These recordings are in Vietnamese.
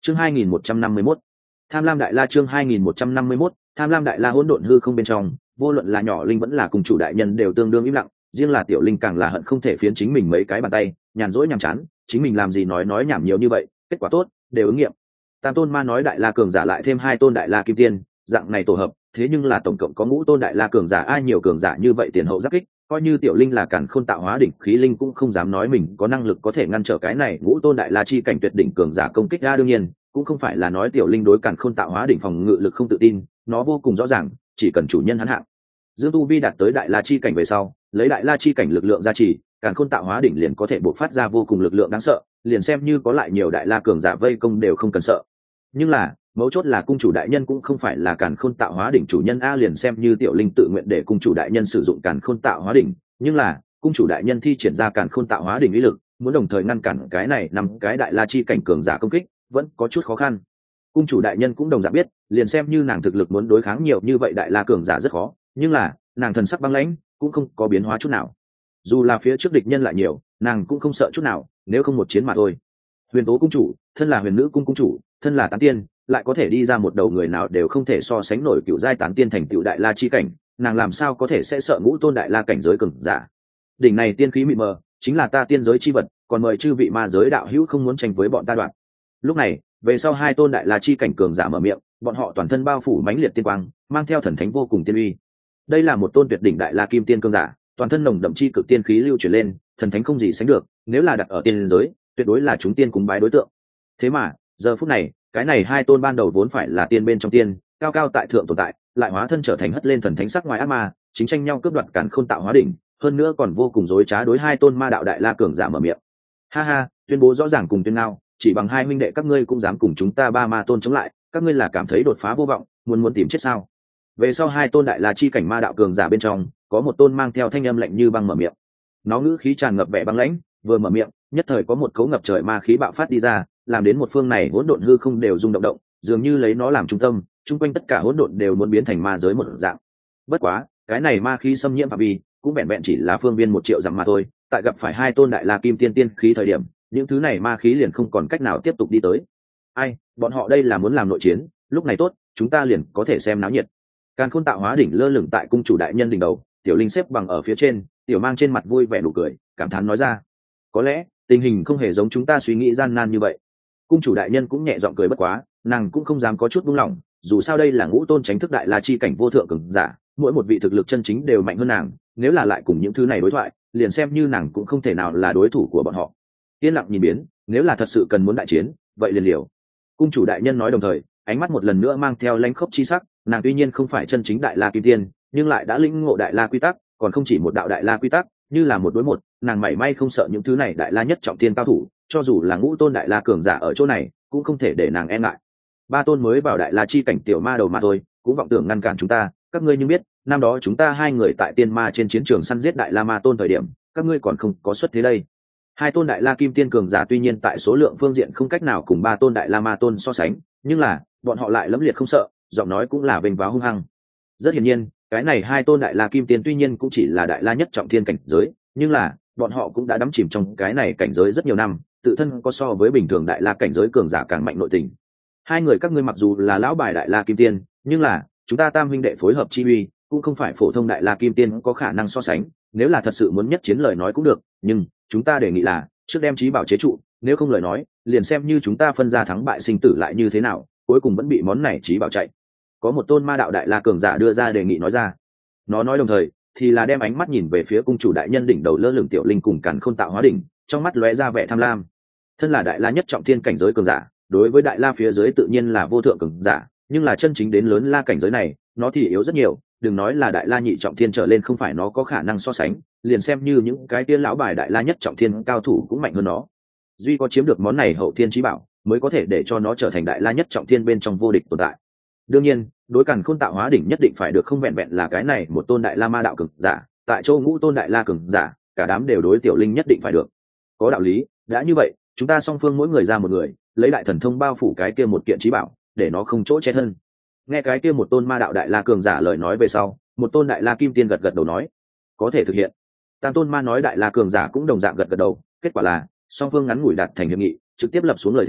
Chương 2151. Tham Lam Đại La. Chương 2151. Tham Lam Đại La. Hỗn độn hư không bên trong, vô luận là nhỏ linh vẫn là cùng chủ đại nhân đều tương đương im lặng, riêng là tiểu linh càng là hận không thể phiến chính mình mấy cái bàn tay, nhàn rỗi nhàm chán, chính mình làm gì nói nhảm nhiều như vậy, kết quả tốt đều ứng nghiệm. Tam tôn ma nói Đại La cường giả lại thêm 2 tôn Đại La kim tiên, dạng này tổ hợp, thế nhưng là tổng cộng có ngũ tôn Đại La cường giả, ai nhiều cường giả như vậy tiền hậu giáp kích, coi như tiểu linh là càn khôn tạo hóa đỉnh khí linh cũng không dám nói mình có năng lực có thể ngăn trở cái này ngũ tôn Đại La chi cảnh tuyệt đỉnh cường giả công kích ra. Đương nhiên cũng không phải là nói tiểu linh đối càn khôn tạo hóa đỉnh phòng ngự lực không tự tin, nó vô cùng rõ ràng, chỉ cần chủ nhân hắn hạng dương tu vi đạt tới Đại La chi cảnh về sau, lấy Đại La chi cảnh lực lượng gia trì, càn khôn tạo hóa đỉnh liền có thể bộc phát ra vô cùng lực lượng đáng sợ, liền xem như có lại nhiều Đại La cường giả vây công đều không cần sợ. Nhưng là mấu chốt là cung chủ đại nhân cũng không phải là càn khôn tạo hóa đỉnh chủ nhân a, liền xem như tiểu linh tự nguyện để cung chủ đại nhân sử dụng càn khôn tạo hóa đỉnh, nhưng là cung chủ đại nhân thi triển ra càn khôn tạo hóa đỉnh uy lực, muốn đồng thời ngăn cản cái này 5 cái Đại La chi cảnh cường giả công kích vẫn có chút khó khăn. Cung chủ đại nhân cũng đồng dạng biết, liền xem như nàng thực lực muốn đối kháng nhiều như vậy Đại La cường giả rất khó, nhưng là nàng thần sắc băng lãnh cũng không có biến hóa chút nào. Dù là phía trước địch nhân lại nhiều, nàng cũng không sợ chút nào, nếu không một chiến mà thôi. Huyền Tố cung chủ thân là Huyền Nữ cung cung chủ, thân là tán tiên, lại có thể đi ra một đầu người nào đều không thể so sánh nổi cựu giai tán tiên thành tựu Đại La chi cảnh, nàng làm sao có thể sẽ sợ ngũ tôn Đại La cảnh giới cường giả. Đỉnh này tiên khí mịt mờ, chính là ta tiên giới chi vật, còn mời chư vị ma giới đạo hữu không muốn tranh với bọn ta đoạn. Lúc này, về sau 2 tôn Đại La chi cảnh cường giả mở miệng, bọn họ toàn thân bao phủ mãnh liệt tiên quang, mang theo thần thánh vô cùng tiên uy. Đây là một tôn tuyệt đỉnh Đại La kim tiên cường giả, toàn thân nồng đậm chi cực tiên khí lưu chuyển lên, thần thánh không gì sánh được, nếu là đặt ở tiên giới, tuyệt đối là chúng tiên cúng bái đối tượng. Thế mà, giờ phút này, cái này 2 tôn ban đầu vốn phải là tiên bên trong tiên, cao cao tại thượng tồn tại, lại hóa thân trở thành hất lên thần thánh sắc ngoài ác ma, chính tranh nhau cướp đoạt càn khôn tạo hóa đỉnh, hơn nữa còn vô cùng dối trá đối 2 tôn ma đạo Đại La cường giả mở miệng. Ha ha, tuyên bố rõ ràng cùng tuyên ngao, chỉ bằng 2 huynh đệ các ngươi cũng dám cùng chúng ta 3 ma tôn chống lại, các ngươi là cảm thấy đột phá vô vọng, muốn tìm chết sao? Về sau 2 tôn Đại La chi cảnh ma đạo cường giả bên trong, có một tôn mang theo thanh âm lạnh như băng mở miệng. Nó ngữ khí tràn ngập vẻ băng lãnh, vừa mở miệng, nhất thời có một cấu ngập trời ma khí bạo phát đi ra, làm đến một phương này hỗn độn hư không đều rung động, dường như lấy nó làm trung tâm, chung quanh tất cả hỗn độn đều muốn biến thành ma giới một dạng. Bất quá, cái này ma khí xâm nhiễm phạm vi, cũng vẹn vẹn chỉ là phương viên 1 triệu dặm mà thôi, tại gặp phải 2 tôn Đại La kim tiên tiên khí thời điểm, những thứ này ma khí liền không còn cách nào tiếp tục đi tới. Ai, bọn họ đây là muốn làm nội chiến, lúc này tốt, chúng ta liền có thể xem náo nhiệt. Càn khôn tạo hóa đỉnh lơ lửng tại cung chủ đại nhân đỉnh đầu, tiểu linh xếp bằng ở phía trên, tiểu mang trên mặt vui vẻ nụ cười, cảm thán nói ra: có lẽ tình hình không hề giống chúng ta suy nghĩ gian nan như vậy. Cung chủ đại nhân cũng nhẹ giọng cười, bất quá nàng cũng không dám có chút buông lỏng, dù sao đây là ngũ tôn chánh thức Đại La chi cảnh vô thượng cường giả, mỗi một vị thực lực chân chính đều mạnh hơn nàng, nếu là lại cùng những thứ này đối thoại, liền xem như nàng cũng không thể nào là đối thủ của bọn họ. Yên lặng nhìn biến, nếu là thật sự cần muốn đại chiến, vậy liền liều. Cung chủ đại nhân nói đồng thời, ánh mắt một lần nữa mang theo lãnh khốc chi sắc, nàng tuy nhiên không phải chân chính Đại La kim tiên, nhưng lại đã lĩnh ngộ Đại La quy tắc, còn không chỉ một đạo Đại La quy tắc, như là 1 đối 1, nàng mảy may không sợ những thứ này Đại La nhất trọng tiên cao thủ, cho dù là ngũ tôn Đại La cường giả ở chỗ này, cũng không thể để nàng e ngại. 3 tôn mới vào Đại La chi cảnh tiểu ma đầu mà thôi, cũng vọng tưởng ngăn cản chúng ta, các ngươi nhưng biết, năm đó chúng ta 2 người tại tiên ma trên chiến trường săn giết Đại La ma tôn thời điểm, các ngươi còn không có xuất thế đây. 2 tôn Đại La kim tiên cường giả tuy nhiên tại số lượng phương diện không cách nào cùng 3 tôn Đại La ma tôn so sánh, nhưng là bọn họ lại lẫm liệt không sợ, giọng nói cũng là vênh váo hung hăng. Rất hiển nhiên, cái này 2 tôn Đại La kim tiên tuy nhiên cũng chỉ là Đại La nhất trọng thiên cảnh giới, nhưng là bọn họ cũng đã đắm chìm trong cái này cảnh giới rất nhiều năm, tự thân có so với bình thường Đại La cảnh giới cường giả càng mạnh nội tình. 2 người các ngươi mặc dù là lão bài Đại La kim tiên, nhưng là chúng ta tam huynh đệ phối hợp chi uy cũng không phải phổ thông Đại La kim tiên có khả năng so sánh, nếu là thật sự muốn nhất chiến lời nói cũng được, nhưng chúng ta đề nghị là trước đem chí bảo chế trụ, nếu không lời nói, liền xem như chúng ta phân ra thắng bại sinh tử lại như thế nào, cuối cùng vẫn bị món này chí bảo chạy. Có một tôn ma đạo Đại La cường giả đưa ra đề nghị nói ra. Nó nói đồng thời thì là đem ánh mắt nhìn về phía cung chủ đại nhân đỉnh đầu lơ lửng tiểu linh cùng càn khôn tạo hóa đỉnh, trong mắt lóe ra vẻ tham lam. Thân là Đại La nhất trọng thiên cảnh giới cường giả, đối với Đại La phía dưới tự nhiên là vô thượng cường giả, nhưng là chân chính đến lớn La cảnh giới này, nó thì yếu rất nhiều, đừng nói là Đại La nhị trọng thiên trở lên không phải nó có khả năng so sánh, liền xem như những cái tia lão bài Đại La nhất trọng thiên cao thủ cũng mạnh hơn nó. Duy có chiếm được món này hậu thiên chí bảo, mới có thể để cho nó trở thành Đại La nhất trọng thiên bên trong vô địch tồn tại. Đương nhiên, đối càn khôn tạo hóa đỉnh nhất định phải được không vẹn vẹn là cái này một tôn Đại La ma đạo cường giả, tại châu ngũ tôn Đại La cường giả, cả đám đều đối tiểu linh nhất định phải được. Có đạo lý, đã như vậy, chúng ta song phương mỗi người ra một người, lấy đại thần thông bao phủ cái kia một kiện chí bảo, để nó không chỗ che thân. Nghe cái kia một tôn ma đạo Đại La cường giả lời nói về sau, một tôn Đại La kim tiên gật gật đầu nói, có thể thực hiện. Tam tôn ma nói Đại La cường giả cũng đồng dạng gật gật đầu, kết quả là song phương ngắn ngủi đạt thành hiệp nghị, trực tiếp lập xuống lời thề,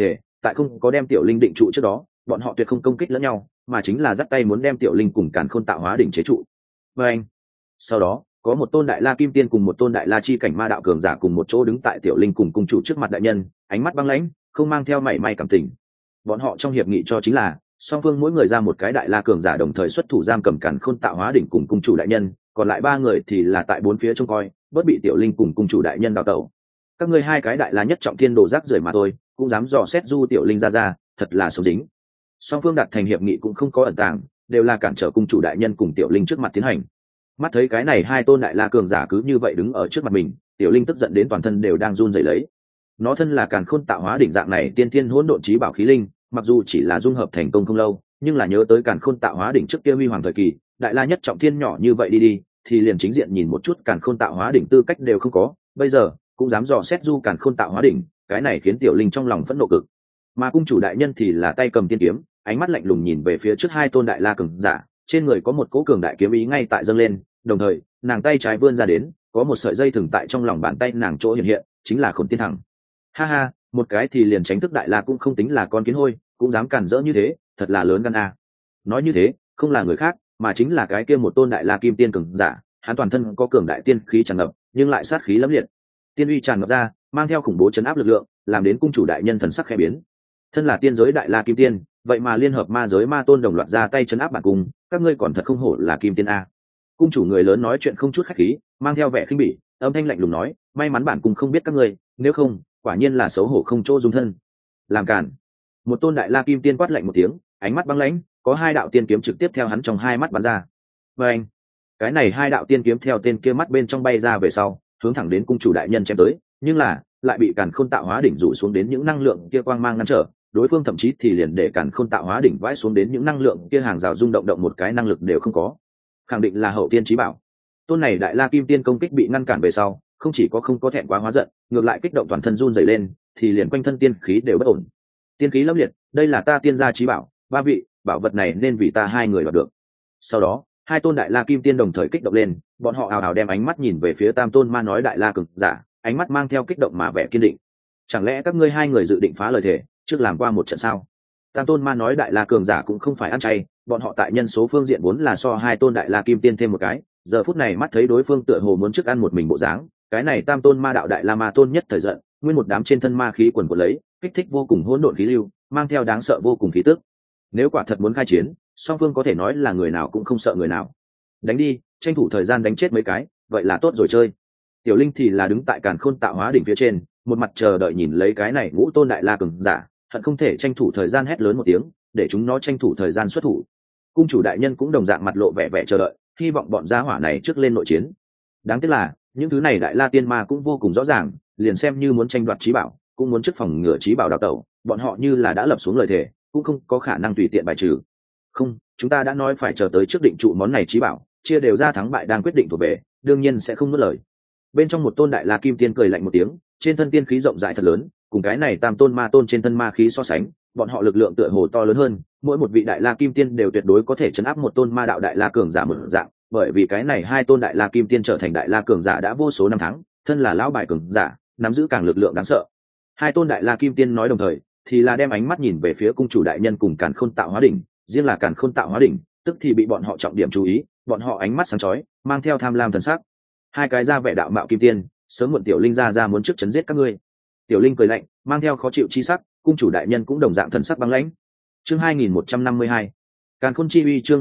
tại không có đem tiểu linh định trụ trước đó bọn họ tuyệt không công kích lẫn nhau mà chính là dắt tay muốn đem tiểu linh cùng càn khôn tạo hóa đỉnh chế trụ. Và anh sau đó có một tôn đại la kim tiên cùng một tôn đại la chi cảnh ma đạo cường giả cùng một chỗ đứng tại tiểu linh cùng cung chủ trước mặt đại nhân, ánh mắt băng lãnh, không mang theo mảy may cảm tình. Bọn họ trong hiệp nghị cho chính là song phương mỗi người ra một cái đại la cường giả đồng thời xuất thủ giam cầm càn khôn tạo hóa đỉnh cùng cung chủ đại nhân, còn lại ba người thì là tại bốn phía trông coi, bớt bị tiểu linh cùng cung chủ đại nhân đào tẩu. Các ngươi hai cái đại la nhất trọng thiên đồ rác rưởi mà thôi, cũng dám dò xét du tiểu linh ra, thật là xấu dính. Song phương đạt thành hiệp nghị cũng không có ẩn tàng, đều là cản trở cung chủ đại nhân cùng tiểu linh trước mặt tiến hành. Mắt thấy cái này hai tôn đại la cường giả cứ như vậy đứng ở trước mặt mình, tiểu linh tức giận đến toàn thân đều đang run rẩy lấy. Nó thân là càn khôn tạo hóa đỉnh dạng này tiên thiên hỗn độn chí bảo khí linh, mặc dù chỉ là dung hợp thành công không lâu, nhưng là nhớ tới càn khôn tạo hóa đỉnh trước kia huy hoàng thời kỳ, đại la nhất trọng thiên nhỏ như vậy đi thì liền chính diện nhìn một chút càn khôn tạo hóa đỉnh tư cách đều không có, bây giờ cũng dám dò xét du càn khôn tạo hóa đỉnh, cái này khiến tiểu linh trong lòng phẫn nộ cực. Mà cung chủ đại nhân thì là tay cầm tiên kiếm, ánh mắt lạnh lùng nhìn về phía trước hai tôn đại la cường giả, trên người có một cỗ cường đại kiếm ý ngay tại dâng lên, đồng thời nàng tay trái vươn ra đến, có một sợi dây thừng tại trong lòng bàn tay nàng chỗ hiện hiện, chính là Khôn Tiên Thẳng. Ha ha, một cái thì liền tránh thức đại la cũng không tính là con kiến hôi, cũng dám cản rỡ như thế, thật là lớn gan a. Nói như thế, không là người khác, mà chính là cái kia một tôn đại la kim tiên cường giả, hắn toàn thân có cường đại tiên khí tràn ngập, nhưng lại sát khí lẫm liệt. Tiên uy tràn ngập ra, mang theo khủng bố chấn áp lực lượng, làm đến cung chủ đại nhân thần sắc khẽ biến. Thân là tiên giới đại la kim tiên, vậy mà liên hợp ma giới ma tôn đồng loạt ra tay chấn áp bản cung, các ngươi còn thật không hổ là kim tiên a. Cung chủ người lớn nói chuyện không chút khách khí, mang theo vẻ khinh bỉ, âm thanh lạnh lùng nói, may mắn bản cung không biết các ngươi, nếu không quả nhiên là xấu hổ không chỗ dung thân. Làm cản. Một tôn đại la kim tiên quát lạnh một tiếng, ánh mắt băng lãnh, có hai đạo tiên kiếm trực tiếp theo hắn trong hai mắt bắn ra. Và anh, cái này hai đạo tiên kiếm theo tên kia mắt bên trong bay ra về sau, hướng thẳng đến cung chủ đại nhân chém tới, nhưng là lại bị càn khôn tạo hóa đỉnh rủ xuống đến những năng lượng kia quang mang ngăn trở, đối phương thậm chí thì liền để càn khôn tạo hóa đỉnh vãi xuống đến những năng lượng kia hàng rào rung động động một cái năng lực đều không có, khẳng định là hậu tiên chí bảo. Tôn này đại la kim tiên công kích bị ngăn cản về sau, không chỉ có không có thẹn quá hóa giận, ngược lại kích động toàn thân run rẩy lên, thì liền quanh thân tiên khí đều bất ổn. Tiên khí lâm liệt, đây là ta tiên gia chí bảo, ba vị, bảo vật này nên vì ta hai người đoạt được. Sau đó hai tôn đại la kim tiên đồng thời kích động lên, bọn họ ào ào đem ánh mắt nhìn về phía tam tôn ma nói đại la cường giả, ánh mắt mang theo kích động mà vẻ kiên định. Chẳng lẽ các ngươi hai người dự định phá lời thề trước làm qua một trận sao? Tam tôn ma nói đại la cường giả cũng không phải ăn chay, bọn họ tại nhân số phương diện vốn là so hai tôn đại la kim tiên thêm một cái, giờ phút này mắt thấy đối phương tựa hồ muốn trước ăn một mình bộ dáng, cái này tam tôn ma đạo đại la ma tôn nhất thời giận, nguyên một đám trên thân ma khí quần quật lấy, kích thích vô cùng hỗn độn khí lưu, mang theo đáng sợ vô cùng khí tức. Nếu quả thật muốn khai chiến, song phương có thể nói là người nào cũng không sợ người nào. Đánh đi, tranh thủ thời gian đánh chết mấy cái, vậy là tốt rồi chơi. Tiểu linh thì là đứng tại càn khôn tạo hóa đỉnh phía trên, một mặt chờ đợi nhìn lấy cái này ngũ tôn đại la cường giả, hận không thể tranh thủ thời gian hét lớn một tiếng, để chúng nó tranh thủ thời gian xuất thủ. Cung chủ đại nhân cũng đồng dạng mặt lộ vẻ vẻ chờ đợi, hy vọng bọn gia hỏa này trước lên nội chiến. Đáng tiếc là những thứ này đại la tiên ma cũng vô cùng rõ ràng, liền xem như muốn tranh đoạt chí bảo, cũng muốn trước phòng ngừa chí bảo đào tẩu, bọn họ như là đã lập xuống lời thề, cũng không có khả năng tùy tiện bài trừ. Không, chúng ta đã nói phải chờ tới trước định trụ món này chí bảo, chia đều ra thắng bại đang quyết định thuộc về, đương nhiên sẽ không nuốt lời. Bên trong một tôn đại la kim tiên cười lạnh một tiếng, trên thân tiên khí rộng rãi thật lớn, cùng cái này tam tôn ma tôn trên thân ma khí so sánh, bọn họ lực lượng tựa hồ to lớn hơn, mỗi một vị đại la kim tiên đều tuyệt đối có thể chấn áp một tôn ma đạo đại la cường giả một dạng, bởi vì cái này hai tôn đại la kim tiên trở thành đại la cường giả đã vô số năm tháng, thân là lão bài cường giả, nắm giữ càng lực lượng đáng sợ. Hai tôn đại la kim tiên nói đồng thời, thì là đem ánh mắt nhìn về phía cung chủ đại nhân cùng càn khôn tạo hóa đỉnh, riêng là càn khôn tạo hóa đỉnh, tức thì bị bọn họ trọng điểm chú ý, bọn họ ánh mắt sáng chói, mang theo tham lam thần sắc. Hai cái ra vẻ đạo mạo kim tiên, sớm muộn tiểu linh ra muốn trước chấn giết các ngươi. Tiểu linh cười lạnh, mang theo khó chịu chi sắc, cung chủ đại nhân cũng đồng dạng thần sắc băng lãnh. Chương 2152, Càn Khôn chi uy. Chương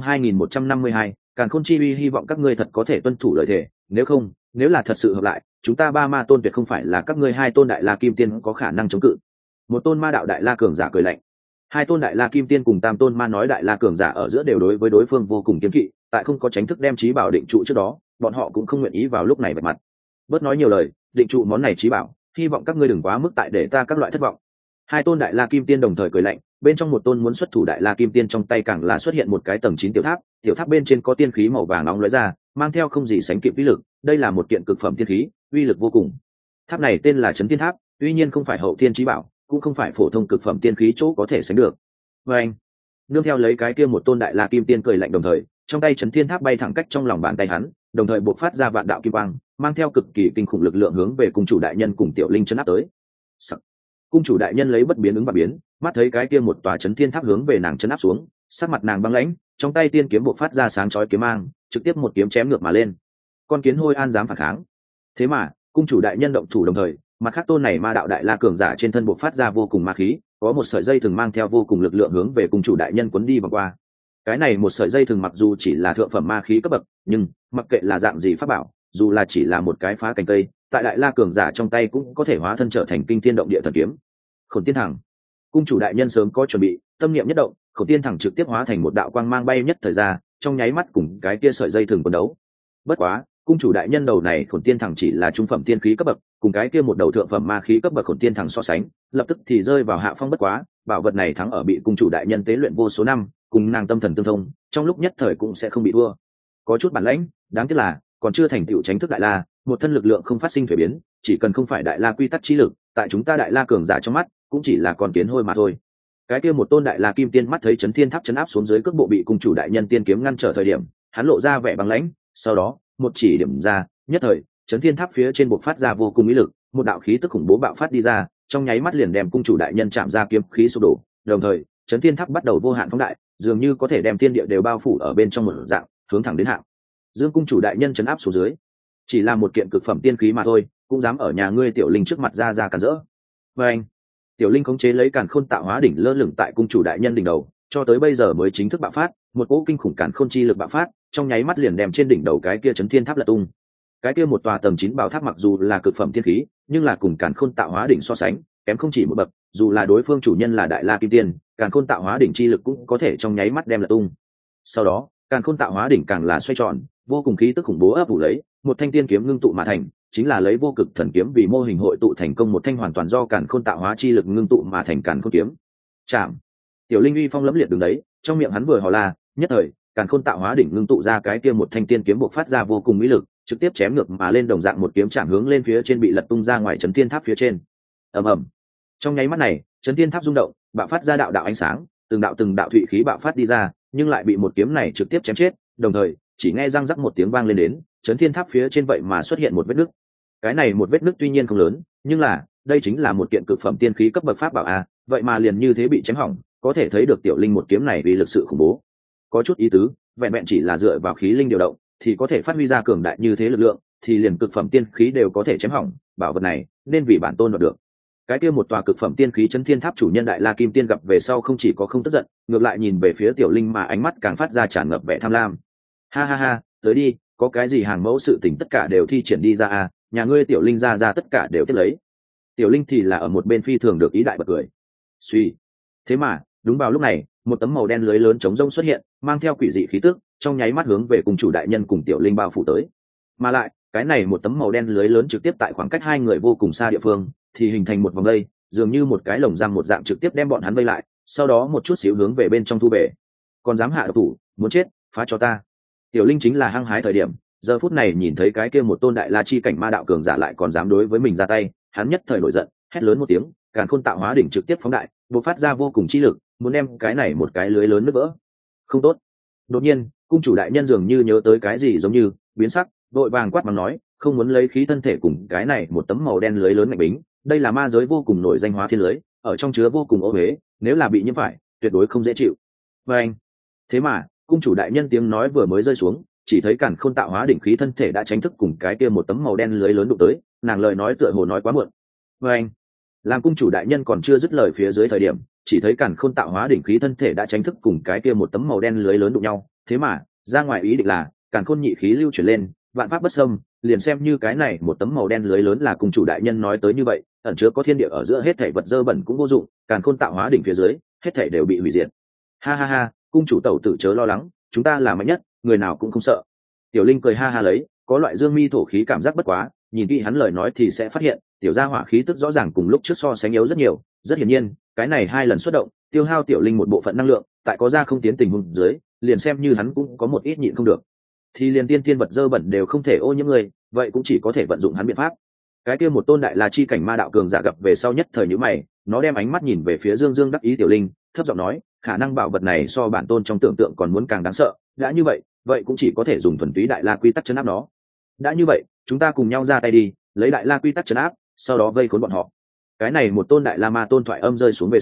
2152, Càn Khôn chi uy. Hy vọng các ngươi thật có thể tuân thủ lời thề, nếu không, nếu là thật sự hợp lại, chúng ta ba ma tôn tuyệt không phải là các ngươi hai tôn đại la kim tiên có khả năng chống cự. Một tôn ma đạo đại la cường giả cười lạnh. Hai tôn đại la kim tiên cùng tam tôn ma nói đại la cường giả ở giữa đều đối với đối phương vô cùng kiêng kỵ, tại không có tránh thức đem chí bảo định trụ trước đó, bọn họ cũng không nguyện ý vào lúc này vạch mặt. Bớt nói nhiều lời, định trụ món này chí bảo, hy vọng các ngươi đừng quá mức tại để ta các loại thất vọng. Hai tôn đại la kim tiên đồng thời cười lạnh, bên trong một tôn muốn xuất thủ đại la kim tiên trong tay càng là xuất hiện một cái tầng 9 tiểu tháp, tiểu tháp bên trên có tiên khí màu vàng nóng lóe ra, mang theo không gì sánh kịp uy lực, đây là một kiện cực phẩm tiên khí, uy lực vô cùng. Tháp này tên là Chấn Tiên Tháp, tuy nhiên không phải hậu thiên chí bảo, cũng không phải phổ thông cực phẩm tiên khí chỗ có thể sánh được. Và anh, nương theo lấy cái kia một tôn đại la kim tiên cười lạnh đồng thời, trong tay Chấn Thiên Tháp bay thẳng cách trong lòng bàn tay hắn, đồng thời bộc phát ra vạn đạo kim quang, mang theo cực kỳ kinh khủng lực lượng hướng về cung chủ đại nhân cùng tiểu linh chấn áp tới. Sắc. Cung chủ đại nhân lấy bất biến ứng và biến, mắt thấy cái kia một tòa chấn thiên tháp hướng về nàng chấn áp xuống, sắc mặt nàng băng lãnh, trong tay tiên kiếm bộc phát ra sáng chói kiếm mang, trực tiếp một kiếm chém ngược mà lên. Con kiến hôi an dám phản kháng. Thế mà cung chủ đại nhân động thủ đồng thời, mặt khác tôn này ma đạo đại la cường giả trên thân bộc phát ra vô cùng ma khí, có một sợi dây thường mang theo vô cùng lực lượng hướng về cung chủ đại nhân cuốn đi vòng qua. Cái này một sợi dây thường mặc dù chỉ là thượng phẩm ma khí cấp bậc, nhưng mặc kệ là dạng gì pháp bảo, dù là chỉ là một cái phá cành cây, tại đại la cường giả trong tay cũng có thể hóa thân trở thành kinh thiên động địa thần kiếm. Khổn tiên thẳng. Cung chủ đại nhân sớm có chuẩn bị, tâm niệm nhất động, Khổn tiên thẳng trực tiếp hóa thành một đạo quang mang bay nhất thời ra, trong nháy mắt cùng cái kia sợi dây thường quấn đấu. Bất quá, cung chủ đại nhân đầu này Khổn tiên thẳng chỉ là trung phẩm tiên khí cấp bậc, cùng cái kia một đầu thượng phẩm ma khí cấp bậc Khổn tiên thẳng so sánh, lập tức thì rơi vào hạ phong. Bất quá, bảo vật này thắng ở bị cung chủ đại nhân tế luyện vô số năm, cùng nàng tâm thần tương thông, trong lúc nhất thời cũng sẽ không bị thua. Có chút bản lãnh, đáng tiếc là còn chưa thành tựu tránh thức đại la, một thân lực lượng không phát sinh thuế biến, chỉ cần không phải đại la quy tắc chi lực, tại chúng ta đại la cường giả trong mắt cũng chỉ là con kiến hôi mà thôi. Cái kia một tôn đại la kim tiên mắt thấy chấn thiên tháp chấn áp xuống dưới cước bộ bị cung chủ đại nhân tiên kiếm ngăn trở thời điểm, hắn lộ ra vẻ băng lãnh, sau đó một chỉ điểm ra, nhất thời chấn thiên tháp phía trên bộc phát ra vô cùng ý lực, một đạo khí tức khủng bố bạo phát đi ra, trong nháy mắt liền đem cung chủ đại nhân chạm ra kiếm khí sụp đổ, đồng thời chấn thiên tháp bắt đầu vô hạn phóng đại, dường như có thể đem thiên địa đều bao phủ ở bên trong một dạng, hướng thẳng đến hạng dương cung chủ đại nhân chấn áp xuống dưới. Chỉ là một kiện cực phẩm tiên khí mà thôi, cũng dám ở nhà ngươi tiểu linh trước mặt ra cản rỡ. Và anh, tiểu linh khống chế lấy càn khôn tạo hóa đỉnh lơ lửng tại cung chủ đại nhân đỉnh đầu, cho tới bây giờ mới chính thức bạo phát, một cỗ kinh khủng càn khôn chi lực bạo phát, trong nháy mắt liền đem trên đỉnh đầu cái kia chấn thiên tháp lật tung. Cái kia một tòa tầng 9 bảo tháp mặc dù là cực phẩm tiên khí, nhưng là cùng càn khôn tạo hóa đỉnh so sánh, kém không chỉ một bậc, dù là đối phương chủ nhân là đại la kim tiên, càn khôn tạo hóa đỉnh chi lực cũng có thể trong nháy mắt đem lật tung. Sau đó, càn khôn tạo hóa đỉnh càng là xoay tròn, vô cùng khí tức khủng bố ấp ủ lấy, một thanh tiên kiếm ngưng tụ mà thành, chính là lấy vô cực thần kiếm vì mô hình hội tụ thành công một thanh hoàn toàn do càn khôn tạo hóa chi lực ngưng tụ mà thành càn khôn kiếm. Chạm. Tiểu linh uy phong lẫm liệt đứng đấy, trong miệng hắn vừa hò la, nhất thời, càn khôn tạo hóa đỉnh ngưng tụ ra cái kia một thanh tiên kiếm bộc phát ra vô cùng mỹ lực, trực tiếp chém ngược mà lên, đồng dạng một kiếm chạm hướng lên phía trên bị lật tung ra ngoài chấn thiên tháp phía trên. Ầm ầm. Trong nháy mắt này, chấn thiên tháp rung động, bạo phát ra đạo đạo ánh sáng, từng đạo thủy khí bạo phát đi ra, nhưng lại bị một kiếm này trực tiếp chém chết, đồng thời chỉ nghe răng rắc một tiếng vang lên đến, chấn thiên tháp phía trên vậy mà xuất hiện một vết nứt. Cái này một vết nứt tuy nhiên không lớn, nhưng là đây chính là một kiện cực phẩm tiên khí cấp bậc pháp bảo a, vậy mà liền như thế bị chém hỏng, có thể thấy được tiểu linh một kiếm này vì lực sự khủng bố. Có chút ý tứ, vẹn vẹn chỉ là dựa vào khí linh điều động thì có thể phát huy ra cường đại như thế lực lượng, thì liền cực phẩm tiên khí đều có thể chém hỏng, bảo vật này nên vì bản tôn đoạt được. Cái kia một tòa cực phẩm tiên khí chấn thiên tháp chủ nhân đại la kim tiên gặp về sau không chỉ có không tức giận, ngược lại nhìn về phía tiểu linh mà ánh mắt càng phát ra tràn ngập vẻ tham lam. Ha ha ha, tới đi, có cái gì hàng mẫu sự tình tất cả đều thi triển đi ra à, nhà ngươi tiểu linh ra tất cả đều tiếp lấy. Tiểu linh thì là ở một bên phi thường được ý đại bật cười. Suy. Thế mà đúng vào lúc này, một tấm màu đen lưới lớn chống rông xuất hiện, mang theo quỷ dị khí tức, trong nháy mắt hướng về cùng chủ đại nhân cùng tiểu linh bao phủ tới. Mà lại cái này một tấm màu đen lưới lớn trực tiếp tại khoảng cách hai người vô cùng xa địa phương thì hình thành một vòng dây, dường như một cái lồng giam một dạng, trực tiếp đem bọn hắn vây lại, sau đó một chút xíu hướng về bên trong thu về. Còn dám hạ độc thủ, muốn chết, phá cho ta. Tiểu linh chính là hăng hái thời điểm, giờ phút này nhìn thấy cái kia một tôn đại la chi cảnh ma đạo cường giả lại còn dám đối với mình ra tay, hắn nhất thời nổi giận, hét lớn một tiếng, càn khôn tạo hóa đỉnh trực tiếp phóng đại, bộc phát ra vô cùng chi lực, muốn đem cái này một cái lưới lớn nứt vỡ. Không tốt. Đột nhiên, cung chủ đại nhân dường như nhớ tới cái gì giống như biến sắc, đội vàng quát mắng nói, không muốn lấy khí thân thể cùng cái này một tấm màu đen lưới lớn mạnh bính, đây là ma giới vô cùng nổi danh hóa thiên lưới, ở trong chứa vô cùng ô huế, nếu là bị nhiễm phải tuyệt đối không dễ chịu. Và anh, thế mà cung chủ đại nhân tiếng nói vừa mới rơi xuống, chỉ thấy càn khôn tạo hóa đỉnh khí thân thể đã tránh thức cùng cái kia một tấm màu đen lưới lớn đụng tới, nàng lời nói tựa hồ nói quá muộn. Và anh, làm cung chủ đại nhân còn chưa dứt lời phía dưới thời điểm, chỉ thấy càn khôn tạo hóa đỉnh khí thân thể đã tránh thức cùng cái kia một tấm màu đen lưới lớn đụng nhau, thế mà ra ngoài ý định là càn khôn nhị khí lưu chuyển lên, vạn pháp bất xâm, liền xem như cái này một tấm màu đen lưới lớn là cung chủ đại nhân nói tới như vậy, ẩn chứa có thiên địa ở giữa hết thảy vật dơ bẩn cũng vô dụng, càn khôn tạo hóa đỉnh phía dưới hết thảy đều bị hủy diệt. Ha ha ha, cung chủ tẩu tử chớ lo lắng, chúng ta là mạnh nhất, người nào cũng không sợ. Tiểu linh cười ha ha lấy, có loại dương mi thổ khí cảm giác. Bất quá nhìn kỹ hắn lời nói thì sẽ phát hiện tiểu gia hỏa khí tức rõ ràng cùng lúc trước so sánh yếu rất nhiều. Rất hiển nhiên cái này hai lần xuất động tiêu hao tiểu linh một bộ phận năng lượng, tại có ra không tiến tình huống dưới, liền xem như hắn cũng có một ít nhịn không được, thì liền tiên thiên vật dơ bẩn đều không thể ô nhiễm người, vậy cũng chỉ có thể vận dụng hắn biện pháp. Cái kia một tôn đại la chi cảnh ma đạo cường giả gặp về sau nhất thời nhíu mày, nó đem ánh mắt nhìn về phía dương dương đắc ý tiểu linh, thấp giọng nói, khả năng bảo vật này so bản tôn trong tưởng tượng còn muốn càng đáng sợ, đã như vậy vậy cũng chỉ có thể dùng thuần túy đại la quy tắc chấn áp nó. Đã như vậy chúng ta cùng nhau ra tay đi, lấy đại la quy tắc chấn áp, sau đó vây khốn bọn họ. Cái này một tôn đại la ma tôn thoại âm rơi xuống về sau,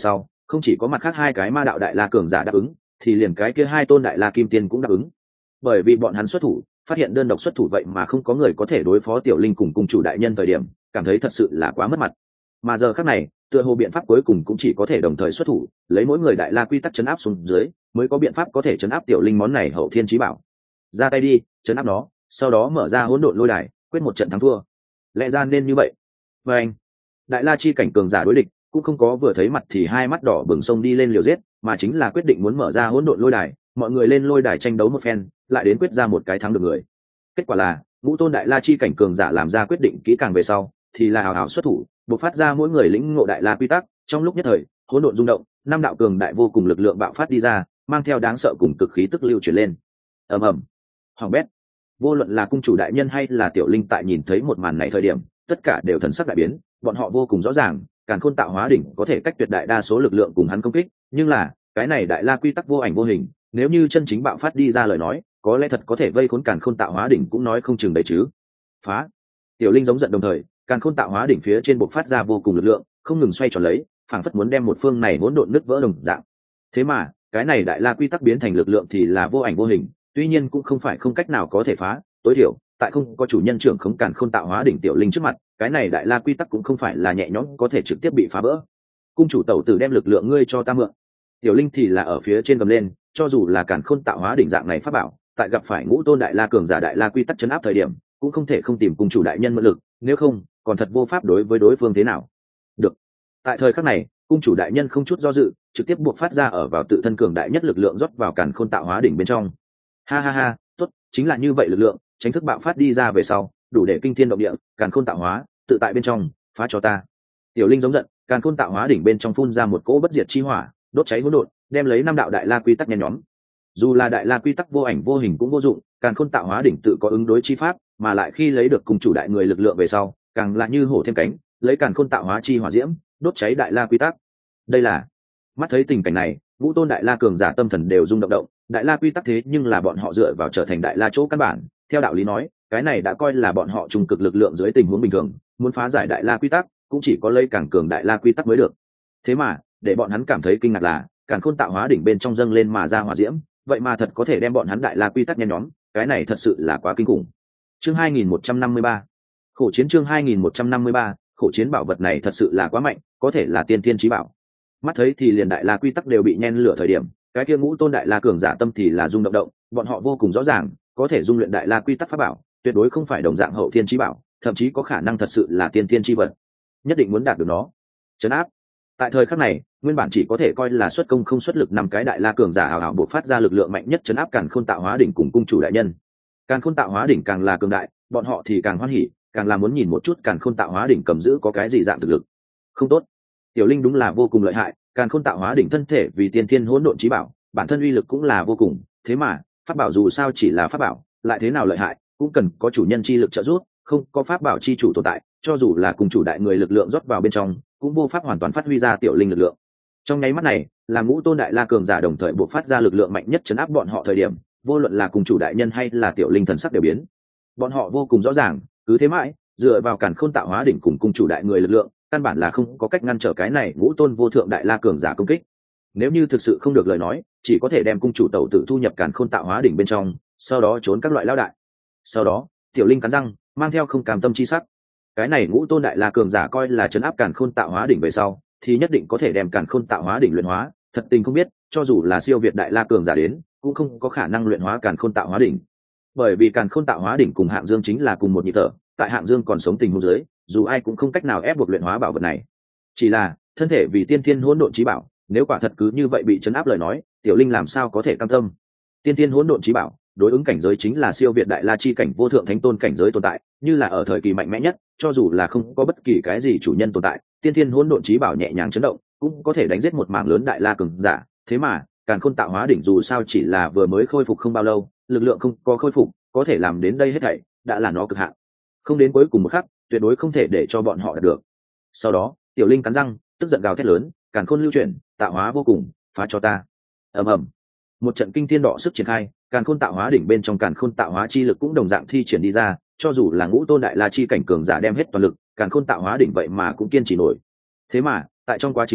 không chỉ có mặt khác hai cái ma đạo đại la cường giả đáp ứng, thì liền cái kia hai tôn đại la kim tiên cũng đáp ứng. Bởi vì bọn hắn xuất thủ, phát hiện đơn độc xuất thủ vậy mà không có người có thể đối phó tiểu linh cùng cung chủ đại nhân thời điểm, cảm thấy thật sự là quá mất mặt. Mà giờ khắc này, tựa hồ biện pháp cuối cùng cũng chỉ có thể đồng thời xuất thủ, lấy mỗi người đại la quy tắc chấn áp xuống dưới, mới có biện pháp có thể chấn áp tiểu linh món này hậu thiên chí bảo. Ra tay đi, chấn áp nó, sau đó mở ra hỗn độn lôi đài, quyết một trận thắng thua. Lẽ ra nên như vậy. Và anh, đại la chi cảnh cường giả đối địch, cũng không có vừa thấy mặt thì hai mắt đỏ bừng sông đi lên liều giết, mà chính là quyết định muốn mở ra hỗn độn lôi đài, mọi người lên lôi đài tranh đấu một phen, lại đến quyết ra một cái thắng được người. Kết quả là ngũ tôn đại la chi cảnh cường giả làm ra quyết định kỹ càng về sau, thì là hào hào xuất thủ, bộc phát ra mỗi người lĩnh ngộ đại la quy tắc, trong lúc nhất thời, hỗn độn rung động, năm đạo cường đại vô cùng lực lượng bạo phát đi ra, mang theo đáng sợ cùng cực khí tức lưu chuyển lên. Ầm ầm, hoàng bét. Vô luận là cung chủ đại nhân hay là tiểu linh tại nhìn thấy một màn này thời điểm, tất cả đều thần sắc đại biến, bọn họ vô cùng rõ ràng, càn khôn tạo hóa đỉnh có thể cách tuyệt đại đa số lực lượng cùng hắn công kích, nhưng là cái này đại la quy tắc vô ảnh vô hình, nếu như chân chính bạo phát đi ra lời nói, có lẽ thật có thể vây khốn càn khôn tạo hóa đỉnh cũng nói không chừng đấy chứ. Phá. Tiểu linh giống giận đồng thời, càn khôn tạo hóa đỉnh phía trên bộc phát ra vô cùng lực lượng, không ngừng xoay tròn lấy, phảng phất muốn đem một phương này hỗn độn nứt vỡ đồng dạng. Thế mà cái này đại la quy tắc biến thành lực lượng thì là vô ảnh vô hình, tuy nhiên cũng không phải không cách nào có thể phá, tối thiểu tại không có chủ nhân trưởng khống càn khôn tạo hóa đỉnh tiểu linh trước mặt, cái này đại la quy tắc cũng không phải là nhẹ nhõm có thể trực tiếp bị phá vỡ. Cung chủ tẩu tử đem lực lượng ngươi cho ta mượn. Tiểu linh thì là ở phía trên gầm lên, cho dù là càn khôn tạo hóa đỉnh dạng này pháp bảo, tại gặp phải ngũ tôn đại la cường giả đại la quy tắc chấn áp thời điểm, cũng không thể không tìm cung chủ đại nhân mượn lực, nếu không còn thật vô pháp đối với đối phương thế nào. Được. Tại thời khắc này, cung chủ đại nhân không chút do dự, trực tiếp buộc phát ra ở vào tự thân cường đại nhất lực lượng rót vào càn khôn tạo hóa đỉnh bên trong. Ha ha ha, tốt, chính là như vậy lực lượng, tránh thức bạo phát đi ra về sau, đủ để kinh thiên động địa, càn khôn tạo hóa, tự tại bên trong, phá cho ta. Tiểu linh giống giận, càn khôn tạo hóa đỉnh bên trong phun ra một cỗ bất diệt chi hỏa, đốt cháy hỗn độn, đem lấy năm đạo đại la quy tắc nhen nhóm. Dù là đại la quy tắc vô ảnh vô hình cũng vô dụng, càn khôn tạo hóa đỉnh tự có ứng đối chi pháp, mà lại khi lấy được cùng chủ đại người lực lượng về sau, càng là như hổ thêm cánh, lấy càn khôn tạo hóa chi hỏa diễm, đốt cháy đại la quy tắc. Đây là, mắt thấy tình cảnh này, ngũ tôn đại la cường giả tâm thần đều rung động động, đại la quy tắc thế nhưng là bọn họ dựa vào trở thành đại la chỗ căn bản, theo đạo lý nói, cái này đã coi là bọn họ trung cực lực lượng dưới tình huống bình thường, muốn phá giải đại la quy tắc, cũng chỉ có lấy càng cường đại la quy tắc mới được. Thế mà, để bọn hắn cảm thấy kinh ngạc là, càn khôn tạo hóa đỉnh bên trong dâng lên mà ra hỏa diễm, vậy mà thật có thể đem bọn hắn đại la quy tắc nhen nhóm, cái này thật sự là quá kinh khủng. Chương 2153. Khổ chiến chương 2153, khổ chiến bảo vật này thật sự là quá mạnh, có thể là tiên thiên chí bảo. Mắt thấy thì liền đại la quy tắc đều bị nhen lửa thời điểm, cái kia ngũ tôn đại la cường giả tâm thì là rung động động, bọn họ vô cùng rõ ràng, có thể dung luyện đại la quy tắc pháp bảo, tuyệt đối không phải đồng dạng hậu thiên chí bảo, thậm chí có khả năng thật sự là tiên thiên chí vật. Nhất định muốn đạt được nó. Trấn áp. Tại thời khắc này, nguyên bản chỉ có thể coi là xuất công không xuất lực năm cái đại la cường giả hào hào bộc phát ra lực lượng mạnh nhất trấn áp càn khôn tạo hóa đỉnh cùng cung chủ đại nhân. Càn khôn tạo hóa đỉnh càng là cường đại, bọn họ thì càng hoan hỉ, càng là muốn nhìn một chút càn khôn tạo hóa đỉnh cầm giữ có cái gì dạng thực lực. Không tốt, tiểu linh đúng là vô cùng lợi hại, càn khôn tạo hóa đỉnh thân thể vì tiên thiên hỗn độn chí bảo, bản thân uy lực cũng là vô cùng, thế mà pháp bảo dù sao chỉ là pháp bảo, lại thế nào lợi hại, cũng cần có chủ nhân chi lực trợ giúp, không có pháp bảo chi chủ tồn tại, cho dù là cùng chủ đại người lực lượng rót vào bên trong, cũng vô pháp hoàn toàn phát huy ra tiểu linh lực lượng. Trong nháy mắt này, là ngũ tôn đại la cường giả đồng thời buộc phát ra lực lượng mạnh nhất chấn áp bọn họ thời điểm, vô luận là cùng chủ đại nhân hay là tiểu linh thần sắc đều biến. Bọn họ vô cùng rõ ràng, cứ thế mãi, dựa vào càn khôn tạo hóa đỉnh cùng cung chủ đại người lực lượng, căn bản là không có cách ngăn trở cái này ngũ tôn vô thượng đại la cường giả công kích. Nếu như thực sự không được lời nói, chỉ có thể đem cung chủ tẩu tử thu nhập càn khôn tạo hóa đỉnh bên trong, sau đó trốn các loại lao đại. Sau đó, tiểu linh cắn răng, mang theo không cam tâm chi sắc. Cái này ngũ tôn đại la cường giả coi là trấn áp càn khôn tạo hóa đỉnh về sau, thì nhất định có thể đem càn khôn tạo hóa đỉnh luyện hóa. Thật tình không biết, cho dù là siêu việt đại la cường giả đến, cũng không có khả năng luyện hóa càn khôn tạo hóa đỉnh. Bởi vì càn khôn tạo hóa đỉnh cùng hạng dương chính là cùng một nhịp thở, tại hạng dương còn sống tình huống dưới, dù ai cũng không cách nào ép buộc luyện hóa bảo vật này. Chỉ là thân thể vì tiên thiên hỗn độn chí bảo, nếu quả thật cứ như vậy bị trấn áp lời nói, tiểu linh làm sao có thể cam tâm. Tiên thiên hỗn độn chí bảo, đối ứng cảnh giới chính là siêu việt đại la chi cảnh vô thượng thánh tôn cảnh giới tồn tại, như là ở thời kỳ mạnh mẽ nhất, cho dù là không có bất kỳ cái gì chủ nhân tồn tại, tiên thiên hỗn độn chí bảo nhẹ nhàng chấn động, cũng có thể đánh giết một mảng lớn đại la cường giả. Thế mà càn khôn tạo hóa đỉnh dù sao chỉ là vừa mới khôi phục không bao lâu, lực lượng không có khôi phục, có thể làm đến đây hết thảy đã là nó cực hạn, không đến cuối cùng một khắc, tuyệt đối không thể để cho bọn họ đạt được. Sau đó tiểu linh cắn răng, tức giận gào thét lớn, càn khôn lưu chuyển, tạo hóa vô cùng, phá cho ta. Ầm ầm, một trận kinh thiên đọ sức triển khai, càn khôn tạo hóa đỉnh bên trong càn khôn tạo hóa chi lực cũng đồng dạng thi triển đi ra, cho dù là ngũ tôn đại la chi cảnh cường giả đem hết toàn lực, càn khôn tạo hóa đỉnh vậy mà cũng kiên trì nổi. Thế mà tại trong quá trình này,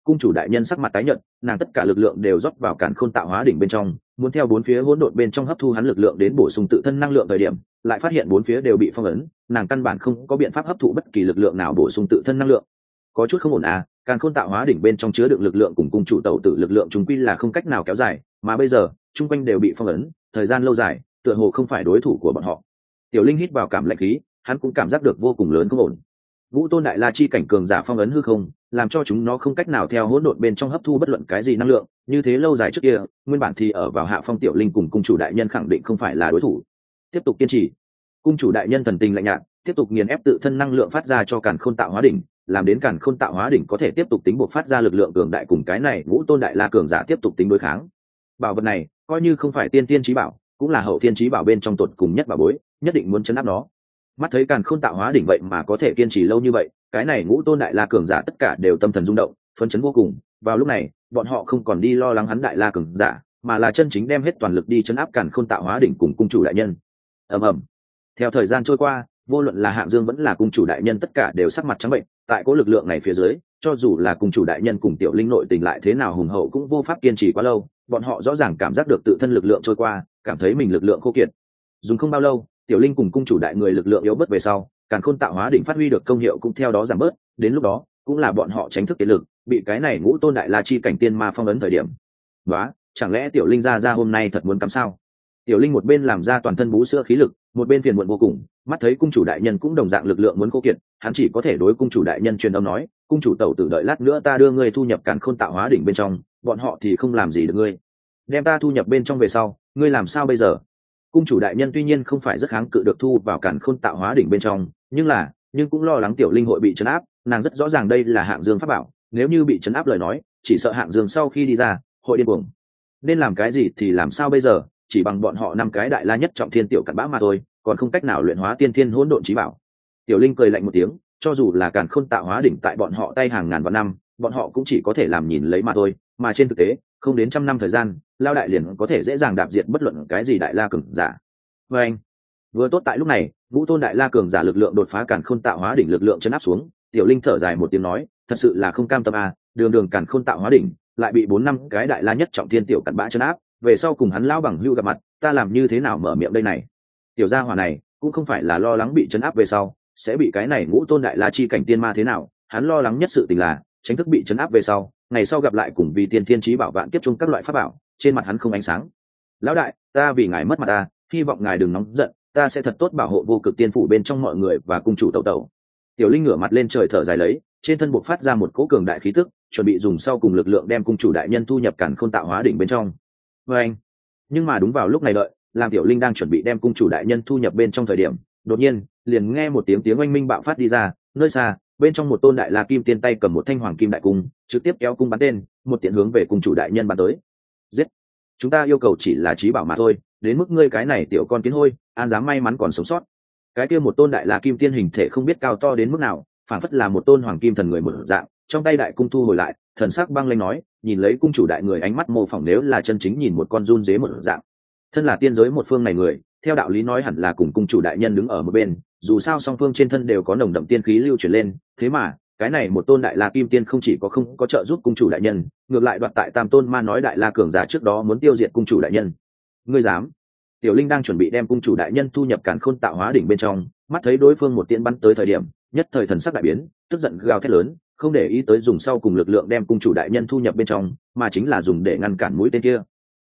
cung chủ đại nhân sắc mặt tái nhợt, nàng tất cả lực lượng đều rót vào càn khôn tạo hóa đỉnh bên trong, muốn theo bốn phía hỗn độn bên trong hấp thu hắn lực lượng đến bổ sung tự thân năng lượng thời điểm, lại phát hiện bốn phía đều bị phong ấn, nàng căn bản không có biện pháp hấp thụ bất kỳ lực lượng nào bổ sung tự thân năng lượng. Có chút không ổn à, càn khôn tạo hóa đỉnh bên trong chứa đựng lực lượng cùng cung chủ tẩu tử lực lượng chúng quy là không cách nào kéo dài, mà bây giờ chung quanh đều bị phong ấn, thời gian lâu dài, tựa hồ không phải đối thủ của bọn họ. Tiểu Linh hít vào cảm lạnh khí, hắn cũng cảm giác được vô cùng lớn không ổn. Vũ tôn đại la chi cảnh cường giả phong ấn hư không, làm cho chúng nó không cách nào theo hỗn độn bên trong hấp thu bất luận cái gì năng lượng, như thế lâu dài trước kia, nguyên bản thì ở vào hạ phong Tiểu Linh cùng cung chủ đại nhân khẳng định không phải là đối thủ. Tiếp tục kiên trì. Cung chủ đại nhân thần tình lạnh nhạt, tiếp tục nghiền ép tự thân năng lượng phát ra cho càn khôn tạo hóa đỉnh, làm đến càn khôn tạo hóa đỉnh có thể tiếp tục tính buộc phát ra lực lượng cường đại cùng cái này Vũ tôn đại la cường giả tiếp tục tính đối kháng. Bảo vật này coi như không phải tiên tiên chí bảo, cũng là hậu tiên chí bảo bên trong tột cùng nhất bảo bối, nhất định muốn chấn áp nó. Mắt thấy càn khôn tạo hóa đỉnh vậy mà có thể kiên trì lâu như vậy, cái này Ngũ tôn đại la cường giả tất cả đều tâm thần rung động, phấn chấn vô cùng. Vào lúc này, bọn họ không còn đi lo lắng hắn đại la cường giả, mà là chân chính đem hết toàn lực đi chấn áp càn khôn tạo hóa đỉnh cùng cung chủ đại nhân. ầm ầm. Theo thời gian trôi qua, vô luận là Hạng Dương vẫn là cung chủ đại nhân tất cả đều sắc mặt trắng bệnh, tại cố lực lượng này phía dưới, cho dù là cung chủ đại nhân cùng Tiểu Linh nội tình lại thế nào hùng hậu cũng vô pháp kiên trì quá lâu, bọn họ rõ ràng cảm giác được tự thân lực lượng trôi qua, cảm thấy mình lực lượng khô kiệt. Dùng không bao lâu, Tiểu Linh cùng cung chủ đại người lực lượng yếu bớt về sau, càn khôn tạo hóa đỉnh phát huy được công hiệu cũng theo đó giảm bớt, đến lúc đó, cũng là bọn họ tránh thức kiệt lực, bị cái này Ngũ tôn đại la chi cảnh tiên ma phong ấn thời điểm. Đó, chẳng lẽ Tiểu Linh ra hôm nay thật muốn cắm sao? Tiểu Linh một bên làm ra toàn thân bú sữa khí lực, một bên phiền muộn vô cùng, mắt thấy cung chủ đại nhân cũng đồng dạng lực lượng muốn khô kiệt, hắn chỉ có thể đối cung chủ đại nhân truyền âm nói, cung chủ tẩu tử đợi lát nữa ta đưa ngươi thu nhập càn khôn tạo hóa đỉnh bên trong, bọn họ thì không làm gì được ngươi. Đem ta thu nhập bên trong về sau, ngươi làm sao bây giờ? Cung chủ đại nhân tuy nhiên không phải rất kháng cự được thu vào càn khôn tạo hóa đỉnh bên trong, nhưng cũng lo lắng Tiểu Linh hội bị trấn áp, nàng rất rõ ràng đây là Hạng Dương pháp bảo, nếu như bị trấn áp lời nói, chỉ sợ Hạng Dương sau khi đi ra, hội điên cuồng. Nên làm cái gì thì làm sao bây giờ, chỉ bằng bọn họ 5 cái đại la nhất trọng thiên tiểu cặn bã mà thôi, còn không cách nào luyện hóa tiên thiên hỗn độn chí bảo. Tiểu Linh cười lạnh một tiếng, cho dù là càn khôn tạo hóa đỉnh tại bọn họ tay hàng ngàn vạn năm, bọn họ cũng chỉ có thể làm nhìn lấy mà thôi, mà trên thực tế, không đến 100 năm thời gian, lao đại liền có thể dễ dàng đạp diệt bất luận cái gì đại la cường giả. Và anh, vừa tốt tại lúc này, Vũ tôn đại la cường giả lực lượng đột phá càn khôn tạo hóa đỉnh lực lượng chấn áp xuống, Tiểu Linh thở dài một tiếng nói, thật sự là không cam tâm à, đường càn khôn tạo hóa đỉnh lại bị 4-5 cái đại la nhất trọng thiên tiểu cặn bã chấn áp, về sau cùng hắn lao bằng hưu gặp mặt, ta làm như thế nào mở miệng đây này? Tiểu gia hỏa này cũng không phải là lo lắng bị chấn áp về sau sẽ bị cái này Ngũ tôn đại la chi cảnh tiên ma thế nào, hắn lo lắng nhất sự tình là tránh thức bị chấn áp về sau, ngày sau gặp lại cùng vì tiên thiên chí bảo vạn kiếp chung các loại pháp bảo, trên mặt hắn không ánh sáng. Lão đại, ta vì ngài mất mặt ta, hy vọng ngài đừng nóng giận, ta sẽ thật tốt bảo hộ vô cực tiên phủ bên trong mọi người và cung chủ tẩu tẩu. Tiểu Linh ngửa mặt lên trời thở dài lấy, trên thân bộc phát ra một cỗ cường đại khí tức, chuẩn bị dùng sau cùng lực lượng đem cung chủ đại nhân thu nhập càn khôn tạo hóa đỉnh bên trong. Và anh, nhưng mà đúng vào lúc này đợi, làm Tiểu Linh đang chuẩn bị đem cung chủ đại nhân thu nhập bên trong thời điểm, đột nhiên liền nghe một tiếng oanh minh bạo phát đi ra, nơi xa bên trong một tôn đại la kim tiên tay cầm một thanh hoàng kim đại cung, trực tiếp kéo cung bắn tên, một tiện hướng về cung chủ đại nhân bắn tới. Giết! Chúng ta yêu cầu chỉ là chí bảo mà thôi, đến mức ngươi cái này tiểu con kiến hôi, an dám may mắn còn sống sót. Cái kia một tôn đại la kim tiên hình thể không biết cao to đến mức nào, phản phất là một tôn hoàng kim thần người một dạng, trong tay đại cung thu hồi lại, thần sắc băng lãnh nói, nhìn lấy cung chủ đại người ánh mắt mô phỏng nếu là chân chính nhìn một con run dế một dạng. Thân là tiên giới một phương này người, theo đạo lý nói hẳn là cùng cung chủ đại nhân đứng ở một bên, dù sao song phương trên thân đều có nồng đậm tiên khí lưu chuyển lên, thế mà cái này một tôn đại la kim tiên không chỉ có không có trợ giúp cung chủ đại nhân, ngược lại đoạt tại tam tôn ma nói đại la cường giả trước đó muốn tiêu diệt cung chủ đại nhân. Ngươi dám? Tiểu Linh đang chuẩn bị đem cung chủ đại nhân thu nhập càn khôn tạo hóa đỉnh bên trong, mắt thấy đối phương một tiễn bắn tới thời điểm, nhất thời thần sắc đại biến, tức giận gào thét lớn, không để ý tới dùng sau cùng lực lượng đem cung chủ đại nhân thu nhập bên trong, mà chính là dùng để ngăn cản mũi tên kia.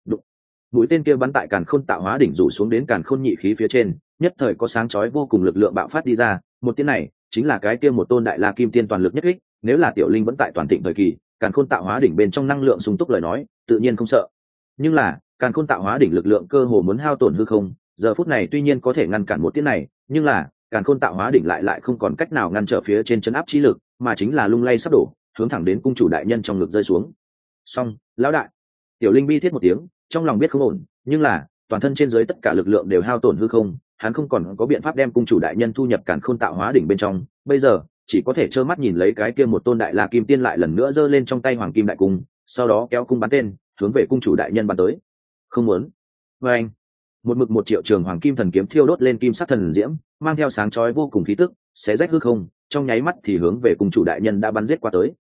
Mũi tên kia bắn tại càn khôn tạo hóa đỉnh rủ xuống đến càn khôn nhị khí phía trên, nhất thời có sáng chói vô cùng lực lượng bạo phát đi ra, một tiếng này chính là cái kia một tôn đại la kim tiên toàn lực nhất kích, nếu là Tiểu Linh vẫn tại toàn thịnh thời kỳ, càn khôn tạo hóa đỉnh bên trong năng lượng sung túc lời nói, tự nhiên không sợ. Nhưng là, càn khôn tạo hóa đỉnh lực lượng cơ hồ muốn hao tổn hư không, giờ phút này tuy nhiên có thể ngăn cản một tiếng này, nhưng là, càn khôn tạo hóa đỉnh lại không còn cách nào ngăn trở phía trên chấn áp chi lực, mà chính là lung lay sắp đổ, hướng thẳng đến cung chủ đại nhân trong ngực rơi xuống. Xong, lão đại. Tiểu Linh bi thiết một tiếng, trong lòng biết không ổn, nhưng là toàn thân trên dưới tất cả lực lượng đều hao tổn hư không, hắn không còn có biện pháp đem cung chủ đại nhân thu nhập càn khôn tạo hóa đỉnh bên trong, bây giờ chỉ có thể trơ mắt nhìn lấy cái kia một tôn đại la kim tiên lại lần nữa giơ lên trong tay hoàng kim đại cung, sau đó kéo cung bắn tên hướng về cung chủ đại nhân bắn tới. Không muốn. Và anh, một mực 1 triệu trường hoàng kim thần kiếm thiêu đốt lên kim sắc thần diễm, mang theo sáng chói vô cùng khí tức, xé rách hư không, trong nháy mắt thì hướng về cung chủ đại nhân đã bắn giết qua tới.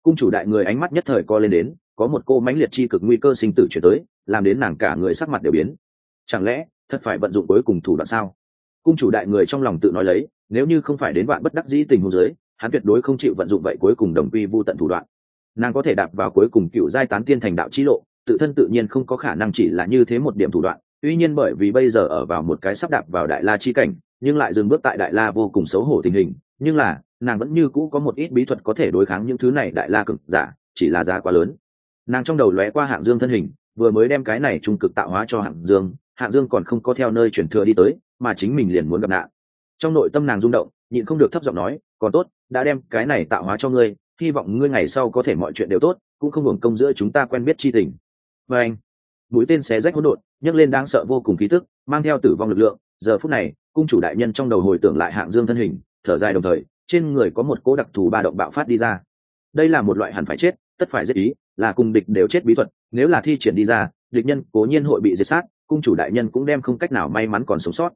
Cung chủ đại người ánh mắt nhất thời co lên đến, có một cô mãnh liệt chi cực nguy cơ sinh tử chuyển tới, làm đến nàng cả người sắc mặt đều biến. Chẳng lẽ thật phải vận dụng cuối cùng thủ đoạn sao? Cung chủ đại người trong lòng tự nói lấy, nếu như không phải đến vạn bất đắc dĩ tình huống dưới, hắn tuyệt đối không chịu vận dụng vậy cuối cùng đồng quy vu tận thủ đoạn. Nàng có thể đạp vào cuối cùng cựu giai tán tiên thành đạo chi lộ, tự thân tự nhiên không có khả năng chỉ là như thế một điểm thủ đoạn. Tuy nhiên bởi vì bây giờ ở vào một cái sắp đạp vào đại la chi cảnh, nhưng lại dừng bước tại đại la vô cùng xấu hổ tình hình, nhưng là nàng vẫn như cũ có một ít bí thuật có thể đối kháng những thứ này đại la cực giả, chỉ là giá quá lớn. Nàng trong đầu lóe qua Hạng Dương thân hình, vừa mới đem cái này trung cực tạo hóa cho Hạng Dương còn không có theo nơi chuyển thừa đi tới, mà chính mình liền muốn gặp nạn. Trong nội tâm nàng rung động, nhịn không được thấp giọng nói, còn tốt, đã đem cái này tạo hóa cho ngươi, hy vọng ngươi ngày sau có thể mọi chuyện đều tốt, cũng không hưởng công giữa chúng ta quen biết chi tình. Và anh, mũi tên xé rách hỗn độn, nhấc lên đáng sợ vô cùng khí tức, mang theo tử vong lực lượng. Giờ phút này, cung chủ đại nhân trong đầu hồi tưởng lại Hạng Dương thân hình, thở dài đồng thời, trên người có một cỗ đặc thù ba động bạo phát đi ra. Đây là một loại hẳn phải chết, tất phải giết ý, là cùng địch đều chết bí thuật, nếu là thi triển đi ra, địch nhân cố nhiên hội bị diệt sát, cung chủ đại nhân cũng đem không cách nào may mắn còn sống sót.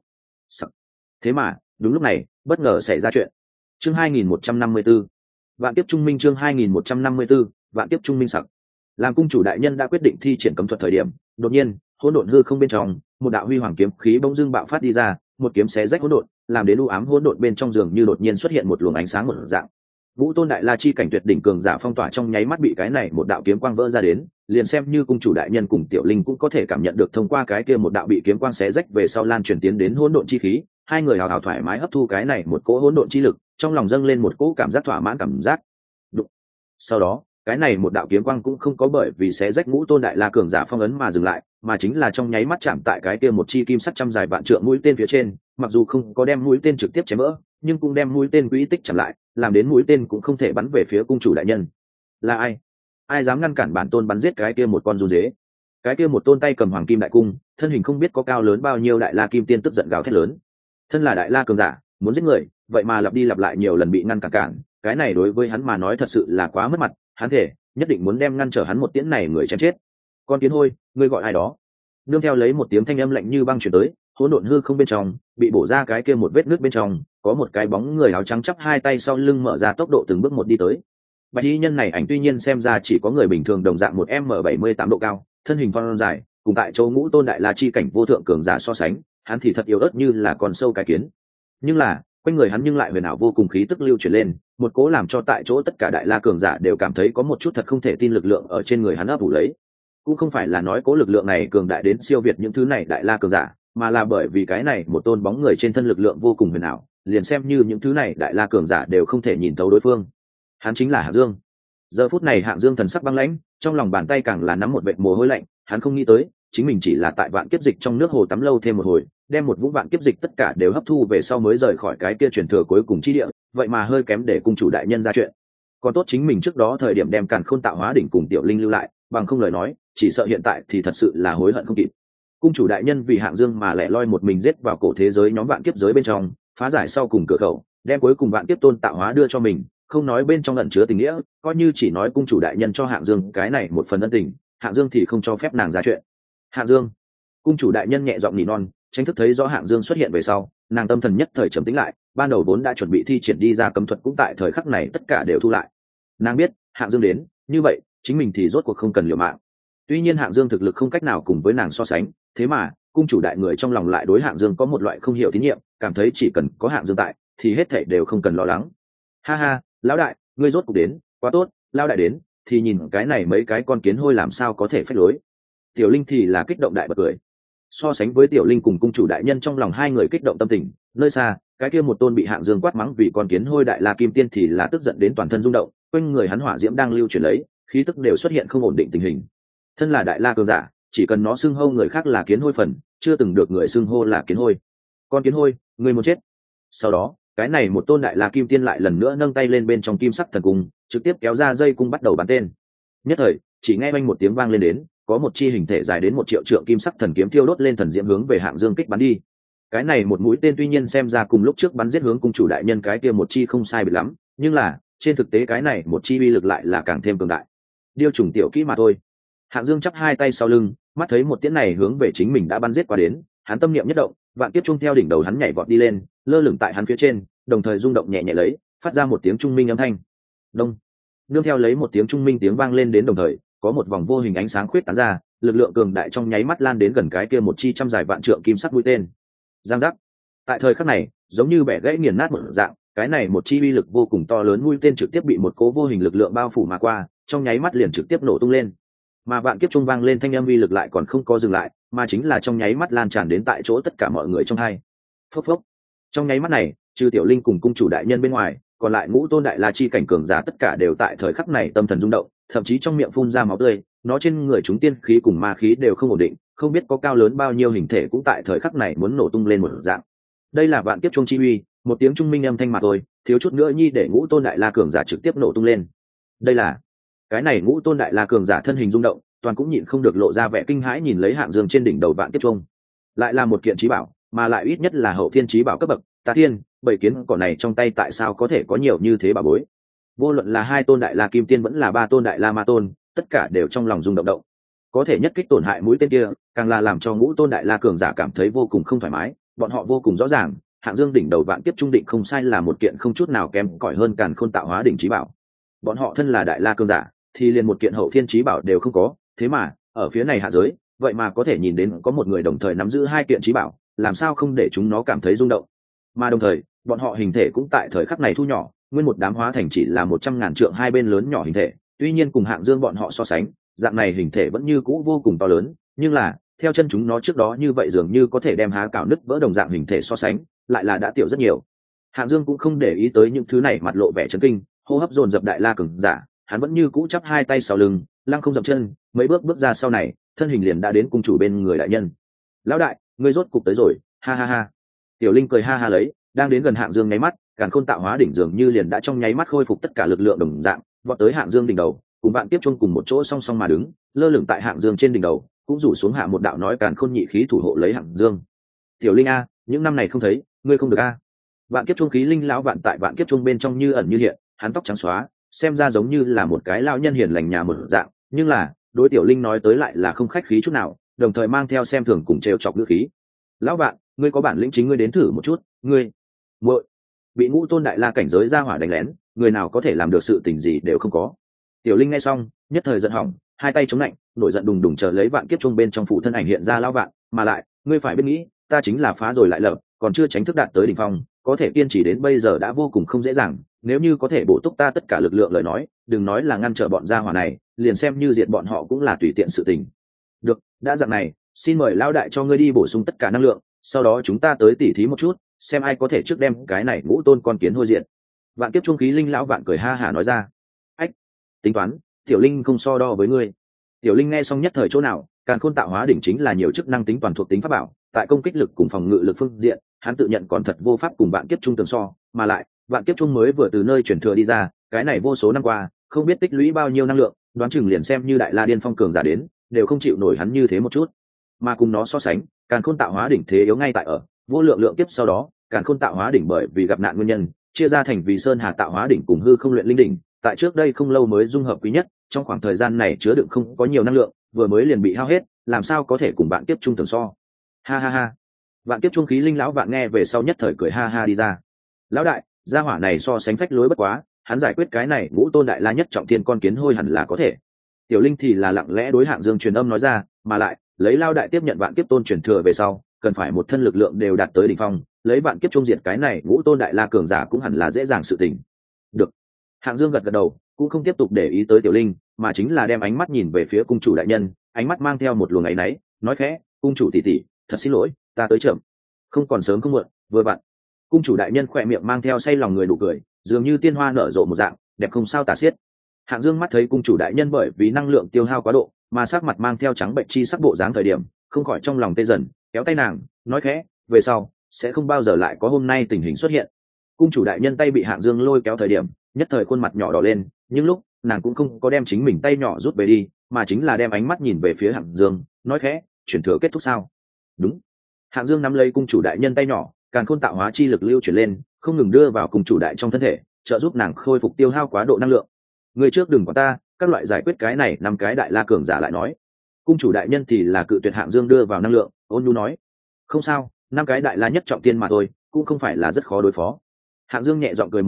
Thế mà, đúng lúc này, bất ngờ xảy ra chuyện. Chương 2154, Vạn Kiếp Trung Minh. Chương 2154, Vạn Kiếp Trung Minh sặc. Làm cung chủ đại nhân đã quyết định thi triển cấm thuật thời điểm, đột nhiên, hỗn độn hư không bên trong, một đạo huy hoàng kiếm khí bỗng dưng bạo phát đi ra, một kiếm xé rách hỗn độn, làm đến u ám hỗn độn bên trong giường như đột nhiên xuất hiện một luồng ánh sáng một dạng. Vũ tôn đại la chi cảnh tuyệt đỉnh cường giả phong tỏa trong nháy mắt bị cái này một đạo kiếm quang vỡ ra đến, liền xem như cung chủ đại nhân cùng tiểu linh cũng có thể cảm nhận được thông qua cái kia một đạo bị kiếm quang xé rách về sau lan truyền tiến đến hỗn độn chi khí, hai người hào hào thoải mái hấp thu cái này một cỗ hỗn độn chi lực, trong lòng dâng lên một cỗ cảm giác thỏa mãn cảm giác. Đụng. Sau đó, cái này một đạo kiếm quang cũng không có bởi vì xé rách ngũ tôn đại la cường giả phong ấn mà dừng lại, mà chính là trong nháy mắt chạm tại cái kia một chi kim sắt trăm dài vạn trượng mũi tên phía trên, mặc dù không có đem mũi tên trực tiếp chém vỡ, nhưng cũng đem mũi tên quỹ tích chặn lại, làm đến mũi tên cũng không thể bắn về phía cung chủ đại nhân. Là ai? Ai dám ngăn cản bản tôn bắn giết cái kia một con run dế? Cái kia một tôn tay cầm hoàng kim đại cung, thân hình không biết có cao lớn bao nhiêu đại la kim tiên tức giận gào thét lớn. Thân là đại la cường giả, muốn giết người, vậy mà lặp đi lặp lại nhiều lần bị ngăn cản, cái này đối với hắn mà nói thật sự là quá mất mặt, hắn thể nhất định muốn đem ngăn trở hắn một tiễn này người chém chết. Con kiến hôi, ngươi gọi ai đó? Nương theo lấy một tiếng thanh âm lạnh như băng truyền tới, hỗn độn hư không bên trong bị bổ ra cái kia một vết nước bên trong, có một cái bóng người áo trắng chắp hai tay sau lưng mở ra tốc độ từng bước một đi tới. Bạch y nhân này ảnh tuy nhiên xem ra chỉ có người bình thường đồng dạng một m 78 độ cao, thân hình phong dài, cùng tại châu ngũ tôn đại la chi cảnh vô thượng cường giả so sánh, hắn thì thật yếu ớt như là con sâu cái kiến. Nhưng là quanh người hắn nhưng lại huyền ảo vô cùng khí tức lưu chuyển lên, một cố làm cho tại chỗ tất cả đại la cường giả đều cảm thấy có một chút thật không thể tin lực lượng ở trên người hắn ấp ủ lấy. Cũng không phải là nói cố lực lượng này cường đại đến siêu việt những thứ này đại la cường giả, mà là bởi vì cái này một tôn bóng người trên thân lực lượng vô cùng huyền ảo, liền xem như những thứ này đại la cường giả đều không thể nhìn thấu đối phương. Hắn chính là Hạng Dương. Giờ phút này Hạng Dương thần sắc băng lãnh, trong lòng bàn tay càng là nắm một vệt mồ hôi lạnh, hắn không nghĩ tới, chính mình chỉ là tại vạn kiếp dịch trong nước hồ tắm lâu thêm một hồi, đem một vũng vạn kiếp dịch tất cả đều hấp thu về sau mới rời khỏi cái kia truyền thừa cuối cùng chi địa, vậy mà hơi kém để cung chủ đại nhân ra chuyện. Còn tốt chính mình trước đó thời điểm đem Càn Khôn tạo hóa đỉnh cùng tiểu linh lưu lại, bằng không lời nói, chỉ sợ hiện tại thì thật sự là hối hận không kịp. Cung chủ đại nhân vì Hạng Dương mà lẻ loi một mình giết vào cổ thế giới nhóm vạn kiếp giới bên trong, phá giải sau cùng cửa khẩu, đem cuối cùng vạn kiếp tôn tạo hóa đưa cho mình, không nói bên trong ẩn chứa tình nghĩa, coi như chỉ nói cung chủ đại nhân cho Hạng Dương cái này một phần ân tình, Hạng Dương thì không cho phép nàng ra chuyện. Hạng Dương. Cung chủ đại nhân nhẹ giọng nỉ non, tranh thức thấy rõ Hạng Dương xuất hiện về sau, nàng tâm thần nhất thời trầm tĩnh lại, ban đầu vốn đã chuẩn bị thi triển đi ra cấm thuật cũng tại thời khắc này tất cả đều thu lại. Nàng biết, Hạng Dương đến, như vậy, chính mình thì rốt cuộc không cần liều mạng. Tuy nhiên Hạng Dương thực lực không cách nào cùng với nàng so sánh, thế mà, cung chủ đại người trong lòng lại đối Hạng Dương có một loại không hiểu tín nhiệm, cảm thấy chỉ cần có Hạng Dương tại, thì hết thảy đều không cần lo lắng. Ha ha, lão đại, ngươi rốt cuộc đến, quá tốt, lão đại đến, thì nhìn cái này mấy cái con kiến hôi làm sao có thể phách lối. Tiểu Linh thì là kích động đại bật cười. So sánh với Tiểu Linh cùng cung chủ đại nhân trong lòng hai người kích động tâm tình, nơi xa, cái kia một tôn bị Hạng Dương quát mắng vì con kiến hôi đại la kim tiên thì là tức giận đến toàn thân rung động, quanh người hắn hỏa diễm đang lưu chuyển lấy, khí tức đều xuất hiện không ổn định tình hình. Thân là đại la cường giả, chỉ cần nó xưng hô người khác là kiến hôi phần, chưa từng được người xưng hô là kiến hôi. Con kiến hôi, người muốn chết. Sau đó, cái này một tôn đại la kim tiên lại lần nữa nâng tay lên bên trong kim sắc thần cung, trực tiếp kéo ra dây cung bắt đầu bắn tên. Nhất thời, chỉ nghe vang một tiếng vang lên đến, có một chi hình thể dài đến 1 triệu trượng kim sắc thần kiếm thiêu đốt lên thần diễm hướng về Hạng Dương kích bắn đi. Cái này một mũi tên tuy nhiên xem ra cùng lúc trước bắn giết hướng cung chủ đại nhân cái kia một chi không sai biệt lắm, nhưng là trên thực tế cái này một chi uy lực lại là càng thêm cường đại. Điêu trùng tiểu kỹ mà thôi. Hạng Dương chắp hai tay sau lưng, mắt thấy một tiễn này hướng về chính mình đã bắn giết qua đến, hắn tâm niệm nhất động, vạn kiếp trung theo đỉnh đầu hắn nhảy vọt đi lên, lơ lửng tại hắn phía trên, đồng thời rung động nhẹ nhẹ lấy, phát ra một tiếng trung minh âm thanh. Đông. nương theo lấy một tiếng trung minh tiếng vang lên đến, đồng thời có một vòng vô hình ánh sáng khuyết tán ra, lực lượng cường đại trong nháy mắt lan đến gần cái kia một chi trăm dài vạn trượng kim sắc mũi tên. Giang giác. Tại thời khắc này, giống như bẻ gãy nghiền nát một dạng, cái này một chi uy lực vô cùng to lớn mũi tên trực tiếp bị một cố vô hình lực lượng bao phủ mà qua, trong nháy mắt liền trực tiếp nổ tung lên. Mà vạn kiếp trung vang lên thanh âm uy lực lại còn không có dừng lại, mà chính là trong nháy mắt lan tràn đến tại chỗ tất cả mọi người trong hai. Phốc phốc. Trong nháy mắt này, trừ Tiểu Linh cùng cung chủ đại nhân bên ngoài, còn lại ngũ tôn đại la chi cảnh cường giả tất cả đều tại thời khắc này tâm thần rung động, thậm chí trong miệng phun ra máu tươi, nó trên người chúng tiên khí cùng ma khí đều không ổn định, không biết có cao lớn bao nhiêu hình thể cũng tại thời khắc này muốn nổ tung lên một dạng. Đây là vạn kiếp trung chi uy, một tiếng trung minh âm thanh mà thôi, thiếu chút nữa nhi để ngũ tôn đại la cường giả trực tiếp nổ tung lên. Đây là cái này ngũ tôn đại la cường giả thân hình rung động, toàn cũng nhịn không được lộ ra vẻ kinh hãi nhìn lấy Hạng Dương trên đỉnh đầu vạn kiếp trung. Lại là một kiện chí bảo, mà lại ít nhất là hậu thiên chí bảo cấp bậc, ta thiên, bảy kiến cỏ này trong tay tại sao có thể có nhiều như thế bảo bối? Vô luận là hai tôn đại la kim tiên vẫn là ba tôn đại la ma tôn, tất cả đều trong lòng rung động động. Có thể nhất kích tổn hại mũi tên kia, càng là làm cho ngũ tôn đại la cường giả cảm thấy vô cùng không thoải mái, bọn họ vô cùng rõ ràng, Hạng Dương đỉnh đầu vạn kiếp trung định không sai là một kiện không chút nào kém cỏi hơn Càn Khôn Tạo Hóa đỉnh chí bảo. Bọn họ thân là đại la cường giả, thì liền một kiện hậu thiên chí bảo đều không có, thế mà ở phía này hạ giới, vậy mà có thể nhìn đến có một người đồng thời nắm giữ hai kiện chí bảo, làm sao không để chúng nó cảm thấy rung động. Mà đồng thời, bọn họ hình thể cũng tại thời khắc này thu nhỏ, nguyên một đám hóa thành chỉ là 100.000 trượng hai bên lớn nhỏ hình thể, tuy nhiên cùng Hạng Dương bọn họ so sánh, dạng này hình thể vẫn như cũ vô cùng to lớn, nhưng là theo chân chúng nó trước đó như vậy dường như có thể đem há cào nứt vỡ đồng dạng hình thể so sánh, lại là đã tiểu rất nhiều. Hạng Dương cũng không để ý tới những thứ này, mặt lộ vẻ chấn kinh, hô hấp dồn dập đại la cường giả, hắn vẫn như cũ chắp hai tay sau lưng, lăng không dậm chân, mấy bước ra sau này, thân hình liền đã đến cung chủ bên người đại nhân. Lão đại, ngươi rốt cục tới rồi, ha ha ha. Tiểu Linh cười ha ha lấy, đang đến gần Hạng Dương nháy mắt, Càn Khôn Tạo Hóa đỉnh dường như liền đã trong nháy mắt khôi phục tất cả lực lượng đồng dạng, vọt tới Hạng Dương đỉnh đầu, cùng bạn tiếp chung cùng một chỗ song song mà đứng, lơ lửng tại Hạng Dương trên đỉnh đầu, cũng rủ xuống hạ một đạo nói Càn Khôn nhị khí thủ hộ lấy Hạng Dương. Tiểu Linh a, những năm này không thấy, ngươi không được a. Vạn kiếp trung khí linh lão vạn tại vạn kiếp trung bên trong như ẩn như hiện, hắn tóc trắng xóa, xem ra giống như là một cái lão nhân hiền lành nhà một dạng, nhưng là đối Tiểu Linh nói tới lại là không khách khí chút nào, đồng thời mang theo xem thường cùng trêu chọc ngữ khí. Lão vạn, ngươi có bản lĩnh chính ngươi đến thử một chút, ngươi muội bị ngũ tôn đại la cảnh giới ra hỏa đánh lén, người nào có thể làm được sự tình gì đều không có. Tiểu Linh nghe xong nhất thời giận hỏng, hai tay chống lạnh, nổi giận đùng đùng chờ lấy vạn kiếp trung bên trong phụ thân ảnh hiện ra lão vạn, mà lại ngươi phải biết nghĩ, ta chính là phá rồi lại lập, còn chưa tránh thức đạt tới đỉnh phong, có thể kiên trì đến bây giờ đã vô cùng không dễ dàng, nếu như có thể bổ túc ta tất cả lực lượng lời nói, đừng nói là ngăn trở bọn gia hỏa này, liền xem như diệt bọn họ cũng là tùy tiện sự tình. Được, đã dạng này, xin mời lão đại cho ngươi đi bổ sung tất cả năng lượng, sau đó chúng ta tới tỉ thí một chút, xem ai có thể trước đem cái này ngũ tôn con kiến hôi diện. Vạn kiếp trung khí linh lão vạn cười ha hả nói ra. Ách, tính toán, Tiểu Linh không so đo với ngươi. Tiểu Linh nghe xong nhất thời chỗ nào, Càn Khôn Tạo Hóa đỉnh chính là nhiều chức năng tính toàn thuộc tính pháp bảo, tại công kích lực cùng phòng ngự lực phương diện, hắn tự nhận còn thật vô pháp cùng vạn kiếp trung tường so, mà lại, vạn kiếp trung mới vừa từ nơi chuyển thừa đi ra, cái này vô số năm qua, không biết tích lũy bao nhiêu năng lượng, đoán chừng liền xem như đại la điên phong cường giả đến, đều không chịu nổi hắn như thế một chút. Mà cùng nó so sánh, Càn Khôn Tạo Hóa đỉnh thế yếu ngay tại ở, vô lượng lượng kiếp sau đó, Càn Khôn Tạo Hóa đỉnh bởi vì gặp nạn nguyên nhân, chia ra thành vì Sơn Hà Tạo Hóa đỉnh cùng hư không luyện linh đỉnh, tại trước đây không lâu mới dung hợp quý nhất, trong khoảng thời gian này chứa đựng không có nhiều năng lượng, vừa mới liền bị hao hết, làm sao có thể cùng bạn kiếp trung tường so. Ha ha ha. Vạn kiếp trung khí linh lão vạn nghe về sau nhất thời cười ha ha đi ra. Lão đại, gia hỏa này so sánh phách lối bất quá, hắn giải quyết cái này ngũ tôn đại la nhất trọng thiên con kiến hôi hẳn là có thể. Tiểu Linh thì là lặng lẽ đối Hạng Dương truyền âm nói ra, mà lại lấy lao đại tiếp nhận vạn kiếp tôn truyền thừa về sau, cần phải một thân lực lượng đều đạt tới đỉnh phong, lấy vạn kiếp trung diệt cái này ngũ tôn đại la cường giả cũng hẳn là dễ dàng sự tình. Được. Hạng Dương gật gật đầu, cũng không tiếp tục để ý tới Tiểu Linh, mà chính là đem ánh mắt nhìn về phía cung chủ đại nhân, ánh mắt mang theo một luồng áy náy, nói khẽ, cung chủ tỷ tỷ, thật xin lỗi, ta tới chậm. Không còn sớm không muộn, vừa vặn. Cung chủ đại nhân khỏe miệng mang theo say lòng người nụ cười, dường như tiên hoa nở rộ một dạng, đẹp không sao tả xiết. Hạng Dương mắt thấy cung chủ đại nhân bởi vì năng lượng tiêu hao quá độ, mà sắc mặt mang theo trắng bệnh chi sắc bộ dáng thời điểm, không khỏi trong lòng tê dần, kéo tay nàng, nói khẽ, về sau sẽ không bao giờ lại có hôm nay tình hình xuất hiện. Cung chủ đại nhân tay bị Hạng Dương lôi kéo thời điểm, nhất thời khuôn mặt nhỏ đỏ lên, nhưng lúc nàng cũng không có đem chính mình tay nhỏ rút về đi, mà chính là đem ánh mắt nhìn về phía Hạng Dương, nói khẽ, chuyển thừa kết thúc sao? Đúng. Hạng Dương nắm lấy cung chủ đại nhân tay nhỏ, Càn Khôn Tạo Hóa chi lực lưu chuyển lên, không ngừng đưa vào cung chủ đại trong thân thể, trợ giúp nàng khôi phục tiêu hao quá độ năng lượng. Người trước đừng quản ta, các loại giải quyết cái này năm cái đại la cường giả lại nói. Cung chủ đại nhân thì là cự tuyệt Hạng Dương đưa vào năng lượng, ôn nhu nói, không sao, năm cái đại la nhất trọng tiên mà thôi, cũng không phải là rất khó đối phó. Hạng Dương nhẹ giọng cười một tiếng,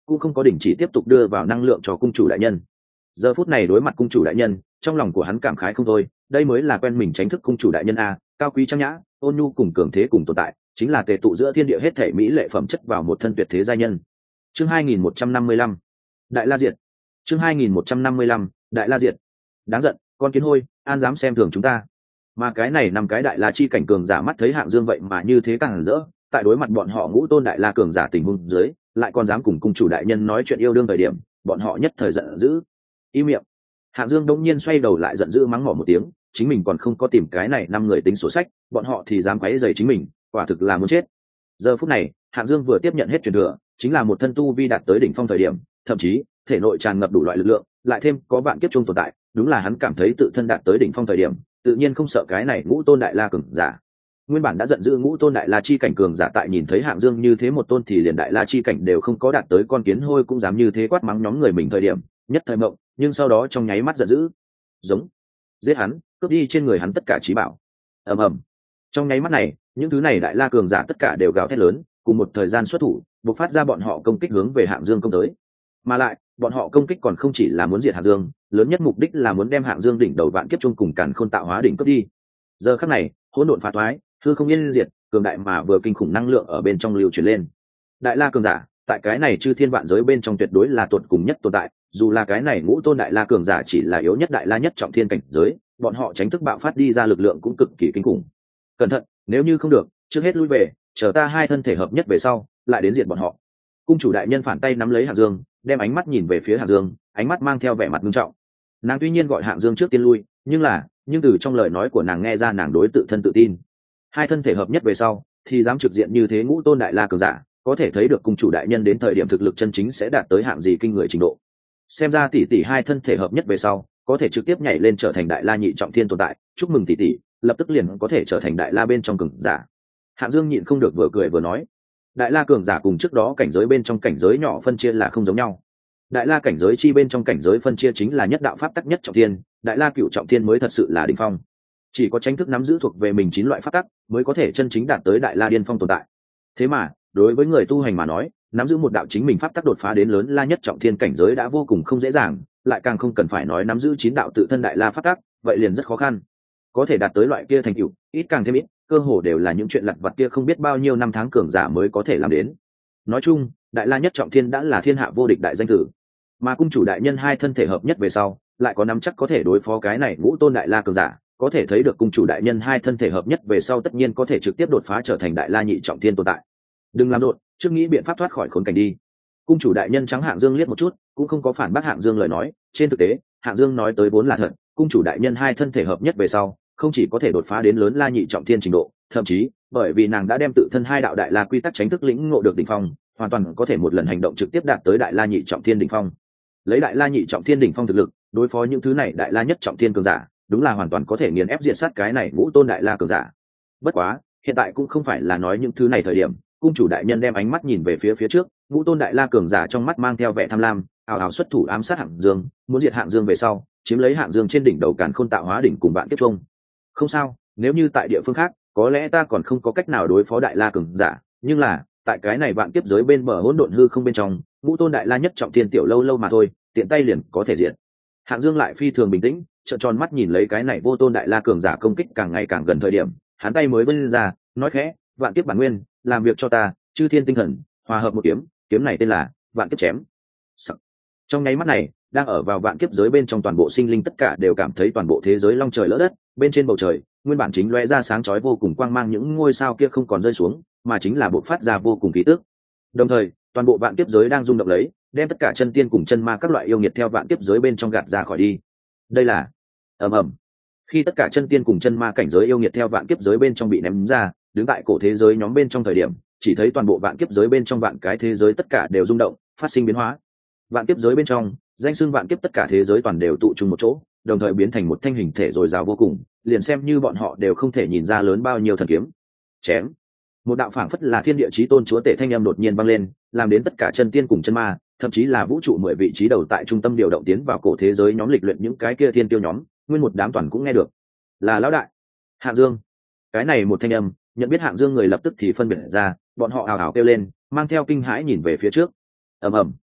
cũng không có đình chỉ tiếp tục đưa vào năng lượng cho cung chủ đại nhân. Giờ phút này đối mặt cung chủ đại nhân, trong lòng của hắn cảm khái không thôi, đây mới là quen mình tránh thức cung chủ đại nhân a, cao quý trang nhã, ôn nhu cùng cường thế cùng tồn tại, chính là tề tụ giữa thiên địa hết thể mỹ lệ phẩm chất vào một thân tuyệt thế giai nhân. Chương 2155, Đại La Diệt. Chương 2155, Đại La Diệt. Đáng giận, con kiến hôi, an dám xem thường chúng ta. Mà cái này năm cái Đại La chi cảnh cường giả mắt thấy Hạng Dương vậy mà như thế càng rỡ, tại đối mặt bọn họ ngũ tôn Đại La cường giả tình huống dưới, lại còn dám cùng cung chủ đại nhân nói chuyện yêu đương thời điểm, bọn họ nhất thời giận dữ. Im miệng. Hạng Dương đống nhiên xoay đầu lại giận dữ mắng mỏ một tiếng, chính mình còn không có tìm cái này năm người tính sổ sách, bọn họ thì dám quấy rầy chính mình, quả thực là muốn chết. Giờ phút này, Hạng Dương vừa tiếp nhận hết truyền thừa, chính là một thân tu vi đạt tới đỉnh phong thời điểm, thậm chí thể nội tràn ngập đủ loại lực lượng, lại thêm có vạn kiếp chung tồn tại, đúng là hắn cảm thấy tự thân đạt tới đỉnh phong thời điểm, tự nhiên không sợ cái này ngũ tôn Đại La cường giả. Nguyên bản đã giận dữ ngũ tôn Đại La chi cảnh cường giả tại nhìn thấy Hạng Dương như thế một tôn thì liền Đại La chi cảnh đều không có đạt tới, con kiến hôi cũng dám như thế quát mắng nhóm người mình thời điểm, nhất thời mộng, nhưng sau đó trong nháy mắt giận dữ, giống, giết hắn, cướp đi trên người hắn tất cả trí bảo. Ầm ầm. Trong nháy mắt này, những thứ này Đại La cường giả tất cả đều gào thét lớn, cùng một thời gian xuất thủ, bộc phát ra bọn họ công kích hướng về Hạng Dương công tới. Mà lại, bọn họ công kích còn không chỉ là muốn diệt Hạng Dương, lớn nhất mục đích là muốn đem Hạng Dương đỉnh đầu vạn kiếp chung cùng càn khôn tạo hóa đỉnh cướp đi. Giờ khắc này, hỗn độn phá thoái, hư không yên diệt, cường đại mà vừa kinh khủng năng lượng ở bên trong lưu truyền lên. Đại La cường giả, tại cái này chư thiên vạn giới bên trong tuyệt đối là tột cùng nhất tồn tại, dù là cái này ngũ tôn Đại La cường giả chỉ là yếu nhất Đại La nhất trọng thiên cảnh giới, bọn họ tránh thức bạo phát đi ra lực lượng cũng cực kỳ kinh khủng. Cẩn thận, nếu như không được, trước hết lui về, chờ ta hai thân thể hợp nhất về sau, lại đến diệt bọn họ. Cung chủ đại nhân phản tay nắm lấy Hạng Dương, đem ánh mắt nhìn về phía Hạng Dương, ánh mắt mang theo vẻ mặt nghiêm trọng. Nàng tuy nhiên gọi Hạng Dương trước tiên lui, nhưng từ trong lời nói của nàng nghe ra nàng đối tự thân tự tin. Hai thân thể hợp nhất về sau, thì dám trực diện như thế ngũ tôn Đại La cường giả, có thể thấy được cung chủ đại nhân đến thời điểm thực lực chân chính sẽ đạt tới hạng gì kinh người trình độ. Xem ra tỷ tỷ hai thân thể hợp nhất về sau, có thể trực tiếp nhảy lên trở thành Đại La nhị trọng thiên tồn tại, chúc mừng tỷ tỷ, lập tức liền có thể trở thành Đại La bên trong cường giả. Hạng Dương nhịn không được vừa cười vừa nói, Đại La cường giả cùng trước đó cảnh giới bên trong cảnh giới nhỏ phân chia là không giống nhau. Đại La cảnh giới chi bên trong cảnh giới phân chia chính là nhất đạo pháp tắc nhất trọng thiên, Đại La cửu trọng thiên mới thật sự là đỉnh phong. Chỉ có tranh thức nắm giữ thuộc về mình 9 loại pháp tắc, mới có thể chân chính đạt tới Đại La điên phong tồn tại. Thế mà, đối với người tu hành mà nói, nắm giữ một đạo chính mình pháp tắc đột phá đến lớn La nhất trọng thiên cảnh giới đã vô cùng không dễ dàng, lại càng không cần phải nói nắm giữ 9 đạo tự thân Đại La pháp tắc, vậy liền rất khó khăn. Có thể đạt tới loại kia thành tựu, ít càng thêm ít, cơ hồ đều là những chuyện lặt vặt kia không biết bao nhiêu năm tháng cường giả mới có thể làm đến. Nói chung, Đại La nhất trọng thiên đã là thiên hạ vô địch đại danh tử, mà cung chủ đại nhân hai thân thể hợp nhất về sau, lại có nắm chắc có thể đối phó cái này ngũ tôn Đại La cường giả, có thể thấy được cung chủ đại nhân hai thân thể hợp nhất về sau tất nhiên có thể trực tiếp đột phá trở thành Đại La nhị trọng thiên tồn tại. Đừng làm rộn, trước nghĩ biện pháp thoát khỏi khốn cảnh đi. Cung chủ đại nhân trắng Hạng Dương liếc một chút, cũng không có phản bác Hạng Dương lời nói, trên thực tế, Hạng Dương nói tới vốn là thật, cung chủ đại nhân hai thân thể hợp nhất về sau, không chỉ có thể đột phá đến lớn La nhị trọng thiên trình độ, thậm chí, bởi vì nàng đã đem tự thân hai đạo Đại La quy tắc tránh thức lĩnh ngộ được đỉnh phong, hoàn toàn có thể một lần hành động trực tiếp đạt tới Đại La nhị trọng thiên đỉnh phong. Lấy Đại La nhị trọng thiên đỉnh phong thực lực, đối phó những thứ này Đại La nhất trọng thiên cường giả, đúng là hoàn toàn có thể nghiền ép diệt sát cái này ngũ tôn Đại La cường giả. Bất quá, hiện tại cũng không phải là nói những thứ này thời điểm. Cung chủ đại nhân đem ánh mắt nhìn về phía trước, ngũ tôn Đại La cường giả trong mắt mang theo vẻ tham lam, ào ào xuất thủ ám sát Hạng Dương, muốn diệt Hạng Dương về sau, chiếm lấy Hạng Dương trên đỉnh đầu càn khôn tạo hóa đỉnh cùng vạn kiếp chung. Không sao, nếu như tại địa phương khác, có lẽ ta còn không có cách nào đối phó Đại La cường giả, nhưng là tại cái này vạn kiếp giới bên bờ hỗn độn hư không bên trong, ngũ tôn Đại La nhất trọng thiên tiểu lâu lâu mà thôi, tiện tay liền có thể diệt. Hạng Dương lại phi thường bình tĩnh, trợn tròn mắt nhìn lấy cái này vô tôn Đại La cường giả công kích càng ngày càng gần thời điểm, hắn tay mới vươn ra, nói khẽ, vạn kiếp bản nguyên, làm việc cho ta, chư thiên tinh thần, hòa hợp một kiếm, kiếm này tên là vạn kiếp chém. Trong nháy mắt này, đang ở vào vạn kiếp giới bên trong toàn bộ sinh linh tất cả đều cảm thấy toàn bộ thế giới long trời lỡ đất, bên trên bầu trời, nguyên bản chính lóe ra sáng chói vô cùng quang mang những ngôi sao kia không còn rơi xuống, mà chính là bộc phát ra vô cùng khí tức. Đồng thời, toàn bộ vạn kiếp giới đang rung động lấy, đem tất cả chân tiên cùng chân ma các loại yêu nghiệt theo vạn kiếp giới bên trong gạt ra khỏi đi. Đây là ầm ầm. Khi tất cả chân tiên cùng chân ma cảnh giới yêu nghiệt theo vạn kiếp giới bên trong bị ném ra, đứng tại cổ thế giới nhóm bên trong thời điểm, chỉ thấy toàn bộ vạn kiếp giới bên trong vạn cái thế giới tất cả đều rung động, phát sinh biến hóa. Vạn kiếp giới bên trong, danh xưng vạn kiếp tất cả thế giới toàn đều tụ chung một chỗ, đồng thời biến thành một thanh hình thể dồi dào vô cùng, liền xem như bọn họ đều không thể nhìn ra lớn bao nhiêu thần kiếm. Chém. Một đạo phảng phất là thiên địa chí tôn chúa tể thanh âm đột nhiên vang lên, làm đến tất cả chân tiên cùng chân ma, thậm chí là vũ trụ 10 vị trí đầu tại trung tâm điều động tiến vào cổ thế giới nhóm lịch luyện những cái kia thiên tiêu nhóm, nguyên một đám toàn cũng nghe được. Là lão đại, Hạng Dương. Cái này một thanh âm, nhận biết Hạng Dương người lập tức thì phân biệt ra, bọn họ ào ào kêu lên, mang theo kinh hãi nhìn về phía trước. Ầm ầm.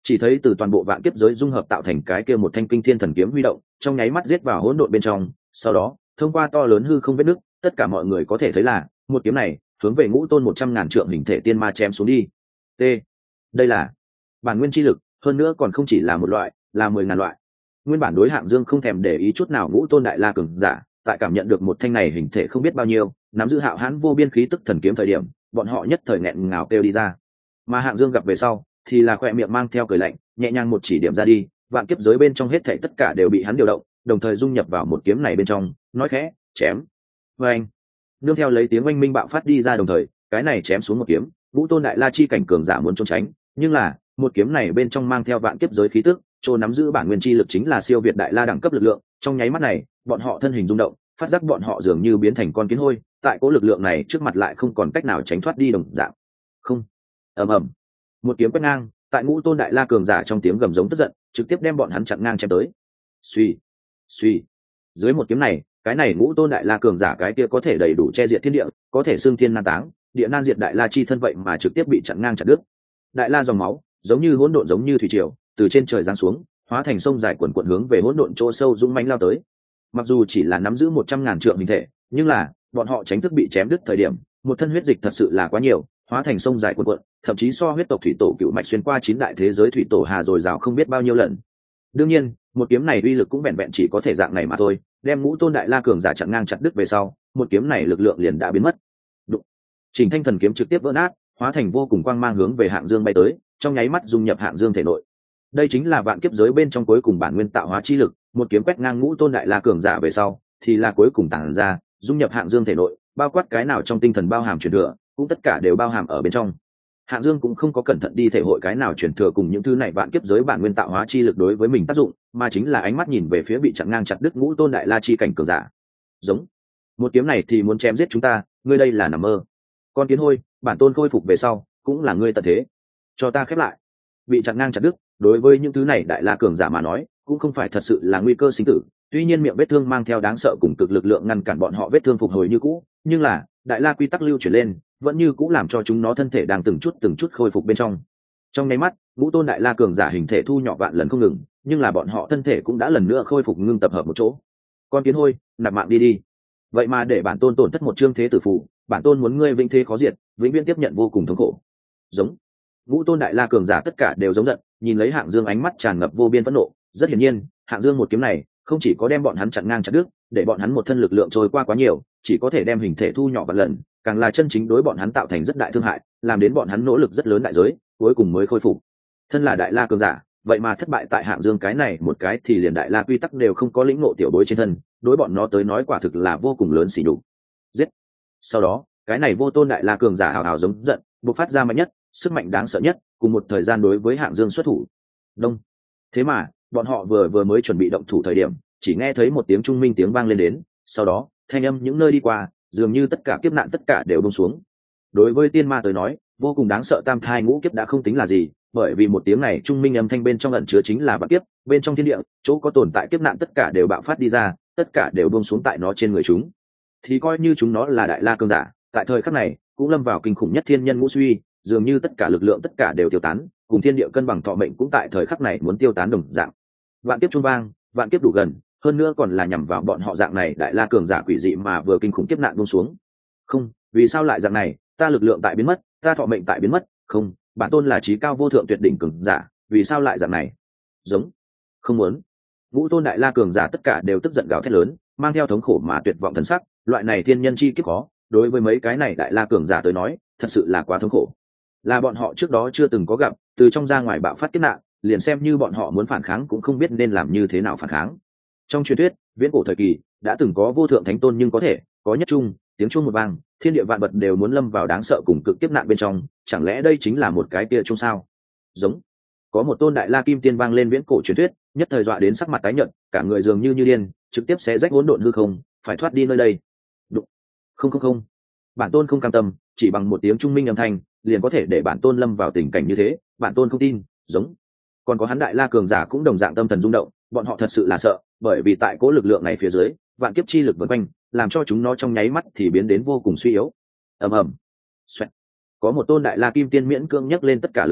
Chỉ thấy từ toàn bộ vạn kiếp giới dung hợp tạo thành cái kia một thanh kinh thiên thần kiếm huy động, trong nháy mắt giết vào hỗn độn bên trong. Sau đó thông qua to lớn hư không vết nứt, tất cả mọi người có thể thấy là một kiếm này hướng về Ngũ Tôn 100.000 trượng hình thể tiên ma chém xuống đi. T. Đây là bản nguyên chi lực, hơn nữa còn không chỉ là một loại, là 10.000 loại. Nguyên bản đối Hạng Dương không thèm để ý chút nào Ngũ Tôn đại la cường giả, tại cảm nhận được một thanh này hình thể không biết bao nhiêu, nắm giữ hạo hãn vô biên khí tức thần kiếm thời điểm, bọn họ nhất thời nghẹn ngào kêu đi ra. Mà Hạng Dương gặp về sau, thì là khỏe miệng mang theo cười lạnh, nhẹ nhàng một chỉ điểm ra đi, vạn kiếp giới bên trong hết thảy tất cả đều bị hắn điều động, đồng thời dung nhập vào một kiếm này bên trong, nói khẽ, chém. Oeng. Nương theo lấy tiếng oanh minh bạo phát đi ra, đồng thời, cái này chém xuống một kiếm, Ngũ Tôn đại la chi cảnh cường giả muốn trốn tránh, nhưng là, một kiếm này bên trong mang theo vạn kiếp giới khí tức, chỗ nắm giữ bản nguyên chi lực chính là siêu việt đại la đẳng cấp lực lượng, trong nháy mắt này, bọn họ thân hình rung động, phát giác bọn họ dường như biến thành con kiến hôi, tại cỗ lực lượng này trước mặt lại không còn cách nào tránh thoát đi đồng dạng. Không. Ầm ầm. Một kiếm quét ngang, tại Ngũ Tôn đại la cường giả trong tiếng gầm giống tức giận, trực tiếp đem bọn hắn chặn ngang chém tới. Suy, suy. Dưới một kiếm này, cái này Ngũ Tôn đại la cường giả cái kia có thể đầy đủ che diệt thiên địa, có thể xương thiên nan táng, địa nan diệt đại la chi thân vậy mà trực tiếp bị chặn ngang chặt đứt. Đại la dòng máu, giống như hỗn độn giống như thủy triều, từ trên trời giáng xuống, hóa thành sông dài quần quần hướng về hỗn độn chỗ sâu dũng mãnh lao tới. Mặc dù chỉ là nắm giữ 100.000 trượng hình thể, nhưng là bọn họ tránh thức bị chém đứt thời điểm, một thân huyết dịch thật sự là quá nhiều, hóa thành sông dài quần quần, thậm chí so huyết tộc thủy tổ cựu mạch xuyên qua 9 đại thế giới thủy tổ hà rồi rào không biết bao nhiêu lần. Đương nhiên, một kiếm này uy lực cũng vẹn vẹn chỉ có thể dạng này mà thôi, đem Ngũ Tôn đại la cường giả chặn ngang chặt đứt về sau, một kiếm này lực lượng liền đã biến mất. Đụng. Trình Thanh thần kiếm trực tiếp vỡ nát, hóa thành vô cùng quang mang hướng về Hạng Dương bay tới, trong nháy mắt dung nhập Hạng Dương thể nội. Đây chính là vạn kiếp giới bên trong cuối cùng bản nguyên tạo hóa chi lực, một kiếm quét ngang Ngũ Tôn đại la cường giả về sau, thì là cuối cùng tản ra, dung nhập Hạng Dương thể nội, bao quát cái nào trong tinh thần bao hàm truyền thừa, cũng tất cả đều bao hàm ở bên trong. Hạng Dương cũng không có cẩn thận đi thể hội cái nào truyền thừa cùng những thứ này vạn kiếp giới bản nguyên tạo hóa chi lực đối với mình tác dụng, mà chính là ánh mắt nhìn về phía bị chặn ngang chặt đứt Ngũ Tôn đại la chi cảnh cường giả. Giống. Một kiếm này thì muốn chém giết chúng ta, ngươi đây là nằm mơ. Con kiến hôi, bản tôn khôi phục về sau, cũng là ngươi tận thế. Cho ta khép lại. Bị chặn ngang chặt đứt, đối với những thứ này đại la cường giả mà nói, cũng không phải thật sự là nguy cơ sinh tử, tuy nhiên miệng vết thương mang theo đáng sợ cùng cực lực lượng ngăn cản bọn họ vết thương phục hồi như cũ, nhưng là đại la quy tắc lưu chuyển lên, vẫn như cũ làm cho chúng nó thân thể đang từng chút khôi phục bên trong. Trong nháy mắt, Ngũ Tôn đại la cường giả hình thể thu nhỏ vạn lần không ngừng, nhưng là bọn họ thân thể cũng đã lần nữa khôi phục ngưng tập hợp một chỗ. Con kiến hôi, nạp mạng đi đi. Vậy mà để bản tôn tổn thất một chương thế tử phụ, bản tôn muốn ngươi vĩnh thế khó diệt, vĩnh viễn tiếp nhận vô cùng thống khổ. Giống. Ngũ Tôn đại la cường giả tất cả đều giống giận, nhìn lấy Hạng Dương ánh mắt tràn ngập vô biên phẫn nộ, rất hiển nhiên, Hạng Dương một kiếm này, không chỉ có đem bọn hắn chặn ngang chặt đứt, để bọn hắn một thân lực lượng trôi qua quá nhiều, chỉ có thể đem hình thể thu nhỏ vạn lần, càng là chân chính đối bọn hắn tạo thành rất đại thương hại, làm đến bọn hắn nỗ lực rất lớn đại giới, cuối cùng mới khôi phục. Thân là đại la cường giả, vậy mà thất bại tại Hạng Dương cái này một cái thì liền đại la quy tắc đều không có lĩnh ngộ tiểu bối trên thân, đối bọn nó tới nói quả thực là vô cùng lớn xỉ nhục. Giết. Sau đó, cái này vô tôn đại la cường giả hào hào giống giận, bộc phát ra mạnh nhất, sức mạnh đáng sợ nhất, cùng một thời gian đối với Hạng Dương xuất thủ. Đông. Thế mà, bọn họ vừa mới chuẩn bị động thủ thời điểm, chỉ nghe thấy một tiếng trung minh tiếng vang lên đến, sau đó, thanh âm những nơi đi qua, dường như tất cả kiếp nạn tất cả đều buông xuống. Đối với tiên ma tới nói, vô cùng đáng sợ tam thai ngũ kiếp đã không tính là gì, bởi vì một tiếng này trung minh âm thanh bên trong ẩn chứa chính là vạn kiếp, bên trong thiên địa, chỗ có tồn tại kiếp nạn tất cả đều bạo phát đi ra, tất cả đều buông xuống tại nó trên người chúng. Thì coi như chúng nó là đại la cường giả, tại thời khắc này, cũng lâm vào kinh khủng nhất thiên nhân ngũ suy, dường như tất cả lực lượng tất cả đều tiêu tán, cùng thiên địa cân bằng thọ mệnh cũng tại thời khắc này muốn tiêu tán đồng dạng. Vạn kiếp trung vang, vạn kiếp đủ gần, hơn nữa còn là nhằm vào bọn họ dạng này đại la cường giả quỷ dị mà vừa kinh khủng kiếp nạn buông xuống. Không, vì sao lại dạng này, ta lực lượng tại biến mất, ta thọ mệnh tại biến mất, không, bản tôn là trí cao vô thượng tuyệt đỉnh cường giả, vì sao lại dạng này? Giống. Không muốn. Ngũ Tôn đại la cường giả tất cả đều tức giận gào thét lớn, mang theo thống khổ mà tuyệt vọng thần sắc, loại này thiên nhân chi kiếp khó, đối với mấy cái này đại la cường giả tới nói, thật sự là quá thống khổ. Là bọn họ trước đó chưa từng có gặp, từ trong ra ngoài bạo phát kiếp nạn, liền xem như bọn họ muốn phản kháng cũng không biết nên làm như thế nào phản kháng. Trong truyền thuyết, viễn cổ thời kỳ, đã từng có vô thượng thánh tôn nhưng có thể, có nhất trung, tiếng chuông một vang, thiên địa vạn vật đều muốn lâm vào đáng sợ cùng cực kiếp nạn bên trong, chẳng lẽ đây chính là một cái kia chuông sao? Giống. Có một tôn đại la kim tiên vang lên viễn cổ truyền thuyết, nhất thời dọa đến sắc mặt tái nhợt, cả người dường như điên, trực tiếp xé rách hỗn độn hư không, phải thoát đi nơi đây. Đụng. Không. Bản tôn không cam tâm, chỉ bằng một tiếng trung minh âm thanh, liền có thể để bản tôn lâm vào tình cảnh như thế, bản tôn không tin. Giống. Còn có hắn đại la cường giả cũng đồng dạng tâm thần rung động, bọn họ thật sự là sợ, bởi vì tại cố lực lượng này phía dưới, vạn kiếp chi lực vần quanh, làm cho chúng nó trong nháy mắt thì biến đến vô cùng suy yếu. Ầm ầm. Xoẹt. Có một tôn đại la kim tiên miễn cưỡng nhấc lên tất cả lực lượng,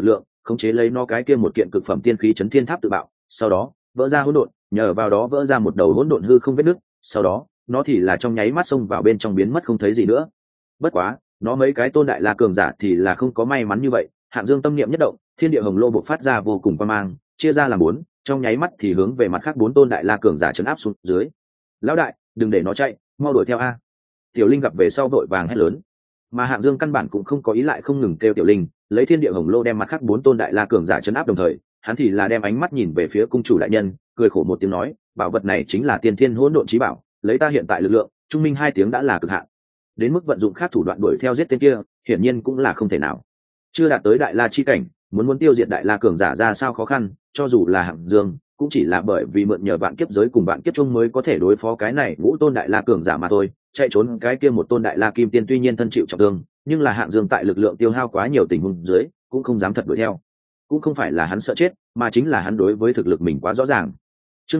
khống chế lấy nó cái kia một kiện cực phẩm tiên khí chấn thiên tháp tự bạo, sau đó vỡ ra hỗn độn, nhờ vào đó vỡ ra một đầu hỗn độn hư không vết nứt, sau đó nó thì là trong nháy mắt xông vào bên trong biến mất không thấy gì nữa. Bất quá nó mấy cái tôn đại la cường giả thì là không có may mắn như vậy. Hạng Dương tâm niệm nhất động, thiên địa hồng lô bộc phát ra vô cùng quang mang, chia ra làm bốn, trong nháy mắt thì hướng về mặt khác bốn tôn đại la cường giả trấn áp xuống dưới. Lão đại, đừng để nó chạy, mau đuổi theo a! Tiểu Linh gặp về sau vội vàng hét lớn. Mà Hạng Dương căn bản cũng không có ý lại không ngừng kêu Tiểu Linh, lấy thiên địa hồng lô đem mặt khác bốn tôn đại la cường giả trấn áp đồng thời, hắn thì là đem ánh mắt nhìn về phía cung chủ đại nhân, cười khổ một tiếng nói, bảo vật này chính là tiên thiên hỗn độn chí bảo, lấy ta hiện tại lực lượng, trung minh hai tiếng đã là cực hạn. Đến mức vận dụng khác thủ đoạn đuổi theo giết tên kia, hiển nhiên cũng là không thể nào. Chưa đạt tới đại la chi cảnh, muốn tiêu diệt đại la cường giả ra sao khó khăn, cho dù là Hạng Dương cũng chỉ là bởi vì mượn nhờ vạn kiếp giới cùng vạn kiếp trung mới có thể đối phó cái này ngũ tôn đại la cường giả mà thôi. Chạy trốn cái kia một tôn đại la kim tiên tuy nhiên thân chịu trọng thương, nhưng là Hạng Dương tại lực lượng tiêu hao quá nhiều tình huống dưới cũng không dám thật đuổi theo. Cũng không phải là hắn sợ chết, mà chính là hắn đối với thực lực mình quá rõ ràng. Chương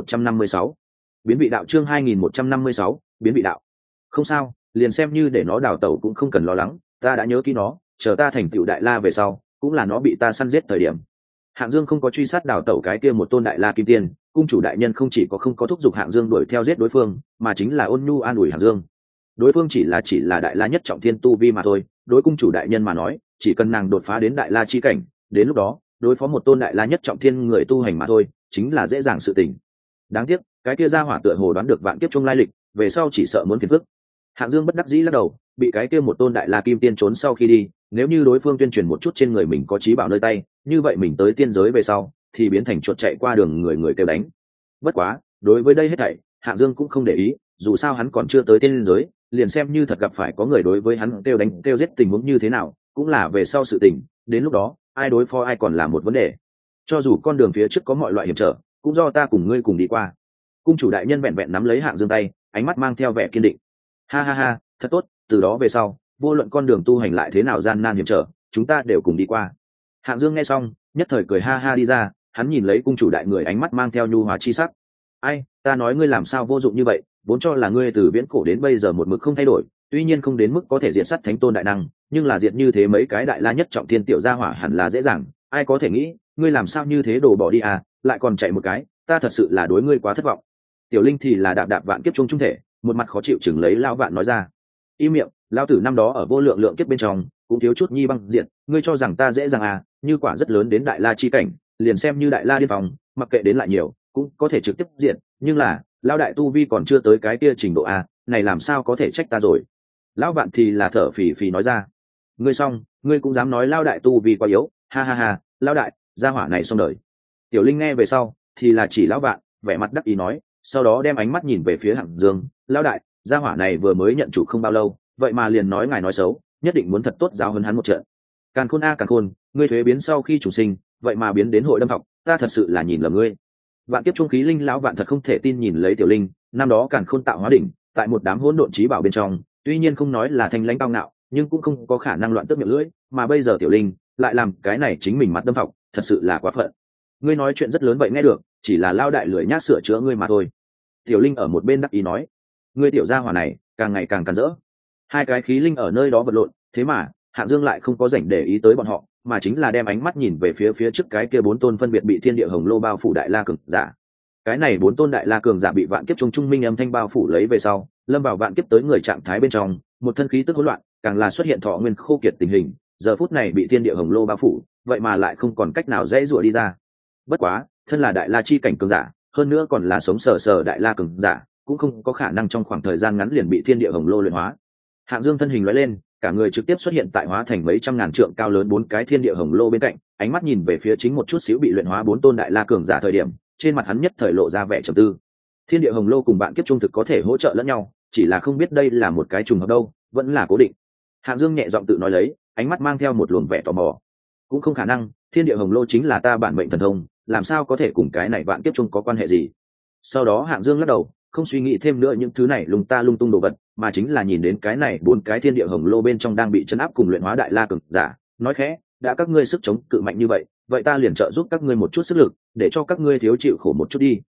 2156 biến vị đạo. Chương 2156 biến vị đạo. Không sao, liền xem như để nó đào tẩu cũng không cần lo lắng, ta đã nhớ kỹ nó, chờ ta thành tựu đại la về sau cũng là nó bị ta săn giết thời điểm. Hạng Dương không có truy sát đào tẩu cái kia một tôn đại la kim tiên, cung chủ đại nhân không chỉ có không có thúc giục Hạng Dương đuổi theo giết đối phương, mà chính là ôn nhu an ủi Hạng Dương. Đối phương chỉ là đại la nhất trọng thiên tu vi mà thôi, đối cung chủ đại nhân mà nói, chỉ cần nàng đột phá đến đại la chi cảnh, đến lúc đó đối phó một tôn đại la nhất trọng thiên người tu hành mà thôi, chính là dễ dàng sự tình. Đáng tiếc cái kia gia hỏa tựa hồ đoán được vạn kiếp chung lai lịch, về sau chỉ sợ muốn phiền phức. Hạng Dương bất đắc dĩ lắc đầu, bị cái kia một tôn đại la kim tiên trốn sau khi đi, nếu như đối phương tuyên truyền một chút trên người mình có trí bảo nơi tay, như vậy mình tới tiên giới về sau thì biến thành chuột chạy qua đường người người kêu đánh. Bất quá đối với đây hết thảy Hạng Dương cũng không để ý, dù sao hắn còn chưa tới tiên giới, liền xem như thật gặp phải có người đối với hắn kêu đánh kêu giết tình huống như thế nào cũng là về sau sự tình, đến lúc đó ai đối phó ai còn là một vấn đề. Cho dù con đường phía trước có mọi loại hiểm trở, cũng do ta cùng ngươi cùng đi qua. Cung chủ đại nhân vẹn vẹn nắm lấy Hạng Dương tay, ánh mắt mang theo vẻ kiên định. Ha ha ha, thật tốt, từ đó về sau vô luận con đường tu hành lại thế nào gian nan hiểm trở, chúng ta đều cùng đi qua. Hạng Dương nghe xong nhất thời cười ha ha đi ra, hắn nhìn lấy cung chủ đại người, ánh mắt mang theo nhu hòa chi sắc. Ai, ta nói ngươi làm sao vô dụng như vậy, vốn cho là ngươi từ viễn cổ đến bây giờ một mực không thay đổi, tuy nhiên không đến mức có thể diệt sát thánh tôn đại năng, nhưng là diệt như thế mấy cái đại la nhất trọng thiên tiểu gia hỏa hẳn là dễ dàng, ai có thể nghĩ ngươi làm sao như thế đổ bỏ đi à, lại còn chạy một cái, ta thật sự là đối ngươi quá thất vọng. Tiểu Linh thì là đạp đạp vạn kiếp trung trung thể, một mặt khó chịu chừng lấy lão vạn nói ra. Im miệng, lão tử năm đó ở vô lượng lượng kiếp bên trong cũng thiếu chút nhi băng diện, ngươi cho rằng ta dễ dàng à, như quả rất lớn đến đại la chi cảnh, liền xem như đại la điên phòng, mặc kệ đến lại nhiều cũng có thể trực tiếp diện, nhưng là lão đại tu vi còn chưa tới cái kia trình độ a, này làm sao có thể trách ta rồi. Lão vạn thì là thở phì phì nói ra. Ngươi xong, ngươi cũng dám nói lão đại tu vi quá yếu, ha ha ha, lão đại gia hỏa này xong đời. Tiểu Linh nghe về sau thì là chỉ lão vạn, vẻ mặt đắc ý nói, sau đó đem ánh mắt nhìn về phía Hạng Dương. Lão đại, gia hỏa này vừa mới nhận chủ không bao lâu, vậy mà liền nói ngài nói xấu, nhất định muốn thật tốt giáo huấn hắn một trận. Càn khôn a càn khôn, ngươi thuế biến sau khi chủ sinh, vậy mà biến đến hội đâm học, ta thật sự là nhìn lầm ngươi. Vạn kiếp trung khí linh lão vạn thật không thể tin nhìn lấy Tiểu Linh, năm đó Càn khôn tạo hóa đỉnh, tại một đám hỗn độn trí bảo bên trong, tuy nhiên không nói là thanh lãnh cao ngạo, nhưng cũng không có khả năng loạn tước miệng lưỡi, mà bây giờ Tiểu Linh lại làm cái này chính mình mặt đâm học, thật sự là quá phận. Ngươi nói chuyện rất lớn vậy nghe được, chỉ là lao đại lười nhác sửa chữa ngươi mà thôi. Tiểu Linh ở một bên đắc ý nói, ngươi tiểu gia hỏa này càng ngày càng càn rỡ. Hai cái khí linh ở nơi đó vật lộn, thế mà Hạng Dương lại không có rảnh để ý tới bọn họ, mà chính là đem ánh mắt nhìn về phía trước cái kia bốn tôn phân biệt bị thiên địa hồng lô bao phủ đại la cường giả. Cái này bốn tôn đại la cường giả bị vạn kiếp trung trung minh âm thanh bao phủ lấy về sau, lâm vào vạn kiếp tới người trạng thái bên trong, một thân khí tức hỗn loạn, càng là xuất hiện thọ nguyên khô kiệt tình hình, giờ phút này bị thiên địa hồng lô bao phủ, vậy mà lại không còn cách nào dễ dụa đi ra. Bất quá, thân là đại la chi cảnh cường giả, hơn nữa còn là sống sờ đại la cường giả, cũng không có khả năng trong khoảng thời gian ngắn liền bị thiên địa hồng lô luyện hóa. Hạng Dương thân hình lóe lên, cả người trực tiếp xuất hiện tại hóa thành mấy trăm ngàn trượng cao lớn bốn cái thiên địa hồng lô bên cạnh, ánh mắt nhìn về phía chính một chút xíu bị luyện hóa bốn tôn đại la cường giả thời điểm, trên mặt hắn nhất thời lộ ra vẻ trầm tư. Thiên địa hồng lô cùng bạn kiếp trung thực có thể hỗ trợ lẫn nhau, chỉ là không biết đây là một cái trùng hợp đâu, vẫn là cố định. Hạng Dương nhẹ giọng tự nói lấy, ánh mắt mang theo một luồng vẻ tò mò. Cũng không khả năng, thiên địa hồng lô chính là ta bản mệnh thần thông, làm sao có thể cùng cái này vạn kiếp trung có quan hệ gì. Sau đó Hạng Dương lắc đầu, không suy nghĩ thêm nữa những thứ này lung tung đồ vật, mà chính là nhìn đến cái này bốn cái thiên địa hồng lô bên trong đang bị chấn áp cùng luyện hóa đại la cường giả, nói khẽ, đã các ngươi sức chống cự mạnh như vậy, vậy ta liền trợ giúp các ngươi một chút sức lực, để cho các ngươi thiếu chịu khổ một chút đi.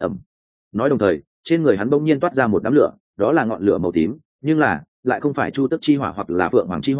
Nói đồng thời, trên người hắn bỗng nhiên toát ra một đám lửa, đó là ngọn lửa màu tím, nhưng là lại không phải chu tức chi hỏa hoặc là phượng hoàng chi hỏa,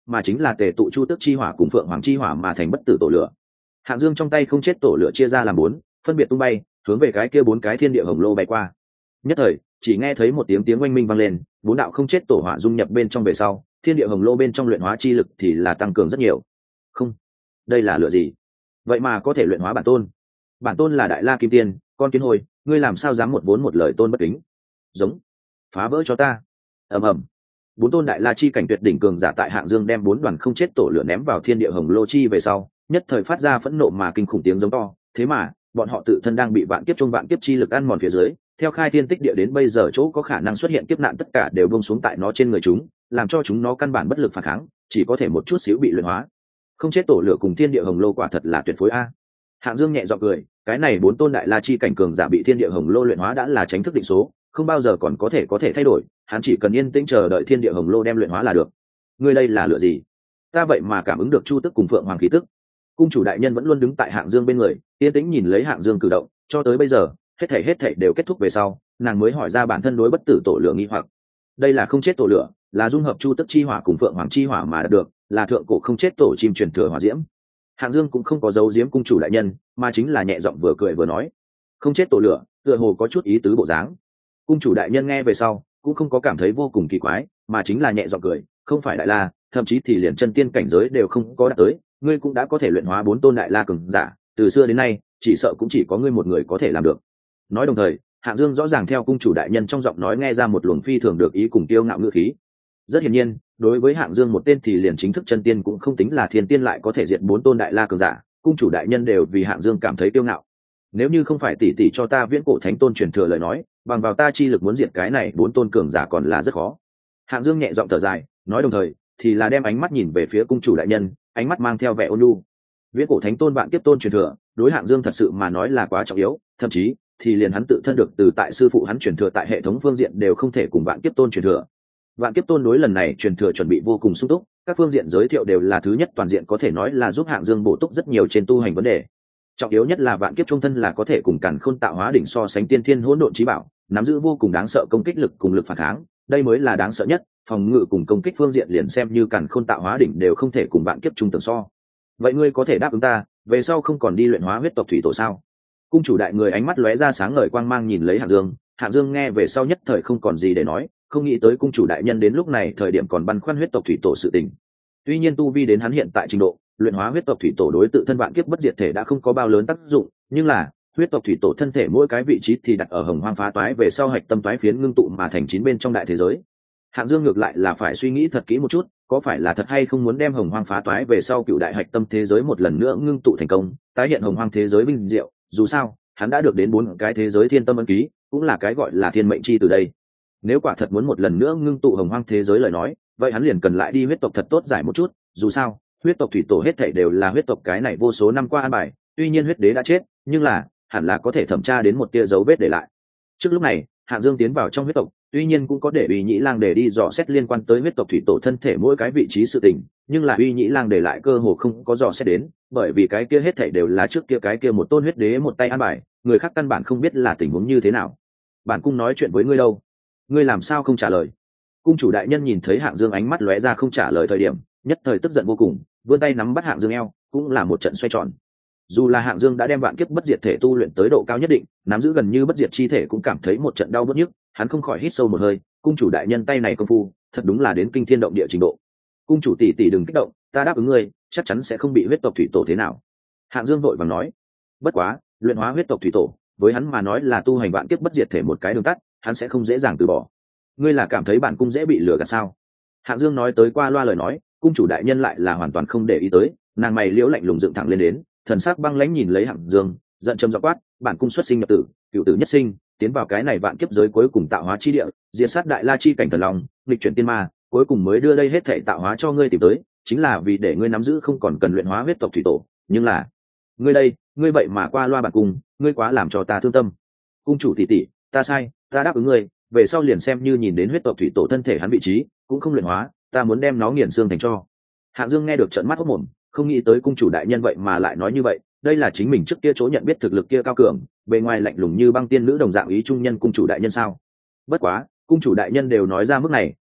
mà chính là tề tụ chu tước chi hỏa cùng phượng hoàng chi hỏa mà thành bất tử tổ lửa. Hạng Dương trong tay không chết tổ lửa chia ra làm 4, phân biệt tung bay hướng về cái kia 4 cái thiên địa hồng lô bay qua. Nhất thời chỉ nghe thấy một tiếng oanh minh vang lên, 4 đạo không chết tổ hỏa dung nhập bên trong về sau, thiên địa hồng lô bên trong luyện hóa chi lực thì là tăng cường rất nhiều. Không, đây là lửa gì? Vậy mà có thể luyện hóa bản tôn? Bản tôn là Đại La Kim Tiên, con kiến hồi, ngươi làm sao dám một vốn một lời tôn bất kính? Giống, phá vỡ cho ta! Ầm ầm. 4 tôn Đại La chi cảnh tuyệt đỉnh cường giả tại Hạng Dương đem 4 đoàn không chết tổ lửa ném vào thiên địa hồng lô chi về sau, nhất thời phát ra phẫn nộ mà kinh khủng tiếng giống to. Thế mà bọn họ tự thân đang bị vạn kiếp trung vạn kiếp chi lực ăn mòn phía dưới, theo khai thiên tích địa đến bây giờ chỗ có khả năng xuất hiện kiếp nạn tất cả đều buông xuống tại nó trên người chúng, làm cho chúng nó căn bản bất lực phản kháng, chỉ có thể một chút xíu bị luyện hóa. Không chết tổ lửa cùng thiên địa hồng lô quả thật là tuyệt phối a. Hạng Dương nhẹ giọng cười, cái này 4 tôn Đại La chi cảnh cường giả bị thiên địa hồng lô luyện hóa đã là tránh thức định số, không bao giờ còn có thể thay đổi, hắn chỉ cần yên tĩnh chờ đợi thiên địa hồng lô đem luyện hóa là được. Ngươi đây là lựa gì? Ta vậy mà cảm ứng được chu tức cùng phượng hoàng khí tức. Cung chủ đại nhân vẫn luôn đứng tại Hạng Dương bên người, yên tĩnh nhìn lấy Hạng Dương cử động, cho tới bây giờ, hết thảy đều kết thúc về sau, nàng mới hỏi ra bản thân đối bất tử tổ lửa nghi hoặc. Đây là không chết tổ lửa, là dung hợp chu tức chi hỏa cùng phượng hoàng chi hỏa mà đạt được, là thượng cổ không chết tổ chim truyền thừa hỏa diễm. Hạng Dương cũng không có giấu giếm cung chủ đại nhân, mà chính là nhẹ giọng vừa cười vừa nói, không chết tổ lửa, tựa hồ có chút ý tứ bộ dáng. Cung chủ đại nhân nghe về sau, cũng không có cảm thấy vô cùng kỳ quái, mà chính là nhẹ giọng cười, không phải Đại La, thậm chí thì liền chân tiên cảnh giới đều không có đạt tới, ngươi cũng đã có thể luyện hóa 4 tôn Đại La cường giả, từ xưa đến nay, chỉ sợ cũng chỉ có ngươi một người có thể làm được. Nói đồng thời, Hạng Dương rõ ràng theo cung chủ đại nhân trong giọng nói nghe ra một luồng phi thường được ý cùng tiêu ngạo ngữ khí. Rất hiển nhiên, đối với Hạng Dương một tên thì liền chính thức chân tiên cũng không tính là thiên tiên lại có thể diệt 4 tôn Đại La cường giả, cung chủ đại nhân đều vì Hạng Dương cảm thấy tiêu ngạo. Nếu như không phải tỷ tỷ cho ta viễn cổ thánh tôn truyền thừa lời nói, bằng vào ta chi lực muốn diệt cái này 4 tôn cường giả còn là rất khó. Hạng Dương nhẹ giọng thở dài, nói đồng thời thì là đem ánh mắt nhìn về phía cung chủ đại nhân, ánh mắt mang theo vẻ ôn nhu. Viễn cổ thánh tôn vạn kiếp tôn truyền thừa, đối Hạng Dương thật sự mà nói là quá trọng yếu, thậm chí thì liền hắn tự thân được từ tại sư phụ hắn truyền thừa tại hệ thống phương diện đều không thể cùng vạn kiếp tôn truyền thừa. Vạn kiếp tôn đối lần này truyền thừa chuẩn bị vô cùng sung túc, các phương diện giới thiệu đều là thứ nhất toàn diện có thể nói là giúp Hạng Dương bổ túc rất nhiều trên tu hành vấn đề. Trọng yếu nhất là vạn kiếp trung thân là có thể cùng càn khôn tạo hóa đỉnh so sánh tiên thiên hỗn độn chí bảo, nắm giữ vô cùng đáng sợ công kích lực cùng lực phản kháng, đây mới là đáng sợ nhất, phòng ngự cùng công kích phương diện liền xem như càn khôn tạo hóa đỉnh đều không thể cùng vạn kiếp trung tưởng so. Vậy ngươi có thể đáp ứng ta, về sau không còn đi luyện hóa huyết tộc thủy tổ sao? Cung chủ đại người ánh mắt lóe ra sáng ngời quang mang nhìn lấy Hạng Dương, Hạng Dương nghe về sau nhất thời không còn gì để nói, không nghĩ tới cung chủ đại nhân đến lúc này thời điểm còn băn khoăn huyết tộc thủy tổ sự tình. Tuy nhiên tu vi đến hắn hiện tại trình độ, luyện hóa huyết tộc thủy tổ đối tự thân vạn kiếp bất diệt thể đã không có bao lớn tác dụng, nhưng là huyết tộc thủy tổ thân thể mỗi cái vị trí thì đặt ở hồng hoang phá toái về sau hạch tâm toái phiến ngưng tụ mà thành 9 bên trong đại thế giới. Hạng Dương ngược lại là phải suy nghĩ thật kỹ một chút, có phải là thật hay không muốn đem hồng hoang phá toái về sau cựu đại hạch tâm thế giới một lần nữa ngưng tụ thành công, tái hiện hồng hoang thế giới vinh diệu, dù sao hắn đã được đến 4 cái thế giới thiên tâm ấn ký, cũng là cái gọi là thiên mệnh chi từ đây. Nếu quả thật muốn một lần nữa ngưng tụ hồng hoang thế giới lời nói, vậy hắn liền cần lại đi huyết tộc thật tốt giải một chút, dù sao huyết tộc thủy tổ hết thảy đều là huyết tộc cái này vô số năm qua an bài, tuy nhiên huyết đế đã chết, nhưng là hẳn là có thể thẩm tra đến một tia dấu vết để lại. Trước lúc này, Hạng Dương tiến vào trong huyết tộc, tuy nhiên cũng có để Uy Nhĩ Lang để đi dò xét liên quan tới huyết tộc thủy tổ thân thể mỗi cái vị trí sự tình, nhưng là Uy Nhĩ Lang để lại cơ hồ không có dò xét đến, bởi vì cái kia hết thảy đều là trước kia cái kia một tôn huyết đế một tay an bài, người khác căn bản không biết là tình huống như thế nào. Bản cung nói chuyện với ngươi đâu, ngươi làm sao không trả lời? Cung chủ đại nhân nhìn thấy Hạng Dương ánh mắt lóe ra không trả lời thời điểm, nhất thời tức giận vô cùng, vươn tay nắm bắt Hạng Dương eo, cũng là một trận xoay tròn. Dù là Hạng Dương đã đem vạn kiếp bất diệt thể tu luyện tới độ cao nhất định, nắm giữ gần như bất diệt chi thể cũng cảm thấy một trận đau bứt nhức, hắn không khỏi hít sâu một hơi, cung chủ đại nhân tay này công phu, thật đúng là đến kinh thiên động địa trình độ. Cung chủ tỷ tỷ đừng kích động, ta đáp ứng ngươi, chắc chắn sẽ không bị huyết tộc thủy tổ thế nào. Hạng Dương vội vàng nói, bất quá, luyện hóa huyết tộc thủy tổ, với hắn mà nói là tu hành vạn kiếp bất diệt thể một cái đường tắt, hắn sẽ không dễ dàng từ bỏ. Ngươi là cảm thấy bản cung dễ bị lừa gạt sao? Hạng Dương nói tới qua loa lời nói, cung chủ đại nhân lại là hoàn toàn không để ý tới, nàng mày liễu lạnh lùng dựng thẳng lên đến, thần sắc băng lãnh nhìn lấy Hạng Dương, giận trầm giọng quát, bản cung xuất sinh nhập tử, cửu tử nhất sinh, tiến vào cái này vạn kiếp giới cuối cùng tạo hóa chi địa, diệt sát đại la chi cảnh thần long, nghịch chuyển tiên ma, cuối cùng mới đưa đây hết thảy tạo hóa cho ngươi tìm tới, chính là vì để ngươi nắm giữ không còn cần luyện hóa huyết tộc thủy tổ, nhưng là ngươi đây, ngươi vậy mà qua loa bản cung, ngươi quá làm cho ta thương tâm. Cung chủ tỷ tỷ, ta sai, ta đáp ứng ngươi, về sau liền xem như nhìn đến huyết tộc thủy tổ thân thể hắn vị trí, cũng không luyện hóa, ta muốn đem nó nghiền xương thành tro. Hạng Dương nghe được trợn mắt hốt mồm, không nghĩ tới cung chủ đại nhân vậy mà lại nói như vậy, đây là chính mình trước kia chỗ nhận biết thực lực kia cao cường, bề ngoài lạnh lùng như băng tiên nữ đồng dạng ý trung nhân cung chủ đại nhân sao? Bất quá, cung chủ đại nhân đều nói ra mức này,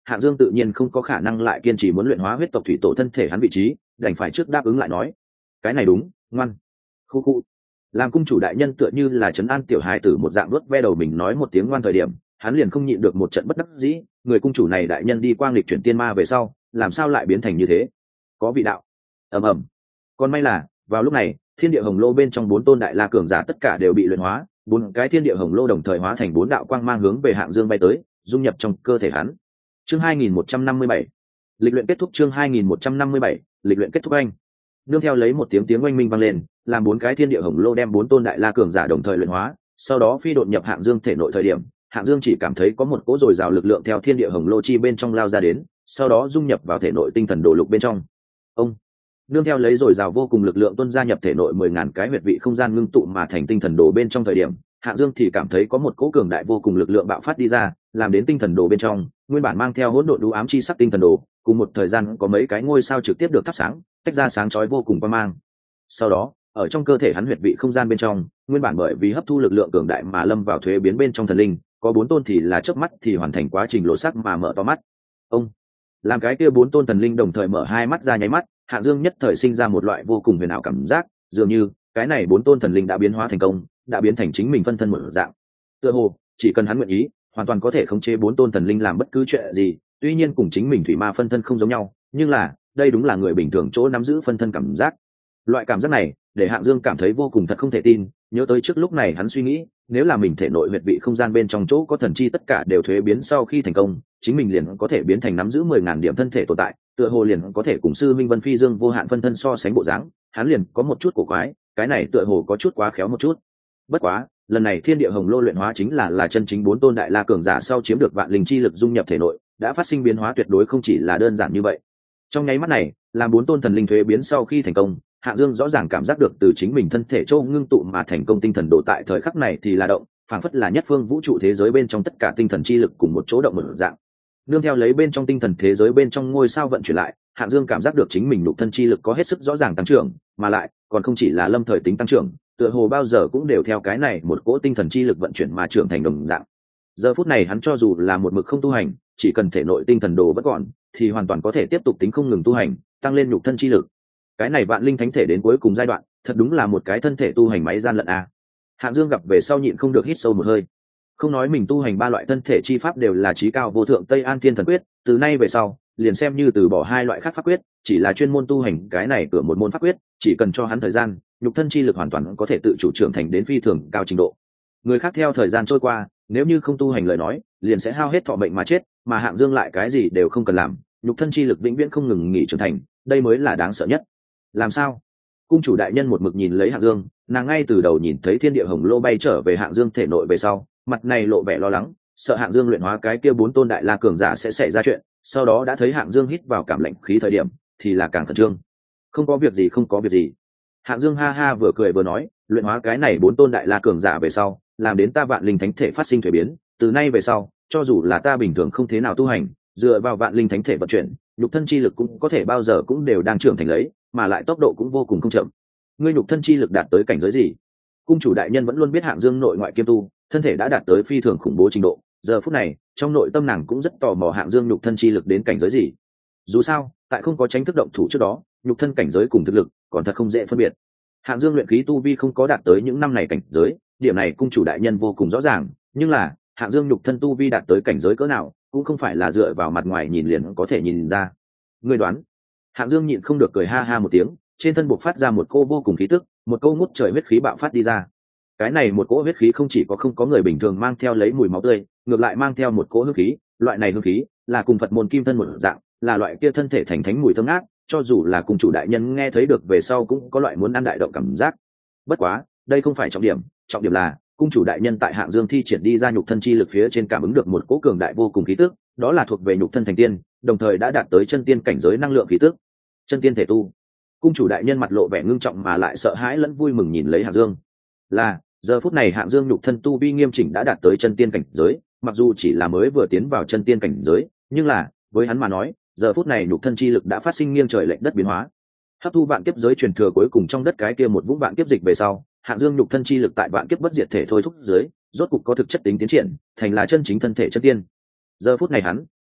Hạng Dương tự nhiên không có khả năng lại kiên trì muốn luyện hóa huyết tộc thủy tổ thân thể hắn vị trí, đành phải trước đáp ứng lại nói cái này đúng, ngoan. Khu khu. Làm cung chủ đại nhân tựa như là trấn an tiểu hài tử một dạng đuốt ve đầu mình nói một tiếng ngoan thời điểm, hắn liền không nhịn được một trận bất đắc dĩ, người cung chủ này đại nhân đi qua nghịch chuyển tiên ma về sau, làm sao lại biến thành như thế? Có vị đạo. Ầm ầm. Còn may là, vào lúc này, thiên địa hồng lô bên trong 4 tôn đại la cường giả tất cả đều bị luyện hóa, 4 cái thiên địa hồng lô đồng thời hóa thành 4 đạo quang mang hướng về Hạng Dương bay tới, dung nhập trong cơ thể hắn. Chương 2157. Lịch luyện kết thúc. Chương 2157. Lịch luyện kết thúc anh. Nương theo lấy một tiếng oanh minh vang lên, làm 4 cái thiên địa hồng lô đem 4 tôn đại la cường giả đồng thời luyện hóa, sau đó phi độn nhập Hạng Dương thể nội thời điểm, Hạng Dương chỉ cảm thấy có một cỗ dồi dào lực lượng theo thiên địa hồng lô chi bên trong lao ra đến, sau đó dung nhập vào thể nội tinh thần đồ lục bên trong. Ông nương theo lấy dồi dào vô cùng lực lượng tuôn ra nhập thể nội 10.000 cái huyệt vị không gian ngưng tụ mà thành tinh thần đồ bên trong thời điểm, Hạng Dương thì cảm thấy có một cỗ cường đại vô cùng lực lượng bạo phát đi ra, làm đến tinh thần đồ bên trong, nguyên bản mang theo hỗn độn đũ ám chi sắc tinh thần đồ, cùng một thời gian có mấy cái ngôi sao trực tiếp được thắp sáng, tách ra sáng chói vô cùng quang mang. Sau đó, ở trong cơ thể hắn huyệt vị không gian bên trong, nguyên bản bởi vì hấp thu lực lượng cường đại mà lâm vào thuế biến bên trong thần linh, có 4 tôn thì là chớp mắt thì hoàn thành quá trình lộ sắc mà mở to mắt. Ông làm cái kia 4 tôn thần linh đồng thời mở hai mắt ra nháy mắt, Hạng Dương nhất thời sinh ra một loại vô cùng huyền ảo cảm giác, dường như cái này 4 tôn thần linh đã biến hóa thành công, đã biến thành chính mình phân thân một dạng. Tựa hồ chỉ cần hắn nguyện ý, hoàn toàn có thể khống chế 4 tôn thần linh làm bất cứ chuyện gì, tuy nhiên cùng chính mình thủy ma phân thân không giống nhau, nhưng là đây đúng là người bình thường chỗ nắm giữ phân thân cảm giác. Loại cảm giác này để Hạng Dương cảm thấy vô cùng thật không thể tin, nhớ tới trước lúc này hắn suy nghĩ, nếu là mình thể nội huyệt vị không gian bên trong chỗ có thần chi tất cả đều thuế biến sau khi thành công, chính mình liền có thể biến thành nắm giữ 10.000 điểm thân thể tồn tại, tựa hồ liền có thể cùng sư minh Vân Phi Dương vô hạn phân thân so sánh bộ dáng, hắn liền có một chút cổ quái, cái này tựa hồ có chút quá khéo một chút. Bất quá, lần này thiên địa hồng lô luyện hóa chính là chân chính 4 tôn đại la cường giả sau chiếm được vạn linh chi lực dung nhập thể nội, đã phát sinh biến hóa tuyệt đối không chỉ là đơn giản như vậy. Trong nháy mắt này, làm 4 tôn thần linh thuế biến sau khi thành công, Hạng Dương rõ ràng cảm giác được từ chính mình thân thể châu ngưng tụ mà thành công tinh thần độ tại thời khắc này thì là động, phảng phất là nhất phương vũ trụ thế giới bên trong tất cả tinh thần chi lực cùng một chỗ động một dạng. Nương theo lấy bên trong tinh thần thế giới bên trong ngôi sao vận chuyển lại, Hạng Dương cảm giác được chính mình nhục thân chi lực có hết sức rõ ràng tăng trưởng, mà lại còn không chỉ là lâm thời tính tăng trưởng, tựa hồ bao giờ cũng đều theo cái này một cỗ tinh thần chi lực vận chuyển mà trưởng thành đồng dạng. Giờ phút này hắn cho dù là một mực không tu hành, chỉ cần thể nội tinh thần đồ bất còn, thì hoàn toàn có thể tiếp tục tính không ngừng tu hành, tăng lên nhục thân chi lực. Cái này vạn linh thánh thể đến cuối cùng giai đoạn, thật đúng là một cái thân thể tu hành máy gian lận a. Hạng Dương gặp về sau nhịn không được hít sâu một hơi. Không nói mình tu hành 3 loại thân thể chi pháp đều là chí cao vô thượng Tây An Thiên Thần Quyết, từ nay về sau, liền xem như từ bỏ 2 loại khác pháp quyết, chỉ là chuyên môn tu hành cái này cửa một môn pháp quyết, chỉ cần cho hắn thời gian, nhục thân chi lực hoàn toàn có thể tự chủ trưởng thành đến phi thường cao trình độ. Người khác theo thời gian trôi qua, nếu như không tu hành lời nói, liền sẽ hao hết thọ mệnh mà chết, mà Hạng Dương lại cái gì đều không cần làm, nhục thân chi lực vĩnh viễn không ngừng nghỉ trưởng thành, đây mới là đáng sợ nhất. Làm sao? Cung chủ đại nhân một mực nhìn lấy Hạng Dương, nàng ngay từ đầu nhìn thấy thiên địa hồng lô bay trở về Hạng Dương thể nội về sau, mặt này lộ vẻ lo lắng, sợ Hạng Dương luyện hóa cái kia 4 tôn đại la cường giả sẽ xảy ra chuyện, sau đó đã thấy Hạng Dương hít vào cảm lạnh khí thời điểm, thì là càng khẩn trương. Không có việc gì, không có việc gì. Hạng Dương ha ha vừa cười vừa nói, luyện hóa cái này 4 tôn đại la cường giả về sau, làm đến ta vạn linh thánh thể phát sinh thuế biến, từ nay về sau, cho dù là ta bình thường không thế nào tu hành, dựa vào vạn linh thánh thể vận chuyển, nhục thân chi lực cũng có thể bao giờ cũng đều đang trưởng thành lấy, mà lại tốc độ cũng vô cùng không chậm. Ngươi nhục thân chi lực đạt tới cảnh giới gì? Cung chủ đại nhân vẫn luôn biết Hạng Dương nội ngoại kiêm tu, thân thể đã đạt tới phi thường khủng bố trình độ, giờ phút này, trong nội tâm nàng cũng rất tò mò Hạng Dương nhục thân chi lực đến cảnh giới gì. Dù sao, tại không có tránh thức động thủ trước đó, nhục thân cảnh giới cùng thực lực còn thật không dễ phân biệt. Hạng Dương luyện khí tu vi không có đạt tới những năm này cảnh giới, điểm này cung chủ đại nhân vô cùng rõ ràng, nhưng là, Hạng Dương nhục thân tu vi đạt tới cảnh giới cỡ nào, cũng không phải là dựa vào mặt ngoài nhìn liền có thể nhìn ra. Ngươi đoán? Hạng Dương nhịn không được cười ha ha một tiếng, trên thân bộc phát ra một cô vô cùng khí tức, một câu ngút trời huyết khí bạo phát đi ra. Cái này một cỗ huyết khí không chỉ có không có người bình thường mang theo lấy mùi máu tươi, ngược lại mang theo một cỗ hương khí, loại này hương khí là cùng Phật môn kim thân một dạng, là loại kia thân thể thành thánh mùi thơm ngát, cho dù là cùng chủ đại nhân nghe thấy được về sau cũng có loại muốn ăn đại động cảm giác. Bất quá, đây không phải trọng điểm là cung chủ đại nhân tại Hạng Dương thi triển đi ra nhục thân chi lực phía trên cảm ứng được một cỗ cường đại vô cùng khí tức, đó là thuộc về nhục thân thành tiên, đồng thời đã đạt tới chân tiên cảnh giới năng lượng khí tức. Chân tiên thể tu. Cung chủ đại nhân mặt lộ vẻ ngưng trọng mà lại sợ hãi lẫn vui mừng nhìn lấy Hạng Dương. Là, giờ phút này Hạng Dương nhục thân tu vi nghiêm chỉnh đã đạt tới chân tiên cảnh giới, mặc dù chỉ là mới vừa tiến vào chân tiên cảnh giới, nhưng là, với hắn mà nói, giờ phút này nhục thân chi lực đã phát sinh nghiêng trời lệch đất biến hóa. Hấp thu vạn kiếp giới truyền thừa cuối cùng trong đất cái kia một vũng vạn kiếp dịch về sau, Hạng Dương nhục thân chi lực tại vạn kiếp bất diệt thể thôi thúc dưới, rốt cục có thực chất tính tiến triển, thành là chân chính thân thể chân tiên. Giờ phút này hắn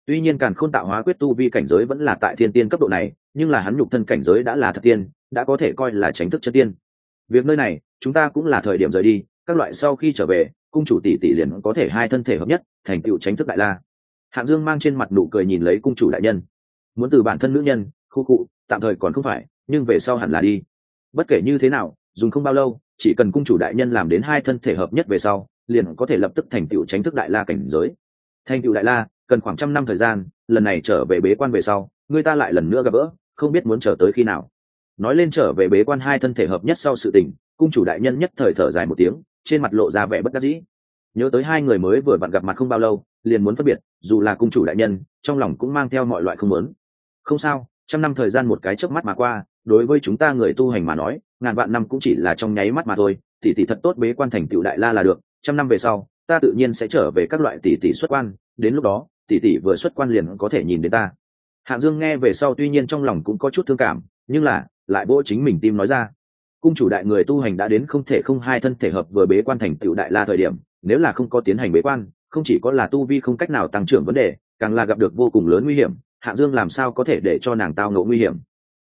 Tuy nhiên càn khôn tạo hóa quyết tu vi cảnh giới vẫn là tại thiên tiên cấp độ này, nhưng là hắn nhục thân cảnh giới đã là thật tiên, đã có thể coi là chính thức chân tiên. Việc nơi này chúng ta cũng là thời điểm rời đi, các loại sau khi trở về cung chủ tỷ tỷ liền có thể hai thân thể hợp nhất thành tựu chính thức đại la. Hạng Dương mang trên mặt nụ cười nhìn lấy cung chủ đại nhân. Muốn từ bản thân nữ nhân khu cụ tạm thời còn không phải, nhưng về sau hẳn là đi. Bất kể như thế nào dùng không bao lâu, chỉ cần cung chủ đại nhân làm đến hai thân thể hợp nhất về sau liền có thể lập tức thành tựu chính thức đại la cảnh giới. Thành tựu đại la cần khoảng 100 năm thời gian, lần này trở về bế quan về sau người ta lại lần nữa gặp gỡ, không biết muốn chờ tới khi nào. Nói lên trở về bế quan hai thân thể hợp nhất sau sự tình, cung chủ đại nhân nhất thời thở dài một tiếng, trên mặt lộ ra vẻ bất đắc dĩ. Nhớ tới hai người mới vừa vặn gặp mặt không bao lâu liền muốn phân biệt, dù là cung chủ đại nhân trong lòng cũng mang theo mọi loại không muốn. Không sao, 100 năm thời gian một cái chớp mắt mà qua, đối với chúng ta người tu hành mà nói ngàn vạn năm cũng chỉ là trong nháy mắt mà thôi. Tỷ tỷ thật tốt bế quan thành tựu đại la là được, 100 năm về sau ta tự nhiên sẽ trở về các loại tỷ tỷ xuất quan, đến lúc đó tỷ tỷ vừa xuất quan liền có thể nhìn đến ta. Hạng Dương nghe về sau tuy nhiên trong lòng cũng có chút thương cảm, nhưng là lại vỗ chính mình tim nói ra. Cung chủ đại người tu hành đã đến không thể không hai thân thể hợp vừa bế quan thành tựu đại la thời điểm, nếu là không có tiến hành bế quan, không chỉ có là tu vi không cách nào tăng trưởng vấn đề, càng là gặp được vô cùng lớn nguy hiểm. Hạng Dương làm sao có thể để cho nàng tao ngộ nguy hiểm.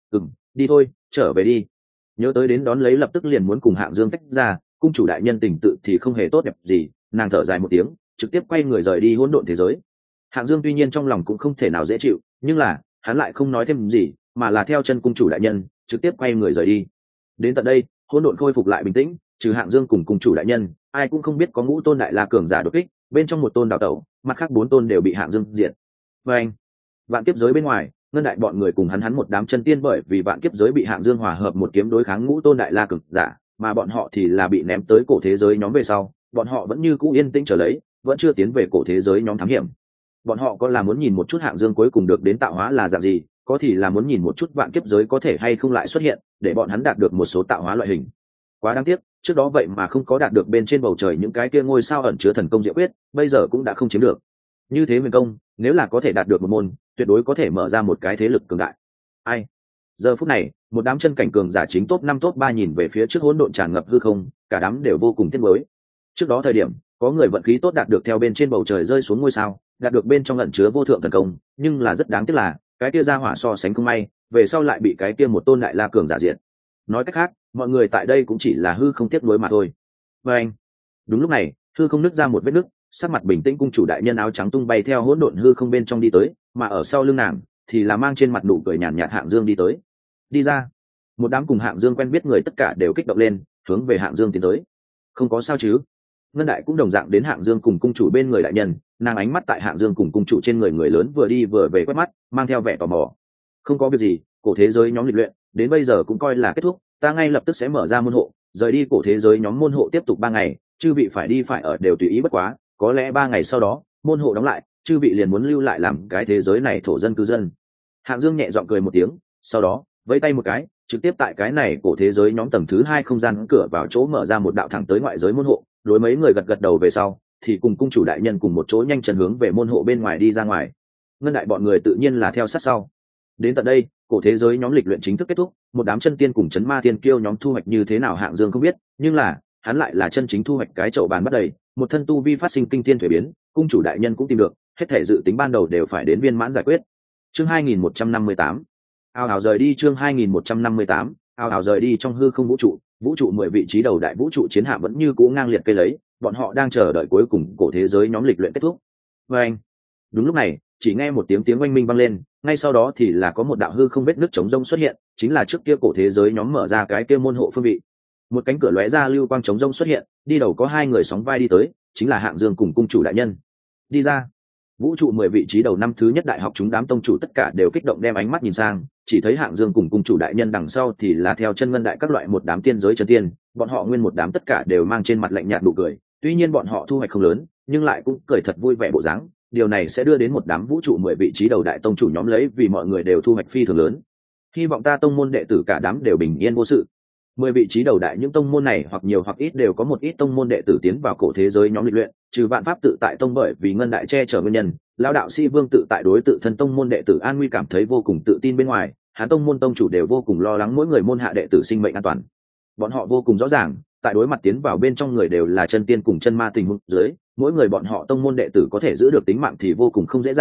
Đi thôi, trở về đi. Nhớ tới đến đón lấy lập tức liền muốn cùng Hạng Dương tách ra, cung chủ đại nhân tình tự thì không hề tốt đẹp gì, nàng thở dài một tiếng, trực tiếp quay người rời đi hỗn độn thế giới. Hạng Dương tuy nhiên trong lòng cũng không thể nào dễ chịu, nhưng là hắn lại không nói thêm gì, mà là theo chân cung chủ đại nhân trực tiếp quay người rời đi. Đến tận đây hỗn độn khôi phục lại bình tĩnh, trừ Hạng Dương cùng cung chủ đại nhân, ai cũng không biết có ngũ tôn đại la cường giả đột kích, bên trong một tôn đào tẩu, mặt khác 4 tôn đều bị Hạng Dương diệt. Và anh, vạn kiếp giới bên ngoài, ngân đại bọn người cùng hắn một đám chân tiên bởi vì vạn kiếp giới bị Hạng Dương hòa hợp một kiếm đối kháng ngũ tôn đại la cường giả, mà bọn họ thì là bị ném tới cổ thế giới nhóm về sau, bọn họ vẫn như cũ yên tĩnh trở lấy, vẫn chưa tiến về cổ thế giới nhóm thám hiểm. Bọn họ có là muốn nhìn một chút Hạng Dương cuối cùng được đến tạo hóa là dạng gì, có thì là muốn nhìn một chút vạn kiếp giới có thể hay không lại xuất hiện, để bọn hắn đạt được một số tạo hóa loại hình. Quá đáng tiếc, trước đó vậy mà không có đạt được bên trên bầu trời những cái kia ngôi sao ẩn chứa thần công diệu quyết, bây giờ cũng đã không chiếm được. Như thế huyền công, nếu là có thể đạt được một môn, tuyệt đối có thể mở ra một cái thế lực cường đại. Ai? Giờ phút này, một đám chân cảnh cường giả chính top 5 top 3 nhìn về phía trước hỗn độn tràn ngập hư không, cả đám đều vô cùng tiếc nuối. Trước đó thời điểm, có người vận khí tốt đạt được theo bên trên bầu trời rơi xuống ngôi sao, đạt được bên trong ẩn chứa vô thượng thần công, nhưng là rất đáng tiếc là, cái kia ra hỏa so sánh không may, về sau lại bị cái kia một tôn đại la cường giả diệt. Nói cách khác, mọi người tại đây cũng chỉ là hư không tiếc nuối mà thôi. Và anh, đúng lúc này, hư không nứt ra một vết nứt, sắc mặt bình tĩnh cung chủ đại nhân áo trắng tung bay theo hỗn độn hư không bên trong đi tới, mà ở sau lưng nàng thì là mang trên mặt nụ cười nhàn nhạt Hạng Dương đi tới. Đi ra. Một đám cùng Hạng Dương quen biết người tất cả đều kích động lên, hướng về Hạng Dương tiến tới. Không có sao chứ? Ngân đại cũng đồng dạng đến Hạng Dương cùng cung chủ bên người đại nhân, nàng ánh mắt tại Hạng Dương cùng cung chủ trên người người lớn vừa đi vừa về quét mắt, mang theo vẻ tò mò. Không có việc gì, cổ thế giới nhóm lịch luyện đến bây giờ cũng coi là kết thúc, ta ngay lập tức sẽ mở ra môn hộ, rời đi cổ thế giới nhóm môn hộ tiếp tục 3 ngày, chư vị phải đi phải ở đều tùy ý bất quá, có lẽ 3 ngày sau đó môn hộ đóng lại, chư vị liền muốn lưu lại làm cái thế giới này thổ dân cư dân. Hạng Dương nhẹ giọng cười một tiếng, sau đó vẫy tay một cái, trực tiếp tại cái này cổ thế giới nhóm tầng thứ 2 không gian cửa vào chỗ mở ra một đạo thẳng tới ngoại giới môn hộ, đối mấy người gật gật đầu về sau thì cùng cung chủ đại nhân cùng một chỗ nhanh chân hướng về môn hộ bên ngoài đi ra ngoài. Ngân đại bọn người tự nhiên là theo sát sau. Đến tận đây cổ thế giới nhóm lịch luyện chính thức kết thúc, một đám chân tiên cùng chấn ma tiên kiêu nhóm thu hoạch như thế nào Hạng Dương không biết, nhưng là hắn lại là chân chính thu hoạch cái chậu bàn bắt đầy, một thân tu vi phát sinh kinh thiên thuế biến, cung chủ đại nhân cũng tìm được, hết thể dự tính ban đầu đều phải đến viên mãn giải quyết. Chương 2158. Ào ào rời đi. Chương 2158. Ào ào rời đi. Trong hư không vũ trụ 10 vị trí đầu đại vũ trụ chiến hạm vẫn như cũ ngang liệt cây lấy, bọn họ đang chờ đợi cuối cùng cổ thế giới nhóm lịch luyện kết thúc. Và anh, đúng lúc này, chỉ nghe một tiếng oanh minh vang lên, ngay sau đó thì là có một đạo hư không vết nứt trống rông xuất hiện, chính là trước kia cổ thế giới nhóm mở ra cái kia môn hộ phương vị. Một cánh cửa lóe ra lưu quang trống rông xuất hiện, đi đầu có 2 người sóng vai đi tới, chính là Hạng Dương cùng cung chủ đại nhân. Đi ra. Vũ trụ 10 vị trí đầu năm thứ nhất đại học chúng đám tông chủ tất cả đều kích động đem ánh mắt nhìn sang, chỉ thấy Hạng Dương cùng cung chủ đại nhân đằng sau thì là theo chân ngân đại các loại một đám tiên giới chân tiên, bọn họ nguyên một đám tất cả đều mang trên mặt lạnh nhạt nụ cười, tuy nhiên bọn họ thu hoạch không lớn, nhưng lại cũng cười thật vui vẻ bộ dáng, điều này sẽ đưa đến một đám vũ trụ 10 vị trí đầu đại tông chủ nhóm lấy vì mọi người đều thu hoạch phi thường lớn. Hy vọng ta tông môn đệ tử cả đám đều bình yên vô sự. 10 vị trí đầu đại những tông môn này hoặc nhiều hoặc ít đều có một ít tông môn đệ tử tiến vào cổ thế giới nhóm lịch luyện, trừ vạn pháp tự tại tông bởi vì ngân đại che chở nguyên nhân, lão đạo sĩ Vương tự tại đối tự thân tông môn đệ tử an nguy cảm thấy vô cùng tự tin bên ngoài, hắn tông môn tông chủ đều vô cùng lo lắng mỗi người môn hạ đệ tử sinh mệnh an toàn. Bọn họ vô cùng rõ ràng, tại đối mặt tiến vào bên trong người đều là chân tiên cùng chân ma tình huống dưới, mỗi người bọn họ tông môn đệ tử có thể giữ được tính mạng thì vô cùng không dễ dàng,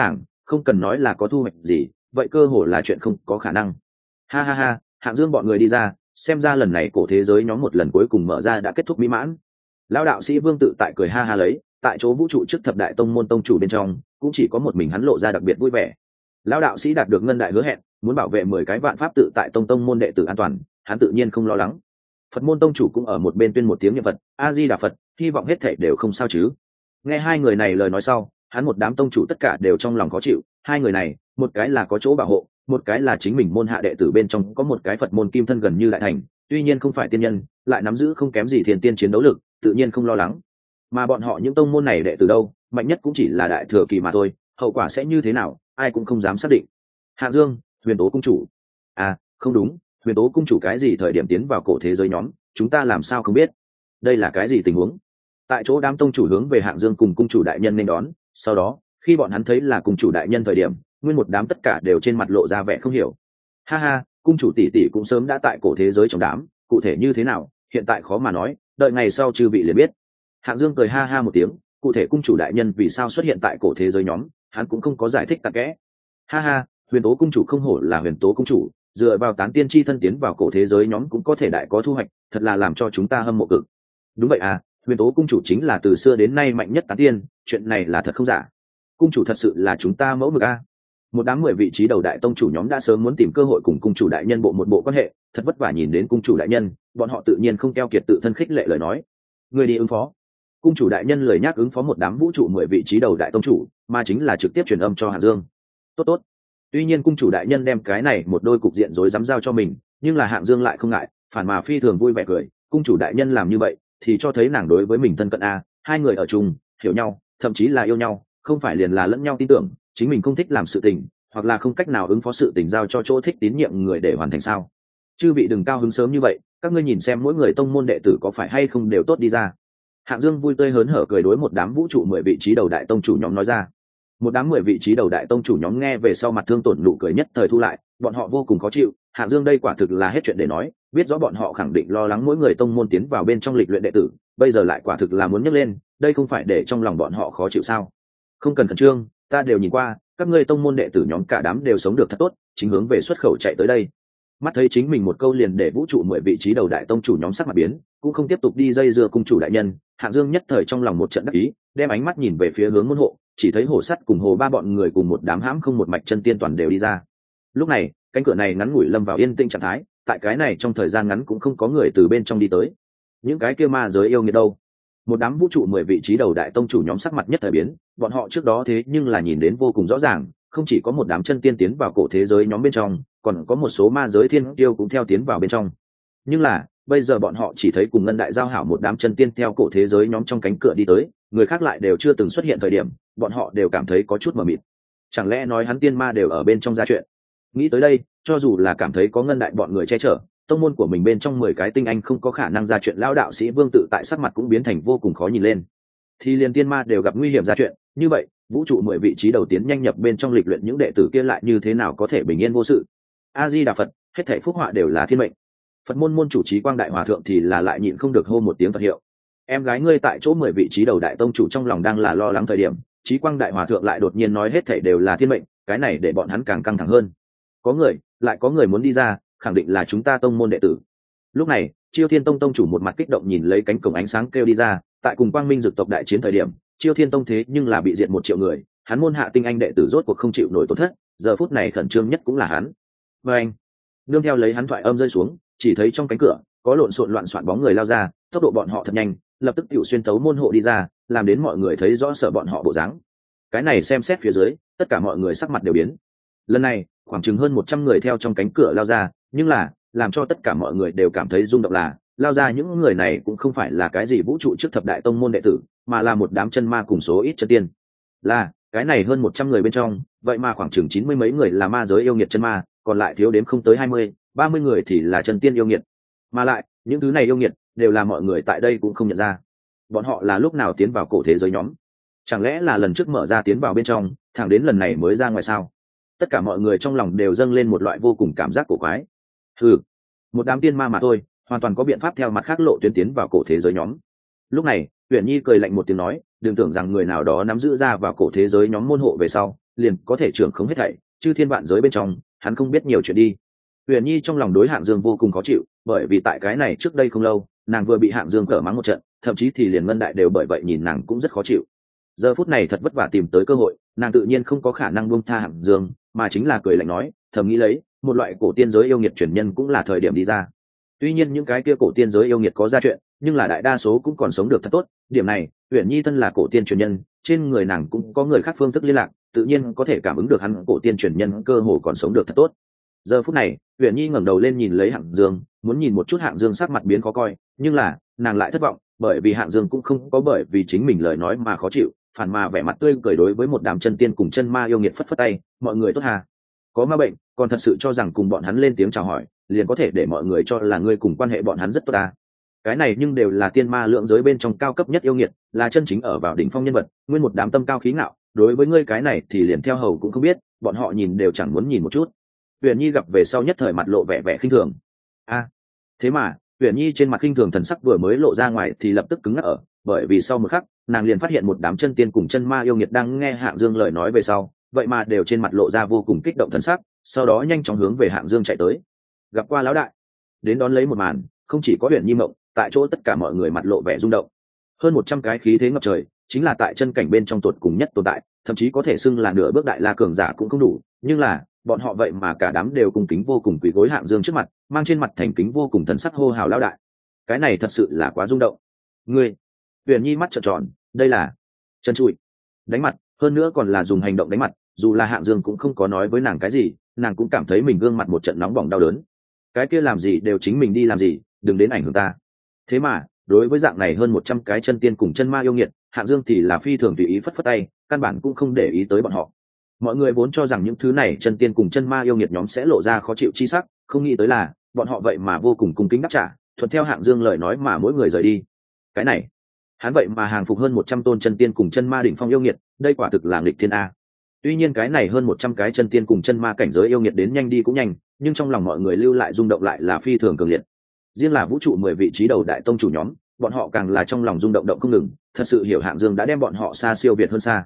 không cần nói là có thu hoạch gì, vậy cơ hồ là chuyện không có khả năng. Ha ha ha, Hạng Dương bọn người đi ra, xem ra lần này cổ thế giới nhóm một lần cuối cùng mở ra đã kết thúc mỹ mãn. Lão đạo sĩ Vương tự tại cười ha ha lấy, tại chỗ vũ trụ trước thập đại tông môn tông chủ bên trong, cũng chỉ có một mình hắn lộ ra đặc biệt vui vẻ. Lão đạo sĩ đạt được ngân đại hứa hẹn, muốn bảo vệ 10 cái vạn pháp tự tại tông môn đệ tử an toàn, hắn tự nhiên không lo lắng. Phật môn tông chủ cũng ở một bên tuyên một tiếng niệm Phật, A Di Đà Phật, hy vọng hết thảy đều không sao chứ. Nghe hai người này lời nói sau, hắn một đám tông chủ tất cả đều trong lòng khó chịu, hai người này, một cái là có chỗ bảo hộ, một cái là chính mình môn hạ đệ tử bên trong có một cái Phật môn kim thân gần như đại thành, tuy nhiên không phải tiên nhân, lại nắm giữ không kém gì thiên tiên chiến đấu lực, tự nhiên không lo lắng. Mà bọn họ những tông môn này đệ tử đâu, mạnh nhất cũng chỉ là đại thừa kỳ mà thôi, hậu quả sẽ như thế nào, ai cũng không dám xác định. Hạ Dương, Huyền Tố cung chủ. À, không đúng, Huyền Tố cung chủ cái gì thời điểm tiến vào cổ thế giới nhóm, chúng ta làm sao không biết? Đây là cái gì tình huống? Tại chỗ đám tông chủ hướng về Hạng Dương cùng cung chủ đại nhân nên đón, sau đó, khi bọn hắn thấy là cung chủ đại nhân thời điểm, nguyên một đám tất cả đều trên mặt lộ ra vẻ không hiểu. Ha ha, cung chủ tỷ tỷ cũng sớm đã tại cổ thế giới trong đám, cụ thể như thế nào, hiện tại khó mà nói, đợi ngày sau chư vị liền biết. Hạng Dương cười ha ha một tiếng, cụ thể cung chủ đại nhân vì sao xuất hiện tại cổ thế giới nhóm, hắn cũng không có giải thích tạc kẽ. Ha ha, Huyền Tố cung chủ không hổ là Huyền Tố cung chủ, dựa vào tán tiên chi thân tiến vào cổ thế giới nhóm cũng có thể đại có thu hoạch, thật là làm cho chúng ta hâm mộ cực. Đúng vậy à, Huyền Tố cung chủ chính là từ xưa đến nay mạnh nhất tán tiên, chuyện này là thật không giả. Cung chủ thật sự là chúng ta mẫu mực a. Một đám 10 vị trí đầu đại tông chủ nhóm đã sớm muốn tìm cơ hội cùng cung chủ đại nhân bộ một bộ quan hệ, thật vất vả nhìn đến cung chủ đại nhân, bọn họ tự nhiên không keo kiệt tự thân khích lệ lời nói. Người đi ứng phó. Cung chủ đại nhân lời nhắc ứng phó một đám vũ trụ 10 vị trí đầu đại tông chủ, mà chính là trực tiếp truyền âm cho Hạng Dương. Tốt tốt. Tuy nhiên cung chủ đại nhân đem cái này một đôi cục diện rối rắm giao cho mình, nhưng là Hạng Dương lại không ngại, phản mà phi thường vui vẻ cười, cung chủ đại nhân làm như vậy thì cho thấy nàng đối với mình thân cận a, hai người ở chung, hiểu nhau, thậm chí là yêu nhau, không phải liền là lẫn nhau tin tưởng, chính mình không thích làm sự tình, hoặc là không cách nào ứng phó sự tình giao cho chỗ thích tín nhiệm người để hoàn thành sao? Chư vị đừng cao hứng sớm như vậy, các ngươi nhìn xem mỗi người tông môn đệ tử có phải hay không đều tốt đi ra. Hạng Dương vui tươi hớn hở cười đối một đám vũ trụ 10 vị trí đầu đại tông chủ nhóm nói ra. Một đám 10 vị trí đầu đại tông chủ nhóm nghe về sau mặt thương tổn nụ cười nhất thời thu lại, bọn họ vô cùng khó chịu, Hạng Dương đây quả thực là hết chuyện để nói, biết rõ bọn họ khẳng định lo lắng mỗi người tông môn tiến vào bên trong lịch luyện đệ tử, bây giờ lại quả thực là muốn nhấc lên, đây không phải để trong lòng bọn họ khó chịu sao? Không cần khẩn trương, ta đều nhìn qua, các ngươi tông môn đệ tử nhóm cả đám đều sống được thật tốt, chính hướng về xuất khẩu chạy tới đây. Mắt thấy chính mình một câu liền để vũ trụ 10 vị trí đầu đại tông chủ nhóm sắc mặt biến, cũng không tiếp tục đi dây dưa cung chủ đại nhân, Hạng Dương nhất thời trong lòng một trận đắc ý, đem ánh mắt nhìn về phía hướng môn hộ, chỉ thấy Hổ Sắt cùng Hồ Ba bọn người cùng một đám hãm không một mạch chân tiên toàn đều đi ra. Lúc này, cánh cửa này ngắn ngủi lâm vào yên tĩnh trạng thái, tại cái này trong thời gian ngắn cũng không có người từ bên trong đi tới. Những cái kia ma giới yêu nghiệt đâu? Một đám vũ trụ 10 vị trí đầu đại tông chủ nhóm sắc mặt nhất thời biến, bọn họ trước đó thế nhưng là nhìn đến vô cùng rõ ràng, không chỉ có một đám chân tiên tiến vào cổ thế giới nhóm bên trong, còn có một số ma giới thiên tiêu cũng theo tiến vào bên trong. Nhưng là, bây giờ bọn họ chỉ thấy cùng ngân đại giao hảo một đám chân tiên theo cổ thế giới nhóm trong cánh cửa đi tới, người khác lại đều chưa từng xuất hiện thời điểm, bọn họ đều cảm thấy có chút mờ mịt. Chẳng lẽ nói hắn tiên ma đều ở bên trong ra chuyện? Nghĩ tới đây, cho dù là cảm thấy có ngân đại bọn người che chở, tông môn của mình bên trong 10 cái tinh anh không có khả năng ra chuyện, lão đạo sĩ Vương tự tại sắc mặt cũng biến thành vô cùng khó nhìn lên. Thì liền tiên ma đều gặp nguy hiểm ra chuyện, như vậy, vũ trụ 10 vị trí đầu tiến nhanh nhập bên trong lịch luyện những đệ tử kia lại như thế nào có thể bình yên vô sự? A Di Đà Phật, hết thảy phúc họa đều là thiên mệnh. Phật môn môn chủ Trí Quang đại hòa thượng thì là lại nhịn không được hô một tiếng Phật hiệu. Em gái ngươi tại chỗ 10 vị trí đầu đại tông chủ trong lòng đang là lo lắng thời điểm, Trí Quang đại hòa thượng lại đột nhiên nói hết thảy đều là thiên mệnh, cái này để bọn hắn càng căng thẳng hơn. Lại có người muốn đi ra, khẳng định là chúng ta tông môn đệ tử. Lúc này, Chiêu Thiên Tông tông chủ một mặt kích động nhìn lấy cánh cổng ánh sáng kêu đi ra, tại cùng Quang Minh Dực tộc đại chiến thời điểm, Chiêu Thiên Tông thế nhưng là bị diệt 1 triệu người, hắn môn hạ tinh anh đệ tử rốt cuộc không chịu nổi tổn thất, giờ phút này khẩn trương nhất cũng là hắn. Và anh, nương theo lấy hắn thoại âm rơi xuống, chỉ thấy trong cánh cửa có lộn xộn loạn soạn bóng người lao ra, tốc độ bọn họ thật nhanh, lập tức tiểu xuyên tấu môn hộ đi ra, làm đến mọi người thấy rõ sợ bọn họ bộ dáng. Cái này xem xét phía dưới, tất cả mọi người sắc mặt đều biến. Lần này, khoảng chừng hơn 100 người theo trong cánh cửa lao ra, nhưng là làm cho tất cả mọi người đều cảm thấy rung động là lao ra những người này cũng không phải là cái gì vũ trụ trước thập đại tông môn đệ tử, mà là một đám chân ma cùng số ít chân tiên. Là cái này hơn 100 người bên trong, vậy mà khoảng chừng 90 mấy người là ma giới yêu nghiệt chân ma, còn lại thiếu đếm không tới 20-30 người thì là chân tiên yêu nghiệt. Mà lại những thứ này yêu nghiệt đều là mọi người tại đây cũng không nhận ra. Bọn họ là lúc nào tiến vào cổ thế giới nhóm? Chẳng lẽ là lần trước mở ra tiến vào bên trong, thẳng đến lần này mới ra ngoài sao? Tất cả mọi người trong lòng đều dâng lên một loại vô cùng cảm giác cổ quái. Một đám tiên ma mà thôi, hoàn toàn có biện pháp theo mặt khác lộ tuyến tiến vào cổ thế giới nhóm. Lúc này, Uyển Nhi cười lạnh một tiếng nói, đừng tưởng rằng người nào đó nắm giữ ra vào cổ thế giới nhóm môn hộ về sau, liền có thể trưởng khống hết thảy chư thiên vạn giới bên trong, hắn không biết nhiều chuyện đi. Huyền Nhi trong lòng đối Hạng Dương vô cùng khó chịu, bởi vì tại cái này trước đây không lâu, nàng vừa bị Hạng Dương cở mắng một trận, thậm chí thì liền Ngân Đại đều bởi vậy nhìn nàng cũng rất khó chịu. Giờ phút này thật vất vả tìm tới cơ hội, nàng tự nhiên không có khả năng buông tha Hạng Dương, mà chính là cười lạnh nói, thầm nghĩ lấy, một loại cổ tiên giới yêu nghiệt truyền nhân cũng là thời điểm đi ra. Tuy nhiên những cái kia cổ tiên giới yêu nghiệt có ra chuyện, nhưng là đại đa số cũng còn sống được thật tốt, điểm này, Huyền Nhi thân là cổ tiên truyền nhân, trên người nàng cũng có người khác phương thức liên lạc, tự nhiên có thể cảm ứng được hắn cổ tiên truyền nhân cơ hồ còn sống được thật tốt. Giờ phút này, Huyền Nhi ngẩng đầu lên nhìn lấy Hạng Dương, muốn nhìn một chút Hạng Dương sắc mặt biến khó coi, nhưng là nàng lại thất vọng, bởi vì Hạng Dương cũng không có bởi vì chính mình lời nói mà khó chịu, phản mà vẻ mặt tươi cười đối với một đám chân tiên cùng chân ma yêu nghiệt phất phất tay, mọi người tốt hà. Có ma bệnh, còn thật sự cho rằng cùng bọn hắn lên tiếng chào hỏi, liền có thể để mọi người cho là ngươi cùng quan hệ bọn hắn rất tốt à? Cái này nhưng đều là tiên ma lượng giới bên trong cao cấp nhất yêu nghiệt, là chân chính ở vào đỉnh phong nhân vật, nguyên một đám tâm cao khí ngạo, đối với ngươi cái này thì liền theo hầu cũng không biết, bọn họ nhìn đều chẳng muốn nhìn một chút. Huyền Nhi gặp về sau nhất thời mặt lộ vẻ vẻ khinh thường. Thế mà Huyền Nhi trên mặt khinh thường thần sắc vừa mới lộ ra ngoài thì lập tức cứng ngắc ở, bởi vì sau một khắc nàng liền phát hiện một đám chân tiên cùng chân ma yêu nghiệt đang nghe Hạng Dương lời nói về sau, vậy mà đều trên mặt lộ ra vô cùng kích động thần sắc, sau đó nhanh chóng hướng về Hạng Dương chạy tới. Gặp qua lão đại, đến đón lấy một màn, không chỉ có Huyền Nhi mộng, tại chỗ tất cả mọi người mặt lộ vẻ rung động. Hơn 100 cái khí thế ngập trời, chính là tại chân cảnh bên trong tột cùng nhất tồn tại, thậm chí có thể xưng là nửa bước đại la cường giả cũng không đủ, nhưng là bọn họ vậy mà cả đám đều cung kính vô cùng quỳ gối Hạng Dương trước mặt, mang trên mặt thành kính vô cùng thần sắc hô hào lão đại. Cái này thật sự là quá rung động. Ngươi, Huyền Nhi mắt trợn tròn, đây là chân trụi, đánh mặt, hơn nữa còn là dùng hành động đánh mặt, dù là Hạng Dương cũng không có nói với nàng cái gì, nàng cũng cảm thấy mình gương mặt một trận nóng bỏng đau đớn. Cái kia làm gì đều chính mình đi làm gì, đừng đến ảnh hưởng ta. Thế mà đối với dạng này hơn 100 cái chân tiên cùng chân ma yêu nghiệt, Hạng Dương thì là phi thường tùy ý phất phất tay, căn bản cũng không để ý tới bọn họ. Mọi người vốn cho rằng những thứ này chân tiên cùng chân ma yêu nghiệt nhóm sẽ lộ ra khó chịu chi sắc, không nghĩ tới là bọn họ vậy mà vô cùng cung kính đáp trả, thuận theo Hạng Dương lời nói mà mỗi người rời đi. Cái này, hắn vậy mà hàng phục hơn 100 tôn chân tiên cùng chân ma đỉnh phong yêu nghiệt, đây quả thực là nghịch thiên a. Tuy nhiên cái này hơn 100 cái chân tiên cùng chân ma cảnh giới yêu nghiệt đến nhanh đi cũng nhanh, nhưng trong lòng mọi người lưu lại rung động lại là phi thường cường liệt. Riêng là vũ trụ 10 vị trí đầu đại tông chủ nhóm, bọn họ càng là trong lòng rung động động không ngừng, thật sự hiểu Hạng Dương đã đem bọn họ xa siêu việt hơn xa.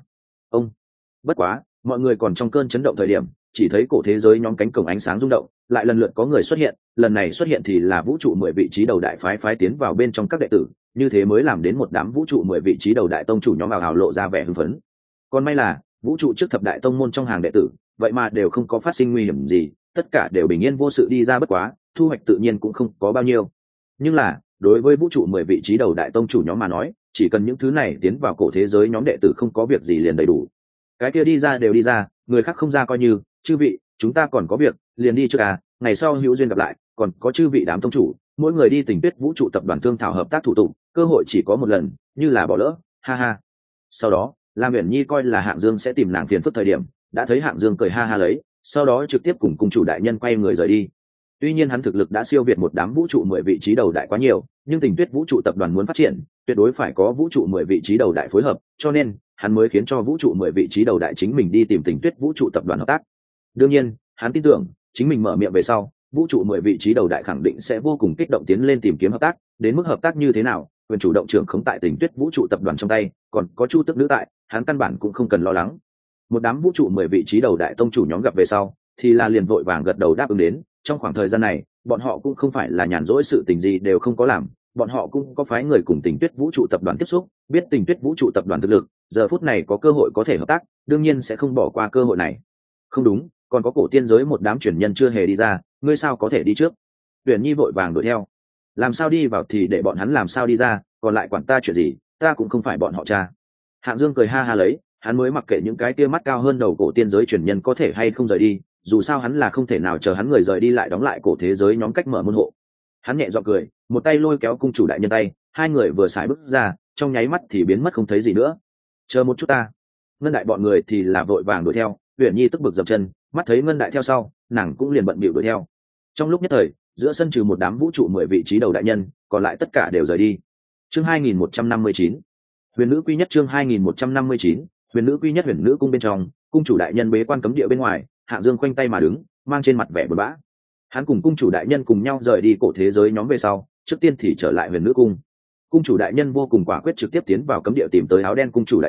Bất quá, mọi người còn trong cơn chấn động thời điểm, chỉ thấy cổ thế giới nhóm cánh cổng ánh sáng rung động, lại lần lượt có người xuất hiện, lần này xuất hiện thì là vũ trụ 10 vị trí đầu đại phái tiến vào bên trong các đệ tử, như thế mới làm đến một đám vũ trụ 10 vị trí đầu đại tông chủ nhóm ào ào lộ ra vẻ hưng phấn. Còn may là, vũ trụ trước thập đại tông môn trong hàng đệ tử, vậy mà đều không có phát sinh nguy hiểm gì, tất cả đều bình yên vô sự đi ra, bất quá, thu hoạch tự nhiên cũng không có bao nhiêu. Nhưng là, đối với vũ trụ 10 vị trí đầu đại tông chủ nhóm mà nói, chỉ cần những thứ này tiến vào cổ thế giới nhóm đệ tử không có việc gì liền đầy đủ. Cái kia đi ra đều đi ra, người khác không ra coi như, chư vị, chúng ta còn có việc, liền đi trước à, ngày sau hữu duyên gặp lại, còn có chư vị đám tông chủ, mỗi người đi Tình Tuyết vũ trụ tập đoàn thương thảo hợp tác thủ tục, cơ hội chỉ có một lần, như là bỏ lỡ, ha ha. Sau đó, Lam Uyển Nhi coi là Hạng Dương sẽ tìm nàng phiền phức thời điểm, đã thấy Hạng Dương cười ha ha lấy, sau đó trực tiếp cùng cung chủ đại nhân quay người rời đi. Tuy nhiên hắn thực lực đã siêu việt một đám vũ trụ 10 vị trí đầu đại quá nhiều, nhưng Tình Tuyết vũ trụ tập đoàn muốn phát triển, tuyệt đối phải có vũ trụ 10 vị trí đầu đại phối hợp, cho nên hắn mới khiến cho vũ trụ 10 vị trí đầu đại chính mình đi tìm Tình Tuyết vũ trụ tập đoàn hợp tác. Đương nhiên, hắn tin tưởng, chính mình mở miệng về sau, vũ trụ 10 vị trí đầu đại khẳng định sẽ vô cùng kích động tiến lên tìm kiếm hợp tác, đến mức hợp tác như thế nào, quyền chủ động trưởng khống tại Tình Tuyết vũ trụ tập đoàn trong tay, còn có Chu Tức nữ tại, hắn căn bản cũng không cần lo lắng. Một đám vũ trụ 10 vị trí đầu đại tông chủ nhóm gặp về sau, thì là liền vội vàng gật đầu đáp ứng đến, trong khoảng thời gian này, bọn họ cũng không phải là nhàn rỗi sự tình gì đều không có làm, bọn họ cũng có phái người cùng Tình Tuyết vũ trụ tập đoàn tiếp xúc, biết Tình Tuyết vũ trụ tập đoàn thực lực, giờ phút này có cơ hội có thể hợp tác, đương nhiên sẽ không bỏ qua cơ hội này. Không đúng, còn có cổ tiên giới một đám truyền nhân chưa hề đi ra, ngươi sao có thể đi trước? Uyển Nhi vội vàng đuổi theo. Làm sao đi vào thì để bọn hắn làm sao đi ra, còn lại quản ta chuyện gì, ta cũng không phải bọn họ cha. Hạng Dương cười ha ha lấy, hắn mới mặc kệ những cái tia mắt cao hơn đầu cổ tiên giới truyền nhân có thể hay không rời đi, dù sao hắn là không thể nào chờ hắn người rời đi lại đóng lại cổ thế giới nhóm cách mở môn hộ. Hắn nhẹ giọng cười, một tay lôi kéo cung chủ đại nhân tay, hai người vừa xài bước ra, trong nháy mắt thì biến mất không thấy gì nữa. Chờ một chút ta. Ngân đại bọn người thì là vội vàng đuổi theo, Uyển Nhi tức bực dậm chân, mắt thấy Ngân đại theo sau, nàng cũng liền bận bịu đuổi theo. Trong lúc nhất thời, giữa sân trừ một đám vũ trụ 10 vị trí đầu đại nhân, còn lại tất cả đều rời đi. Chương 2159. Huyền nữ quy nhất, chương 2159. Huyền nữ quy nhất. Huyền nữ cung bên trong, cung chủ đại nhân bế quan cấm địa bên ngoài, Hạng Dương khoanh tay mà đứng, mang trên mặt vẻ buồn bã. Hắn cùng cung chủ đại nhân cùng nhau rời đi cổ thế giới nhóm về sau, trước tiên thì trở lại Huyền nữ cung. Cung chủ đại nhân vô cùng quả quyết trực tiếp tiến vào cấm địa tìm tới áo đen cung chủ đại nhân,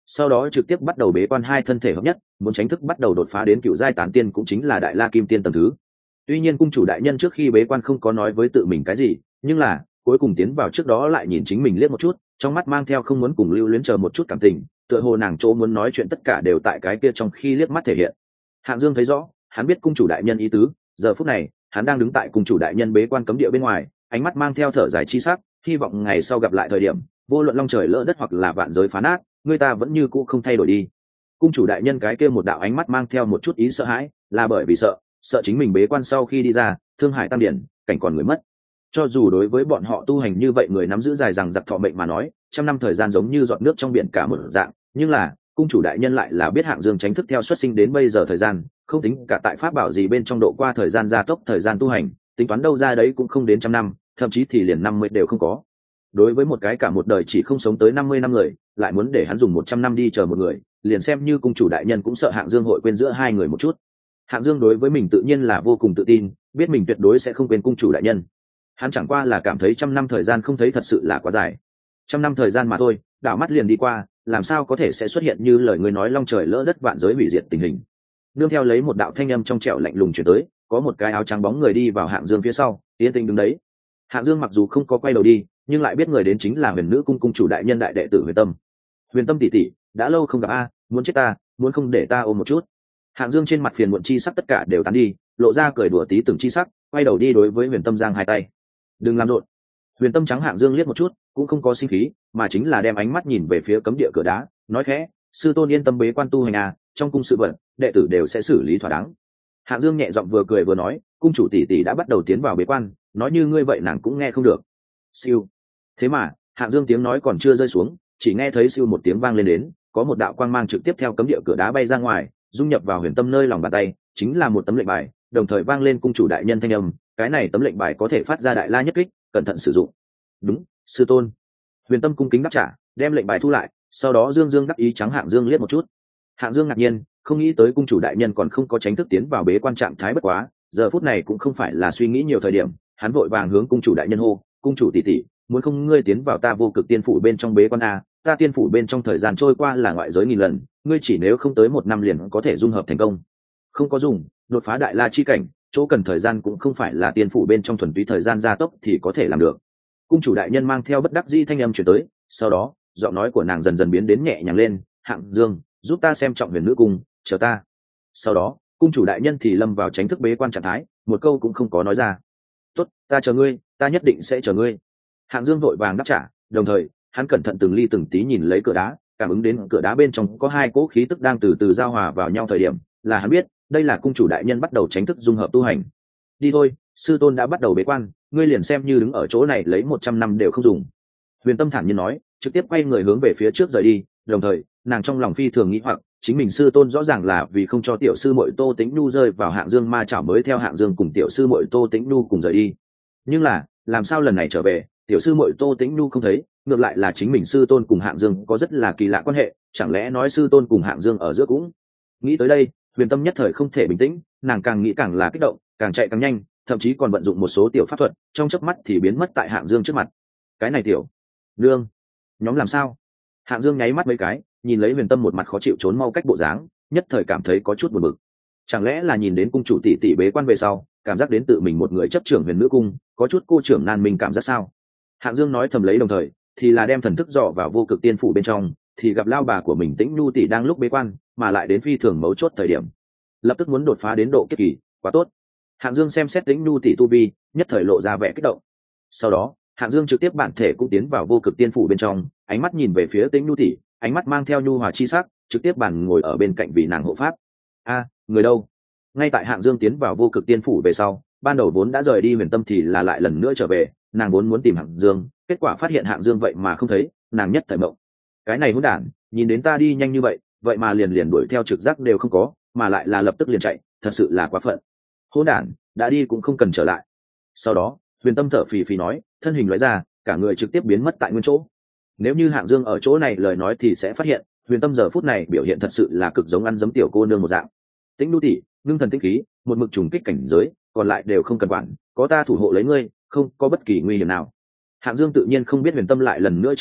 sau đó trực tiếp bắt đầu bế quan hai thân thể hợp nhất, muốn tránh thức bắt đầu đột phá đến cựu giai tán tiên cũng chính là đại la kim tiên tầng thứ. Tuy nhiên cung chủ đại nhân trước khi bế quan không có nói với tự mình cái gì, nhưng là cuối cùng tiến vào trước đó lại nhìn chính mình liếc một chút, trong mắt mang theo không muốn cùng lưu luyến chờ một chút cảm tình, tựa hồ nàng chỗ muốn nói chuyện tất cả đều tại cái kia trong khi liếc mắt thể hiện. Hạng Dương thấy rõ, hắn biết cung chủ đại nhân ý tứ, giờ phút này hắn đang đứng tại cung chủ đại nhân bế quan cấm địa bên ngoài, ánh mắt mang theo thở dài chi sắc, hy vọng ngày sau gặp lại thời điểm, vô luận long trời lỡ đất hoặc là vạn giới phá nát, người ta vẫn như cũ không thay đổi đi. Cung chủ đại nhân cái kia một đạo ánh mắt mang theo một chút ý sợ hãi, là bởi vì sợ chính mình bế quan sau khi đi ra, thương hải tam điển, cảnh còn người mất. Cho dù đối với bọn họ tu hành như vậy người nắm giữ dài rằng giặc thọ mệnh mà nói, trăm năm thời gian giống như giọt nước trong biển cả một dạng, nhưng là cung chủ đại nhân lại là biết Hạng Dương tránh thức theo xuất sinh đến bây giờ thời gian, không tính cả tại pháp bảo gì bên trong độ qua thời gian gia tốc thời gian tu hành, tính toán đâu ra đấy cũng không đến trăm năm, thậm chí thì liền 50 đều không có. Đối với một cái cả một đời chỉ không sống tới 50 năm người, lại muốn để hắn dùng 100 năm đi chờ một người, liền xem như cung chủ đại nhân cũng sợ Hạng Dương hội quên giữa hai người một chút. Hạng Dương đối với mình tự nhiên là vô cùng tự tin, biết mình tuyệt đối sẽ không quên cung chủ đại nhân. Hắn chẳng qua là cảm thấy trăm năm thời gian không thấy thật sự là quá dài. Trăm năm thời gian mà thôi, đảo mắt liền đi qua, làm sao có thể sẽ xuất hiện như lời người nói long trời lỡ đất vạn giới hủy diệt tình hình. Nương theo lấy một đạo thanh âm trong trẻo lạnh lùng truyền tới, có một cái áo trắng bóng người đi vào Hạng Dương phía sau, yên tĩnh đứng đấy. Hạng Dương mặc dù không có quay đầu đi, nhưng lại biết người đến chính là Huyền Nữ cung cung chủ đại nhân đại đệ tử Huyền Tâm. Huyền Tâm tỷ tỷ, đã lâu không gặp a, muốn chết ta, muốn không để ta ôm một chút. Hạng Dương trên mặt phiền muộn chi sắc tất cả đều tán đi, lộ ra cười đùa tí từng chi sắc, quay đầu đi đối với Huyền Tâm giang hai tay. Đừng làm rộn. Huyền Tâm trắng Hạng Dương liếc một chút, cũng không có sinh khí, mà chính là đem ánh mắt nhìn về phía cấm địa cửa đá, nói khẽ, sư tôn yên tâm bế quan tu hành à, trong cung sự vận, đệ tử đều sẽ xử lý thỏa đáng. Hạng Dương nhẹ giọng vừa cười vừa nói, cung chủ tỷ tỷ đã bắt đầu tiến vào bế quan, nói như ngươi vậy nàng cũng nghe không được. Siêu. Thế mà Hạng Dương tiếng nói còn chưa rơi xuống, chỉ nghe thấy siêu một tiếng vang lên đến, có một đạo quang mang trực tiếp theo cấm địa cửa đá bay ra ngoài, dung nhập vào Huyền Tâm nơi lòng bàn tay, chính là một tấm lệnh bài, đồng thời vang lên cung chủ đại nhân thanh âm, cái này tấm lệnh bài có thể phát ra đại la nhất kích, cẩn thận sử dụng. Đúng, sư tôn. Huyền Tâm cung kính đáp trả, đem lệnh bài thu lại, sau đó Dương đắc ý trắng Hạng Dương liếc một chút. Hạng Dương ngạc nhiên, không nghĩ tới cung chủ đại nhân còn không có tránh thức tiến vào bế quan trạng thái, bất quá giờ phút này cũng không phải là suy nghĩ nhiều thời điểm, hắn vội vàng hướng cung chủ đại nhân hô, cung chủ tỷ tỷ, muốn không ngươi tiến vào ta vô cực tiên phủ bên trong bế quan a, ta tiên phủ bên trong thời gian trôi qua là ngoại giới nghìn lần, ngươi chỉ nếu không tới 1 năm liền có thể dung hợp thành công. Không có dùng, đột phá đại la chi cảnh, chỗ cần thời gian cũng không phải là tiên phủ bên trong thuần túy thời gian gia tốc thì có thể làm được. Cung chủ đại nhân mang theo bất đắc dĩ thanh âm truyền tới, sau đó giọng nói của nàng dần dần biến đến nhẹ nhàng lên, Hạng Dương, giúp ta xem trọng Huyền Nữ cung, chờ ta. Sau đó cung chủ đại nhân thì lâm vào tránh thức bế quan trạng thái, một câu cũng không có nói ra. Tốt, ta chờ ngươi, ta nhất định sẽ chờ ngươi. Hạng Dương vội vàng đáp trả, đồng thời hắn cẩn thận từng ly từng tí nhìn lấy cửa đá, cảm ứng đến cửa đá bên trong có hai cỗ khí tức đang từ từ giao hòa vào nhau thời điểm, là hắn biết đây là cung chủ đại nhân bắt đầu tránh thức dung hợp tu hành. Đi thôi, sư tôn đã bắt đầu bế quan, ngươi liền xem như đứng ở chỗ này lấy 100 năm đều không dùng. Huyền Tâm thản nhiên nói, trực tiếp quay người hướng về phía trước rời đi, đồng thời nàng trong lòng phi thường nghĩ hoặc, chính mình sư tôn rõ ràng là vì không cho tiểu sư muội Tô Tĩnh Nhu rơi vào Hạng Dương ma chảo mới theo Hạng Dương cùng tiểu sư muội Tô Tĩnh Nhu cùng rời đi, nhưng là làm sao lần này trở về tiểu sư muội Tô Tĩnh Nhu không thấy, ngược lại là chính mình sư tôn cùng Hạng Dương có rất là kỳ lạ quan hệ, chẳng lẽ nói sư tôn cùng Hạng Dương ở giữa cũng. Nghĩ tới đây, Huyền Tâm nhất thời không thể bình tĩnh, nàng càng nghĩ càng là kích động, càng chạy càng nhanh, thậm chí còn vận dụng một số tiểu pháp thuật, trong chớp mắt thì biến mất tại Hạng Dương trước mặt. Cái này tiểu nương nhóm làm sao? Hạng Dương nháy mắt mấy cái, nhìn lấy Huyền Tâm một mặt khó chịu trốn mau cách bộ dáng, nhất thời cảm thấy có chút buồn bực. Chẳng lẽ là nhìn đến cung chủ tỷ tỷ bế quan về sau, cảm giác đến tự mình một người chấp trưởng Huyền Nữ cung, có chút cô trưởng nan mình cảm giác sao? Hạng Dương nói thầm lấy, đồng thời thì là đem thần thức dò vào vô cực tiên phủ bên trong, thì gặp lao bà của mình Tĩnh Nhu tỷ đang lúc bế quan, mà lại đến phi thường mấu chốt thời điểm, lập tức muốn đột phá đến độ kiếp kỳ, quá tốt. Hạng Dương xem xét Tĩnh Nhu tỷ tu vi, nhất thời lộ ra vẻ kích động. Sau đó Hạng Dương trực tiếp bản thể cũng tiến vào vô cực tiên phủ bên trong, ánh mắt nhìn về phía Tĩnh Nhu tỷ, ánh mắt mang theo nhu hòa chi sắc, trực tiếp bàn ngồi ở bên cạnh vì nàng hộ pháp. A, người đâu? Ngay tại Hạng Dương tiến vào vô cực tiên phủ về sau, ban đầu vốn đã rời đi Huyền Tâm thì là lại lần nữa trở về, nàng vốn muốn tìm Hạng Dương, kết quả phát hiện Hạng Dương vậy mà không thấy, nàng nhất thời mộng. Cái này hỗn đản, nhìn đến ta đi nhanh như vậy mà liền đuổi theo trực giác đều không có, mà lại là lập tức liền chạy, thật sự là quá phận. Hỗn đản, đã đi cũng không cần trở lại. Sau đó Huyền Tâm thở phì phì nói, thân hình lóe ra, cả người trực tiếp biến mất tại nguyên chỗ. Nếu như Hạng Dương ở chỗ này lời nói thì sẽ phát hiện Huyền Tâm giờ phút này biểu hiện thật sự là cực giống ăn giấm tiểu cô nương một dạng. Tĩnh Nhu tỷ, ngưng thần tinh khí, một mực trùng kích cảnh giới, còn lại đều không cần quản, có ta thủ hộ lấy ngươi, không có bất kỳ nguy hiểm nào. Hạng Dương tự nhiên không biết Huyền Tâm lại lần nữa trở về,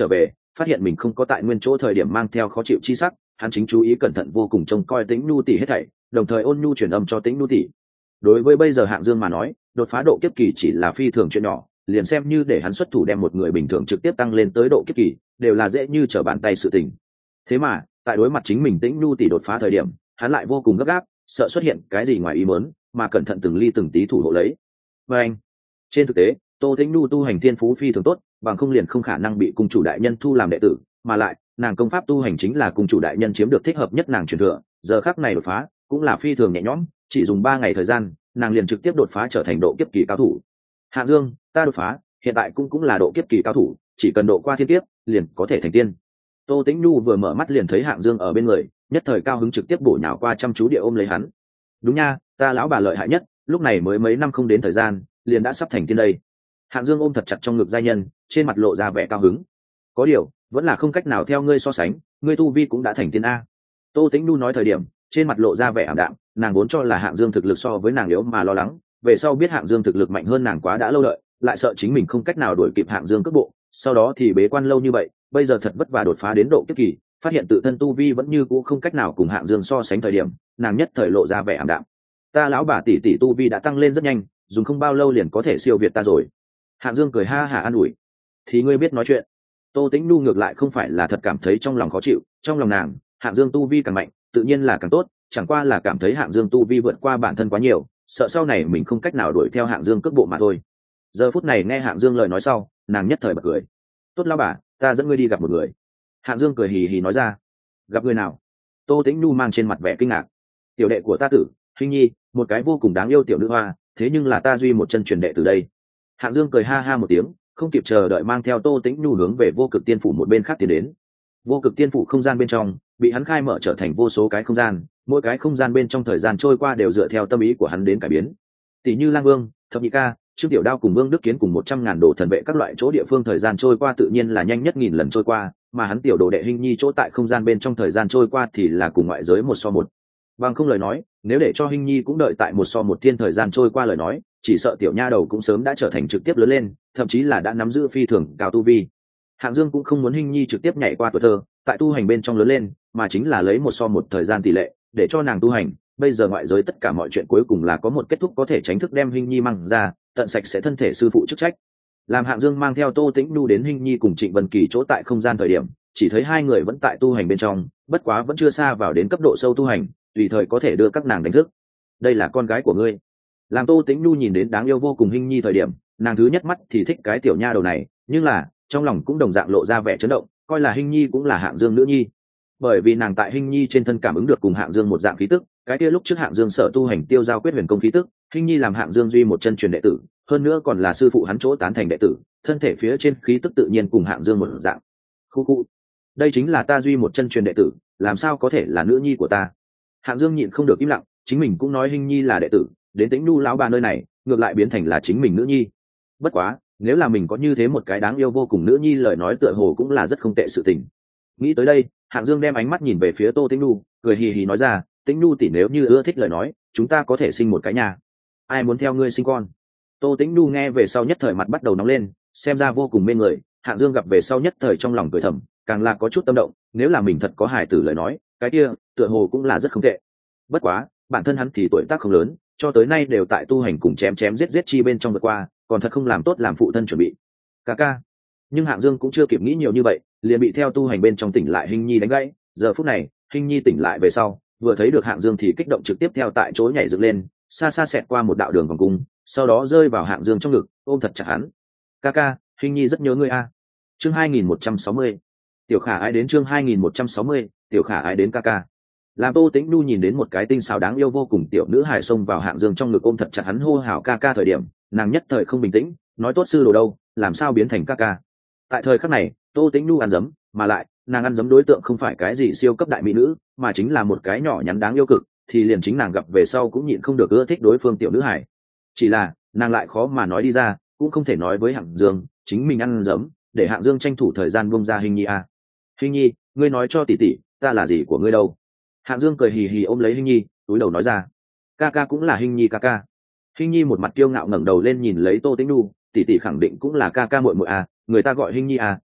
phát hiện mình không có tại nguyên chỗ thời điểm mang theo khó chịu chi sắc, hắn chính chú ý cẩn thận vô cùng trông coi Tĩnh Nhu tỷ hết thảy, đồng thời ôn nhu truyền âm cho Tĩnh Nhu tỷ. Đối với bây giờ Hạng Dương mà nói, đột phá độ kiếp kỳ chỉ là phi thường chuyện nhỏ, liền xem như để hắn xuất thủ đem một người bình thường trực tiếp tăng lên tới độ kiếp kỳ, đều là dễ như trở bàn tay sự tình. Thế mà, tại đối mặt chính mình Tĩnh Nhu tỷ đột phá thời điểm, hắn lại vô cùng gấp gáp, sợ xuất hiện cái gì ngoài ý muốn, mà cẩn thận từng ly từng tí thủ hộ lấy. Và anh, trên thực tế, Tô Tĩnh Nhu tu hành thiên phú phi thường tốt, bằng không liền không khả năng bị cung chủ đại nhân thu làm đệ tử, mà lại, nàng công pháp tu hành chính là cung chủ đại nhân chiếm được thích hợp nhất nàng truyền thừa, giờ khắc này đột phá, cũng là phi thường nhẹ nhõm, chỉ dùng 3 ngày thời gian, nàng liền trực tiếp đột phá trở thành độ kiếp kỳ cao thủ. Hạng Dương, ta đột phá, hiện tại cũng là độ kiếp kỳ cao thủ, chỉ cần độ qua thiên kiếp, liền có thể thành tiên. Tô Tĩnh Nhu vừa mở mắt liền thấy Hạng Dương ở bên người, nhất thời cao hứng trực tiếp bổ nhào qua chăm chú địa ôm lấy hắn. Đúng nha, ta lão bà lợi hại nhất, lúc này mới mấy năm không đến thời gian, liền đã sắp thành tiên đây. Hạng Dương ôm thật chặt trong ngực giai nhân, trên mặt lộ ra vẻ cao hứng. Có điều, vẫn là không cách nào theo ngươi so sánh, ngươi tu vi cũng đã thành tiên a. Tô Tĩnh Nhu nói thời điểm, trên mặt lộ ra vẻ ảm đạm, nàng vốn cho là Hạng Dương thực lực so với nàng yếu mà lo lắng, về sau biết Hạng Dương thực lực mạnh hơn nàng quá đã lâu đợi, lại sợ chính mình không cách nào đuổi kịp Hạng Dương cước bộ, sau đó thì bế quan lâu như vậy, bây giờ thật vất vả đột phá đến độ kiếp kỳ, phát hiện tự thân tu vi vẫn như cũ không cách nào cùng Hạng Dương so sánh thời điểm, nàng nhất thời lộ ra vẻ ảm đạm. Ta lão bà tỷ tỷ tu vi đã tăng lên rất nhanh, dùng không bao lâu liền có thể siêu việt ta rồi. Hạng Dương cười ha hả an ủi. Thì ngươi biết nói chuyện. Tô Tĩnh Nhu ngược lại không phải là thật cảm thấy trong lòng khó chịu, trong lòng nàng, Hạng Dương tu vi càng mạnh, tự nhiên là càng tốt, chẳng qua là cảm thấy Hạng Dương tu vi vượt qua bản thân quá nhiều, sợ sau này mình không cách nào đuổi theo Hạng Dương cước bộ mà thôi. Giờ phút này nghe Hạng Dương lời nói sau, nàng nhất thời bật cười. Tốt lão bà, ta dẫn ngươi đi gặp một người. Hạng Dương cười hì hì nói ra. Gặp người nào? Tô Tĩnh Nhu mang trên mặt vẻ kinh ngạc. Tiểu đệ của ta tử, Hinh Nhi, một cái vô cùng đáng yêu tiểu nữ hoa, thế nhưng là ta duy một chân truyền đệ từ đây. Hạng Dương cười ha ha một tiếng, không kịp chờ đợi mang theo Tô Tĩnh Nhu hướng về Vô Cực Tiên phủ một bên khác tiến đến. Vô Cực Tiên phủ không gian bên trong bị hắn khai mở trở thành vô số cái không gian, mỗi cái không gian bên trong thời gian trôi qua đều dựa theo tâm ý của hắn đến cải biến. Tỷ như Lang Vương, Thập Nhị Ca, Trương Tiểu Đao cùng Vương Đức Kiến cùng 100.000 đồ thần vệ các loại chỗ địa phương thời gian trôi qua tự nhiên là nhanh nhất 1000 lần trôi qua, mà hắn tiểu đồ đệ Hinh Nhi chỗ tại không gian bên trong thời gian trôi qua thì là cùng ngoại giới 1:1. Bằng không lời nói, nếu để cho Hinh Nhi cũng đợi tại 1:1 thiên thời gian trôi qua lời nói, chỉ sợ tiểu nha đầu cũng sớm đã trở thành trực tiếp lớn lên, thậm chí là đã nắm giữ phi thường cao tu vi. Hạng Dương cũng không muốn Hinh Nhi trực tiếp nhảy qua tuổi thơ, tại tu hành bên trong lớn lên, mà chính là lấy 1:1 thời gian tỷ lệ để cho nàng tu hành. Bây giờ ngoại giới tất cả mọi chuyện cuối cùng là có một kết thúc có thể tránh thức đem Hinh Nhi mang ra, tận sạch sẽ thân thể sư phụ chức trách. Làm Hạng Dương mang theo Tô Tĩnh Nhu đến Hinh Nhi cùng Trịnh Vân Kỳ chỗ tại không gian thời điểm, chỉ thấy hai người vẫn tại tu hành bên trong, bất quá vẫn chưa xa vào đến cấp độ sâu tu hành, tùy thời có thể đưa các nàng đánh thức. Đây là con gái của ngươi. Làm Tô Tĩnh Nhu nhìn đến đáng yêu vô cùng Hinh Nhi thời điểm, nàng thứ nhất mắt thì thích cái tiểu nha đầu này, nhưng là trong lòng cũng đồng dạng lộ ra vẻ chấn động, coi là Hinh Nhi cũng là Hạng Dương nữ nhi. Bởi vì nàng tại Hinh Nhi trên thân cảm ứng được cùng Hạng Dương một dạng khí tức, cái kia lúc trước Hạng Dương sở tu hành Tiêu Giao Quyết Huyền Công khí tức, Hinh Nhi làm Hạng Dương duy một chân truyền đệ tử, hơn nữa còn là sư phụ hắn chỗ tán thành đệ tử, thân thể phía trên khí tức tự nhiên cùng Hạng Dương một dạng. Khu khu, đây chính là ta duy một chân truyền đệ tử, làm sao có thể là nữ nhi của ta? Hạng Dương nhịn không được im lặng, chính mình cũng nói Hinh Nhi là đệ tử, đến Tĩnh Nhu lão bà nơi này, ngược lại biến thành là chính mình nữ nhi. Bất quá, nếu là mình có như thế một cái đáng yêu vô cùng nữ nhi lời nói tựa hồ cũng là rất không tệ sự tình. Nghĩ tới đây, Hạng Dương đem ánh mắt nhìn về phía Tô Tĩnh Nhu, cười hì hì nói ra, Tĩnh Nhu tỷ nếu như ưa thích lời nói, chúng ta có thể sinh một cái nhà. Ai muốn theo ngươi sinh con? Tô Tĩnh Nhu nghe về sau nhất thời mặt bắt đầu nóng lên, xem ra vô cùng mê người. Hạng Dương gặp về sau nhất thời trong lòng cười thầm, càng là có chút tâm động, nếu là mình thật có hài tử lời nói, cái kia tựa hồ cũng là rất không tệ. Bất quá, bản thân hắn thì tuổi tác không lớn, cho tới nay đều tại tu hành cùng chém chém giết giết chi bên trong vượt qua, còn thật không làm tốt làm phụ thân chuẩn bị. Ca. Nhưng Hạng Dương cũng chưa kịp nghĩ nhiều như vậy, liền bị theo tu hành bên trong tỉnh lại Hinh Nhi đánh gãy. Giờ phút này, Hinh Nhi tỉnh lại về sau, vừa thấy được Hạng Dương thì kích động trực tiếp theo tại chỗ nhảy dựng lên, xa xa xẹt qua một đạo đường vòng cung, sau đó rơi vào Hạng Dương trong ngực, ôm thật chặt hắn. Ca, Hinh Nhi rất nhớ ngươi a. Chương 2160. Tiểu Khả Ái đến chương 2160, Tiểu Khả Ái đến ca. Làm Tô Tĩnh Nhu nhìn đến một cái tinh xảo đáng yêu vô cùng tiểu nữ hài xông vào Hạng Dương trong ngực ôm thật chặt hắn hô hào ca thời điểm, nàng nhất thời không bình tĩnh, nói tốt sư đồ đâu, làm sao biến thành ca. Tại thời khắc này, Tô Tĩnh Nhu ăn dấm, mà lại, nàng ăn dấm đối tượng không phải cái gì siêu cấp đại mỹ nữ, mà chính là một cái nhỏ nhắn đáng yêu cực, thì liền chính nàng gặp về sau cũng nhịn không được ưa thích đối phương tiểu nữ hài. Chỉ là, nàng lại khó mà nói đi ra, cũng không thể nói với Hạng Dương, chính mình ăn dấm, để Hạng Dương tranh thủ thời gian buông ra Hinh Nhi a. Hinh Nhi, ngươi nói cho tỷ tỷ, ta là gì của ngươi đâu? Hạng Dương cười hì hì ôm lấy Hinh Nhi, túi đầu nói ra. Ca cũng là Hinh Nhi ca. Hinh Nhi một mặt kiêu ngạo ngẩng đầu lên nhìn lấy Tô Tĩnh Nhu, tỷ tỷ khẳng định cũng là ca muội muội a, người ta gọi Hinh Nhi a,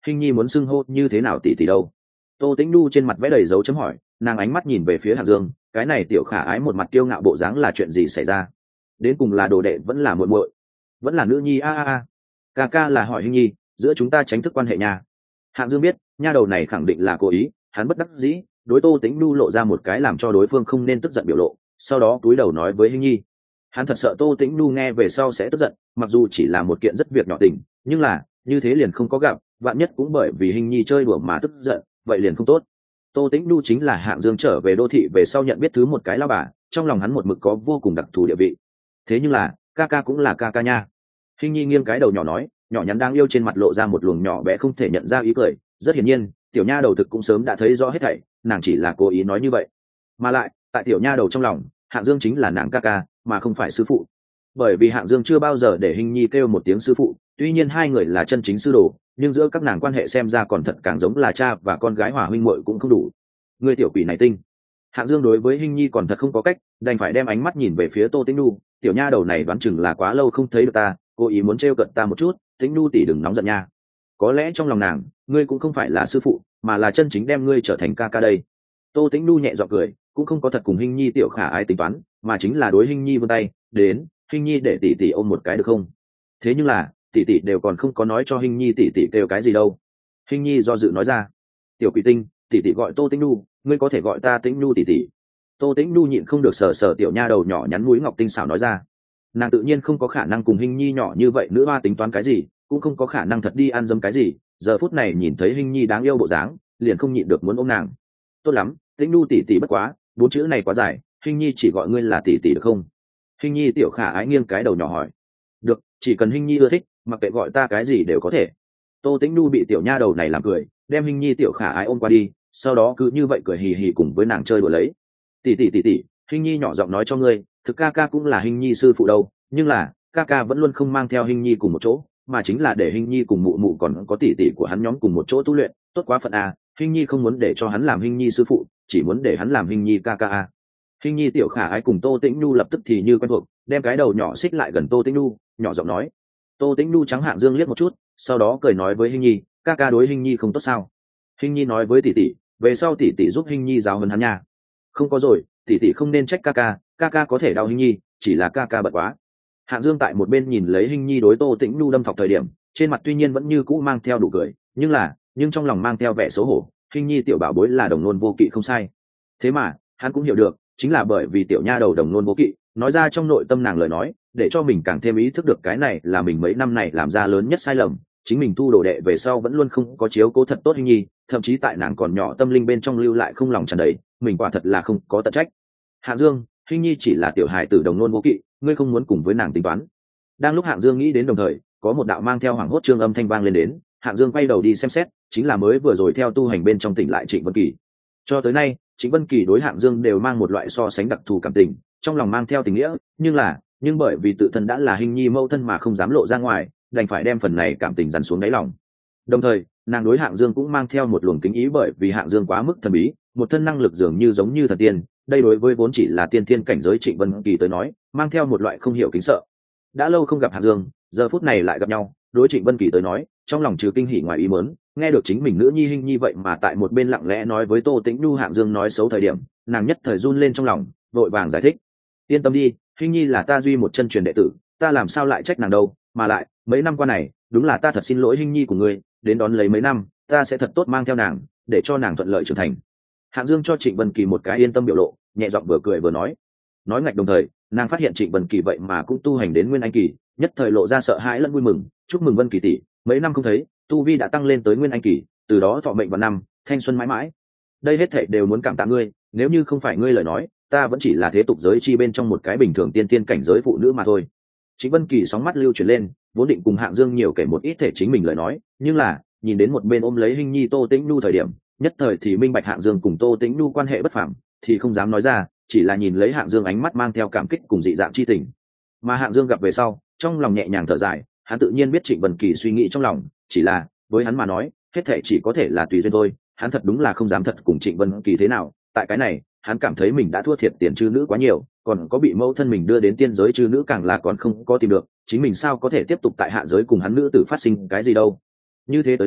Hình nhi muốn xưng hô như thế nào tỷ tỷ đâu? Tô Tĩnh Nhu trên mặt vẽ đầy dấu chấm hỏi, nàng ánh mắt nhìn về phía Hạng Dương, cái này tiểu khả ái một mặt kiêu ngạo bộ dáng là chuyện gì xảy ra? Đến cùng là đồ đệ vẫn là muội muội, vẫn là nữ nhi a. Ca ca là hỏi Hình nhi, giữa chúng ta tránh thức quan hệ nha. Hạng Dương biết, nha đầu này khẳng định là cố ý, hắn bất đắc dĩ, đối Tô Tĩnh Nhu lộ ra một cái làm cho đối phương không nên tức giận biểu lộ, sau đó cúi đầu nói với Hình nhi. Hắn thật sợ Tô Tĩnh Nhu nghe về sau sẽ tức giận, mặc dù chỉ là một kiện rất việc nhỏ tình, nhưng là như thế liền không có gặp, vạn nhất cũng bởi vì Hình nhi chơi đùa mà tức giận, vậy liền không tốt. Tô Tĩnh Nhu chính là Hạng Dương trở về đô thị về sau nhận biết thứ một cái lao bà, trong lòng hắn một mực có vô cùng đặc thù địa vị. Thế nhưng là ca ca cũng là ca ca nha. Hình nhi nghiêng cái đầu nhỏ nói, nhỏ nhắn đáng yêu trên mặt lộ ra một luồng nhỏ bé không thể nhận ra ý cười, rất hiển nhiên tiểu nha đầu thực cũng sớm đã thấy rõ hết thảy, nàng chỉ là cố ý nói như vậy. Mà lại tại tiểu nha đầu trong lòng, Hạng Dương chính là nàng ca ca mà không phải sư phụ, bởi vì Hạng Dương chưa bao giờ để Hình nhi kêu một tiếng sư phụ, tuy nhiên hai người là chân chính sư đồ, nhưng giữa các nàng quan hệ xem ra còn thật càng giống là cha và con gái hòa huynh muội cũng không đủ. Người tiểu quỷ này tinh. Hạng Dương đối với Hình nhi còn thật không có cách, đành phải đem ánh mắt nhìn về phía Tô Tĩnh Nhu, tiểu nha đầu này đoán chừng là quá lâu không thấy được ta, cố ý muốn trêu cận ta một chút, Tĩnh Nhu tỷ đừng nóng giận nha. Có lẽ trong lòng nàng, ngươi cũng không phải là sư phụ, mà là chân chính đem ngươi trở thành ca ca đây. Tô Tĩnh Nhu nhẹ giọng cười, cũng không có thật cùng Hình nhi tiểu khả ái tính toán, mà chính là đối Hình nhi vươn tay, đến, Hình nhi để tỷ tỷ ôm một cái được không? Thế nhưng là tỷ tỷ đều còn không có nói cho Hình nhi tỷ tỷ kêu cái gì đâu. Hình nhi do dự nói ra, tiểu quỷ tinh, tỷ tỷ gọi Tô Tĩnh Nhu, ngươi có thể gọi ta Tĩnh Nhu tỷ tỷ. Tô Tĩnh Nhu nhịn không được sờ sờ tiểu nha đầu nhỏ nhắn mũi ngọc tinh xảo nói ra, nàng tự nhiên không có khả năng cùng Hình nhi nhỏ như vậy nữ hoa tính toán cái gì, cũng không có khả năng thật đi ăn dâm cái gì, giờ phút này nhìn thấy Hình nhi đáng yêu bộ dáng, liền không nhịn được muốn ôm nàng. Tốt lắm, Tĩnh Nhu tỷ tỷ bất quá, bốn chữ này quá dài, Hình nhi chỉ gọi ngươi là tỷ tỷ được không? Hình nhi tiểu khả ái nghiêng cái đầu nhỏ hỏi, được, chỉ cần Hình nhi ưa thích, mặc kệ gọi ta cái gì đều có thể. Tô Tĩnh Nhu bị tiểu nha đầu này làm cười, đem Hình nhi tiểu khả ái ôm qua đi, sau đó cứ như vậy cười hì hì cùng với nàng chơi đùa lấy. Tỷ tỷ tỷ tỷ, Hình nhi nhỏ giọng nói cho ngươi, thực ca ca cũng là Hình nhi sư phụ đâu, nhưng là ca ca vẫn luôn không mang theo Hình nhi cùng một chỗ, mà chính là để Hình nhi cùng mụ mụ còn có tỷ tỷ của hắn nhóm cùng một chỗ tu luyện, tốt quá phận à, Hình nhi không muốn để cho hắn làm Hình nhi sư phụ, chỉ muốn để hắn làm Hình nhi ca ca à. Hình nhi tiểu khả ái cùng Tô Tĩnh Nhu lập tức thì như quen thuộc, đem cái đầu nhỏ xích lại gần Tô Tĩnh Nhu, nhỏ giọng nói. Tô Tĩnh Nhu trắng Hạng Dương liếc một chút, sau đó cười nói với Hình nhi, ca ca đối Hình nhi không tốt sao? Hình nhi nói với tỷ tỷ, về sau tỷ tỷ giúp Hình nhi giáo huấn hắn nha. Không có rồi, tỷ tỷ không nên trách ca ca có thể đau Hình nhi, chỉ là ca ca bận quá. Hạng Dương tại một bên nhìn lấy Hình nhi đối Tô Tĩnh Nhu đâm thọc thời điểm, trên mặt tuy nhiên vẫn như cũ mang theo đủ cười, nhưng trong lòng mang theo vẻ xấu hổ, Hình nhi tiểu bảo bối là đồng nôn vô kỵ không sai. Thế mà, hắn cũng hiểu được, chính là bởi vì tiểu nha đầu đồng nôn vô kỵ, nói ra trong nội tâm nàng lời nói, để cho mình càng thêm ý thức được cái này là mình mấy năm này làm ra lớn nhất sai lầm, chính mình thu đồ đệ về sau vẫn luôn không có chiếu cố thật tốt Hình nhi, thậm chí tại nàng còn nhỏ tâm linh bên trong lưu lại không lòng tràn đầy, mình quả thật là không có tận trách. Hạng Dương, Hình nhi chỉ là tiểu hài tử đồng nôn vô kỵ, ngươi không muốn cùng với nàng tính toán. Đang lúc Hạng Dương nghĩ đến đồng thời, có một đạo mang theo hoàng hốt trương âm thanh vang lên đến, Hạng Dương quay đầu đi xem xét, chính là mới vừa rồi theo tu hành bên trong tỉnh lại Trịnh Vân Kỳ. Cho tới nay, Trịnh Vân Kỳ đối Hạng Dương đều mang một loại so sánh đặc thù cảm tình, trong lòng mang theo tình nghĩa, nhưng bởi vì tự thân đã là Hình nhi mẫu thân mà không dám lộ ra ngoài, đành phải đem phần này cảm tình dằn xuống đáy lòng. Đồng thời, nàng đối Hạng Dương cũng mang theo một luồng kính ý, bởi vì Hạng Dương quá mức thần bí, một thân năng lực dường như giống như thần tiên, đây đối với vốn chỉ là tiên thiên cảnh giới Trịnh Vân Kỳ tới nói, mang theo một loại không hiểu kính sợ. Đã lâu không gặp Hạng Dương, giờ phút này lại gặp nhau, đối Trịnh Vân Kỳ tới nói, trong lòng trừ kinh hỉ ngoài ý muốn, nghe được chính mình nữ nhi Hình nhi vậy mà tại một bên lặng lẽ nói với Tô Tĩnh Nhu Hạng Dương nói xấu thời điểm, nàng nhất thời run lên trong lòng, vội vàng giải thích. Yên tâm đi, Hình nhi là ta duy một chân truyền đệ tử, ta làm sao lại trách nàng đâu, mà lại, mấy năm qua này, đúng là ta thật xin lỗi Hình nhi của ngươi, đến đón lấy mấy năm, ta sẽ thật tốt mang theo nàng, để cho nàng thuận lợi trưởng thành. Hạng Dương cho Trịnh Vân Kỳ một cái yên tâm biểu lộ, nhẹ giọng vừa cười vừa nói. Nói ngạch đồng thời, nàng phát hiện Trịnh Vân Kỳ vậy mà cũng tu hành đến Nguyên Anh kỳ, nhất thời lộ ra sợ hãi lẫn vui mừng, chúc mừng Vân Kỳ tỷ, mấy năm không thấy, tu vi đã tăng lên tới Nguyên Anh kỳ, từ đó thọ mệnh vào năm, thanh xuân mãi mãi. Đây hết thảy đều muốn cảm tạ ngươi, nếu như không phải ngươi lời nói, ta vẫn chỉ là thế tục giới chi bên trong một cái bình thường tiên tiên cảnh giới phụ nữ mà thôi. Trịnh Vân Kỳ sóng mắt lưu chuyển lên, vốn định cùng Hạng Dương nhiều kể một ít thể chính mình lời nói, nhưng là nhìn đến một bên ôm lấy Hình nhi Tô Tĩnh Nhu thời điểm, nhất thời thì minh bạch Hạng Dương cùng Tô Tĩnh Nhu quan hệ bất phàm, thì không dám nói ra, chỉ là nhìn lấy Hạng Dương ánh mắt mang theo cảm kích cùng dị dạng chi tình. Mà Hạng Dương gặp về sau, trong lòng nhẹ nhàng thở dài, hắn tự nhiên biết Trịnh Vân Kỳ suy nghĩ trong lòng, chỉ là với hắn mà nói, hết thảy chỉ có thể là tùy duyên thôi, hắn thật đúng là không dám thật cùng Trịnh Vân Kỳ thế nào, tại cái này, hắn cảm thấy mình đã thua thiệt tiền chư nữ quá nhiều, còn có bị mẫu thân mình đưa đến tiên giới chư nữ càng là còn không có tìm được, chính mình sao có thể tiếp tục tại hạ giới cùng hắn nữ tử phát sinh cái gì đâu. Như thế tới nói,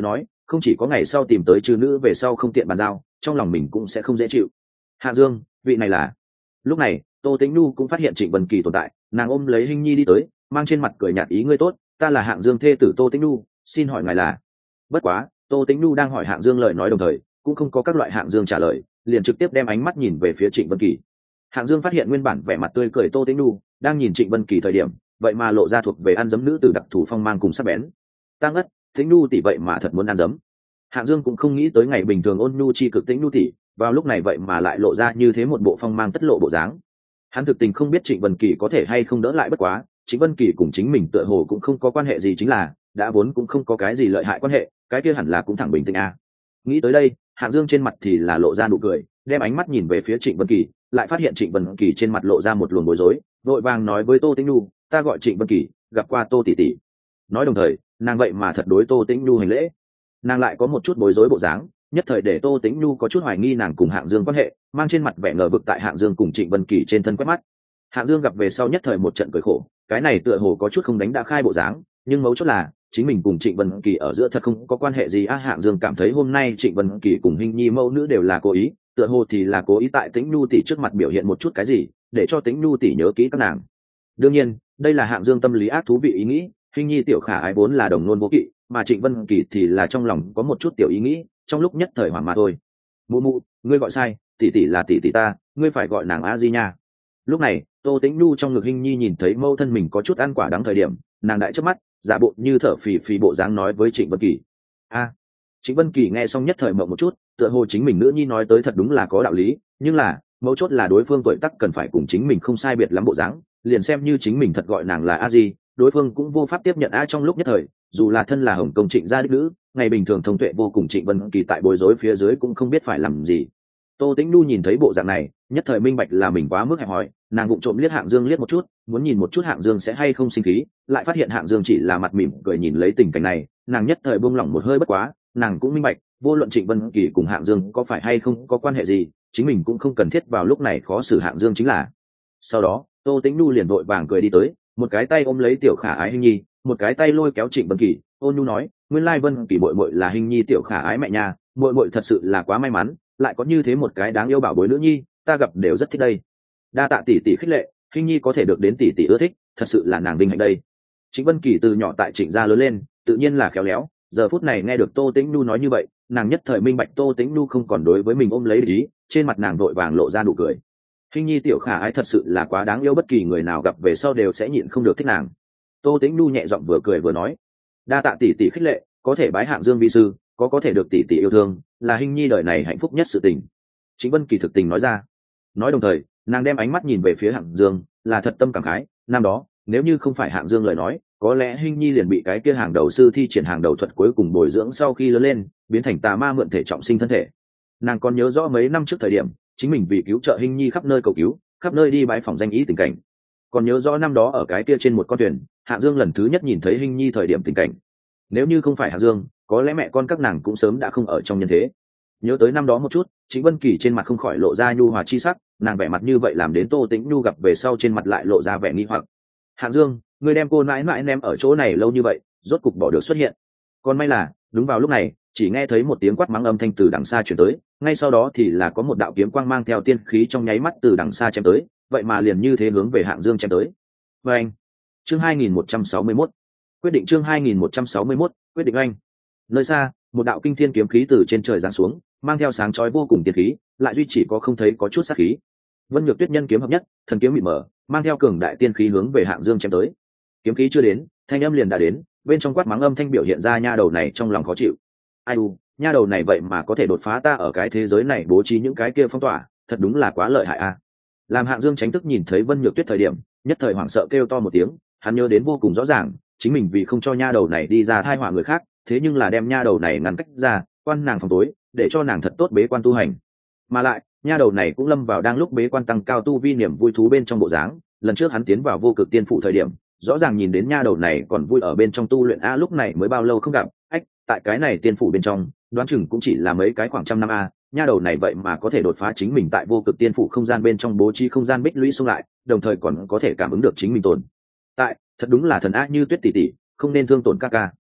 không chỉ có ngày sau tìm tới chư nữ về sau không tiện bàn giao, trong lòng mình cũng sẽ không dễ chịu. Hạng Dương, vị này là. Lúc này Tô Tĩnh Nhu cũng phát hiện Trịnh Vân Kỳ tồn tại, nàng ôm lấy Hinh Nhi đi tới, mang trên mặt cười nhạt ý ngươi tốt, ta là Hạng Dương thê tử Tô Tĩnh Nhu, xin hỏi ngài là. Bất quá Tô Tĩnh Nhu đang hỏi Hạng Dương lời nói đồng thời cũng không có các loại Hạng Dương trả lời, liền trực tiếp đem ánh mắt nhìn về phía Trịnh Vân Kỳ. Hạng Dương phát hiện nguyên bản vẻ mặt tươi cười Tô Tĩnh Nhu đang nhìn Trịnh Vân Kỳ thời điểm, vậy mà lộ ra thuộc về ăn dấm nữ từ đặc thù phong mang cùng sắc bén. Tăng ất, Tĩnh Nhu tỷ vậy mà thật muốn ăn dấm. Hạng Dương cũng không nghĩ tới ngày bình thường ôn nhu chi cực Tĩnh Nhu tỷ, vào lúc này vậy mà lại lộ ra như thế một bộ phong mang tất lộ bộ dáng. Hắn thực tình không biết Trịnh Vân Kỳ có thể hay không đỡ lại, bất quá Trịnh Vân Kỳ cùng chính mình tựa hồ cũng không có quan hệ gì, chính là đã vốn cũng không có cái gì lợi hại quan hệ, cái kia hẳn là cũng thẳng bình tĩnh a. Nghĩ tới đây, Hạng Dương trên mặt thì là lộ ra nụ cười, đem ánh mắt nhìn về phía Trịnh Vân Kỳ, lại phát hiện Trịnh Vân Kỳ trên mặt lộ ra một luồng bối rối, vội vàng nói với Tô Tĩnh Nhu, ta gọi Trịnh Vân Kỳ, gặp qua Tô tỷ tỷ. Nói đồng thời nàng vậy mà thật đối Tô Tĩnh Nhu hành lễ. Nàng lại có một chút bối rối bộ dáng, nhất thời để Tô Tĩnh Nhu có chút hoài nghi nàng cùng Hạng Dương quan hệ, mang trên mặt vẻ ngờ vực tại Hạng Dương cùng Trịnh Vân Kỳ trên thân quét mắt. Hạng Dương gặp về sau nhất thời một trận cười khổ, cái này tựa hồ có chút không đánh đã khai bộ dáng, nhưng mấu chốt là chính mình cùng Trịnh Vân Kỳ ở giữa thật không có quan hệ gì a. Hạng Dương cảm thấy hôm nay Trịnh Vân Kỳ cùng Hinh Nhi mẫu nữ đều là cố ý, tựa hồ thì là cố ý tại Tĩnh Nhu tỷ trước mặt biểu hiện một chút cái gì, để cho Tĩnh Nhu tỷ nhớ kỹ các nàng. Đương nhiên, đây là Hạng Dương tâm lý ác thú vị ý nghĩ, Hinh Nhi tiểu khả ái vốn là đồng nôn vô kỵ, mà Trịnh Vân Kỳ thì là trong lòng có một chút tiểu ý nghĩ, trong lúc nhất thời hoảng mà thôi. Mụ mụ, ngươi gọi sai, tỷ tỷ là tỷ tỷ ta, ngươi phải gọi nàng a di nha. Lúc này Tô Tĩnh Nhu trong ngực Hinh Nhi nhìn thấy mâu thân mình có chút ăn quả đắng thời điểm, nàng đại chớp mắt, giả bộ như thở phì phì bộ dáng nói với Trịnh Vân Kỳ. A. Trịnh Vân Kỳ nghe xong nhất thời mộng một chút, tựa hồ chính mình nữ nhi nói tới thật đúng là có đạo lý, nhưng là mấu chốt là đối phương tuổi tác cần phải cùng chính mình không sai biệt lắm bộ dáng, liền xem như chính mình thật gọi nàng là a di, đối phương cũng vô pháp tiếp nhận a. Trong lúc nhất thời, dù là thân là Hồng Công Trịnh gia đích nữ, ngày bình thường thông tuệ vô cùng Trịnh Vân Kỳ tại bối rối phía dưới cũng không biết phải làm gì. Tô Tĩnh Nhu nhìn thấy bộ dạng này, nhất thời minh bạch là mình quá mức hẹp hòi, nàng vụng trộm liếc Hạng Dương liếc một chút, muốn nhìn một chút Hạng Dương sẽ hay không sinh khí, lại phát hiện Hạng Dương chỉ là mặt mỉm cười nhìn lấy tình cảnh này, nàng nhất thời buông lỏng một hơi. Bất quá nàng cũng minh bạch, vô luận Trịnh Vân Kỳ cùng Hạng Dương có phải hay không có quan hệ gì, chính mình cũng không cần thiết vào lúc này khó xử Hạng Dương chính là. Sau đó Tô Tĩnh Nhu liền vội vàng cười đi tới, một cái tay ôm lấy tiểu khả ái Hinh Nhi, một cái tay lôi kéo Trịnh Vân Kỳ, ôn nhu nói, nguyên lai Vân Kỳ muội muội là Hinh Nhi tiểu khả ái mẹ nhà, muội muội thật sự là quá may mắn, lại có như thế một cái đáng yêu bảo bối nữ nhi, ta gặp đều rất thích đây. Đa tạ tỷ tỷ khích lệ, Hinh Nhi có thể được đến tỷ tỷ ưa thích, thật sự là nàng vinh hạnh đây. Trịnh Vân Kỳ từ nhỏ tại Trịnh gia lớn lên, tự nhiên là khéo léo, giờ phút này nghe được Tô Tĩnh Nhu nói như vậy, nàng nhất thời minh bạch Tô Tĩnh Nhu không còn đối với mình ôm lấy ý, trên mặt nàng vội vàng lộ ra nụ cười. Hinh Nhi tiểu khả ái thật sự là quá đáng yêu, bất kỳ người nào gặp về sau đều sẽ nhịn không được thích nàng. Tô Tĩnh Nhu nhẹ giọng vừa cười vừa nói, đa tạ tỷ tỷ khích lệ, có thể bái Hạng Dương vi sư, có thể được tỷ tỷ yêu thương, là Hinh Nhi đời này hạnh phúc nhất sự tình. Trịnh Vân Kỳ thực tình nói ra. Nói đồng thời nàng đem ánh mắt nhìn về phía Hạng Dương, là thật tâm cảm khái, năm đó nếu như không phải Hạng Dương lời nói, có lẽ Hinh Nhi liền bị cái kia hàng đầu sư thi triển hàng đầu thuật cuối cùng bồi dưỡng, sau khi lớn lên biến thành tà ma mượn thể trọng sinh thân thể. Nàng còn nhớ rõ mấy năm trước thời điểm chính mình vì cứu trợ Hinh Nhi khắp nơi cầu cứu, khắp nơi đi bái phòng danh ý tình cảnh. Còn nhớ rõ năm đó ở cái kia trên một con thuyền, Hạng Dương lần thứ nhất nhìn thấy Hinh Nhi thời điểm tình cảnh. Nếu như không phải Hạng Dương, có lẽ mẹ con các nàng cũng sớm đã không ở trong nhân thế. Nhớ tới năm đó một chút, Trịnh Vân Kỳ trên mặt không khỏi lộ ra nhu hòa chi sắc, nàng vẻ mặt như vậy làm đến Tô Tĩnh Nhu gặp về sau trên mặt lại lộ ra vẻ nghi hoặc. Hạng Dương, ngươi đem cô mãi mãi ném ở chỗ này lâu như vậy, rốt cục bỏ được xuất hiện. Còn may là đúng vào lúc này, chỉ nghe thấy một tiếng quát mắng âm thanh từ đằng xa truyền tới, ngay sau đó thì là có một đạo kiếm quang mang theo tiên khí trong nháy mắt từ đằng xa chém tới, vậy mà liền như thế hướng về Hạng Dương chém tới. Và anh, chương 2161, quyết định chương 2161, quyết định anh. Nơi xa, một đạo kinh thiên kiếm khí từ trên trời giáng xuống, mang theo sáng chói vô cùng tiên khí, lại duy chỉ có không thấy có chút sát khí. Vân Nhược Tuyết nhân kiếm hợp nhất, thần kiếm mịt mờ, mang theo cường đại tiên khí hướng về Hạng Dương chém tới. Kiếm khí chưa đến, thanh âm liền đã đến, bên trong quát mắng âm thanh biểu hiện ra nha đầu này trong lòng khó chịu. Ai u, nha đầu này vậy mà có thể đột phá ta ở cái thế giới này bố trí những cái kia phong tỏa, thật đúng là quá lợi hại a. Làm Hạng Dương tránh thức nhìn thấy Vân Nhược Tuyết thời điểm, nhất thời hoảng sợ kêu to một tiếng, hắn nhớ đến vô cùng rõ ràng, chính mình vì không cho nha đầu này đi ra thai họa người khác, thế nhưng là đem nha đầu này ngăn cách ra, quan nàng phòng tối, để cho nàng thật tốt bế quan tu hành. Mà lại, nha đầu này cũng lâm vào đang lúc bế quan tăng cao tu vi niềm vui thú bên trong bộ dáng, lần trước hắn tiến vào vô cực tiên phủ thời điểm, rõ ràng nhìn đến nha đầu này còn vui ở bên trong tu luyện a, lúc này mới bao lâu không gặp, tại cái này tiên phủ bên trong, đoán chừng cũng chỉ là mấy cái khoảng trăm năm a, nha đầu này vậy mà có thể đột phá chính mình tại vô cực tiên phủ không gian bên trong bố trí không gian bích lũy xung lại, đồng thời còn có thể cảm ứng được chính mình tồn tại, thật đúng là thần a, như Tuyết tỷ tỷ, không nên thương tổn ca ca.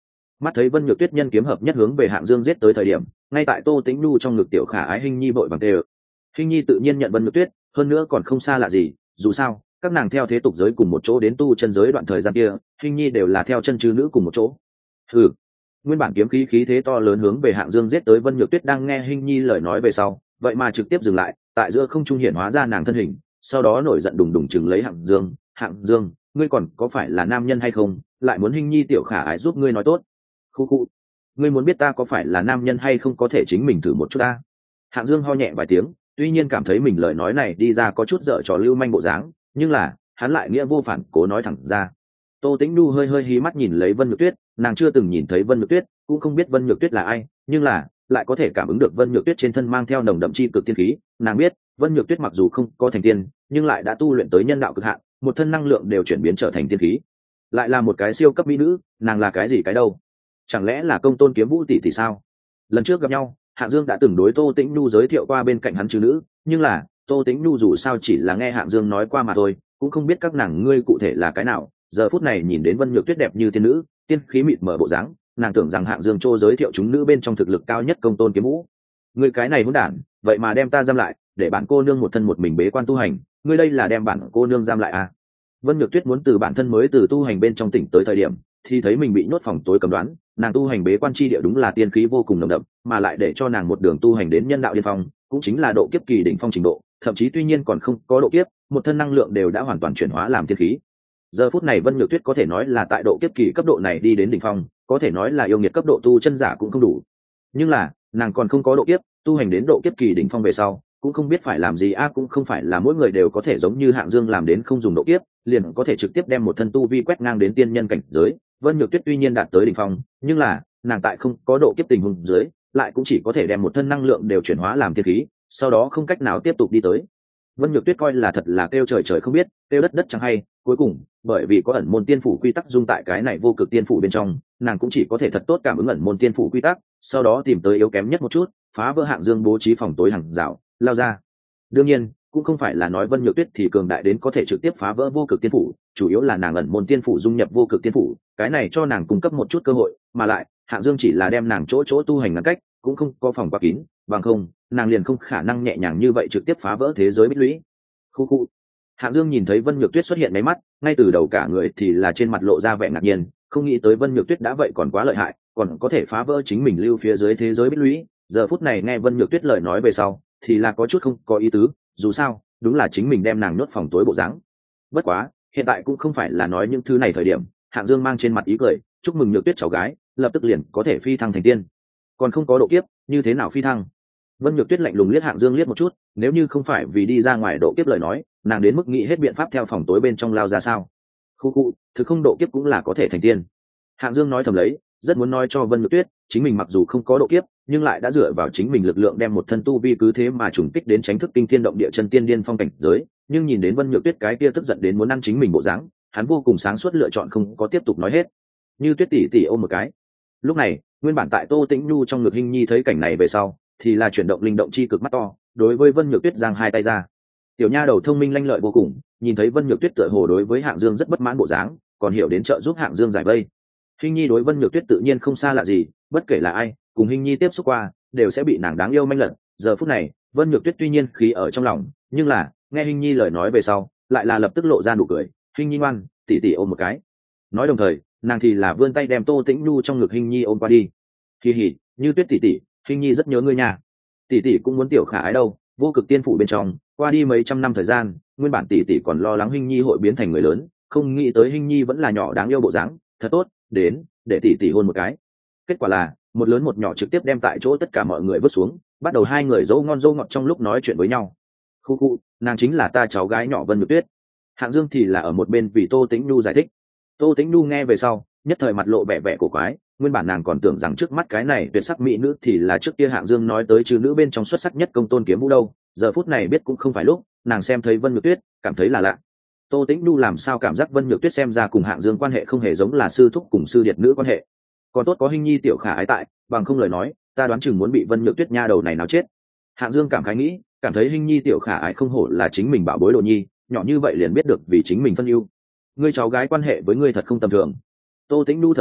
Mắt thấy Vân Nhược Tuyết nhân kiếm hợp nhất hướng về Hạng Dương giết tới thời điểm, ngay tại Tô Tĩnh Nhu trong ngực tiểu khả ái Hinh Nhi vội vàng tê. Hinh Nhi tự nhiên nhận Vân Nhược Tuyết, hơn nữa còn không xa lạ gì, dù sao, các nàng theo thế tục giới cùng một chỗ đến tu chân giới đoạn thời gian kia, Hinh Nhi đều là theo chân chư nữ cùng một chỗ. Hừ. Nguyên bản kiếm khí khí thế to lớn hướng về Hạng Dương giết tới Vân Nhược Tuyết đang nghe Hinh Nhi lời nói về sau, vậy mà trực tiếp dừng lại, tại giữa không trung hiện hóa ra nàng thân hình, sau đó nổi giận đùng đùng chừng lấy Hạng Dương, "Hạng Dương, ngươi còn có phải là nam nhân hay không, lại muốn Hinh Nhi tiểu khả ái giúp ngươi nói tốt." Khu khu, ngươi muốn biết ta có phải là nam nhân hay không có thể chính mình thử một chút ta. Hạng Dương ho nhẹ vài tiếng, tuy nhiên cảm thấy mình lời nói này đi ra có chút dở trò lưu manh bộ dáng, nhưng là hắn lại nghĩa vô phản cố nói thẳng ra. Tô Tĩnh Nhu hơi hơi hí mắt nhìn lấy Vân Nhược Tuyết, nàng chưa từng nhìn thấy Vân Nhược Tuyết, cũng không biết Vân Nhược Tuyết là ai, nhưng là lại có thể cảm ứng được Vân Nhược Tuyết trên thân mang theo nồng đậm chi cực tiên khí. Nàng biết Vân Nhược Tuyết mặc dù không có thành tiên, nhưng lại đã tu luyện tới nhân đạo cực hạn, một thân năng lượng đều chuyển biến trở thành tiên khí. Lại là một cái siêu cấp mỹ nữ, nàng là cái gì cái đâu? Chẳng lẽ là Công Tôn Kiếm Vũ tỷ tỷ sao? Lần trước gặp nhau, Hạng Dương đã từng đối Tô Tĩnh Nhu giới thiệu qua bên cạnh hắn chư nữ, nhưng là Tô Tĩnh Nhu dù sao chỉ là nghe Hạng Dương nói qua mà thôi, cũng không biết các nàng ngươi cụ thể là cái nào. Giờ phút này nhìn đến Vân Nhược Tuyết đẹp như tiên nữ, tiên khí mịt mờ bộ dáng, nàng tưởng rằng Hạng Dương Trô giới thiệu chúng nữ bên trong thực lực cao nhất Công Tôn Kiếm Vũ. Ngươi cái này hỗn đản, vậy mà đem ta giam lại, để bản cô nương một thân một mình bế quan tu hành, ngươi đây là đem bản cô nương giam lại à? Vân Nhược Tuyết muốn từ bản thân mới từ tu hành bên trong tỉnh tới thời điểm, thì thấy mình bị nhốt phòng tối cấm đoán, nàng tu hành bế quan chi địa đúng là tiên khí vô cùng nồng đậm, mà lại để cho nàng một đường tu hành đến nhân đạo điên phong, cũng chính là độ kiếp kỳ đỉnh phong trình độ, thậm chí tuy nhiên còn không có độ kiếp, một thân năng lượng đều đã hoàn toàn chuyển hóa làm tiên khí. Giờ phút này Vân Nhược Tuyết có thể nói là tại độ kiếp kỳ cấp độ này đi đến đỉnh phong, có thể nói là yêu nghiệt cấp độ tu chân giả cũng không đủ. Nhưng là, nàng còn không có độ kiếp, tu hành đến độ kiếp kỳ đỉnh phong về sau, cũng không biết phải làm gì cũng không phải là mỗi người đều có thể giống như Hạng Dương làm đến không dùng độ kiếp, liền có thể trực tiếp đem một thân tu vi quét ngang đến tiên nhân cảnh giới. Vân Nhược Tuyết tuy nhiên đạt tới đỉnh phong, nhưng là, nàng tại không có độ kiếp tình huống dưới, lại cũng chỉ có thể đem một thân năng lượng đều chuyển hóa làm tiên khí, sau đó không cách nào tiếp tục đi tới. Vân Nhược Tuyết coi là thật là kêu trời trời không biết, kêu đất đất chẳng hay, cuối cùng, bởi vì có ẩn môn tiên phủ quy tắc dung tại cái này vô cực tiên phủ bên trong, nàng cũng chỉ có thể thật tốt cảm ứng ẩn môn tiên phủ quy tắc, sau đó tìm tới yếu kém nhất một chút, phá vỡ Hạng Dương bố trí phòng tối hàng rào, lao ra. Đương nhiên, cũng không phải là nói Vân Nhược Tuyết thì cường đại đến có thể trực tiếp phá vỡ vô cực tiên phủ, chủ yếu là nàng ẩn môn tiên phủ dung nhập vô cực tiên phủ, cái này cho nàng cung cấp một chút cơ hội, mà lại, Hạng Dương chỉ là đem nàng chỗ tu hành ngăn cách, cũng không có phòng quá kín, bằng không, nàng liền không khả năng nhẹ nhàng như vậy trực tiếp phá vỡ thế giới bích lũy. Khu khu. Hạng Dương nhìn thấy Vân Nhược Tuyết xuất hiện mấy mắt, ngay từ đầu cả người thì là trên mặt lộ ra vẻ ngạc nhiên, không nghĩ tới Vân Nhược Tuyết đã vậy còn quá lợi hại, còn có thể phá vỡ chính mình lưu phía dưới thế giới bích lũy. Giờ phút này nghe Vân Nhược Tuyết lời nói về sau, thì là có chút không có ý tứ, dù sao, đúng là chính mình đem nàng nhốt phòng tối bộ dáng. Bất quá, hiện tại cũng không phải là nói những thứ này thời điểm, Hạng Dương mang trên mặt ý cười, chúc mừng Nhược Tuyết cháu gái, lập tức liền có thể phi thăng thành tiên. Còn không có độ kiếp, như thế nào phi thăng? Vân Nhược Tuyết lạnh lùng liếc Hạng Dương liếc một chút, nếu như không phải vì đi ra ngoài độ kiếp lời nói, nàng đến mức nghĩ hết biện pháp theo phòng tối bên trong lao ra sao? Khu, thực không độ kiếp cũng là có thể thành tiên. Hạng Dương nói thầm lấy, rất muốn nói cho Vân Nhược Tuyết, chính mình mặc dù không có độ kiếp, nhưng lại đã dựa vào chính mình lực lượng đem một thân tu vi cứ thế mà trùng kích đến tránh thức kinh thiên động địa chân tiên điên phong cảnh giới, nhưng nhìn đến Vân Nhược Tuyết cái kia tức giận đến muốn ăn chính mình bộ dáng, hắn vô cùng sáng suốt lựa chọn không có tiếp tục nói hết. Như Tuyết tỷ tỷ ôm một cái. Lúc này, nguyên bản tại Tô Tĩnh Nhu trong ngực Hinh Nhi thấy cảnh này về sau, thì là chuyển động linh động chi cực mắt to, đối với Vân Nhược Tuyết giang hai tay ra. Tiểu nha đầu thông minh lanh lợi vô cùng, nhìn thấy Vân Nhược Tuyết tựa hồ đối với Hạng Dương rất bất mãn bộ dáng, còn hiểu đến trợ giúp Hạng Dương giải vây. Hinh Nhi đối Vân Nhược Tuyết tự nhiên không xa lạ gì, bất kể là ai, cùng Hinh Nhi tiếp xúc qua, đều sẽ bị nàng đáng yêu manh lận. Giờ phút này, Vân Nhược Tuyết tuy nhiên khí ở trong lòng, nhưng là, nghe Hinh Nhi lời nói về sau, lại là lập tức lộ ra nụ cười, "Hinh Nhi ngoan, tỷ tỷ ôm một cái." Nói đồng thời, nàng thì là vươn tay đem Tô Tĩnh Nhu trong ngực Hinh Nhi ôm qua đi. "Kỳ hỉ, Như Tuyết tỷ tỷ, Hinh Nhi rất nhớ ngươi nha. Tỷ tỷ cũng muốn tiểu khả ái đâu, vô cực tiên phủ bên trong, qua đi mấy trăm năm thời gian, nguyên bản tỷ tỷ còn lo lắng Hinh Nhi hội biến thành người lớn, không nghĩ tới Hinh Nhi vẫn là nhỏ đáng yêu bộ dáng, thật tốt, đến, để tỷ tỷ hôn một cái." Kết quả là, một lớn một nhỏ trực tiếp đem tại chỗ tất cả mọi người vứt xuống, bắt đầu hai người dâu ngon dâu ngọt trong lúc nói chuyện với nhau. Khu, nàng chính là ta cháu gái nhỏ Vân Nhược Tuyết. Hạng Dương thì là ở một bên vì Tô Tĩnh Nhu giải thích. Tô Tĩnh Nhu nghe về sau, nhất thời mặt lộ vẻ vẻ cổ quái, nguyên bản nàng còn tưởng rằng trước mắt cái này tuyệt sắc mỹ nữ thì là trước kia Hạng Dương nói tới trừ nữ bên trong xuất sắc nhất Công Tôn Kiếm Vũ đâu, giờ phút này biết cũng không phải lúc, nàng xem thấy Vân Nhược Tuyết, cảm thấy là lạ. Tô Tĩnh Nhu làm sao cảm giác Vân Nhược Tuyết xem ra cùng Hạng Dương quan hệ không hề giống là sư thúc cùng sư điệt nữ quan hệ. Còn tốt có Hinh Nhi tiểu khả ái tại, bằng không lời nói, ta đoán chừng muốn bị Vân Nhược Tuyết nha đầu này nào chết. Hạng Dương cảm khái nghĩ, cảm thấy Hinh Nhi tiểu khả ái không hổ là chính mình bảo bối đồ nhi, nhỏ như vậy liền biết được vì chính mình phân ưu. Ngươi cháu gái quan hệ với ngươi thật không tầm thường. Tô Tĩnh Nhu thở dài,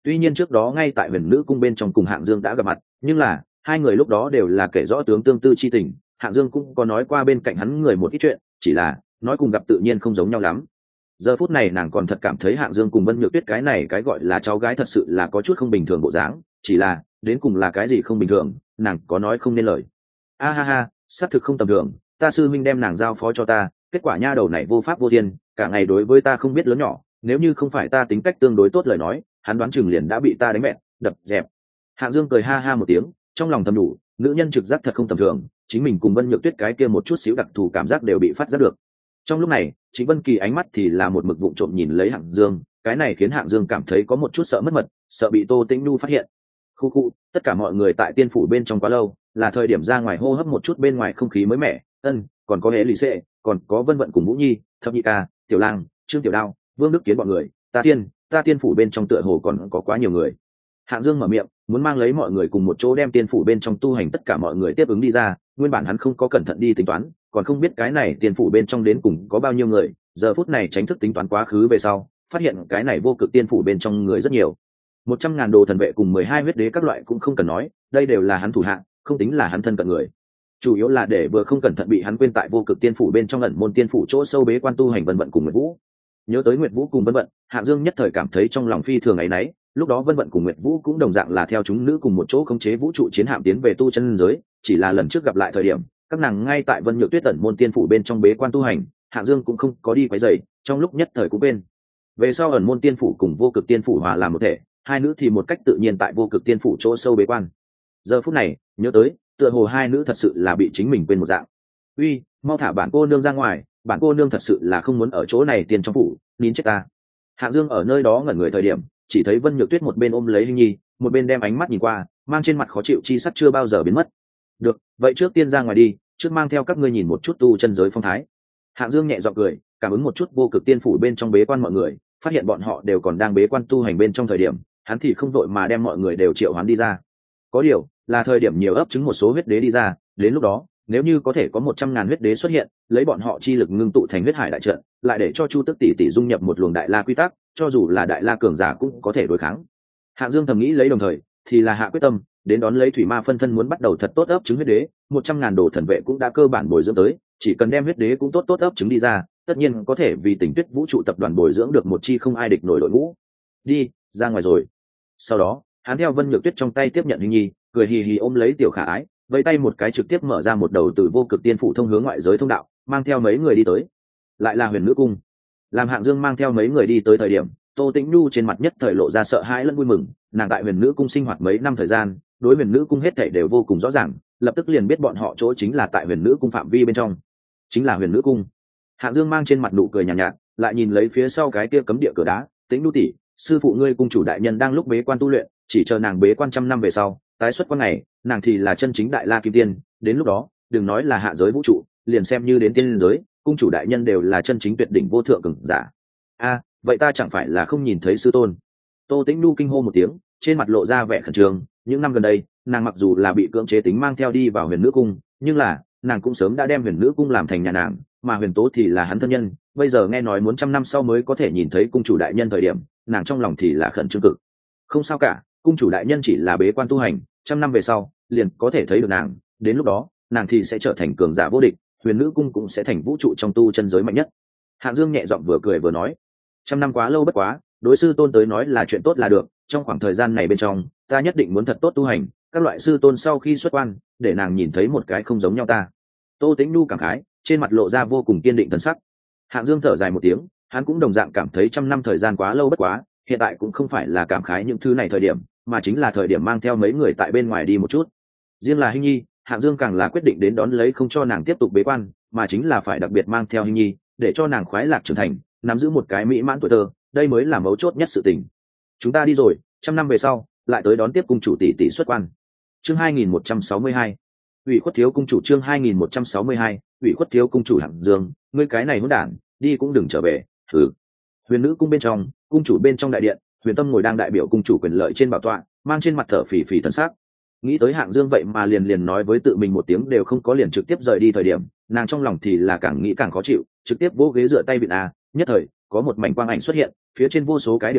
Tuy nhiên trước đó ngay tại huyền nữ cung bên trong cùng Hạng Dương đã gặp mặt, nhưng là hai người lúc đó đều là kể rõ tướng tương tư chi tình. Hạng Dương cũng có nói qua bên cạnh hắn người một ít chuyện, chỉ là nói cùng gặp tự nhiên không giống nhau lắm. Giờ phút này nàng còn thật cảm thấy Hạng Dương cùng Vân Nhược Tuyết cái này cái gọi là cháu gái thật sự là có chút không bình thường bộ dáng, chỉ là đến cùng là cái gì không bình thường, nàng có nói không nên lời. A ha ha, xác thực không tầm thường, ta sư minh đem nàng giao phó cho ta, kết quả nha đầu này vô pháp vô thiên, cả ngày đối với ta không biết lớn nhỏ, nếu như không phải ta tính cách tương đối tốt lời nói, hắn đoán chừng liền đã bị ta đánh bẹt, đập dẹp. Hạng Dương cười ha ha một tiếng, trong lòng thầm đủ, nữ nhân trực giác thật không tầm thường, chính mình cùng Vân Nhược Tuyết cái kia một chút xíu đặc thù cảm giác đều bị phát giác được. Trong lúc này, Trịnh Vân Kỳ ánh mắt thì là một mực vụng trộm nhìn lấy Hạng Dương, cái này khiến Hạng Dương cảm thấy có một chút sợ mất mật, sợ bị Tô Tĩnh Nhu phát hiện. Khu khu, tất cả mọi người tại tiên phủ bên trong quá lâu, là thời điểm ra ngoài hô hấp một chút bên ngoài không khí mới mẻ. Còn có Hễ Lý Sệ, còn có Vân Vận cùng Vũ Nhi, Thập Nhị Ca, Tiểu Lang, Trương Tiểu Đao, Vương Đức Kiến bọn người, ta tiên phủ bên trong tựa hồ còn có quá nhiều người. Hạng Dương mở miệng, muốn mang lấy mọi người cùng một chỗ đem tiên phủ bên trong tu hành tất cả mọi người tiếp ứng đi ra, nguyên bản hắn không có cẩn thận đi tính toán, còn không biết cái này tiên phủ bên trong đến cùng có bao nhiêu người, giờ phút này tránh thức tính toán quá khứ về sau, phát hiện cái này vô cực tiên phủ bên trong người rất nhiều. 100.000 đồ thần vệ cùng 12 huyết đế các loại cũng không cần nói, đây đều là hắn thủ hạ, không tính là hắn thân cận người. Chủ yếu là để vừa không cẩn thận bị hắn quên tại vô cực tiên phủ bên trong ẩn môn tiên phủ chỗ sâu bế quan tu hành Vân Vận cùng Nguyệt Vũ. Nhớ tới Nguyệt Vũ cùng Vân Vận, Hạng Dương nhất thời cảm thấy trong lòng phi thường ấy nấy, lúc đó Vân Vận cùng Nguyệt Vũ cũng đồng dạng là theo chúng nữ cùng một chỗ khống chế vũ trụ chiến hạm tiến về tu chân giới, chỉ là lần trước gặp lại thời điểm, các nàng ngay tại Vân Nhược Tuyết ẩn môn tiên phủ bên trong bế quan tu hành, Hạng Dương cũng không có đi quấy rầy, trong lúc nhất thời cũng bên. Về sau ẩn môn tiên phủ cùng vô cực tiên phủ hòa làm một thể, hai nữ thì một cách tự nhiên tại vô cực tiên phủ chỗ sâu bế quan. Giờ phút này, nhớ tới, tựa hồ hai nữ thật sự là bị chính mình quên một dạng. Uy, mau thả bản cô nương ra ngoài, bản cô nương thật sự là không muốn ở chỗ này tiền trong phủ, nín chết ta. Hạng Dương ở nơi đó ngẩn người thời điểm, chỉ thấy Vân Nhược Tuyết một bên ôm lấy Hinh Nhi, một bên đem ánh mắt nhìn qua, mang trên mặt khó chịu chi sắc chưa bao giờ biến mất. Được, vậy trước tiên ra ngoài đi, trước mang theo các ngươi nhìn một chút tu chân giới phong thái. Hạng Dương nhẹ giọng cười, cảm ứng một chút vô cực tiên phủ bên trong bế quan mọi người, phát hiện bọn họ đều còn đang bế quan tu hành bên trong thời điểm, hắn thì không vội mà đem mọi người đều triệu hoán đi ra. Có điều, là thời điểm nhiều ấp trứng một số huyết đế đi ra, đến lúc đó, nếu như có thể có 100.000 huyết đế xuất hiện, lấy bọn họ chi lực ngưng tụ thành huyết hải đại trận, lại để cho Chu Tức tỷ tỷ dung nhập một luồng đại la quy tắc, cho dù là đại la cường giả cũng có thể đối kháng. Hạng Dương thầm nghĩ lấy đồng thời, thì là hạ quyết tâm, đến đón lấy thủy ma phân thân muốn bắt đầu thật tốt ấp trứng huyết đế, 100.000 đồ thần vệ cũng đã cơ bản bồi dưỡng tới, chỉ cần đem huyết đế cũng tốt tốt ấp trứng đi ra, tất nhiên có thể vì Tỉnh Tuyết vũ trụ tập đoàn bồi dưỡng được một chi không ai địch nổi đội ngũ. Đi, ra ngoài rồi. Sau đó, hắn theo Vân Nhược Tuyết trong tay tiếp nhận Hinh Nhi, cười hì hì ôm lấy tiểu khả ái, vẫy tay một cái trực tiếp mở ra một đầu từ vô cực tiên phủ thông hướng ngoại giới thông đạo, mang theo mấy người đi tới. Lại là Huyền Nữ cung. Làm Hạng Dương mang theo mấy người đi tới thời điểm, Tô Tĩnh Nhu trên mặt nhất thời lộ ra sợ hãi lẫn vui mừng, nàng tại Huyền Nữ cung sinh hoạt mấy năm thời gian, đối Huyền Nữ cung hết thảy đều vô cùng rõ ràng, lập tức liền biết bọn họ chỗ chính là tại Huyền Nữ cung phạm vi bên trong, chính là Huyền Nữ cung. Hạng Dương mang trên mặt nụ cười nhàn nhạt, lại nhìn lấy phía sau cái kia cấm địa cửa đá, Tĩnh Nhu tỷ, sư phụ ngươi cung chủ đại nhân đang lúc bế quan tu luyện, chỉ chờ nàng bế quan trăm năm về sau, tái xuất quan này, nàng thì là chân chính đại la kim tiên, đến lúc đó, đừng nói là hạ giới vũ trụ, liền xem như đến tiên giới, cung chủ đại nhân đều là chân chính tuyệt đỉnh vô thượng cường giả. A, vậy ta chẳng phải là không nhìn thấy sư tôn? Tô Tĩnh Nhu kinh hô một tiếng, trên mặt lộ ra vẻ khẩn trương, những năm gần đây, nàng mặc dù là bị cưỡng chế tính mang theo đi vào Huyền Nữ cung, nhưng là, nàng cũng sớm đã đem Huyền Nữ cung làm thành nhà nàng, mà Huyền Tố thì là hắn thân nhân, bây giờ nghe nói muốn trăm năm sau mới có thể nhìn thấy cung chủ đại nhân thời điểm, nàng trong lòng thì là khẩn trương cực. Không sao cả, cung chủ đại nhân chỉ là bế quan tu hành, trăm năm về sau, liền có thể thấy được nàng, đến lúc đó, nàng thì sẽ trở thành cường giả vô địch, Huyền Nữ cung cũng sẽ thành vũ trụ trong tu chân giới mạnh nhất. Hạng Dương nhẹ giọng vừa cười vừa nói, trăm năm quá lâu bất quá, đối sư tôn tới nói là chuyện tốt là được, trong khoảng thời gian này bên trong, ta nhất định muốn thật tốt tu hành, các loại sư tôn sau khi xuất quan, để nàng nhìn thấy một cái không giống nhau ta. Tô Tĩnh Nhu cảm khái, trên mặt lộ ra vô cùng kiên định thần sắc. Hạng Dương thở dài một tiếng, hắn cũng đồng dạng cảm thấy trăm năm thời gian quá lâu bất quá, hiện tại cũng không phải là cảm khái những thứ này thời điểm, mà chính là thời điểm mang theo mấy người tại bên ngoài đi một chút. Riêng là Hinh Nhi, Hạng Dương càng là quyết định đến đón lấy không cho nàng tiếp tục bế quan, mà chính là phải đặc biệt mang theo Hinh Nhi, để cho nàng khoái lạc trưởng thành, nắm giữ một cái mỹ mãn tuổi thơ, đây mới là mấu chốt nhất sự tình. Chúng ta đi rồi, trăm năm về sau, lại tới đón tiếp cung chủ tỷ tỷ xuất quan. Chương 2162. Ủy khuất thiếu cung chủ, chương 2162. Ủy khuất thiếu cung chủ. Hạng Dương, ngươi cái này hỗn đản, đi cũng đừng trở về. Huyền Nữ cung bên trong, cung chủ bên trong đại điện, Huyền Tâm ngồi đang đại biểu cung chủ quyền lợi trên bảo tọa, mang trên mặt thở phì phì thần sắc. Nghĩ tới Hạng Dương vậy mà liền nói với tự mình một tiếng đều không có, liền trực tiếp rời đi thời điểm, nàng trong lòng thì là càng nghĩ càng khó chịu, trực tiếp vỗ ghế dựa tay vịn nhất thời có một mảnh quang ảnh xuất hiện, phía trên vô số cái điểm nhỏ,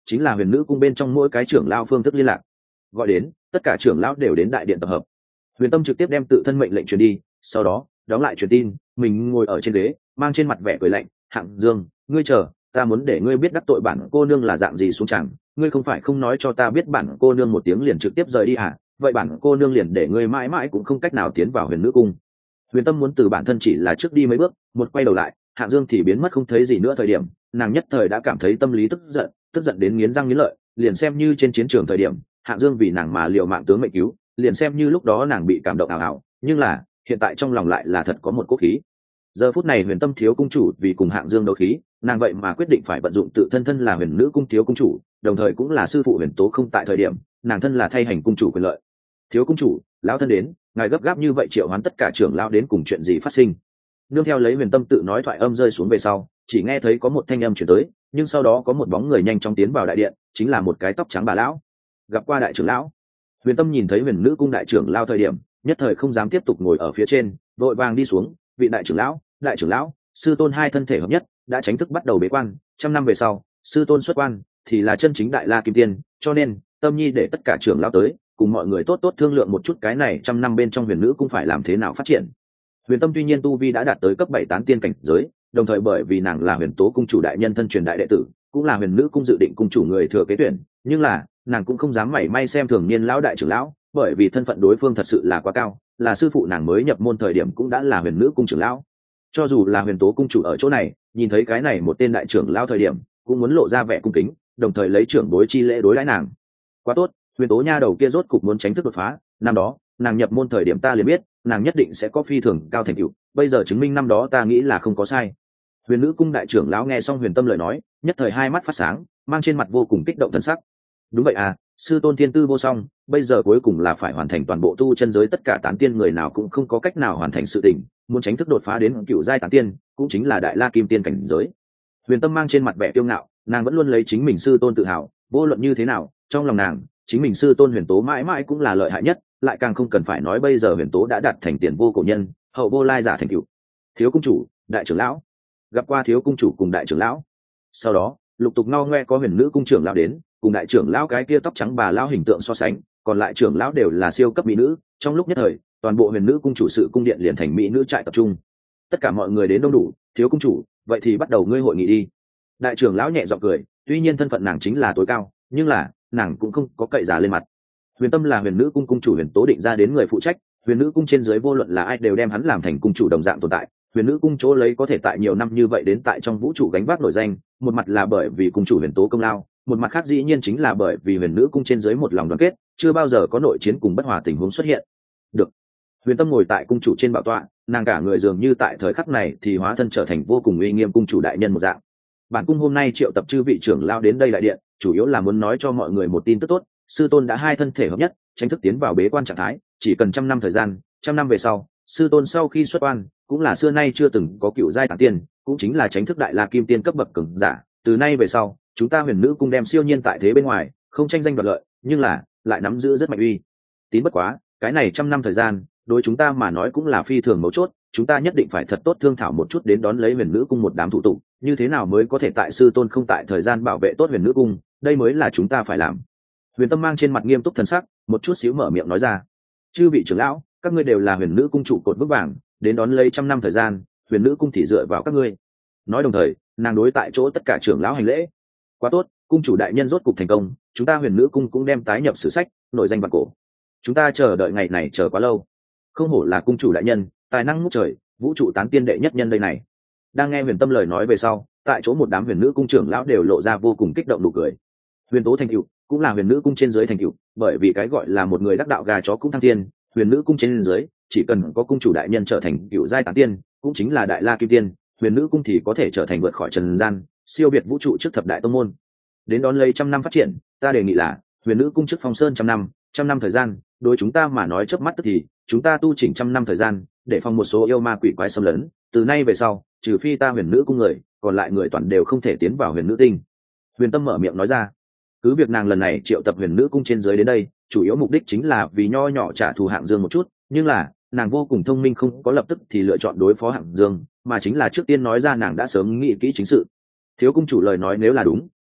chính là huyền nữ cung bên trong mỗi cái trưởng lao phương thức liên lạc. Gọi đến, tất cả trưởng lão đều đến đại điện tập hợp. Huyền Tâm trực tiếp đem tự thân mệnh lệnh truyền đi, sau đó đóng lại truyền tin, mình ngồi ở trên ghế, mang trên mặt vẻ cười lạnh. Hạng Dương, ngươi chờ, ta muốn để ngươi biết đắc tội bản cô nương là dạng gì xuống chẳng, ngươi không phải không nói cho ta biết bản cô nương một tiếng liền trực tiếp rời đi à? Vậy bản cô nương liền để ngươi mãi mãi cũng không cách nào tiến vào huyền nữ cung. Huyền Tâm muốn từ bản thân chỉ là trước đi mấy bước, một quay đầu lại, Hạng Dương thì biến mất không thấy gì nữa. Thời điểm nàng nhất thời đã cảm thấy tâm lý tức giận đến nghiến răng nghiến lợi. Liền xem như trên chiến trường thời điểm Hạng Dương vì nàng mà liều mạng tướng mệnh cứu, liền xem như lúc đó nàng bị cảm động ảo ảo, nhưng là hiện tại trong lòng lại là thật có một cốt khí. Giờ phút này Huyền Tâm thiếu cung chủ vì cùng Hạng Dương đấu khí, nàng vậy mà quyết định phải vận dụng tự thân là huyền nữ cung thiếu cung chủ, đồng thời cũng là sư phụ Huyền Tố không tại thời điểm, nàng thân là thay hành cung chủ quyền lợi. Thiếu cung chủ, lão thân đến, ngài gấp gáp như vậy triệu hoán tất cả trưởng lão đến cùng chuyện gì phát sinh? Nương theo lấy Huyền Tâm tự nói thoại âm rơi xuống về sau, chỉ nghe thấy có một thanh âm chuyển tới, nhưng sau đó có một bóng người nhanh chóng tiến vào đại điện, chính là một cái tóc trắng bà lão. Gặp qua đại trưởng lão. Huyền Tâm nhìn thấy huyền nữ cung đại trưởng lão thời điểm, nhất thời không dám tiếp tục ngồi ở phía trên, vội vàng đi xuống. Vị đại trưởng lão, sư tôn hai thân thể hợp nhất, đã tránh thức bắt đầu bế quan, 100 năm về sau, sư tôn xuất quan thì là chân chính đại la kim tiên, cho nên Tâm Nhi để tất cả trưởng lão tới, cùng mọi người tốt tốt thương lượng một chút cái này 100 năm bên trong huyền nữ cung phải làm thế nào phát triển. Huyền Tâm tuy nhiên tu vi đã đạt tới cấp 7 tán tiên cảnh giới, đồng thời bởi vì nàng là Huyền Tố cung chủ đại nhân thân truyền đại đệ tử, cũng là huyền nữ cung dự định cung chủ người thừa kế tuyển, nhưng là nàng cũng không dám mảy may xem thường Niên lão đại trưởng lão, bởi vì thân phận đối phương thật sự là quá cao, là sư phụ nàng mới nhập môn thời điểm cũng đã là huyền nữ cung trưởng lão. Cho dù là Huyền Tố cung chủ ở chỗ này, nhìn thấy cái này một tên đại trưởng lão thời điểm, cũng muốn lộ ra vẻ cung kính, đồng thời lấy trưởng bối chi lễ đối đãi nàng. Quá tốt, Huyền Tố nha đầu kia rốt cục muốn tránh thức đột phá, năm đó nàng nhập môn thời điểm ta liền biết nàng nhất định sẽ có phi thường cao thành tựu, bây giờ chứng minh năm đó ta nghĩ là không có sai. Huyền nữ cung đại trưởng lão nghe xong Huyền Tâm lời nói, nhất thời hai mắt phát sáng, mang trên mặt vô cùng kích động thần sắc. Đúng vậy à, sư tôn thiên tư vô song, bây giờ cuối cùng là phải hoàn thành toàn bộ tu chân giới tất cả tán tiên người nào cũng không có cách nào hoàn thành sự tình, muốn tránh thức đột phá đến cựu giai tán tiên, cũng chính là đại la kim tiên cảnh giới. Huyền Tâm mang trên mặt vẻ kiêu ngạo, nàng vẫn luôn lấy chính mình sư tôn tự hào, vô luận như thế nào, trong lòng nàng, chính mình sư tôn Huyền Tố mãi mãi cũng là lợi hại nhất, lại càng không cần phải nói bây giờ Huyền Tố đã đạt thành tiền vô cổ nhân, hậu vô lai giả thành cựu. Thiếu cung chủ, đại trưởng lão. Gặp qua thiếu cung chủ cùng đại trưởng lão. Sau đó lục tục ngao ngoe có huyền nữ cung trưởng lão đến, cùng đại trưởng lão cái kia tóc trắng bà lão hình tượng so sánh, còn lại trưởng lão đều là siêu cấp mỹ nữ. Trong lúc nhất thời, toàn bộ huyền nữ cung chủ sự cung điện liền thành mỹ nữ trại tập trung. Tất cả mọi người đến đông đủ. Thiếu cung chủ, vậy thì bắt đầu ngươi hội nghị đi. Đại trưởng lão nhẹ giọng cười, tuy nhiên thân phận nàng chính là tối cao, nhưng là nàng cũng không có cậy giả lên mặt. Huyền Tâm là huyền nữ cung cung chủ Huyền Tố định ra đến người phụ trách, huyền nữ cung trên dưới vô luận là ai đều đem hắn làm thành cung chủ đồng dạng tồn tại. Huyền nữ cung chỗ lấy có thể tại nhiều năm như vậy đến tại trong vũ trụ gánh vác nổi danh, một mặt là bởi vì cung chủ Huyền Tố công lao, một mặt khác dĩ nhiên chính là bởi vì huyền nữ cung trên dưới một lòng đoàn kết, chưa bao giờ có nội chiến cùng bất hòa tình huống xuất hiện. Được. Huyền Tâm ngồi tại cung chủ trên bảo tọa, nàng cả người dường như tại thời khắc này thì hóa thân trở thành vô cùng uy nghiêm cung chủ đại nhân một dạng. Bản cung hôm nay triệu tập chư vị trưởng lao đến đây đại điện, chủ yếu là muốn nói cho mọi người một tin tức tốt, sư tôn đã hai thân thể hợp nhất, tranh thức tiến vào bế quan trạng thái, chỉ cần 100 năm thời gian, 100 năm về sau, sư tôn sau khi xuất quan, cũng là xưa nay chưa từng có cựu giai tán tiên, cũng chính là chánh thức đại la kim tiên cấp bậc cường giả. Từ nay về sau, chúng ta huyền nữ cung đem siêu nhiên tại thế bên ngoài, không tranh danh đoạt lợi, nhưng là lại nắm giữ rất mạnh uy tín. Bất quá, cái này 100 năm thời gian, đối chúng ta mà nói cũng là phi thường mấu chốt, chúng ta nhất định phải thật tốt thương thảo một chút đến đón lấy huyền nữ cung một đám thủ tục, như thế nào mới có thể tại sư tôn không tại thời gian bảo vệ tốt huyền nữ cung, đây mới là chúng ta phải làm. Huyền Tâm mang trên mặt nghiêm túc thần sắc, một chút xíu mở miệng nói ra. Chư vị trưởng lão, các ngươi đều là huyền nữ cung trụ cột vững vàng, đến đón lấy 100 năm thời gian, huyền nữ cung thì dựa vào các ngươi. Nói đồng thời, nàng đối tại chỗ tất cả trưởng lão hành lễ. Quá tốt, cung chủ đại nhân rốt cục thành công, chúng ta huyền nữ cung cũng đem tái nhập sử sách, nổi danh vạn cổ. Chúng ta chờ đợi ngày này chờ quá lâu. Không hổ là cung chủ đại nhân, tài năng ngút trời, vũ trụ tán tiên đệ nhất nhân đây này. Đang nghe Huyền Tâm lời nói về sau, tại chỗ một đám huyền nữ cung trưởng lão đều lộ ra vô cùng kích động nụ cười. Huyền Tố thành tựu cũng là huyền nữ cung trên dưới thành tựu, bởi vì cái gọi là một người đắc đạo gà chó cũng thăng tiên, huyền nữ cung trên dưới chỉ cần có cung chủ đại nhân trở thành cựu giai tán tiên, cũng chính là đại la kim tiên, huyền nữ cung thì có thể trở thành vượt khỏi trần gian, siêu việt vũ trụ trước thập đại tông môn. Đến đón lấy 100 năm phát triển, ta đề nghị là huyền nữ cung trước phong sơn 100 năm thời gian, đối chúng ta mà nói chớp mắt tức thì, chúng ta tu chỉnh 100 năm thời gian, để phòng một số yêu ma quỷ quái xâm lấn, từ nay về sau, trừ phi ta huyền nữ cung người, còn lại người toàn đều không thể tiến vào huyền nữ tinh. Huyền Tâm mở miệng nói ra. Cứ việc nàng lần này triệu tập huyền nữ cung trên dưới đến đây, chủ yếu mục đích chính là vì nho nhỏ trả thù Hạng Dương một chút, nhưng là nàng vô cùng thông minh, không có lập tức thì lựa chọn đối phó Hạng Dương, mà chính là trước tiên nói ra nàng đã sớm nghĩ kỹ chính sự. Thiếu cung chủ lời nói nếu là đúng,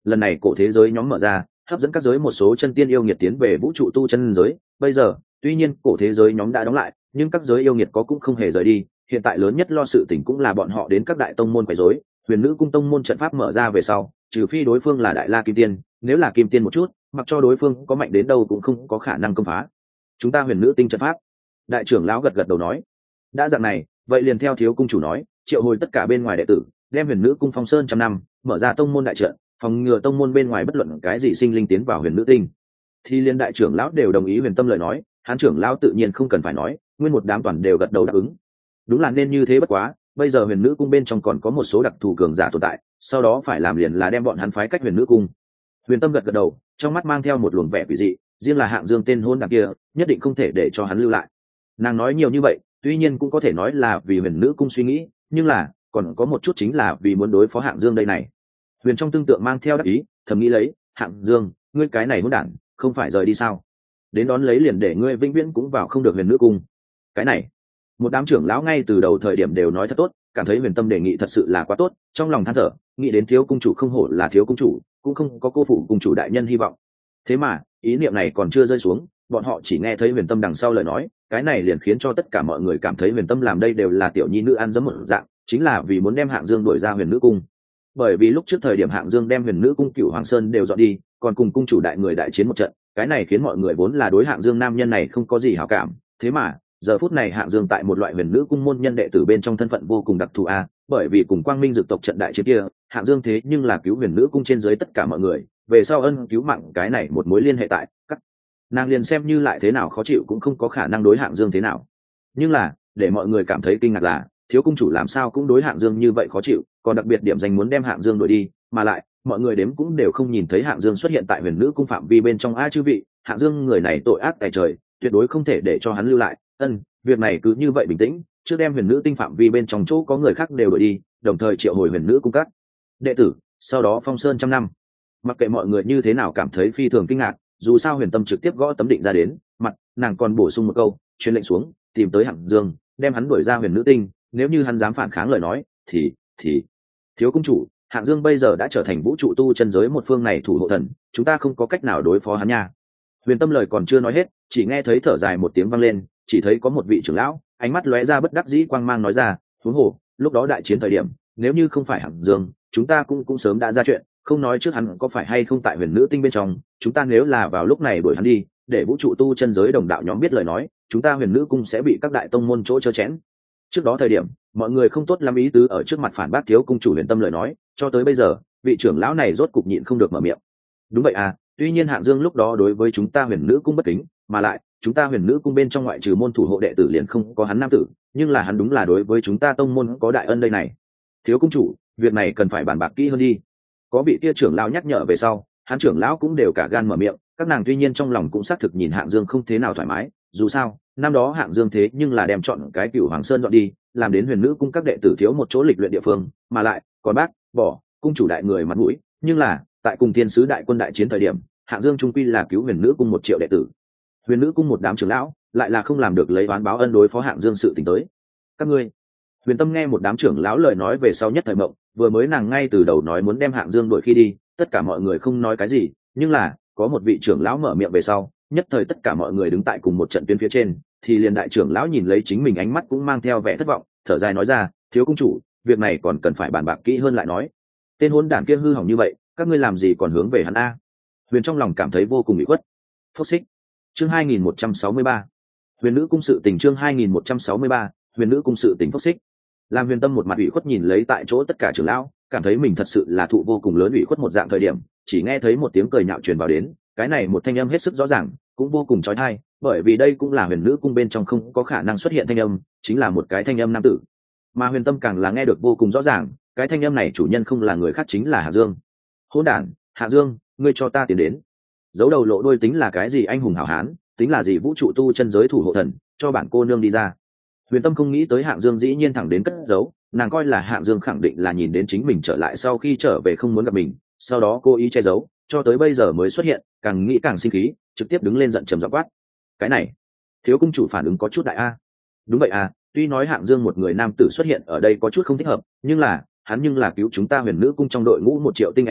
lần này cổ thế giới nhóm mở ra hấp dẫn các giới một số chân tiên yêu nghiệt tiến về vũ trụ tu chân giới. Bây giờ tuy nhiên cổ thế giới nhóm đã đóng lại, nhưng các giới yêu nghiệt có cũng không hề rời đi. Hiện tại lớn nhất lo sự tình cũng là bọn họ đến các đại tông môn quấy rối. Huyền nữ cung tông môn trận pháp mở ra về sau, trừ phi đối phương là đại la kim tiên, nếu là kim tiên một chút, mặc cho đối phương có mạnh đến đâu cũng không có khả năng công phá chúng ta huyền nữ tinh trận pháp. Đại trưởng lão gật gật đầu nói, đã dạng này vậy liền theo thiếu cung chủ nói, triệu hồi tất cả bên ngoài đệ tử, đem huyền nữ cung phong sơn trăm năm, mở ra tông môn đại trận, phòng ngừa tông môn bên ngoài bất luận cái gì sinh linh tiến vào huyền nữ tinh. Thì liên đại trưởng lão đều đồng ý Huyền Tâm lời nói, hán trưởng lão tự nhiên không cần phải nói, nguyên một đám toàn đều gật đầu đáp ứng. Đúng là nên như thế, bất quá bây giờ huyền nữ cung bên trong còn có một số đặc thù cường giả tồn tại, sau đó phải làm liền là đem bọn hắn phái cách huyền nữ cung. Huyền Tâm gật gật đầu, trong mắt mang theo một luồng vẻ quỷ dị, riêng là Hạng Dương tên hôn đảng kia, nhất định không thể để cho hắn lưu lại. Nàng nói nhiều như vậy, tuy nhiên cũng có thể nói là vì huyền nữ cung suy nghĩ, nhưng là còn có một chút chính là vì muốn đối phó Hạng Dương đây này. Huyền trong tương tượng mang theo đắc ý, thầm nghĩ lấy, Hạng Dương, ngươi cái này hôn đản, không phải rời đi sao? Đến đón lấy liền để ngươi vĩnh viễn cũng vào không được huyền nữ cung. Cái này, một đám trưởng lão ngay từ đầu thời điểm đều nói thật tốt, cảm thấy Huyền Tâm đề nghị thật sự là quá tốt, trong lòng than thở, nghĩ đến thiếu cung chủ không hổ là thiếu cung chủ, cũng không có cô phụ cung chủ đại nhân hy vọng. Thế mà ý niệm này còn chưa rơi xuống, bọn họ chỉ nghe thấy Huyền Tâm đằng sau lời nói, cái này liền khiến cho tất cả mọi người cảm thấy Huyền Tâm làm đây đều là tiểu nhi nữ ăn dấm một dạng, chính là vì muốn đem Hạng Dương đuổi ra huyền nữ cung. Bởi vì lúc trước thời điểm Hạng Dương đem huyền nữ cung Cửu Hoàng Sơn đều dọn đi, còn cùng cung chủ đại người đại chiến một trận, cái này khiến mọi người vốn là đối Hạng Dương nam nhân này không có gì hảo cảm. Thế mà giờ phút này Hạng Dương tại một loại huyền nữ cung môn nhân đệ tử bên trong thân phận vô cùng đặc thù a, bởi vì cùng Quang Minh Dực tộc trận đại chiến kia, Hạng Dương thế nhưng là cứu huyền nữ cung trên dưới tất cả mọi người, về sau ân cứu mạng cái này một mối liên hệ tại các nàng liền xem như lại thế nào khó chịu cũng không có khả năng đối Hạng Dương thế nào. Nhưng là để mọi người cảm thấy kinh ngạc là thiếu cung chủ làm sao cũng đối Hạng Dương như vậy khó chịu, còn đặc biệt điểm danh muốn đem Hạng Dương đuổi đi, mà lại mọi người đếm cũng đều không nhìn thấy Hạng Dương xuất hiện tại huyền nữ cung phạm vi bên trong. A chư vị, Hạng Dương người này tội ác tày trời, tuyệt đối không thể để cho hắn lưu lại. Việc này cứ như vậy bình tĩnh, trước đem huyền nữ tinh phạm vi bên trong chỗ có người khác đều đuổi đi, đồng thời triệu hồi huyền nữ cung các đệ tử, sau đó phong sơn trăm năm. Mặc kệ mọi người như thế nào cảm thấy phi thường kinh ngạc, dù sao Huyền Tâm trực tiếp gõ tấm định ra đến, mặt nàng còn bổ sung một câu, truyền lệnh xuống, tìm tới Hạng Dương, đem hắn đuổi ra huyền nữ tinh, nếu như hắn dám phản kháng lời nói, thì thiếu cung chủ, Hạng Dương bây giờ đã trở thành vũ trụ tu chân giới một phương này thủ hộ thần, chúng ta không có cách nào đối phó hắn nha. Huyền Tâm lời còn chưa nói hết, chỉ nghe thấy thở dài một tiếng vang lên, chỉ thấy có một vị trưởng lão, ánh mắt lóe ra bất đắc dĩ quang mang nói ra, huống hồ, lúc đó đại chiến thời điểm, nếu như không phải Hạng Dương, chúng ta cũng sớm đã ra chuyện, không nói trước hắn có phải hay không tại huyền nữ tinh bên trong, chúng ta nếu là vào lúc này đuổi hắn đi, để vũ trụ tu chân giới đồng đạo nhóm biết lời nói, chúng ta huyền nữ cung sẽ bị các đại tông môn chỗ chớ chén. Trước đó thời điểm, mọi người không tốt lắm ý tứ ở trước mặt phản bác thiếu cung chủ Huyền Tâm lời nói, cho tới bây giờ, vị trưởng lão này rốt cục nhịn không được mở miệng. Đúng vậy à, tuy nhiên Hạng Dương lúc đó đối với chúng ta huyền nữ cung bất kính, mà lại chúng ta huyền nữ cung bên trong ngoại trừ môn thủ hộ đệ tử liền không có hắn nam tử, nhưng là hắn đúng là đối với chúng ta tông môn có đại ân đây này. Thiếu cung chủ, việc này cần phải bàn bạc kỹ hơn đi. Có vị kia trưởng lão nhắc nhở về sau, hắn trưởng lão cũng đều cả gan mở miệng, các nàng tuy nhiên trong lòng cũng xác thực nhìn Hạng Dương không thế nào thoải mái, dù sao năm đó Hạng Dương thế nhưng là đem chọn cái Cửu Hoàng Sơn dọn đi, làm đến huyền nữ cung các đệ tử thiếu một chỗ lịch luyện địa phương, mà lại còn bác bỏ cung chủ đại người mặt mũi, nhưng là tại cùng thiên sứ đại quân đại chiến thời điểm, Hạng Dương trung quy là cứu huyền nữ cung 1 triệu đệ tử, huyền nữ cung một đám trưởng lão lại là không làm được lấy oán báo ân đối phó Hạng Dương sự tình tới. Các ngươi, Huyền Tâm nghe một đám trưởng lão lời nói về sau nhất thời mộng, vừa mới nàng ngay từ đầu nói muốn đem Hạng Dương đuổi khi đi, tất cả mọi người không nói cái gì, nhưng là có một vị trưởng lão mở miệng về sau, nhất thời tất cả mọi người đứng tại cùng một trận tuyến phía trên, thì liền đại trưởng lão nhìn lấy chính mình ánh mắt cũng mang theo vẻ thất vọng, thở dài nói ra, thiếu cung chủ, việc này còn cần phải bàn bạc kỹ hơn lại nói. Tên hỗn đản kia hư hỏng như vậy, các ngươi làm gì còn hướng về hắn a? Huyền trong lòng cảm thấy vô cùng bị khuất. Phốc xích. Chương 2163. Huyền nữ cung sự tình, chương 2163, huyền nữ cung sự tình phốc xích. Làm Huyền Tâm một mặt ủy khuất nhìn lấy tại chỗ tất cả trưởng lão, cảm thấy mình thật sự là thụ vô cùng lớn ủy khuất một dạng thời điểm, chỉ nghe thấy một tiếng cười nhạo truyền vào đến, cái này một thanh âm hết sức rõ ràng, cũng vô cùng chói tai, bởi vì đây cũng là huyền nữ cung bên trong không có khả năng xuất hiện thanh âm, chính là một cái thanh âm nam tử. Mà Huyền Tâm càng là nghe được vô cùng rõ ràng, cái thanh âm này chủ nhân không là người khác chính là Hạ Dương. Hỗn đản, Hạ Dương, ngươi cho ta tiến đến. Giấu đầu lộ đuôi tính là cái gì anh hùng hảo hán, tính là gì vũ trụ tu chân giới thủ hộ thần, cho bản cô nương đi ra. Huyền Tâm không nghĩ tới Hạng Dương dĩ nhiên thẳng đến cất giấu, nàng coi là Hạng Dương khẳng định là nhìn đến chính mình trở lại sau khi trở về không muốn gặp mình, sau đó cố ý che giấu, cho tới bây giờ mới xuất hiện, càng nghĩ càng sinh khí, trực tiếp đứng lên giận trầm giọng quát. Cái này, thiếu cung chủ phản ứng có chút đại a. Đúng vậy à, tuy nói Hạng Dương một người nam tử xuất hiện ở đây có chút không thích hợp, nhưng là hắn nhưng là cứu chúng ta huyền nữ cung trong đội ngũ 1 triệu tinh anh đâu,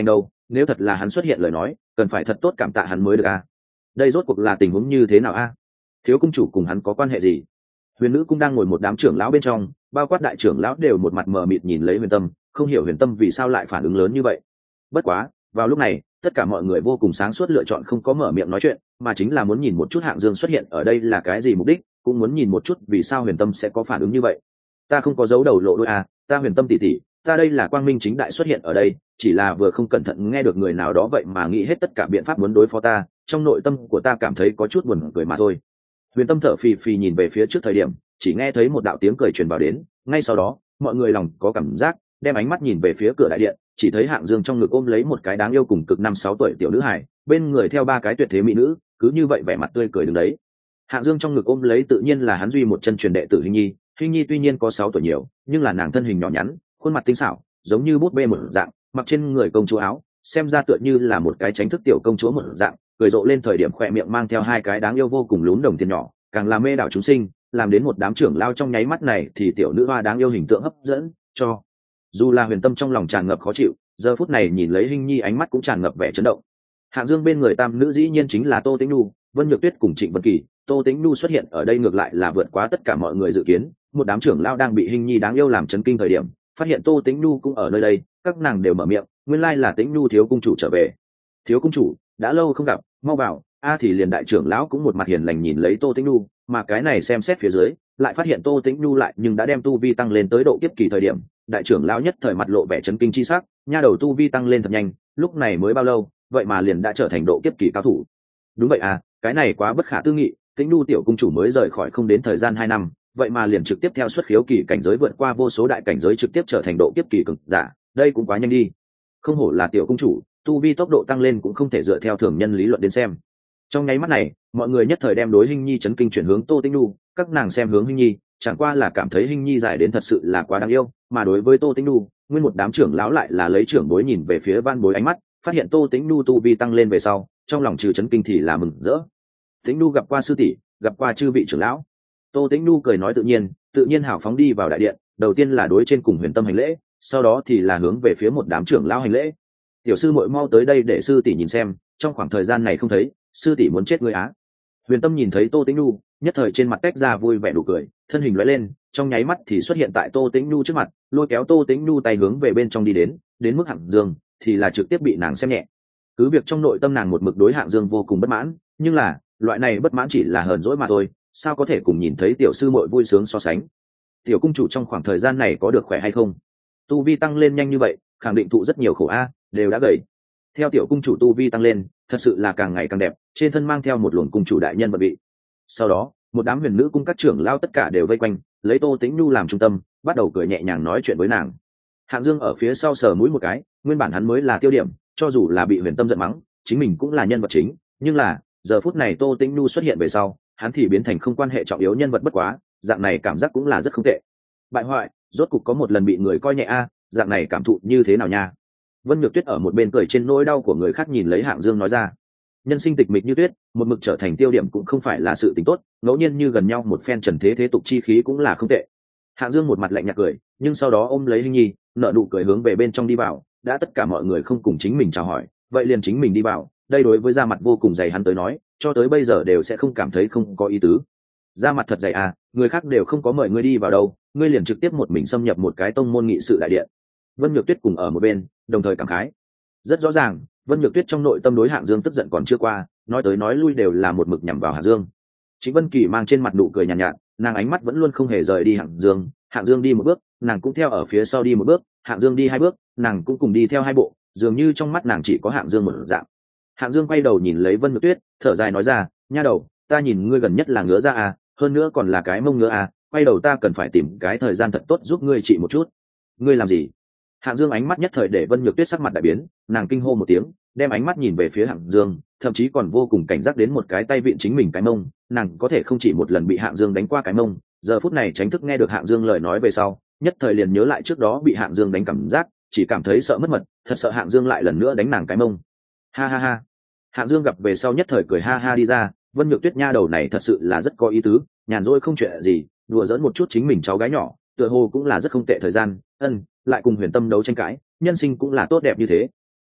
nếu thật là hắn xuất hiện lời nói cần phải thật tốt cảm tạ hắn mới được a. Đây rốt cuộc là tình huống như thế nào a? Thiếu cung chủ cùng hắn có quan hệ gì? Huyền nữ cung đang ngồi một đám trưởng lão bên trong, bao quát đại trưởng lão đều một mặt mờ mịt nhìn lấy Huyền Tâm, không hiểu Huyền Tâm vì sao lại phản ứng lớn như vậy. Bất quá vào lúc này tất cả mọi người vô cùng sáng suốt lựa chọn không có mở miệng nói chuyện, mà chính là muốn nhìn một chút Hạng Dương xuất hiện ở đây là cái gì mục đích, cũng muốn nhìn một chút vì sao Huyền Tâm sẽ có phản ứng như vậy. Ta không có giấu đầu lộ đuôi à, ta Huyền Tâm tỷ tỷ, ta đây là quang minh chính đại xuất hiện ở đây, chỉ là vừa không cẩn thận nghe được người nào đó vậy mà nghĩ hết tất cả biện pháp muốn đối phó ta, trong nội tâm của ta cảm thấy có chút buồn cười mà thôi. Huyền Tâm thở phì phì nhìn về phía trước thời điểm, chỉ nghe thấy một đạo tiếng cười truyền vào đến, ngay sau đó mọi người lòng có cảm giác đem ánh mắt nhìn về phía cửa đại điện, chỉ thấy Hạng Dương trong ngực ôm lấy một cái đáng yêu cùng cực 5-6 tuổi tiểu nữ hài, bên người theo 3 cái tuyệt thế mỹ nữ, cứ như vậy vẻ mặt tươi cười đứng đấy. Hạng Dương trong ngực ôm lấy tự nhiên là hắn duy một chân truyền đệ tử Hình Nhi. Hình Nhi tuy nhiên có 6 tuổi nhiều, nhưng là nàng thân hình nhỏ nhắn, khuôn mặt tinh xảo, giống như bút bê một dạng, mặc trên người công chúa áo, xem ra tựa như là một cái tránh thức tiểu công chúa một dạng, cười rộ lên thời điểm khỏe miệng mang theo 2 cái đáng yêu vô cùng lún đồng tiền nhỏ, càng làm mê đảo chúng sinh, làm đến một đám trưởng lao trong nháy mắt này thì tiểu nữ hoa đáng yêu hình tượng hấp dẫn cho dù là Huyền Tâm trong lòng tràn ngập khó chịu, giờ phút này nhìn lấy Hình Nhi ánh mắt cũng tràn ngập vẻ chấn động. Hạng Dương bên người tam nữ dĩ nhiên chính là Tô Tĩnh Nhu, Vân Nhược Tuyết cùng Trịnh Vân Kỳ. Tô Tĩnh Nhu xuất hiện ở đây ngược lại là vượt quá tất cả mọi người dự kiến, một đám trưởng lao đang bị Hình Nhi đáng yêu làm chấn kinh thời điểm, phát hiện Tô Tĩnh Nhu cũng ở nơi đây, các nàng đều mở miệng, nguyên lai là Tĩnh Nhu thiếu cung chủ trở về. Thiếu cung chủ, đã lâu không gặp, mau vào. Thì liền đại trưởng lão cũng một mặt hiền lành nhìn lấy Tô Tĩnh Nhu, mà cái này xem xét phía dưới, lại phát hiện Tô Tĩnh Nhu lại nhưng đã đem tu vi tăng lên tới độ kiếp kỳ thời điểm, đại trưởng lão nhất thời mặt lộ vẻ chấn kinh chi sắc, nha đầu tu vi tăng lên thật nhanh, lúc này mới bao lâu, vậy mà liền đã trở thành độ kiếp kỳ cao thủ. Đúng vậy à, cái này quá bất khả tư nghị, Tĩnh Nhu tiểu cung chủ mới rời khỏi không đến thời gian 2 năm, vậy mà liền trực tiếp theo xuất khiếu kỳ cảnh giới vượt qua vô số đại cảnh giới trực tiếp trở thành độ kiếp kỳ cường giả, đây cũng quá nhanh đi. Không hổ là tiểu cung chủ, tu vi tốc độ tăng lên cũng không thể dựa theo thường nhân lý luận đến xem. Trong nháy mắt này, mọi người nhất thời đem đối Hình Nhi chấn kinh chuyển hướng Tô Tĩnh Nhu, các nàng xem hướng Hình Nhi, chẳng qua là cảm thấy Hình Nhi dài đến thật sự là quá đáng yêu, mà đối với Tô Tĩnh Nhu, nguyên một đám trưởng lão lại là lấy trưởng bối nhìn về phía Van Bối ánh mắt, phát hiện Tô Tĩnh Nhu tu vi tăng lên về sau, trong lòng trừ chấn kinh thì là mừng rỡ. Tĩnh Nhu gặp qua sư tỷ, gặp qua chư vị trưởng lão. Tô Tĩnh Nhu cười nói tự nhiên hào phóng đi vào đại điện, đầu tiên là đối trên cùng Huyền Tâm hành lễ, sau đó thì là hướng về phía một đám trưởng lão hành lễ. Tiểu sư muội mau tới đây để sư tỷ nhìn xem, trong khoảng thời gian này không thấy, sư tỷ muốn chết ngươi á. Huyền Tâm nhìn thấy Tô Tĩnh Nhu, nhất thời trên mặt tách ra vui vẻ nụ cười, thân hình lóe lên, trong nháy mắt thì xuất hiện tại Tô Tĩnh Nhu trước mặt, lôi kéo Tô Tĩnh Nhu tay hướng về bên trong đi đến mức Hạng Dương thì là trực tiếp bị nàng xem nhẹ. Cứ việc trong nội tâm nàng một mực đối Hạng Dương vô cùng bất mãn, nhưng là loại này bất mãn chỉ là hờn dỗi mà thôi, sao có thể cùng nhìn thấy tiểu sư muội vui sướng so sánh. Tiểu cung chủ trong khoảng thời gian này có được khỏe hay không? Tu vi tăng lên nhanh như vậy, khẳng định thụ rất nhiều khổ a, đều đã gầy. Theo tiểu cung chủ tu vi tăng lên, thật sự là càng ngày càng đẹp, trên thân mang theo một luồng cung chủ đại nhân vận vị. Sau đó, một đám huyền nữ cung các trưởng lao tất cả đều vây quanh, lấy Tô Tĩnh Nhu làm trung tâm, bắt đầu cười nhẹ nhàng nói chuyện với nàng. Hạng Dương ở phía sau sờ mũi một cái, nguyên bản hắn mới là tiêu điểm, cho dù là bị Huyền Tâm giận mắng, chính mình cũng là nhân vật chính, nhưng là giờ phút này Tô Tĩnh Nhu xuất hiện về sau, hắn thì biến thành không quan hệ trọng yếu nhân vật bất quá, dạng này cảm giác cũng là rất không tệ. Bại hoại, rốt cục có một lần bị người coi nhẹ a, dạng này cảm thụ như thế nào nha? Vân Nhược Tuyết ở một bên cười trên nỗi đau của người khác nhìn lấy Hạng Dương nói ra. Nhân sinh tịch mịch như tuyết, một mực trở thành tiêu điểm cũng không phải là sự tình tốt, ngẫu nhiên như gần nhau một phen trần thế tục chi khí cũng là không tệ. Hạng Dương một mặt lạnh nhạt cười, nhưng sau đó ôm lấy Hình Nhi, nở nụ cười hướng về bên trong đi vào, đã tất cả mọi người không cùng chính mình chào hỏi, vậy liền chính mình đi vào, đây đối với da mặt vô cùng dày hắn tới nói, cho tới bây giờ đều sẽ không cảm thấy không có ý tứ. Da mặt thật dày à, người khác đều không có mời ngươi đi vào đâu, ngươi liền trực tiếp một mình xâm nhập một cái tông môn nghị sự đại điện. Vân Nhược Tuyết cùng ở một bên, đồng thời cảm khái. Rất rõ ràng, Vân Nhược Tuyết trong nội tâm đối Hạng Dương tức giận còn chưa qua, nói tới nói lui đều là một mực nhằm vào Hạng Dương. Chính Vân Kỳ mang trên mặt nụ cười nhàn nhạt, nàng ánh mắt vẫn luôn không hề rời đi Hạng Dương đi một bước, nàng cũng theo ở phía sau đi một bước, Hạng Dương đi 2 bước, nàng cũng cùng đi theo 2 bộ, dường như trong mắt nàng chỉ có Hạng Dương một dạng. Hạng Dương quay đầu nhìn lấy Vân Nhược Tuyết, thở dài nói ra, nha đầu, ta nhìn ngươi gần nhất là ngứa ra à, hơn nữa còn là cái mông ngứa à, quay đầu ta cần phải tìm cái thời gian thật tốt giúp ngươi trị một chút. Ngươi làm gì? Hạng Dương ánh mắt nhất thời để Vân Nhược Tuyết sắc mặt đại biến, nàng kinh hô một tiếng, đem ánh mắt nhìn về phía Hạng Dương, thậm chí còn vô cùng cảnh giác đến một cái tay vịn chính mình cái mông, nàng có thể không chỉ một lần bị Hạng Dương đánh qua cái mông, giờ phút này tránh thức nghe được Hạng Dương lời nói về sau, nhất thời liền nhớ lại trước đó bị Hạng Dương đánh cảm giác, chỉ cảm thấy sợ mất mật, thật sợ Hạng Dương lại lần nữa đánh nàng cái mông. Ha ha ha. Hạng Dương gặp về sau nhất thời cười ha ha đi ra, Vân Nhược Tuyết nha đầu này thật sự là rất có ý tứ, nhàn rỗi không chuyện gì, đùa giỡn một chút chính mình cháu gái nhỏ, tựa hồ cũng là rất không tệ thời gian, lại cùng Huyền Tâm đấu tranh cãi, nhân sinh cũng là tốt đẹp như thế.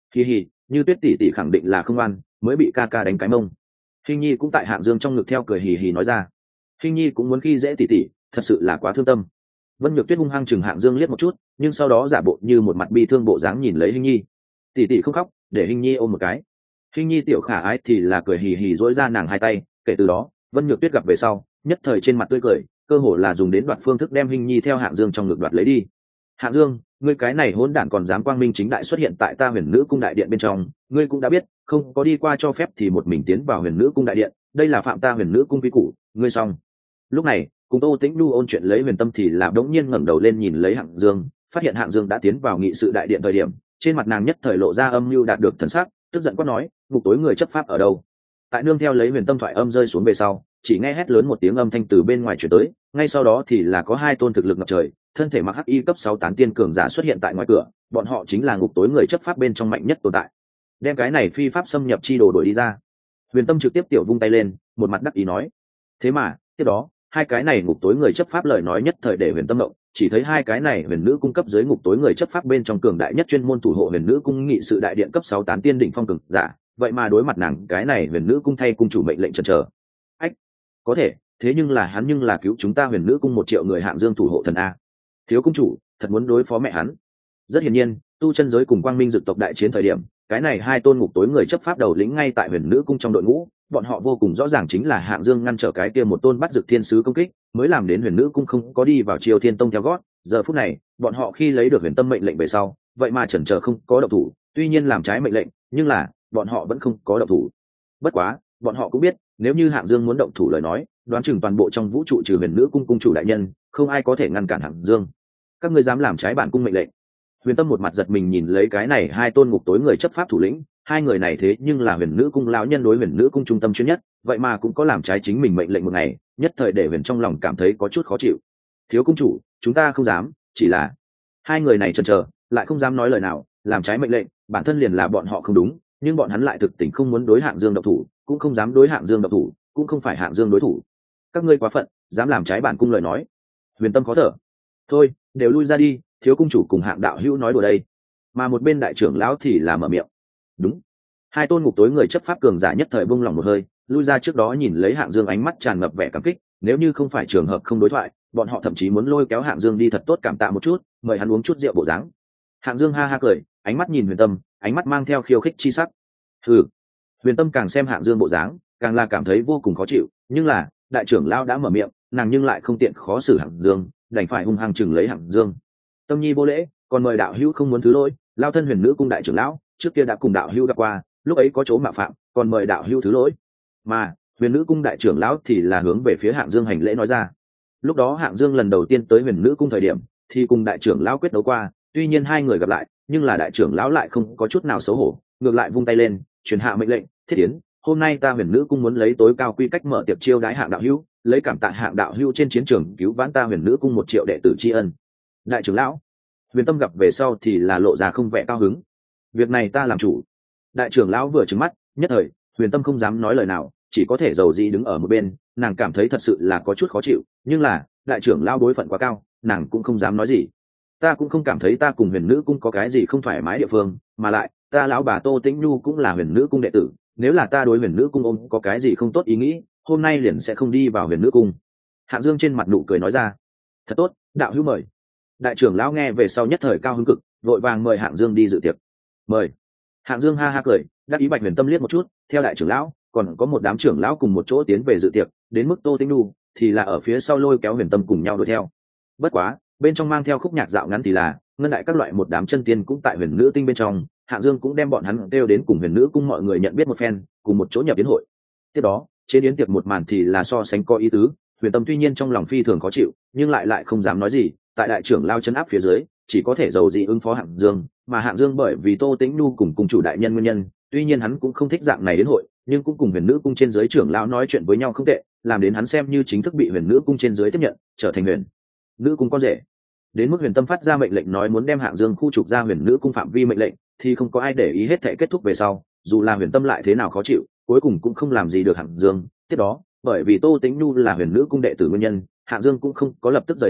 Hi hi, như Tuyết tỷ tỷ khẳng định là không ngoan, mới bị ca ca đánh cái mông. Hình nhi cũng tại Hạng Dương trong ngực theo cười hì hì nói ra. Hình nhi cũng muốn khi dễ tỷ tỷ, thật sự là quá thương tâm. Vân Nhược Tuyết hung hăng chừng Hạng Dương liếc một chút, nhưng sau đó giả bộ như một mặt bi thương bộ dáng nhìn lấy Hình nhi. Tỷ tỷ không khóc, để Hình nhi ôm một cái. Hình nhi tiểu khả ái thì là cười hì hì dỗi ra nàng hai tay. Kể từ đó, Vân Nhược Tuyết gặp về sau, nhất thời trên mặt tươi cười, cơ hồ là dùng đến đoạt phương thức đem Hình nhi theo Hạng Dương trong ngực đoạt lấy đi. Hạng Dương, ngươi cái này hỗn đản còn dám quang minh chính đại xuất hiện tại ta Huyền Nữ cung đại điện bên trong, ngươi cũng đã biết, không có đi qua cho phép thì một mình tiến vào Huyền Nữ cung đại điện, đây là phạm ta Huyền Nữ cung quy củ, ngươi xong. Lúc này, cùng Tô Tĩnh Nhu ôn chuyện lấy Huyền Tâm thì là đống nhiên ngẩng đầu lên nhìn lấy Hạng Dương, phát hiện Hạng Dương đã tiến vào nghị sự đại điện thời điểm, trên mặt nàng nhất thời lộ ra âm mưu đạt được thần sắc, tức giận quát nói, ngục tối người chấp pháp ở đâu? Tại nương theo lấy Huyền Tâm thoại âm rơi xuống về sau, chỉ nghe hét lớn một tiếng âm thanh từ bên ngoài truyền tới, ngay sau đó thì là có hai tôn thực lực ngập trời, thân thể mặc hắc y cấp 6 tán tiên cường giả xuất hiện tại ngoài cửa, bọn họ chính là ngục tối người chấp pháp bên trong mạnh nhất tồn tại. Đem cái này phi pháp xâm nhập chi đồ đuổi đi ra. Huyền Tâm trực tiếp tiểu vung tay lên, một mặt đắc ý nói. Thế mà, tiếp đó, hai cái này ngục tối người chấp pháp lời nói nhất thời để Huyền Tâm động, chỉ thấy hai cái này Huyền Nữ cung cấp dưới ngục tối người chấp pháp bên trong cường đại nhất chuyên môn thủ hộ Huyền Nữ cung nghị sự đại điện cấp 6 tán tiên đỉnh phong cường giả, vậy mà đối mặt nàng cái này Huyền Nữ cung thay cung chủ mệnh lệnh chần chờ. Ách, có thể, thế nhưng là hắn nhưng là cứu chúng ta Huyền Nữ cung 1 triệu người Hạng Dương thủ hộ thần a. Thiếu cung chủ, thật muốn đối phó mẹ hắn. Rất hiển nhiên, tu chân giới cùng Quang Minh Dực tộc đại chiến thời điểm, cái này hai tôn ngục tối người chấp pháp đầu lĩnh ngay tại Huyền Nữ cung trong đội ngũ, bọn họ vô cùng rõ ràng chính là Hạng Dương ngăn trở cái kia một tôn bắt Dực thiên sứ công kích, mới làm đến Huyền Nữ cung không có đi vào Triều Thiên tông theo gót. Giờ phút này, bọn họ khi lấy được Huyền Tâm mệnh lệnh về sau, vậy mà chần chờ không có động thủ, tuy nhiên làm trái mệnh lệnh, nhưng là bọn họ vẫn không có động thủ. Bất quá, bọn họ cũng biết, nếu như Hạng Dương muốn động thủ lời nói, đoán chừng toàn bộ trong vũ trụ trừ Huyền Nữ cung cung chủ đại nhân, không ai có thể ngăn cản Hạng Dương. Các ngươi dám làm trái bản cung mệnh lệnh? Huyền Tâm một mặt giật mình nhìn lấy cái này hai tôn ngục tối người chấp pháp thủ lĩnh, hai người này thế nhưng là Huyền Nữ cung lão nhân đối Huyền Nữ cung trung tâm chuyên nhất, vậy mà cũng có làm trái chính mình mệnh lệnh một ngày, nhất thời để Huyền trong lòng cảm thấy có chút khó chịu. Thiếu cung chủ, chúng ta không dám, chỉ là hai người này chần chờ, lại không dám nói lời nào, làm trái mệnh lệnh, bản thân liền là bọn họ không đúng, nhưng bọn hắn lại thực tình không muốn đối Hạng Dương động thủ, cũng không dám đối Hạng Dương động thủ, cũng không phải Hạng Dương đối thủ. Các ngươi quá phận, dám làm trái bản cung lời nói. Huyền Tâm khó thở. Thôi, đều lui ra đi, thiếu cung chủ cùng Hạng đạo hữu nói đùa đây. Mà một bên đại trưởng lão thì là mở miệng. Đúng. Hai tôn ngục tối người chấp pháp cường giả nhất thời bung lòng một hơi, lui ra trước đó nhìn lấy Hạng Dương ánh mắt tràn ngập vẻ cảm kích, nếu như không phải trường hợp không đối thoại, bọn họ thậm chí muốn lôi kéo Hạng Dương đi thật tốt cảm tạ một chút, mời hắn uống chút rượu bộ dáng. Hạng Dương ha ha cười, ánh mắt nhìn Huyền Tâm, ánh mắt mang theo khiêu khích chi sắc. Hừ. Huyền Tâm càng xem Hạng Dương bộ dáng, càng là cảm thấy vô cùng khó chịu, nhưng là, đại trưởng lão đã mở miệng, nàng nhưng lại không tiện khó xử Hạng Dương, đành phải hung hăng chừng lấy Hạng Dương. Tâm nhi vô lễ, còn mời đạo hữu không muốn thứ lỗi, lao thân Huyền Nữ cung đại trưởng lão, trước kia đã cùng đạo hữu gặp qua, lúc ấy có chỗ mạo phạm, còn mời đạo hữu thứ lỗi. Mà, Huyền Nữ cung đại trưởng lão thì là hướng về phía Hạng Dương hành lễ nói ra. Lúc đó Hạng Dương lần đầu tiên tới Huyền Nữ cung thời điểm, thì cùng đại trưởng lão quyết đấu qua, tuy nhiên hai người gặp lại, nhưng là đại trưởng lão lại không có chút nào xấu hổ, ngược lại vung tay lên, truyền hạ mệnh lệnh, thiết tiến, hôm nay ta Huyền Nữ cung muốn lấy tối cao quy cách mở tiệc chiêu đãi Hạng đạo hữu, lấy cảm tạ Hạng đạo hữu trên chiến trường cứu vãn ta Huyền Nữ cung 1 triệu đệ tử tri ân. Đại trưởng lão, Huyền Tâm gặp về sau thì là lộ ra không vẻ cao hứng. Việc này ta làm chủ. Đại trưởng lão vừa trừng mắt, nhất thời, Huyền Tâm không dám nói lời nào, chỉ có thể dầu dĩ đứng ở một bên, nàng cảm thấy thật sự là có chút khó chịu, nhưng là, đại trưởng lão đối phận quá cao, nàng cũng không dám nói gì. Ta cũng không cảm thấy ta cùng Huyền Nữ cung có cái gì không thoải mái địa phương, mà lại, ta lão bà Tô Tĩnh Nhu cũng là Huyền Nữ cung đệ tử, nếu là ta đối Huyền Nữ cung ôm có cái gì không tốt ý nghĩ, hôm nay liền sẽ không đi vào Huyền Nữ cung. Hạng Dương trên mặt nụ cười nói ra. Thật tốt, đạo hữu mời. Đại trưởng lão nghe về sau nhất thời cao hứng cực, vội vàng mời Hạng Dương đi dự tiệc. Mời. Hạng Dương ha ha cười, đáp ý Bạch Huyền Tâm liếc một chút, theo đại trưởng lão, còn có một đám trưởng lão cùng một chỗ tiến về dự tiệc, đến mức Tô Tĩnh Nhu thì là ở phía sau lôi kéo Huyền Tâm cùng nhau đuổi theo. Bất quá, bên trong mang theo khúc nhạc dạo ngắn thì là ngân đại các loại một đám chân tiên cũng tại Huyền Nữ tinh bên trong, Hạng Dương cũng đem bọn hắn kêu đến cùng Huyền Nữ cung mọi người nhận biết một phen, cùng một chỗ nhập đến hội. Tiếp đó, trên yến tiệc một màn thì là so sánh có ý tứ, Huyền Tâm tuy nhiên trong lòng phi thường khó chịu, nhưng lại không dám nói gì, tại đại trưởng lao chân áp phía dưới, chỉ có thể dầu gì ứng phó Hạng Dương, mà Hạng Dương bởi vì Tô Tĩnh Nhu cùng chủ đại nhân nguyên nhân, tuy nhiên hắn cũng không thích dạng này đến hội, nhưng cũng cùng Huyền Nữ cung trên dưới trưởng lão nói chuyện với nhau không tệ, làm đến hắn xem như chính thức bị Huyền Nữ cung trên dưới tiếp nhận, trở thành Huyền Nữ cung con rể. Đến mức Huyền Tâm phát ra mệnh lệnh nói muốn đem Hạng Dương khu trục ra Huyền Nữ cung phạm vi mệnh lệnh, thì không có ai để ý, hết thảy kết thúc về sau, dù là Huyền Tâm lại thế nào khó chịu, cuối cùng cũng không làm gì được Hạng Dương. Tiếp đó, bởi vì Tô Tĩnh Nhu là Huyền Nữ cung đệ tử nguyên nhân, Hạng Dương cũng không có lập tức rời đi,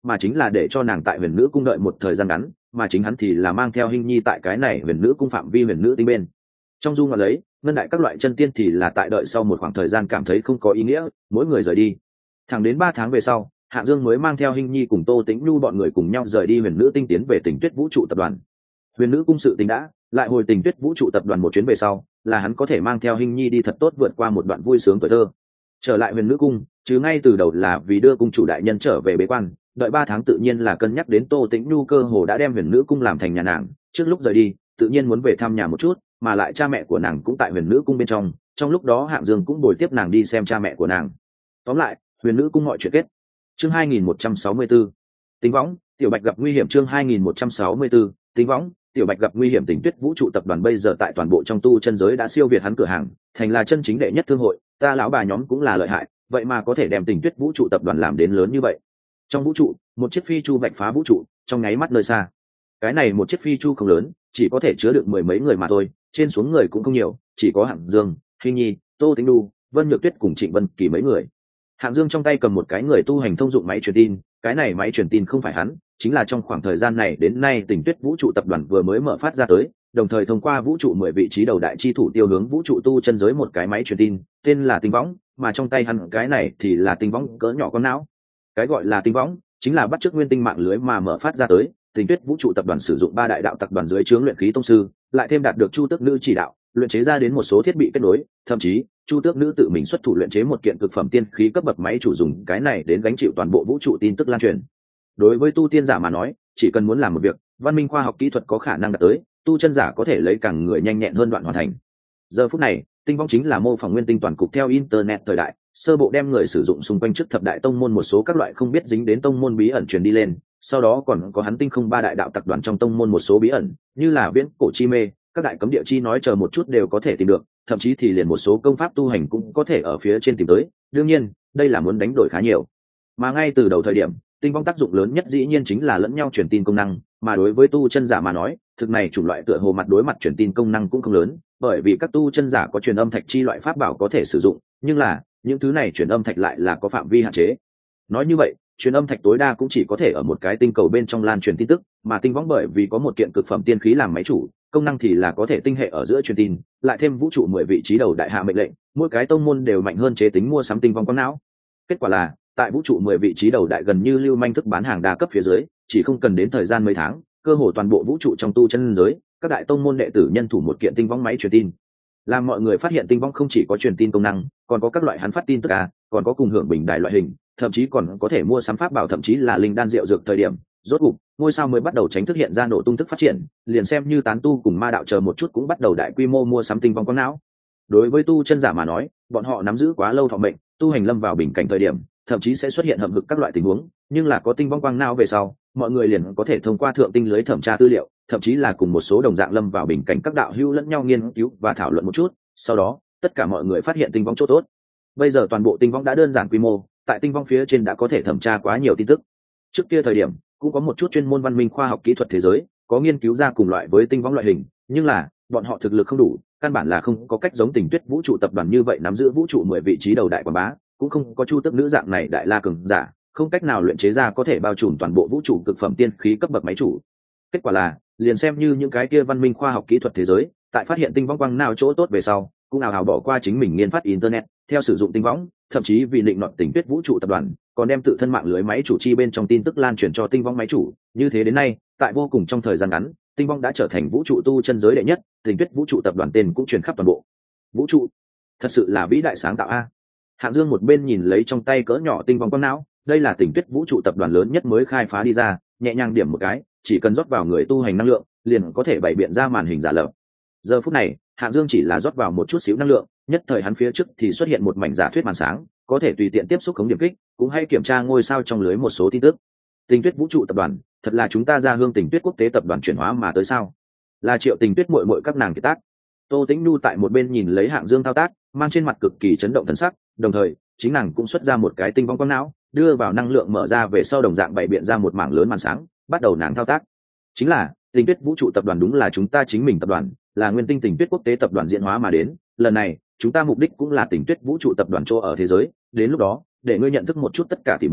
mà chính là để cho nàng tại huyền nữ cung đợi một thời gian ngắn, mà chính hắn thì là mang theo Hinh Nhi tại cái này huyền nữ cung phạm vi huyền nữ tinh bên trong du ngoạn lấy ngân đại các loại chân tiên thì là tại đợi sau một khoảng thời gian cảm thấy không có ý nghĩa, mỗi người rời đi. Thẳng đến 3 tháng về sau, Hạng Dương mới mang theo Hinh Nhi cùng Tô Tĩnh Nhu bọn người cùng nhau rời đi huyền nữ tinh tiến về Tình Tuyết Vũ trụ tập đoàn. Huyền nữ cung sự tình đã lại hồi Tình Tuyết Vũ trụ tập đoàn một chuyến về sau, là hắn có thể mang theo Hinh Nhi đi thật tốt vượt qua một đoạn vui sướng tuổi thơ. Trở lại huyền nữ cung, chứ ngay từ đầu là vì đưa cung chủ đại nhân trở về bế quan, đợi 3 tháng tự nhiên là cân nhắc đến Tô Tĩnh Nhu cơ hồ đã đem huyền nữ cung làm thành nhà nàng, trước lúc rời đi, tự nhiên muốn về thăm nhà một chút, mà lại cha mẹ của nàng cũng tại huyền nữ cung bên trong lúc đó Hạng Dương cũng bồi tiếp nàng đi xem cha mẹ của nàng. Tóm lại, huyền nữ cung mọi chuyện kết. Chương 2164. Tính võng, Tiểu Bạch gặp nguy hiểm. Chương 2164. Tính võng, Tiểu Bạch gặp nguy hiểm. Tình Tuyết Vũ trụ tập đoàn bây giờ tại toàn bộ trong tu chân giới đã siêu việt hắn cửa hàng, thành là chân chính đệ nhất thương hội, ta lão bà nhóm cũng là lợi hại, vậy mà có thể đem Tình Tuyết Vũ trụ tập đoàn làm đến lớn như vậy. Trong vũ trụ, một chiếc phi chu vạch phá vũ trụ, trong nháy mắt nơi xa. Cái này một chiếc phi chu không lớn, chỉ có thể chứa được 10 mấy người mà thôi, trên xuống người cũng không nhiều, chỉ có Hạng Dương, Hinh Nhi, Tô Tĩnh Nhu, Vân Nhược Tuyết cùng Trịnh Vân Kỳ mấy người. Hạng Dương trong tay cầm một cái người tu hành thông dụng máy truyền tin, cái này máy truyền tin không phải hắn, chính là trong khoảng thời gian này đến nay Tình Tuyết Vũ trụ tập đoàn vừa mới mở phát ra tới, đồng thời thông qua vũ trụ 10 vị trí đầu đại chi thủ tiêu hướng vũ trụ tu chân giới một cái máy truyền tin, tên là Tinh Võng, mà trong tay hắn cái này thì là Tinh Võng cỡ nhỏ con não. Cái gọi là Tinh Võng chính là bắt chước nguyên tinh mạng lưới mà mở phát ra tới. Tình Tuyết Vũ trụ tập đoàn sử dụng 3 đại đạo tập đoàn dưới trướng luyện khí tông sư, lại thêm đạt được Chu Tước Nữ chỉ đạo, luyện chế ra đến một số thiết bị kết nối, thậm chí Chu Tước Nữ tự mình xuất thủ luyện chế một kiện cực phẩm tiên khí cấp bậc máy chủ dùng cái này đến gánh chịu toàn bộ vũ trụ tin tức lan truyền. Đối với tu tiên giả mà nói, chỉ cần muốn làm một việc, văn minh khoa học kỹ thuật có khả năng đạt tới, tu chân giả có thể lấy càng người nhanh nhẹn hơn đoạn hoàn thành. Giờ phút này, Tinh Võng chính là mô phỏng nguyên tinh toàn cục theo internet thời đại, sơ bộ đem người sử dụng xung quanh trước thập đại tông môn một số các loại không biết dính đến tông môn bí ẩn truyền đi lên, sau đó còn có hắn tinh không 3 đại đạo tập đoàn trong tông môn một số bí ẩn, như là viễn cổ chi mê, các đại cấm địa chi nói chờ một chút đều có thể tìm được, thậm chí thì liền một số công pháp tu hành cũng có thể ở phía trên tìm tới. Đương nhiên, đây là muốn đánh đổi khá nhiều. Mà ngay từ đầu thời điểm, Tinh Võng tác dụng lớn nhất dĩ nhiên chính là lẫn nhau truyền tin công năng, mà đối với tu chân giả mà nói, thực này chủng loại tựa hồ mặt đối mặt truyền tin công năng cũng không lớn, bởi vì các tu chân giả có truyền âm thạch chi loại pháp bảo có thể sử dụng, nhưng là những thứ này truyền âm thạch lại là có phạm vi hạn chế. Nói như vậy, truyền âm thạch tối đa cũng chỉ có thể ở một cái tinh cầu bên trong lan truyền tin tức, mà Tinh Võng bởi vì có một kiện cực phẩm tiên khí làm máy chủ, công năng thì là có thể tinh hệ ở giữa truyền tin, lại thêm vũ trụ 10 vị trí đầu đại hạ mệnh lệnh, mỗi cái tông môn đều mạnh hơn chế tính mua sắm Tinh Võng con não. Kết quả là, tại vũ trụ 10 vị trí đầu đại gần như lưu manh thức bán hàng đa cấp phía dưới, chỉ không cần đến thời gian mấy tháng, cơ hồ toàn bộ vũ trụ trong tu chân giới, các đại tông môn đệ tử nhân thủ một kiện Tinh Võng máy truyền tin. Làm mọi người phát hiện Tinh Võng không chỉ có truyền tin công năng, còn có các loại hắn phát tin tức còn có cùng hưởng bình đài loại hình, thậm chí còn có thể mua sắm pháp bảo, thậm chí là linh đan rượu dược. Thời điểm rốt cục ngôi sao mới bắt đầu tránh thức hiện ra nổ tung thức phát triển, liền xem như tán tu cùng ma đạo chờ một chút cũng bắt đầu đại quy mô mua sắm Tinh Võng con não. Đối với tu chân giả mà nói, bọn họ nắm giữ quá lâu thọ mệnh, tu hành lâm vào bình cảnh thời điểm, thậm chí sẽ xuất hiện hậm hực các loại tình huống, nhưng là có Tinh Võng quang não về sau, mọi người liền có thể thông qua thượng tinh lưới thẩm tra tư liệu, thậm chí là cùng một số đồng dạng lâm vào bình cảnh các đạo hữu lẫn nhau nghiên cứu và thảo luận một chút, sau đó tất cả mọi người phát hiện Tinh Võng chỗ tốt. Bây giờ toàn bộ Tinh Võng đã đơn giản quy mô, tại Tinh Võng phía trên đã có thể thẩm tra quá nhiều tin tức. Trước kia thời điểm cũng có một chút chuyên môn văn minh khoa học kỹ thuật thế giới có nghiên cứu ra cùng loại với Tinh Võng loại hình, nhưng là bọn họ thực lực không đủ, căn bản là không có cách giống Tình Tuyết Vũ trụ tập đoàn như vậy nắm giữ vũ trụ 10 vị trí đầu đại quảng bá, cũng không có Chu Tước Nữ dạng này đại la cường giả, không cách nào luyện chế ra có thể bao trùm toàn bộ vũ trụ cực phẩm tiên khí cấp bậc máy chủ. Kết quả là, liền xem như những cái kia văn minh khoa học kỹ thuật thế giới, tại phát hiện Tinh Võng quang nào chỗ tốt về sau, cũng ào ào bỏ qua chính mình nghiên phát internet, theo sử dụng Tinh Võng, thậm chí vì định nọt Tình Tuyết Vũ trụ tập đoàn, còn đem tự thân mạng lưới máy chủ chi bên trong tin tức lan truyền cho Tinh Võng máy chủ. Như thế đến nay, tại vô cùng trong thời gian ngắn, Tinh Võng đã trở thành vũ trụ tu chân giới đệ nhất, Tình Tuyết Vũ trụ tập đoàn tên cũng truyền khắp toàn bộ vũ trụ. Thật sự là vĩ đại sáng tạo a. Hạng Dương một bên nhìn lấy trong tay cỡ nhỏ Tinh Võng con não, đây là Tình Tuyết Vũ trụ tập đoàn lớn nhất mới khai phá đi ra, nhẹ nhàng điểm một cái, chỉ cần rót vào người tu hành năng lượng, liền có thể bày biện ra màn hình giả lập. Giờ phút này, Hạng Dương chỉ là rót vào một chút xíu năng lượng, nhất thời hắn phía trước thì xuất hiện một mảnh giả thuyết màn sáng, có thể tùy tiện tiếp xúc khống điểm kích, cũng hay kiểm tra ngôi sao trong lưới một số tin tức. Tình Tuyết Vũ trụ tập đoàn, thật là chúng ta ra hương Tình Tuyết quốc tế tập đoàn chuyển hóa mà tới sao? Là Triệu Tình Tuyết muội muội các nàng kiệt tác. Tô Tĩnh Nhu tại một bên nhìn lấy Hạng Dương thao tác, mang trên mặt cực kỳ chấn động thần sắc, đồng thời, chính nàng cũng xuất ra một cái Tinh Võng con não, đưa vào năng lượng mở ra về sau đồng dạng bày biện ra một mảng lớn màn sáng, bắt đầu nàng thao tác. Chính là, Tình Tuyết Vũ trụ tập đoàn đúng là chúng ta chính mình tập đoàn, là nguyên tinh Tình Tuyết quốc tế tập đoàn diễn hóa mà đến, lần này, chúng ta mục đích cũng là Tình Tuyết Vũ trụ tập đoàn chỗ ở thế giới, đến lúc đó, để ngươi nhận thức một chút tất cả tỉ muội,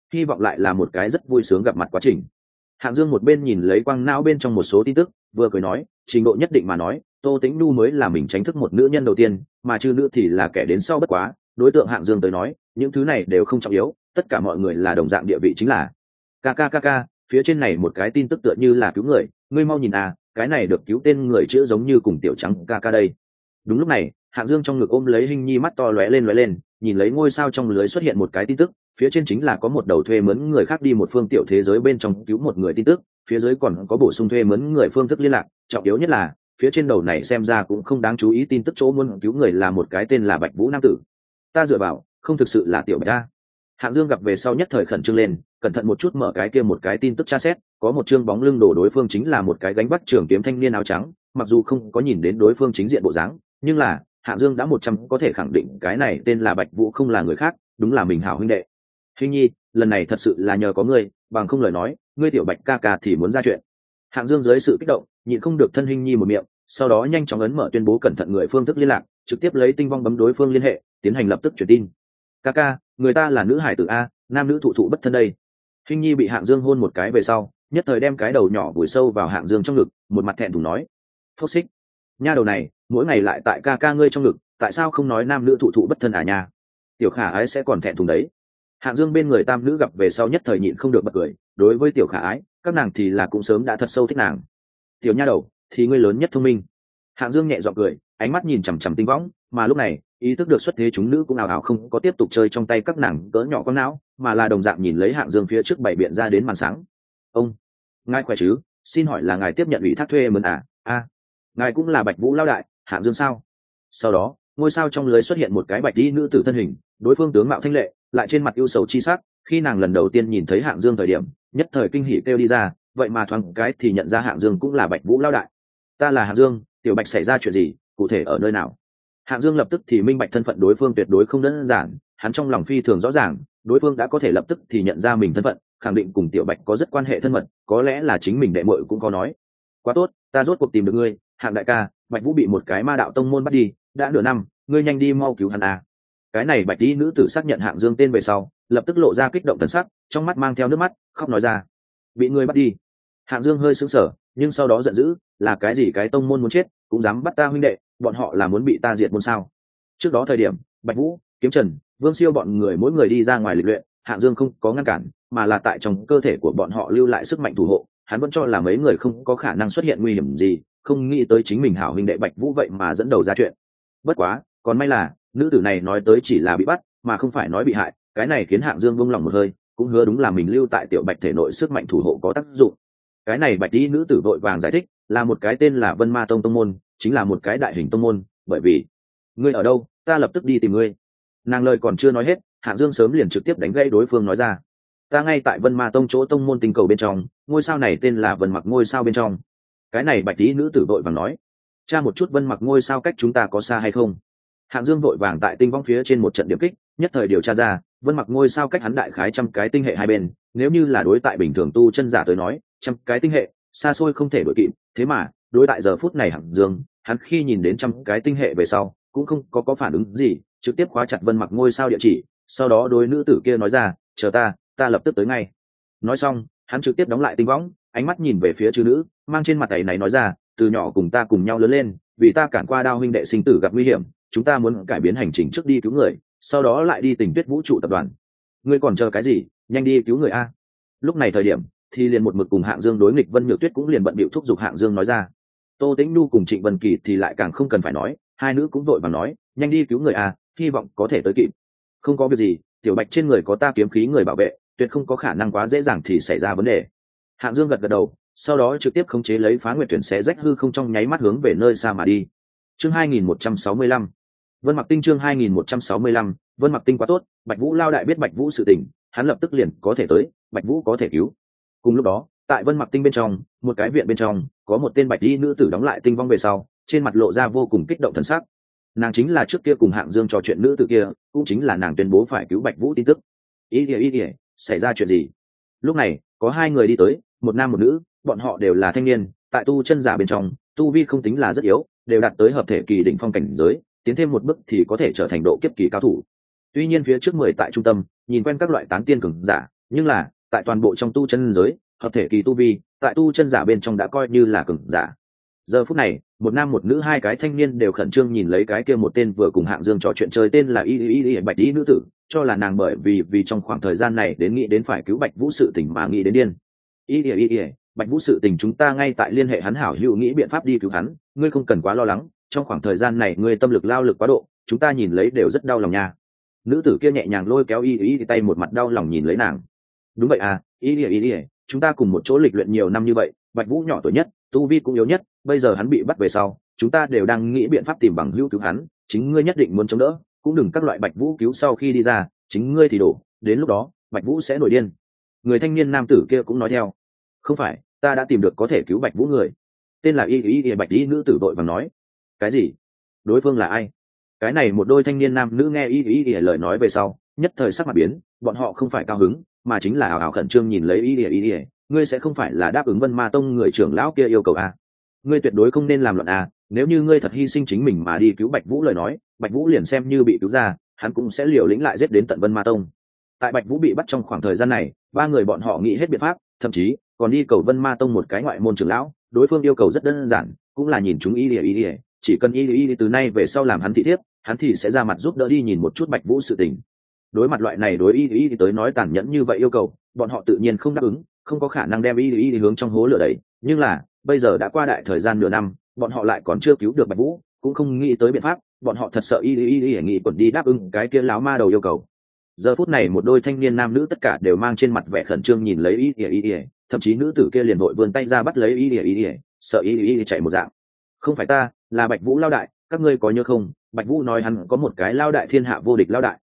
hy vọng lại là một cái rất vui sướng gặp mặt quá trình. Hạng Dương một bên nhìn lấy quang não bên trong một số tin tức, vừa cười nói, trình độ nhất định mà nói, Tô Tĩnh Nhu mới là mình tránh thức một nữ nhân đầu tiên, mà chư nữ thì là kẻ đến sau bất quá. Đối tượng Hạng Dương tới nói, những thứ này đều không trọng yếu, tất cả mọi người là đồng dạng địa vị chính là. Kaka, phía trên này một cái tin tức tựa như là cứu người, ngươi mau nhìn à, cái này được cứu tên người chữ giống như cùng tiểu trắng Kaka đây. Đúng lúc này, Hạng Dương trong ngực ôm lấy Hinh Nhi, mắt to lóe lên, nhìn lấy ngôi sao trong lưới xuất hiện một cái tin tức, phía trên chính là có một đầu thuê mướn người khác đi một phương tiểu thế giới bên trong cứu một người tin tức, phía dưới còn có bổ sung thuê mướn người phương thức liên lạc, trọng yếu nhất là phía trên đầu này xem ra cũng không đáng chú ý tin tức chỗ muốn cứu người là một cái tên là Bạch Vũ nam tử. Ta dựa vào, không thực sự là tiểu Bạch ta. Hạng Dương gặp về sau nhất thời khẩn trương lên, cẩn thận một chút mở cái kia một cái tin tức tra xét, có một chương bóng lưng đổ đối phương chính là một cái gánh vác trường kiếm thanh niên áo trắng, mặc dù không có nhìn đến đối phương chính diện bộ dáng, nhưng là Hạng Dương đã 100 có thể khẳng định cái này tên là Bạch Vũ không là người khác, đúng là mình hảo huynh đệ. Hình nhi, lần này thật sự là nhờ có ngươi, bằng không lời nói, ngươi tiểu Bạch ca thì muốn ra chuyện. Hạng Dương dưới sự kích động, nhịn không được thân Hình nhi một miệng, sau đó nhanh chóng ấn mở tuyên bố cẩn thận người phương thức liên lạc, trực tiếp lấy tinh vong bấm đối phương liên hệ, tiến hành lập tức truyền tin. Ca, người ta là nữ hải tử a, nam nữ thụ bất thân đây. Hình nhi bị Hạng Dương hôn một cái về sau, nhất thời đem cái đầu nhỏ vùi sâu vào Hạng Dương trong ngực, một mặt thẹn thùng nói: "Phốc xích, nha đầu này, mỗi ngày lại tại ca ngươi trong ngực, tại sao không nói nam nữ thụ bất thân à nha?" Tiểu Khả Ái sẽ còn thẹn thùng đấy. Hạng Dương bên người tam nữ gặp về sau nhất thời nhịn không được bật cười, đối với Tiểu Khả Ái, các nàng thì là cũng sớm đã thật sâu thích nàng. Tiểu nha đầu, thì ngươi lớn nhất thông minh. Hạng Dương nhẹ giọng cười, ánh mắt nhìn chằm chằm tinh võng, mà lúc này, ý thức được xuất thế chúng nữ cũng ào ào không có tiếp tục chơi trong tay các nàng cỡ nhỏ con não, mà là đồng dạng nhìn lấy Hạng Dương phía trước bày biện ra đến màn sáng. Ông, ngài khỏe chứ? Xin hỏi là ngài tiếp nhận ủy thác thuê mướn à? Ngài cũng là Bạch Vũ lão đại, Hạng Dương sao? Sau đó, ngôi sao trong lưới xuất hiện một cái bạch y nữ tử thân hình, đối phương tướng mạo thanh lệ, lại trên mặt ưu sầu chi sắc. Khi nàng lần đầu tiên nhìn thấy Hạng Dương thời điểm, nhất thời kinh hỉ kêu đi ra, vậy mà thoáng cái thì nhận ra Hạng Dương cũng là Bạch Vũ lão đại. Ta là Hạng Dương, tiểu Bạch xảy ra chuyện gì, cụ thể ở nơi nào? Hạng Dương lập tức thì minh bạch thân phận đối phương tuyệt đối không đơn giản, hắn trong lòng phi thường rõ ràng, đối phương đã có thể lập tức thì nhận ra mình thân phận, khẳng định cùng tiểu Bạch có rất quan hệ thân mật, có lẽ là chính mình đệ muội cũng có nói. Quá tốt, ta rốt cuộc tìm được ngươi, Hạng đại ca, Bạch Vũ bị một cái ma đạo tông môn bắt đi, đã nửa năm, ngươi nhanh đi mau cứu hắn à. Cái này Bạch y nữ tử xác nhận Hạng Dương tên về sau, lập tức lộ ra kích động thần sắc, trong mắt mang theo nước mắt, khóc nói ra: "Bị ngươi bắt đi." Hạng Dương hơi sững sờ, nhưng sau đó giận dữ, là cái gì cái tông môn muốn chết, cũng dám bắt ta huynh đệ, bọn họ là muốn bị ta diệt môn sao? Trước đó thời điểm, Bạch Vũ, Kiếm Trần, Vương Siêu bọn người mỗi người đi ra ngoài lịch luyện, Hạng Dương không có ngăn cản, mà là tại trong cơ thể của bọn họ lưu lại sức mạnh thủ hộ, hắn vẫn cho là mấy người không có khả năng xuất hiện nguy hiểm gì, không nghĩ tới chính mình hảo huynh đệ Bạch Vũ vậy mà dẫn đầu ra chuyện. Bất quá, còn may là, nữ tử này nói tới chỉ là bị bắt, mà không phải nói bị hại, cái này khiến Hạng Dương buông lòng một hơi, cũng hứa đúng là mình lưu tại tiểu Bạch thể nội sức mạnh thủ hộ có tác dụng. Cái này Bạch y nữ tử vội vàng giải thích, là một cái tên là Vân Ma Tông tông môn, chính là một cái đại hình tông môn, bởi vì ngươi ở đâu, ta lập tức đi tìm ngươi. Nàng lời còn chưa nói hết, Hạng Dương sớm liền trực tiếp đánh gãy đối phương nói ra: ta ngay tại Vân Ma Tông chỗ tông môn tinh cầu bên trong, ngôi sao này tên là Vân Mặc ngôi sao bên trong. Cái này Bạch tí nữ tử vội vàng nói: tra một chút Vân Mặc ngôi sao cách chúng ta có xa hay không. Hạng Dương vội vàng tại tinh vong phía trên một trận điểm kích, nhất thời điều tra ra Vân Mặc ngôi sao cách hắn đại khái 100 cái tinh hệ hai bên, nếu như là đối tại bình thường tu chân giả tới nói, 100 cái tinh hệ xa xôi không thể đuổi kịp, thế mà đối tại giờ phút này Hạng Dương, hắn khi nhìn đến 100 cái tinh hệ về sau cũng không có phản ứng gì, trực tiếp khóa chặt Vân Mặc ngôi sao địa chỉ, sau đó đối nữ tử kia nói ra: chờ ta lập tức tới ngay. Nói xong, hắn trực tiếp đóng lại tinh võng, ánh mắt nhìn về phía chư nữ, mang trên mặt ấy này nói ra: từ nhỏ cùng ta cùng nhau lớn lên, vì ta cản qua Đao huynh đệ sinh tử gặp nguy hiểm, chúng ta muốn cải biến hành trình trước đi cứu người, sau đó lại đi Tình Tuyết Vũ trụ tập đoàn. Ngươi còn chờ cái gì, nhanh đi cứu người a. Lúc này thời điểm thì liền một mực cùng Hạng Dương đối nghịch Vân Nhược Tuyết cũng liền bận bịu thúc giục Hạng Dương nói ra. Tô Tĩnh Nhu cùng Trịnh Vân Kỳ thì lại càng không cần phải nói, hai nữ cũng vội vàng nói: nhanh đi cứu người a, hy vọng có thể tới kịp. Không có việc gì, tiểu Bạch trên người có ta kiếm khí người bảo vệ, tuyệt không có khả năng quá dễ dàng thì xảy ra vấn đề. Hạng Dương gật gật đầu, sau đó trực tiếp khống chế lấy Phá Nguyệt Tuyển xé rách hư không trong nháy mắt hướng về nơi xa mà đi. Chương 2165, Vân Mặc Tinh. Chương 2165, Vân Mặc Tinh. Quá tốt, Bạch Vũ lao đại biết Bạch Vũ sự tình, hắn lập tức liền có thể tới, Bạch Vũ có thể cứu. Cùng lúc đó, tại Vân Mặc Tinh bên trong, một cái viện bên trong, có một tên bạch y nữ tử đóng lại tinh vong về sau, trên mặt lộ ra vô cùng kích động thần sắc. Nàng chính là trước kia cùng Hạng Dương trò chuyện nữ tử kia, cũng chính là nàng tuyên bố phải cứu Bạch Vũ tin tức. Ý kìa, xảy ra chuyện gì? Lúc này, có hai người đi tới, một nam một nữ, bọn họ đều là thanh niên, tại tu chân giả bên trong, tu vi không tính là rất yếu, đều đạt tới hợp thể kỳ đỉnh phong cảnh giới, tiến thêm một bước thì có thể trở thành độ kiếp kỳ cao thủ. Tuy nhiên phía trước 10 tại trung tâm, nhìn quen các loại tán tiên cường giả, nhưng là tại toàn bộ trong tu chân giới, hợp thể kỳ tu vi tại tu chân giả bên trong đã coi như là cường giả. Giờ phút này một nam một nữ hai cái thanh niên đều khẩn trương nhìn lấy cái kia một tên vừa cùng Hạng Dương trò chuyện chơi tên là y bạch y nữ tử, cho là nàng bởi vì trong khoảng thời gian này đến nghĩ đến phải cứu Bạch Vũ sự tình mà nghĩ đến điên. Y Bạch Vũ sự tình chúng ta ngay tại liên hệ hắn hảo hữu nghĩ biện pháp đi cứu hắn, ngươi không cần quá lo lắng, trong khoảng thời gian này ngươi tâm lực lao lực quá độ, chúng ta nhìn lấy đều rất đau lòng nha. Nữ tử kia nhẹ nhàng lôi kéo y tay, một mặt đau lòng nhìn lấy nàng. Đúng vậy à, y chúng ta cùng một chỗ lịch luyện nhiều năm như vậy, Bạch Vũ nhỏ tuổi nhất, tu vi cũng yếu nhất, bây giờ hắn bị bắt về sau, chúng ta đều đang nghĩ biện pháp tìm bằng hữu cứu hắn, chính ngươi nhất định muốn chống đỡ, cũng đừng các loại Bạch Vũ cứu sau khi đi ra, chính ngươi thì đổ, đến lúc đó Bạch Vũ sẽ nổi điên. Người thanh niên nam tử kia cũng nói theo. Không phải, ta đã tìm được có thể cứu Bạch Vũ người. Tên là y bạch y nữ tử vội vàng nói. Cái gì? Đối phương là ai? Cái này một đôi thanh niên nam nữ nghe y lời nói về sau, nhất thời sắc mặt biến, bọn họ không phải cao hứng, mà chính là ảo ảo khẩn trương nhìn lấy y. Ngươi sẽ không phải là đáp ứng Vân Ma Tông người trưởng lão kia yêu cầu à? Ngươi tuyệt đối không nên làm loạn à, nếu như ngươi thật hy sinh chính mình mà đi cứu Bạch Vũ lời nói, Bạch Vũ liền xem như bị cứu ra, hắn cũng sẽ liều lĩnh lại giết đến tận Vân Ma Tông. Tại Bạch Vũ bị bắt trong khoảng thời gian này, ba người bọn họ nghĩ hết biện pháp, thậm chí còn đi cầu Vân Ma Tông một cái ngoại môn trưởng lão, đối phương yêu cầu rất đơn giản, cũng là nhìn chúng y, chỉ cần y từ nay về sau làm hắn thị thiếp, hắn thì sẽ ra mặt giúp đỡ đi nhìn một chút Bạch Vũ sự tình. Đối mặt loại này đối y tới nói tàn nhẫn như vậy yêu cầu, bọn họ tự nhiên không đáp ứng, không có khả năng đem y hướng trong hố lửa đẩy, nhưng là bây giờ đã qua đại thời gian nửa năm, bọn họ lại còn chưa cứu được Bạch Vũ, cũng không nghĩ tới biện pháp, bọn họ thật sợ y nghĩ quẩn đi đáp ứng cái kia láo ma đầu yêu cầu. Giờ phút này một đôi thanh niên nam nữ tất cả đều mang trên mặt vẻ khẩn trương nhìn lấy y, thậm chí nữ tử kia liền vội vươn tay ra bắt lấy y, sợ y chạy một dạng. Không phải ta, là Bạch Vũ lao đại, các ngươi có nhớ không, Bạch Vũ nói hắn có một cái lao đại thiên hạ vô địch lao đại.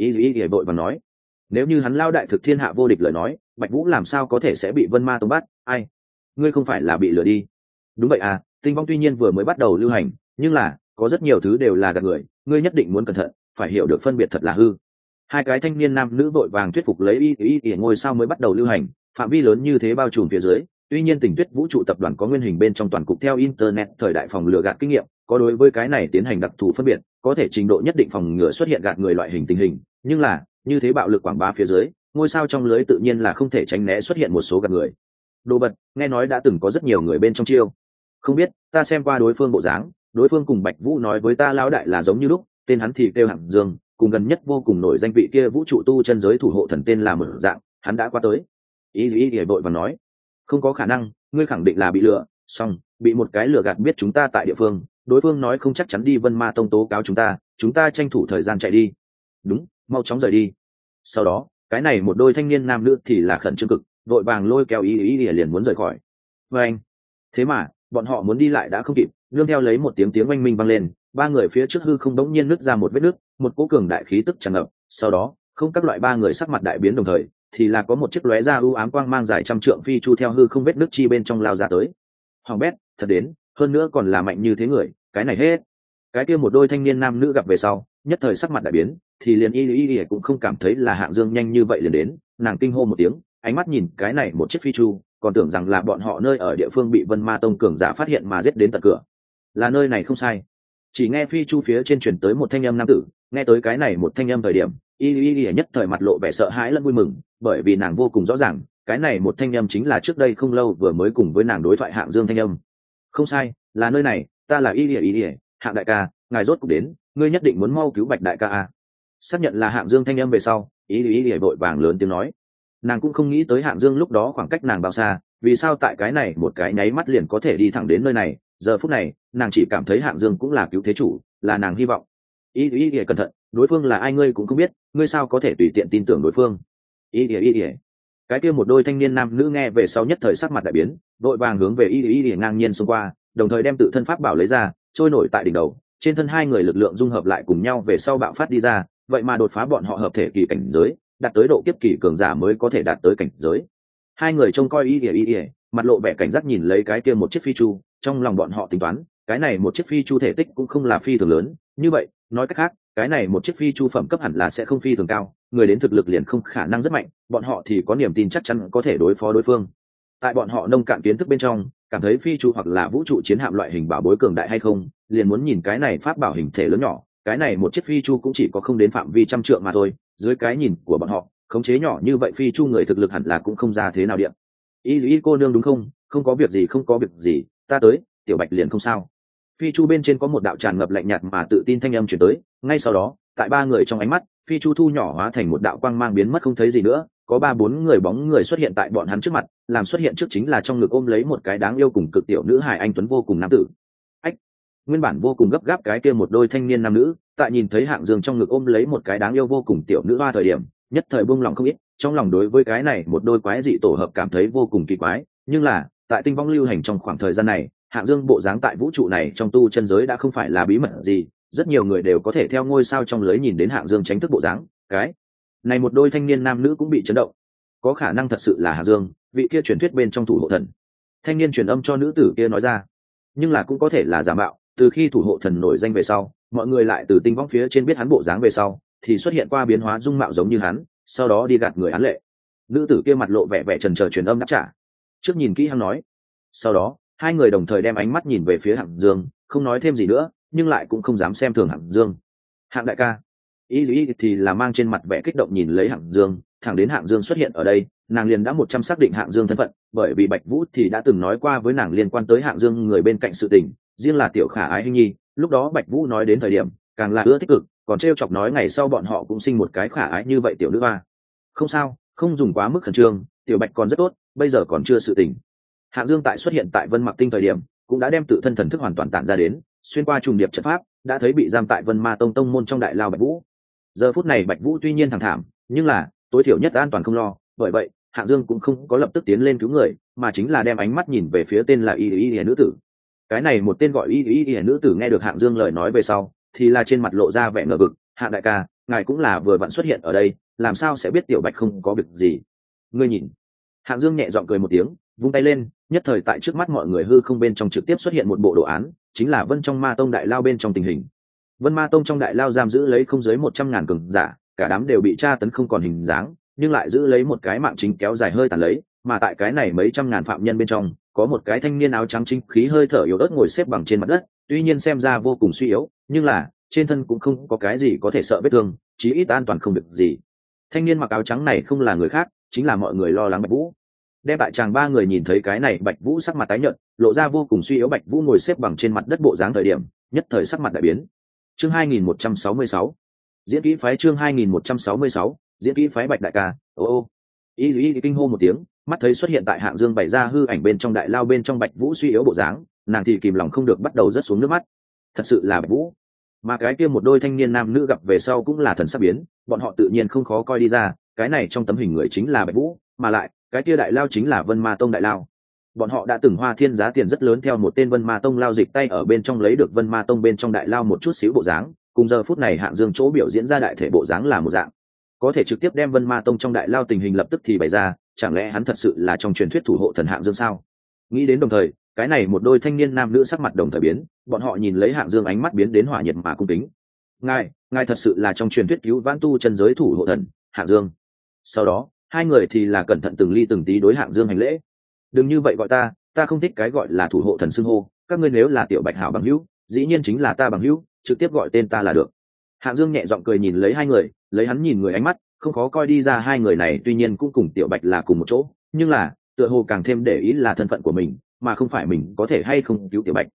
Y vội vàng nói, nếu như hắn lao đại thực thiên hạ vô địch lời nói, Bạch Vũ làm sao có thể sẽ bị Vân Ma Tông bắt? Ai? Ngươi không phải là bị lừa đi? Đúng vậy à, Tinh Vong tuy nhiên vừa mới bắt đầu lưu hành, nhưng là có rất nhiều thứ đều là gạt người, ngươi nhất định muốn cẩn thận, phải hiểu được phân biệt thật là hư. Hai cái thanh niên nam nữ vội vàng thuyết phục lấy y ngôi sao mới bắt đầu lưu hành, phạm vi lớn như thế bao trùm phía dưới. Tuy nhiên Tình Tuyết Vũ trụ tập đoàn có nguyên hình bên trong toàn cục theo internet thời đại phòng lừa gạt kinh nghiệm, có đối với cái này tiến hành đặc thù phân biệt, có thể trình độ nhất định phòng ngừa xuất hiện gạt người loại hình tình hình, nhưng là như thế bạo lực quảng bá phía dưới, ngôi sao trong lưới tự nhiên là không thể tránh né xuất hiện một số gạt người. Đồ vật, nghe nói đã từng có rất nhiều người bên trong chiêu. Không biết, ta xem qua đối phương bộ dáng, đối phương cùng Bạch Vũ nói với ta lão đại là giống như lúc, tên hắn thì kêu Hạng Dương, cùng gần nhất vô cùng nổi danh vị kia vũ trụ tu chân giới thủ hộ thần tên là một dạng, hắn đã qua tới. Y vội vàng nói, không có khả năng, ngươi khẳng định là bị lừa, xong, bị một cái lừa gạt biết chúng ta tại địa phương, đối phương nói không chắc chắn đi Vân Ma Tông tố cáo chúng ta tranh thủ thời gian chạy đi. Đúng, mau chóng rời đi. Sau đó, cái này một đôi thanh niên nam nữ thì là khẩn trương cực, vội vàng lôi kéo y liền muốn rời khỏi. Và anh, thế mà bọn họ muốn đi lại đã không kịp, nương theo lấy một tiếng oanh minh vang lên, ba người phía trước hư không đống nhiên nứt ra một vết nứt, một cỗ cường đại khí tức tràn ngập. Sau đó, không các loại ba người sắc mặt đại biến đồng thời, thì là có một chiếc lóe ra ưu ám quang mang dài trăm trượng phi chu theo hư không vết nứt chi bên trong lao ra tới. Hoàng bét, thật đến, hơn nữa còn là mạnh như thế người, cái này hết. Cái kia một đôi thanh niên nam nữ gặp về sau, nhất thời sắc mặt đại biến, thì liền y cũng không cảm thấy là Hạng Dương nhanh như vậy liền đến, nàng kinh hô một tiếng, ánh mắt nhìn cái này một chiếc phi chu, còn tưởng rằng là bọn họ nơi ở địa phương bị Vân Ma Tông cường giả phát hiện mà giết đến tận cửa. Là nơi này không sai. Chỉ nghe phi chu phía trên truyền tới một thanh âm nam tử, nghe tới cái này một thanh âm thời điểm, y nhất thời mặt lộ vẻ sợ hãi lẫn vui mừng, bởi vì nàng vô cùng rõ ràng, cái này một thanh âm chính là trước đây không lâu vừa mới cùng với nàng đối thoại Hạng Dương thanh âm. Không sai, là nơi này, ta là y, Hạng đại ca, ngài rốt cục đến, ngươi nhất định muốn mau cứu Bạch đại ca à. Xác nhận là Hạng Dương thanh âm về sau, y vội vàng lớn tiếng nói. Nàng cũng không nghĩ tới Hạng Dương lúc đó khoảng cách nàng bao xa, vì sao tại cái này một cái nháy mắt liền có thể đi thẳng đến nơi này. Giờ phút này nàng chỉ cảm thấy Hạng Dương cũng là cứu thế chủ, là nàng hy vọng. Y cẩn thận, đối phương là ai ngươi cũng không biết, ngươi sao có thể tùy tiện tin tưởng đối phương. Y cái kia một đôi thanh niên nam nữ nghe về sau nhất thời sắc mặt đại biến, vội vàng hướng về y ngang nhiên xông qua, đồng thời đem tự thân pháp bảo lấy ra, trôi nổi tại đỉnh đầu, trên thân hai người lực lượng dung hợp lại cùng nhau về sau bạo phát đi ra, vậy mà đột phá bọn họ hợp thể kỳ cảnh giới, đạt tới độ kiếp kỳ cường giả mới có thể đạt tới cảnh giới. Hai người trông coi y, mặt lộ vẻ cảnh giác nhìn lấy cái kia một chiếc phi chu, trong lòng bọn họ tính toán, cái này một chiếc phi chu thể tích cũng không là phi thường lớn, như vậy, nói cách khác, cái này một chiếc phi chu phẩm cấp hẳn là sẽ không phi thường cao, người đến thực lực liền không khả năng rất mạnh, bọn họ thì có niềm tin chắc chắn có thể đối phó đối phương. Tại bọn họ nông cạn kiến thức bên trong, cảm thấy phi chu hoặc là vũ trụ chiến hạm loại hình bảo bối cường đại hay không, liền muốn nhìn cái này pháp bảo hình thể lớn nhỏ, cái này một chiếc phi chu cũng chỉ có không đến phạm vi trăm trượng mà thôi, dưới cái nhìn của bọn họ, khống chế nhỏ như vậy phi chu người thực lực hẳn là cũng không ra thế nào điện. Y cô nương đúng không? Không có việc gì, không có việc gì, ta tới, tiểu bạch liền không sao. Phi chu bên trên có một đạo tràn ngập lạnh nhạt mà tự tin thanh âm chuyển tới, ngay sau đó tại ba người trong ánh mắt, phi chu thu nhỏ hóa thành một đạo quang mang biến mất không thấy gì nữa, có 3-4 người bóng người xuất hiện tại bọn hắn trước mặt, làm xuất hiện trước chính là trong ngực ôm lấy một cái đáng yêu cùng cực tiểu nữ hài anh tuấn vô cùng nam tử. Ách, nguyên bản vô cùng gấp gáp cái kia một đôi thanh niên nam nữ, tại nhìn thấy Hạng Dương trong ngực ôm lấy một cái đáng yêu vô cùng tiểu nữ hoa thời điểm, nhất thời buông lòng không ít, trong lòng đối với cái này một đôi quái dị tổ hợp cảm thấy vô cùng kỳ quái, nhưng là tại tinh vong lưu hành trong khoảng thời gian này, Hạng Dương bộ dáng tại vũ trụ này trong tu chân giới đã không phải là bí mật gì, rất nhiều người đều có thể theo ngôi sao trong lưới nhìn đến Hạng Dương tránh thức bộ dáng, cái này một đôi thanh niên nam nữ cũng bị chấn động, có khả năng thật sự là Hạng Dương, vị kia truyền thuyết bên trong thủ hộ thần. Thanh niên truyền âm cho nữ tử kia nói ra, nhưng là cũng có thể là giả mạo, từ khi thủ hộ thần nổi danh về sau, mọi người lại từ tinh vong phía trên biết hắn bộ dáng về sau, thì xuất hiện qua biến hóa dung mạo giống như hắn, sau đó đi gạt người án lệ. Nữ tử kia mặt lộ vẻ vẻ chần chờ truyền âm đáp trả, trước nhìn kỹ hắn nói, sau đó hai người đồng thời đem ánh mắt nhìn về phía Hạng Dương, không nói thêm gì nữa, nhưng lại cũng không dám xem thường Hạng Dương. Hạng đại ca, ý thì là mang trên mặt vẻ kích động nhìn lấy Hạng Dương, thẳng đến Hạng Dương xuất hiện ở đây, nàng liền đã 100 xác định Hạng Dương thân phận, bởi vì Bạch Vũ thì đã từng nói qua với nàng liên quan tới Hạng Dương người bên cạnh sự tình, riêng là tiểu khả ái Hinh Nhi, lúc đó Bạch Vũ nói đến thời điểm, càng là ưa thích cực, còn trêu chọc nói ngày sau bọn họ cũng sinh một cái khả ái như vậy tiểu nữ hoa. Không sao, không dùng quá mức khẩn trương, tiểu Bạch còn rất tốt, bây giờ còn chưa sự tình. Hạng Dương tại xuất hiện tại Vân Mặc Tinh thời điểm, cũng đã đem tự thân thần thức hoàn toàn tản ra đến, xuyên qua trùng điệp trận pháp, đã thấy bị giam tại Vân Ma Tông tông môn trong đại lao Bạch Vũ. Giờ phút này Bạch Vũ tuy nhiên thẳng thảm, nhưng là tối thiểu nhất an toàn không lo, bởi vậy Hạng Dương cũng không có lập tức tiến lên cứu người, mà chính là đem ánh mắt nhìn về phía tên là Y nữ tử. Cái này một tên gọi Y nữ tử nghe được Hạng Dương lời nói về sau, thì là trên mặt lộ ra vẻ ngờ vực, Hạng đại ca, ngài cũng là vừa vặn xuất hiện ở đây, làm sao sẽ biết tiểu Bạch không có việc gì? Ngươi nhìn. Hạng Dương nhẹ giọng cười một tiếng, vung tay lên, nhất thời tại trước mắt mọi người hư không bên trong trực tiếp xuất hiện một bộ đồ án, chính là Vân trong Ma Tông đại lao bên trong tình hình. Vân Ma Tông trong đại lao giam giữ lấy không dưới 100.000 cường giả, cả đám đều bị tra tấn không còn hình dáng, nhưng lại giữ lấy một cái mạng chính kéo dài hơi tàn lấy, mà tại cái này mấy trăm ngàn phạm nhân bên trong, có một cái thanh niên áo trắng chính khí hơi thở yếu ớt ngồi xếp bằng trên mặt đất, tuy nhiên xem ra vô cùng suy yếu, nhưng là trên thân cũng không có cái gì có thể sợ vết thương, chí ít an toàn không được gì. Thanh niên mặc áo trắng này không là người khác, chính là mọi người lo lắng Bạch Vũ. Đem tại chàng ba người nhìn thấy cái này Bạch Vũ sắc mặt tái nhợt, lộ ra vô cùng suy yếu, Bạch Vũ ngồi xếp bằng trên mặt đất bộ dáng thời điểm, nhất thời sắc mặt đại biến. Chương 2166, diễn kỹ phái, chương 2166, diễn kỹ phái Bạch đại ca. Ô Y kinh hô một tiếng, mắt thấy xuất hiện tại Hạng Dương bày ra hư ảnh bên trong đại lao bên trong Bạch Vũ suy yếu bộ dáng, nàng thì kìm lòng không được bắt đầu rớt xuống nước mắt. Thật sự là Bạch Vũ. Mà cái kia một đôi thanh niên nam nữ gặp về sau cũng là thần sắc biến, bọn họ tự nhiên không khó coi đi ra, cái này trong tấm hình người chính là Bạch Vũ, mà lại cái kia đại lao chính là Vân Ma Tông đại lao. Bọn họ đã từng hoa thiên giá tiền rất lớn theo một tên Vân Ma Tông lao dịch tay ở bên trong lấy được Vân Ma Tông bên trong đại lao một chút xíu bộ dáng, cùng giờ phút này Hạng Dương chỗ biểu diễn ra đại thể bộ dáng là một dạng, có thể trực tiếp đem Vân Ma Tông trong đại lao tình hình lập tức thì bày ra, chẳng lẽ hắn thật sự là trong truyền thuyết thủ hộ thần Hạng Dương sao? Nghĩ đến đồng thời, cái này một đôi thanh niên nam nữ sắc mặt đồng thời biến, bọn họ nhìn lấy Hạng Dương ánh mắt biến đến hỏa nhiệt mà cung kính. Ngài thật sự là trong truyền thuyết cứu vãn tu chân giới thủ hộ thần Hạng Dương. Sau đó hai người thì là cẩn thận từng ly từng tí đối Hạng Dương hành lễ. Đừng như vậy gọi ta không thích cái gọi là thủ hộ thần xưng hô, các ngươi nếu là tiểu Bạch hảo bằng hữu, dĩ nhiên chính là ta bằng hữu, trực tiếp gọi tên ta là được. Hạng Dương nhẹ giọng cười nhìn lấy hai người, lấy hắn nhìn người ánh mắt, không khó coi đi ra hai người này tuy nhiên cũng cùng tiểu Bạch là cùng một chỗ, nhưng là tựa hồ càng thêm để ý là thân phận của mình, mà không phải mình có thể hay không cứu tiểu Bạch.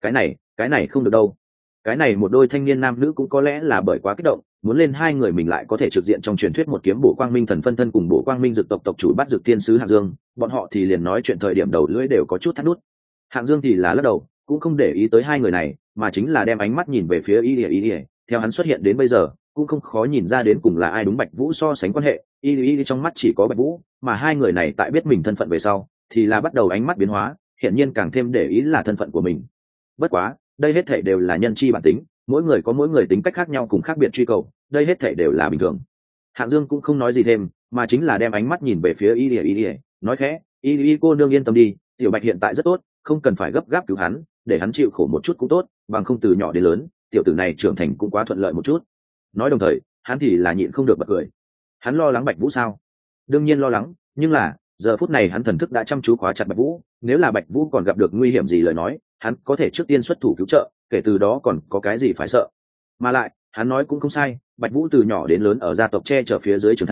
Cái này không được đâu. Cái này một đôi thanh niên nam nữ cũng có lẽ là bởi quá kích động, muốn lên hai người mình lại có thể trực diện trong truyền thuyết một kiếm bổ quang minh thần phân thân cùng bổ quang minh dực tộc tộc chủ bắt dực thiên sứ Hạng Dương, bọn họ thì liền nói chuyện thời điểm đầu lưỡi đều có chút thắt nút. Hạng Dương thì là lắc đầu, cũng không để ý tới hai người này, mà chính là đem ánh mắt nhìn về phía Y. Theo hắn xuất hiện đến bây giờ, cũng không khó nhìn ra đến cùng là ai đúng Bạch Vũ so sánh quan hệ, Y trong mắt chỉ có Bạch Vũ, mà hai người này tại biết mình thân phận về sau, thì là bắt đầu ánh mắt biến hóa, hiển nhiên càng thêm để ý là thân phận của mình. Bất quá, đây hết thảy đều là nhân chi bản tính, mỗi người có mỗi người tính cách khác nhau cùng khác biệt truy cầu, đây hết thảy đều là bình thường. Hạng Dương cũng không nói gì thêm, mà chính là đem ánh mắt nhìn về phía Y, nói khẽ, Y cô nương yên tâm đi, tiểu Bạch hiện tại rất tốt, không cần phải gấp gáp cứu hắn, để hắn chịu khổ một chút cũng tốt, bằng không từ nhỏ đến lớn, tiểu tử này trưởng thành cũng quá thuận lợi một chút. Nói đồng thời, hắn thì là nhịn không được bật cười. Hắn lo lắng Bạch Vũ sao? Đương nhiên lo lắng, nhưng là giờ phút này hắn thần thức đã chăm chú khóa chặt Bạch Vũ, nếu là Bạch Vũ còn gặp được nguy hiểm gì lời nói, hắn có thể trước tiên xuất thủ cứu trợ, kể từ đó còn có cái gì phải sợ. Mà lại, hắn nói cũng không sai, Bạch Vũ từ nhỏ đến lớn ở gia tộc che chở phía dưới trưởng thành,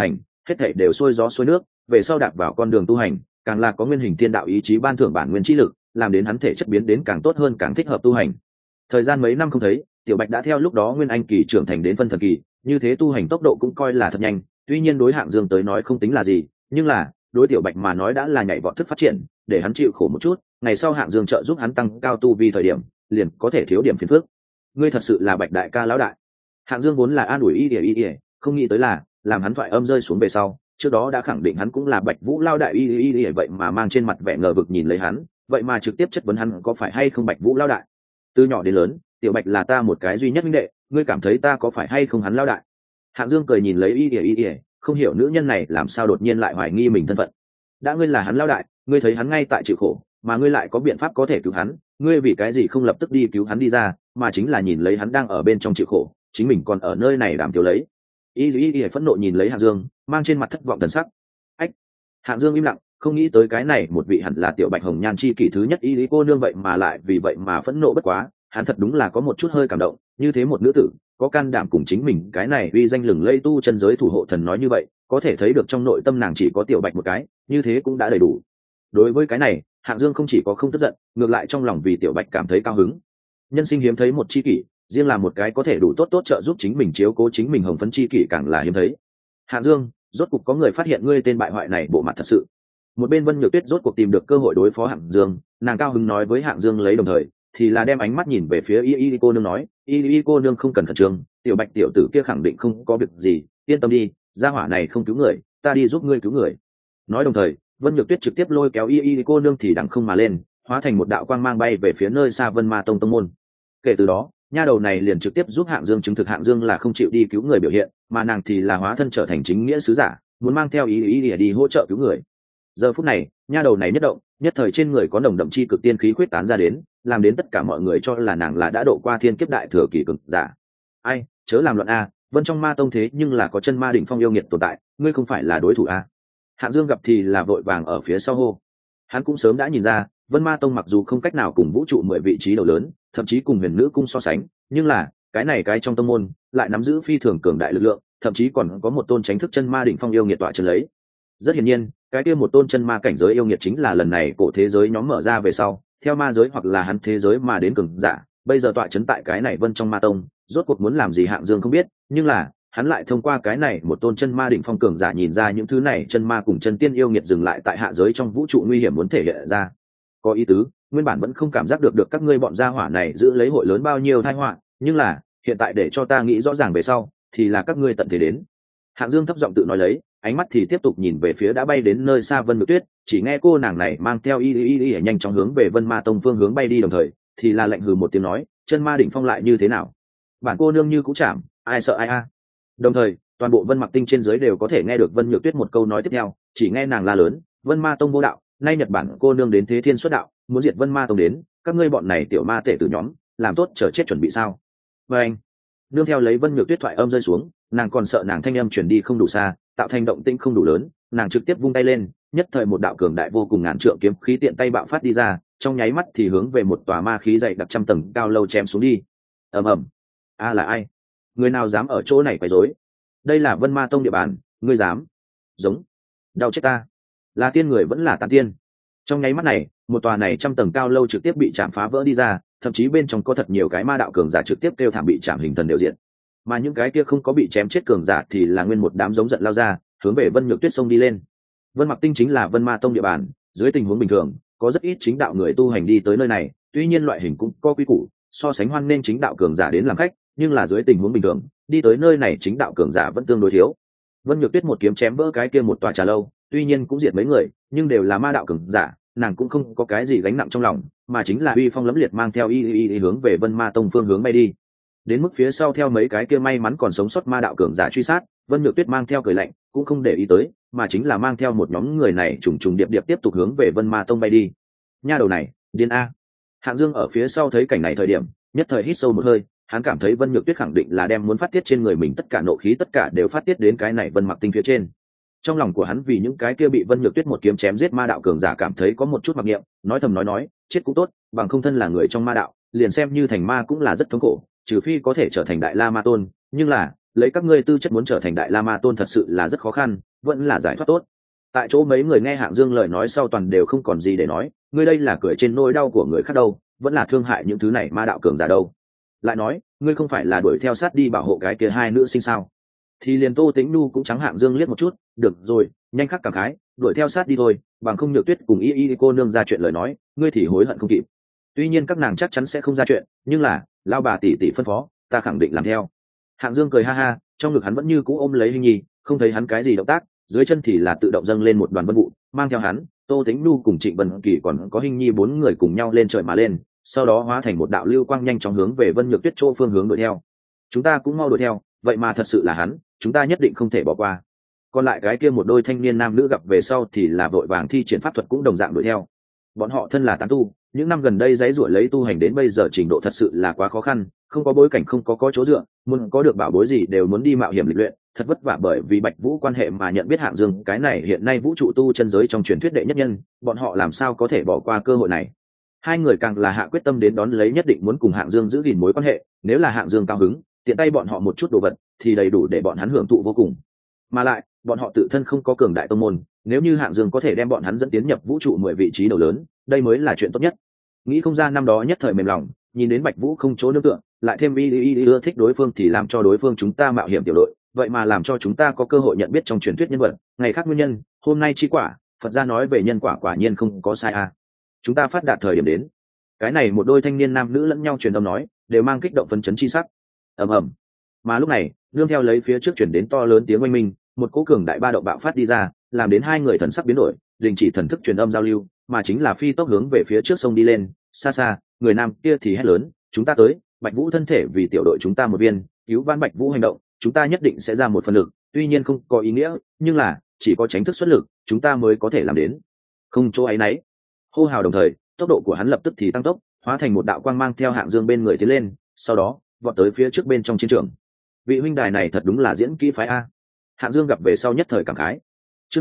hết thảy đều xuôi gió xuôi nước, về sau đạp vào con đường tu hành, càng là có nguyên hình thiên đạo ý chí ban thưởng bản nguyên chi lực, làm đến hắn thể chất biến đến càng tốt hơn, càng thích hợp tu hành. Thời gian mấy năm không thấy, Tiểu Bạch đã theo lúc đó nguyên anh kỳ trưởng thành đến phân thần kỳ, như thế tu hành tốc độ cũng coi là thật nhanh, tuy nhiên đối Hạng Dương tới nói không tính là gì, nhưng là đối Tiểu Bạch mà nói đã là nhảy vọt thức phát triển, để hắn chịu khổ một chút, ngày sau Hạng Dương trợ giúp hắn tăng cao tu vi thời điểm, liền có thể thiếu điểm phiền phức. Ngươi thật sự là Bạch đại ca lão đại. Hạng Dương vốn là an ủi y, không nghĩ tới là làm hắn thoại âm rơi xuống về sau, trước đó đã khẳng định hắn cũng là Bạch Vũ lão đại y, vậy mà mang trên mặt vẻ ngờ vực nhìn lấy hắn, vậy mà trực tiếp chất vấn hắn có phải hay không Bạch Vũ lão đại. Từ nhỏ đến lớn, Tiểu Bạch là ta một cái duy nhất huynh đệ, ngươi cảm thấy ta có phải hay không hắn lão đại? Hạng Dương cười nhìn lấy y, không hiểu nữ nhân này làm sao đột nhiên lại hoài nghi mình thân phận. Đã ngươi là hắn lão đại, ngươi thấy hắn ngay tại chịu khổ, mà ngươi lại có biện pháp có thể cứu hắn, ngươi vì cái gì không lập tức đi cứu hắn đi ra, mà chính là nhìn lấy hắn đang ở bên trong chịu khổ, chính mình còn ở nơi này đảm tiểu lấy. Y phẫn nộ nhìn lấy Hạng Dương, mang trên mặt thất vọng thần sắc. Ách. Hạng Dương im lặng, không nghĩ tới cái này một vị hẳn là Tiểu Bạch hồng nhan chi kỷ thứ nhất y cô nương vậy mà lại vì vậy mà phẫn nộ bất quá, hắn thật đúng là có một chút hơi cảm động, như thế một nữ tử có can đảm cùng chính mình cái này uy danh lừng lây tu chân giới thủ hộ thần nói như vậy, có thể thấy được trong nội tâm nàng chỉ có Tiểu Bạch một cái, như thế cũng đã đầy đủ. Đối với cái này, Hạng Dương không chỉ có không tức giận, ngược lại trong lòng vì Tiểu Bạch cảm thấy cao hứng. Nhân sinh hiếm thấy một chi kỷ, riêng là một cái có thể đủ tốt trợ giúp chính mình chiếu cố chính mình hồng phấn chi kỷ càng là hiếm thấy. Hạng Dương, rốt cuộc có người phát hiện ngươi tên bại hoại này bộ mặt thật sự. Một bên Vân Nhược Tuyết rốt cuộc tìm được cơ hội đối phó Hạng Dương, nàng cao hứng nói với Hạng Dương lấy đồng thời thì là đem ánh mắt nhìn về phía y cô nương nói, y cô nương không cần khẩn trương, Tiểu Bạch tiểu tử kia khẳng định không có việc gì, yên tâm đi, gia hỏa này không cứu người, ta đi giúp ngươi cứu người. Nói đồng thời, Vân Nhược Tuyết trực tiếp lôi kéo y cô nương thì đằng không mà lên, hóa thành một đạo quang mang bay về phía nơi xa Vân Ma Tông tông môn. Kể từ đó, nha đầu này liền trực tiếp giúp Hạng Dương chứng thực Hạng Dương là không chịu đi cứu người biểu hiện, mà nàng thì là hóa thân trở thành chính nghĩa sứ giả, muốn mang theo ý đi hỗ trợ cứu người. Giờ phút này, nha đầu này nhất động, nhất thời trên người có nồng đậm chi cực tiên khí khuyết tán ra đến, làm đến tất cả mọi người cho là nàng là đã độ qua thiên kiếp đại thừa kỳ cực giả. Ai, chớ làm loạn a, Vân trong ma tông thế nhưng là có chân ma đỉnh phong yêu nghiệt tồn tại, ngươi không phải là đối thủ a. Hạng Dương gặp thì là vội vàng ở phía sau hô. Hắn cũng sớm đã nhìn ra, Vân Ma Tông mặc dù không cách nào cùng vũ trụ 10 vị trí đầu lớn, thậm chí cùng Huyền Nữ cung so sánh, nhưng là cái này cái trong tông môn lại nắm giữ phi thường cường đại lực lượng, thậm chí còn có một tôn tránh thức chân ma đỉnh phong yêu nghiệt tọa chân lấy. Rất hiển nhiên, cái kia một tôn chân ma cảnh giới yêu nghiệt chính là lần này cổ thế giới nhóm mở ra về sau, theo ma giới hoặc là hắn thế giới mà đến cường giả, bây giờ tọa chấn tại cái này Vân trong Ma Tông, rốt cuộc muốn làm gì Hạng Dương không biết, nhưng là hắn lại thông qua cái này một tôn chân ma đỉnh phong cường giả nhìn ra những thứ này chân ma cùng chân tiên yêu nghiệt dừng lại tại hạ giới trong vũ trụ nguy hiểm muốn thể hiện ra. Có ý tứ, nguyên bản vẫn không cảm giác được các ngươi bọn gia hỏa này giữ lấy hội lớn bao nhiêu tai họa, nhưng là hiện tại để cho ta nghĩ rõ ràng về sau, thì là các ngươi tận thế đến. Hạng Dương thấp giọng tự nói lấy, ánh mắt thì tiếp tục nhìn về phía đã bay đến nơi xa Vân Nhược Tuyết, chỉ nghe cô nàng này mang theo y nhanh chóng hướng về Vân Ma Tông phương hướng bay đi, đồng thời thì là lạnh hừ một tiếng nói, chân ma đỉnh phong lại như thế nào? Bản cô nương như cũ chạm, ai sợ ai a. Đồng thời, toàn bộ Vân Mặc Tinh trên dưới đều có thể nghe được Vân Nhược Tuyết một câu nói tiếp theo, chỉ nghe nàng la lớn, Vân Ma Tông vô đạo, nay Nhật Bản cô nương đến thế thiên xuất đạo, muốn diệt Vân Ma Tông đến, các ngươi bọn này tiểu ma tể tử nhóm, làm tốt chờ chết chuẩn bị sao? Và anh, nương theo lấy Vân Nhược Tuyết thoại âm rơi xuống, nàng còn sợ nàng thanh âm chuyển đi không đủ xa, tạo thành động tĩnh không đủ lớn, nàng trực tiếp vung tay lên, nhất thời một đạo cường đại vô cùng ngàn trượng kiếm khí tiện tay bạo phát đi ra, trong nháy mắt thì hướng về một tòa ma khí dày đặc trăm tầng cao lâu chém xuống đi. Ầm ầm. A là ai? Người nào dám ở chỗ này quấy rối? Đây là Vân Ma Tông địa bàn, ngươi dám? Giống. Đau chết ta. Là tiên người vẫn là tà tiên. Trong nháy mắt này, một tòa này trăm tầng cao lâu trực tiếp bị chạm phá vỡ đi ra, thậm chí bên trong có thật nhiều cái ma đạo cường giả trực tiếp kêu thảm bị chạm hình thần đều diện. Mà những cái kia không có bị chém chết cường giả thì là nguyên một đám giống giận lao ra, hướng về Vân Nhược Tuyết sông đi lên. Vân Mặc Tinh chính là Vân Ma Tông địa bàn, dưới tình huống bình thường, có rất ít chính đạo người tu hành đi tới nơi này, tuy nhiên loại hình cũng có quy củ, so sánh hoan nên chính đạo cường giả đến làm khách, nhưng là dưới tình huống bình thường, đi tới nơi này chính đạo cường giả vẫn tương đối thiếu. Vân Nhược Tuyết một kiếm chém vỡ cái kia một tòa trà lâu, tuy nhiên cũng diệt mấy người, nhưng đều là ma đạo cường giả, nàng cũng không có cái gì gánh nặng trong lòng, mà chính là uy phong lẫm liệt mang theo y hướng về Vân Ma Tông phương hướng bay đi. Đến mức phía sau theo mấy cái kia may mắn còn sống sót ma đạo cường giả truy sát, Vân Nhược Tuyết mang theo cười lạnh, cũng không để ý tới, mà chính là mang theo một nhóm người này trùng trùng điệp điệp tiếp tục hướng về Vân Ma Tông bay đi. Nha đầu này, điên a. Hạng Dương ở phía sau thấy cảnh này thời điểm, nhất thời hít sâu một hơi, hắn cảm thấy Vân Nhược Tuyết khẳng định là đem muốn phát tiết trên người mình tất cả nộ khí tất cả đều phát tiết đến cái này Vân Mặc Tinh phía trên. Trong lòng của hắn vì những cái kia bị Vân Nhược Tuyết một kiếm chém giết ma đạo cường giả cảm thấy có một chút mặc niệm, nói thầm nói, chết cũng tốt, bằng không thân là người trong ma đạo, liền xem như thành ma cũng là rất thống khổ, trừ phi có thể trở thành đại la ma tôn, nhưng là lấy các ngươi tư chất muốn trở thành đại la ma tôn thật sự là rất khó khăn, vẫn là giải thoát tốt. Tại chỗ mấy người nghe Hạng Dương lời nói sau toàn đều không còn gì để nói, ngươi đây là cười trên nỗi đau của người khác đâu, vẫn là thương hại những thứ này ma đạo cường giả đâu. Lại nói, ngươi không phải là đuổi theo sát đi bảo hộ cái kia hai nữ sinh sao? Thì liền Tô Tĩnh Nhu cũng trắng Hạng Dương liếc một chút, được rồi, nhanh khắc cảm khái, đuổi theo sát đi thôi, bằng không Nhược Tuyết cùng y cô nương ra chuyện lời nói, ngươi thì hối hận không kịp. Tuy nhiên các nàng chắc chắn sẽ không ra chuyện, nhưng là lao bà tỷ tỷ phân phó, ta khẳng định làm theo. Hạng Dương cười ha ha, trong ngực hắn vẫn như cũ ôm lấy Hình Nhi, không thấy hắn cái gì động tác, dưới chân thì là tự động dâng lên một đoàn vân vụ, mang theo hắn, Tô Tĩnh Nhu cùng Trịnh Vân Kỳ còn có Hình Nhi bốn người cùng nhau lên trời mà lên, sau đó hóa thành một đạo lưu quang nhanh chóng hướng về Vân Nhược Tuyết chỗ phương hướng đuổi theo. Chúng ta cũng mau đuổi theo, vậy mà thật sự là hắn, chúng ta nhất định không thể bỏ qua. Còn lại cái kia một đôi thanh niên nam nữ gặp về sau thì là vội vàng thi triển pháp thuật cũng đồng dạng đuổi theo. Bọn họ thân là tán tu, những năm gần đây giấy ruổi lấy tu hành đến bây giờ trình độ thật sự là quá khó khăn, không có bối cảnh, không có chỗ dựa, muốn có được bảo bối gì đều muốn đi mạo hiểm lịch luyện, thật vất vả. Bởi vì Bạch Vũ quan hệ mà nhận biết Hạng Dương cái này hiện nay vũ trụ tu chân giới trong truyền thuyết đệ nhất nhân, bọn họ làm sao có thể bỏ qua cơ hội này. Hai người càng là hạ quyết tâm đến đón lấy, nhất định muốn cùng Hạng Dương giữ gìn mối quan hệ, nếu là Hạng Dương cao hứng, tiện tay bọn họ một chút đồ vật thì đầy đủ để bọn hắn hưởng thụ vô cùng. Mà lại, bọn họ tự thân không có cường đại tông môn, nếu như Hạng Dương có thể đem bọn hắn dẫn tiến nhập vũ trụ 10 vị trí đầu lớn, đây mới là chuyện tốt nhất. Nghĩ không ra năm đó nhất thời mềm lòng, nhìn đến Bạch Vũ không chỗ nương tựa, lại thêm ưa thích đối phương thì làm cho đối phương chúng ta mạo hiểm tiểu đội, vậy mà làm cho chúng ta có cơ hội nhận biết trong truyền thuyết nhân vật, ngày khác nguyên nhân, hôm nay chi quả, Phật gia nói về nhân quả quả nhiên không có sai à. Chúng ta phát đạt thời điểm đến. Cái này một đôi thanh niên nam nữ lẫn nhau truyền âm nói, đều mang kích động phấn chấn chi sắc. Ầm ầm. Mà lúc này, nương theo lấy phía trước chuyển đến to lớn tiếng oanh minh, một cỗ cường đại ba động bạo phát đi ra, làm đến hai người thần sắc biến đổi, đình chỉ thần thức truyền âm giao lưu, mà chính là phi tốc hướng về phía trước sông đi lên. Xa xa, người nam kia thì hét lớn, chúng ta tới, Bạch Vũ thân thể vì tiểu đội chúng ta một viên, cứu vãn Bạch Vũ hành động, chúng ta nhất định sẽ ra một phần lực, tuy nhiên không có ý nghĩa, nhưng là chỉ có tránh thức xuất lực, chúng ta mới có thể làm đến. Không chỗ ấy nấy. Hô hào đồng thời, tốc độ của hắn lập tức thì tăng tốc, hóa thành một đạo quang mang theo Hạng Dương bên người tiến lên, sau đó vọt tới phía trước bên trong chiến trường. Vị huynh đài này thật đúng là diễn kỹ phái a. Hạng Dương gặp về sau nhất thời cảm khái. Chương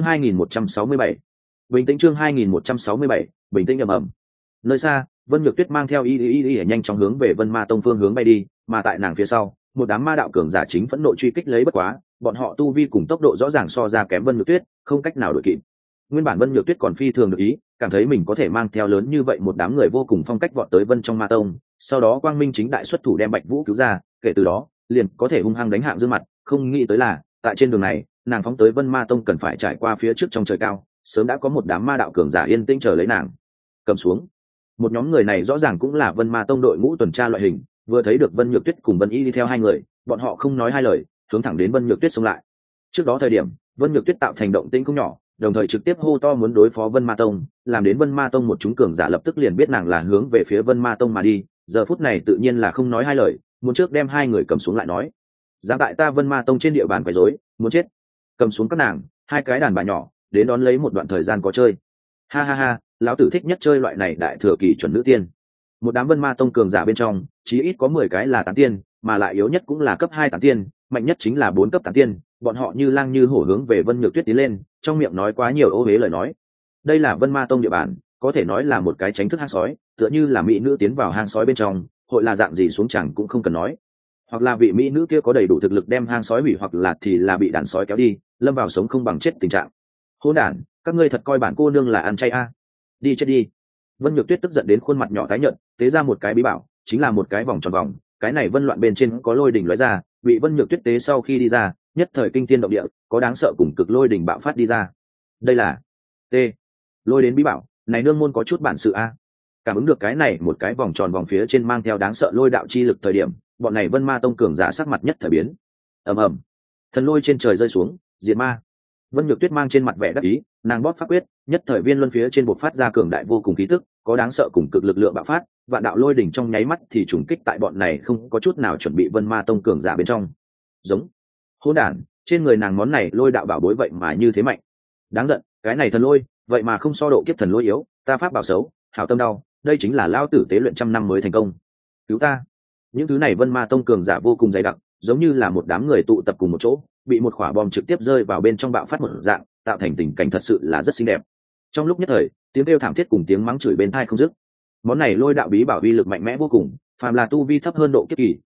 2167. Bình tĩnh. Chương 2167. Bình tĩnh ầm ầm. Nơi xa, Vân Nhược Tuyết mang theo y nhanh chóng hướng về Vân Ma Tông phương hướng bay đi, mà tại nàng phía sau, một đám ma đạo cường giả chính phẫn nộ truy kích lấy, bất quá, bọn họ tu vi cùng tốc độ rõ ràng so ra kém Vân Nhược Tuyết, không cách nào đuổi kịp. Nguyên bản Vân Nhược Tuyết còn phi thường được ý, cảm thấy mình có thể mang theo lớn như vậy một đám người vô cùng phong cách vọt tới Vân trong Ma Tông, sau đó quang minh chính đại xuất thủ đem Bạch Vũ cứu ra, kể từ đó, liền có thể hung hăng đánh Hạng Dương mặt, không nghĩ tới là, tại trên đường này, nàng phóng tới Vân Ma Tông cần phải trải qua phía trước trong trời cao, sớm đã có một đám ma đạo cường giả yên tĩnh chờ lấy nàng. Cầm xuống. Một nhóm người này rõ ràng cũng là Vân Ma Tông đội ngũ tuần tra loại hình, vừa thấy được Vân Nhược Tuyết cùng Vân Y đi theo hai người, bọn họ không nói hai lời, hướng thẳng đến Vân Nhược Tuyết xông lại. Trước đó thời điểm, Vân Nhược Tuyết tạo thành động tĩnh không nhỏ, đồng thời trực tiếp hô to muốn đối phó Vân Ma Tông, làm đến Vân Ma Tông một chúng cường giả lập tức liền biết nàng là hướng về phía Vân Ma Tông mà đi, giờ phút này tự nhiên là không nói hai lời, muốn trước đem hai người cầm xuống lại nói. Dám tại ta Vân Ma Tông trên địa bàn quấy rối, muốn chết. Cầm xuống các nàng, hai cái đàn bà nhỏ, đến đón lấy một đoạn thời gian có chơi. Ha ha ha, lão tử thích nhất chơi loại này đại thừa kỳ chuẩn nữ tiên. Một đám Vân Ma Tông cường giả bên trong, chí ít có 10 cái là tán tiên, mà lại yếu nhất cũng là cấp 2 tán tiên, mạnh nhất chính là 4 cấp tán tiên, bọn họ như lang như hổ hướng về Vân Nhược Tuyết tiến lên, trong miệng nói quá nhiều ô uế lời nói. Đây là Vân Ma Tông địa bàn, có thể nói là một cái tránh thức hang sói, tựa như là mỹ nữ tiến vào hang sói bên trong, hội là dạng gì xuống chẳng cũng không cần nói. Hoặc là vị mỹ nữ kia có đầy đủ thực lực đem hang sói hủy, hoặc là thì là bị đàn sói kéo đi, lâm vào sống không bằng chết tình trạng. Hỗn đản, các ngươi thật coi bản cô nương là ăn chay a? Đi chết đi. Vân Nhược Tuyết tức giận đến khuôn mặt nhỏ tái nhợt, tế ra một cái bí bảo, chính là một cái vòng tròn vòng, cái này vân loạn bên trên có lôi đỉnh lóe ra, bị Vân Nhược Tuyết tế sau khi đi ra, nhất thời kinh thiên động địa, có đáng sợ cùng cực lôi đỉnh bạo phát đi ra. Đây là T. Lôi đến bí bảo, này nương môn có chút bản sự a. Cảm ứng được cái này một cái vòng tròn vòng phía trên mang theo đáng sợ lôi đạo chi lực thời điểm, bọn này Vân Ma Tông cường giả sắc mặt nhất thời biến. Ầm ầm. Thần lôi trên trời rơi xuống, diệt ma. Vân Nhược Tuyết mang trên mặt vẻ đắc ý, nàng bóp pháp quyết, nhất thời viên luân phía trên bộc phát ra cường đại vô cùng khí tức, có đáng sợ cùng cực lực lượng bạo phát, vạn đạo lôi đỉnh trong nháy mắt thì trùng kích tại bọn này không có chút nào chuẩn bị Vân Ma Tông cường giả bên trong. Giống. Hỗn đản, trên người nàng món này lôi đạo bảo bối vậy mà như thế mạnh. Đáng giận, cái này thần lôi, vậy mà không so độ kiếp thần lôi yếu, ta pháp bảo xấu, hảo tâm đau, đây chính là lao tử tế luyện trăm năm mới thành công. Cứu ta. Những thứ này Vân Ma Tông cường giả vô cùng dày đặc, giống như là một đám người tụ tập cùng một chỗ, bị một quả bom trực tiếp rơi vào bên trong bạo phát một dạng, tạo thành tình cảnh thật sự là rất xinh đẹp. Trong lúc nhất thời, tiếng kêu thảm thiết cùng tiếng mắng chửi bên tai không dứt. Món này lôi đạo bí bảo uy lực mạnh mẽ vô cùng, phàm là tu vi thấp hơn độ kiếp kỳ,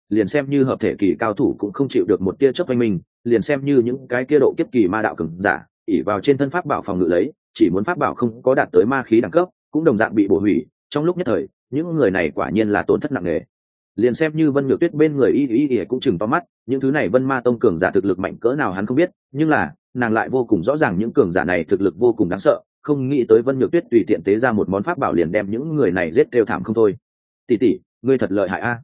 liền xem như hợp thể kỳ cao thủ cũng không chịu được một tia chớp oanh minh, liền xem như những cái kia độ kiếp kỳ ma đạo cường giả ỉ vào trên thân pháp bảo phòng ngự lấy, chỉ muốn pháp bảo không có đạt tới ma khí đẳng cấp cũng đồng dạng bị bổ hủy. Trong lúc nhất thời những người này quả nhiên là tổn thất nặng nề. Liền xem như Vân Nhược Tuyết bên người y cũng chừng to mắt, những thứ này Vân Ma tông cường giả thực lực mạnh cỡ nào hắn không biết, nhưng là nàng lại vô cùng rõ ràng những cường giả này thực lực vô cùng đáng sợ, không nghĩ tới Vân Nhược Tuyết tùy tiện tế ra một món pháp bảo liền đem những người này giết đều thảm không thôi. Tỷ tỷ, ngươi thật lợi hại a.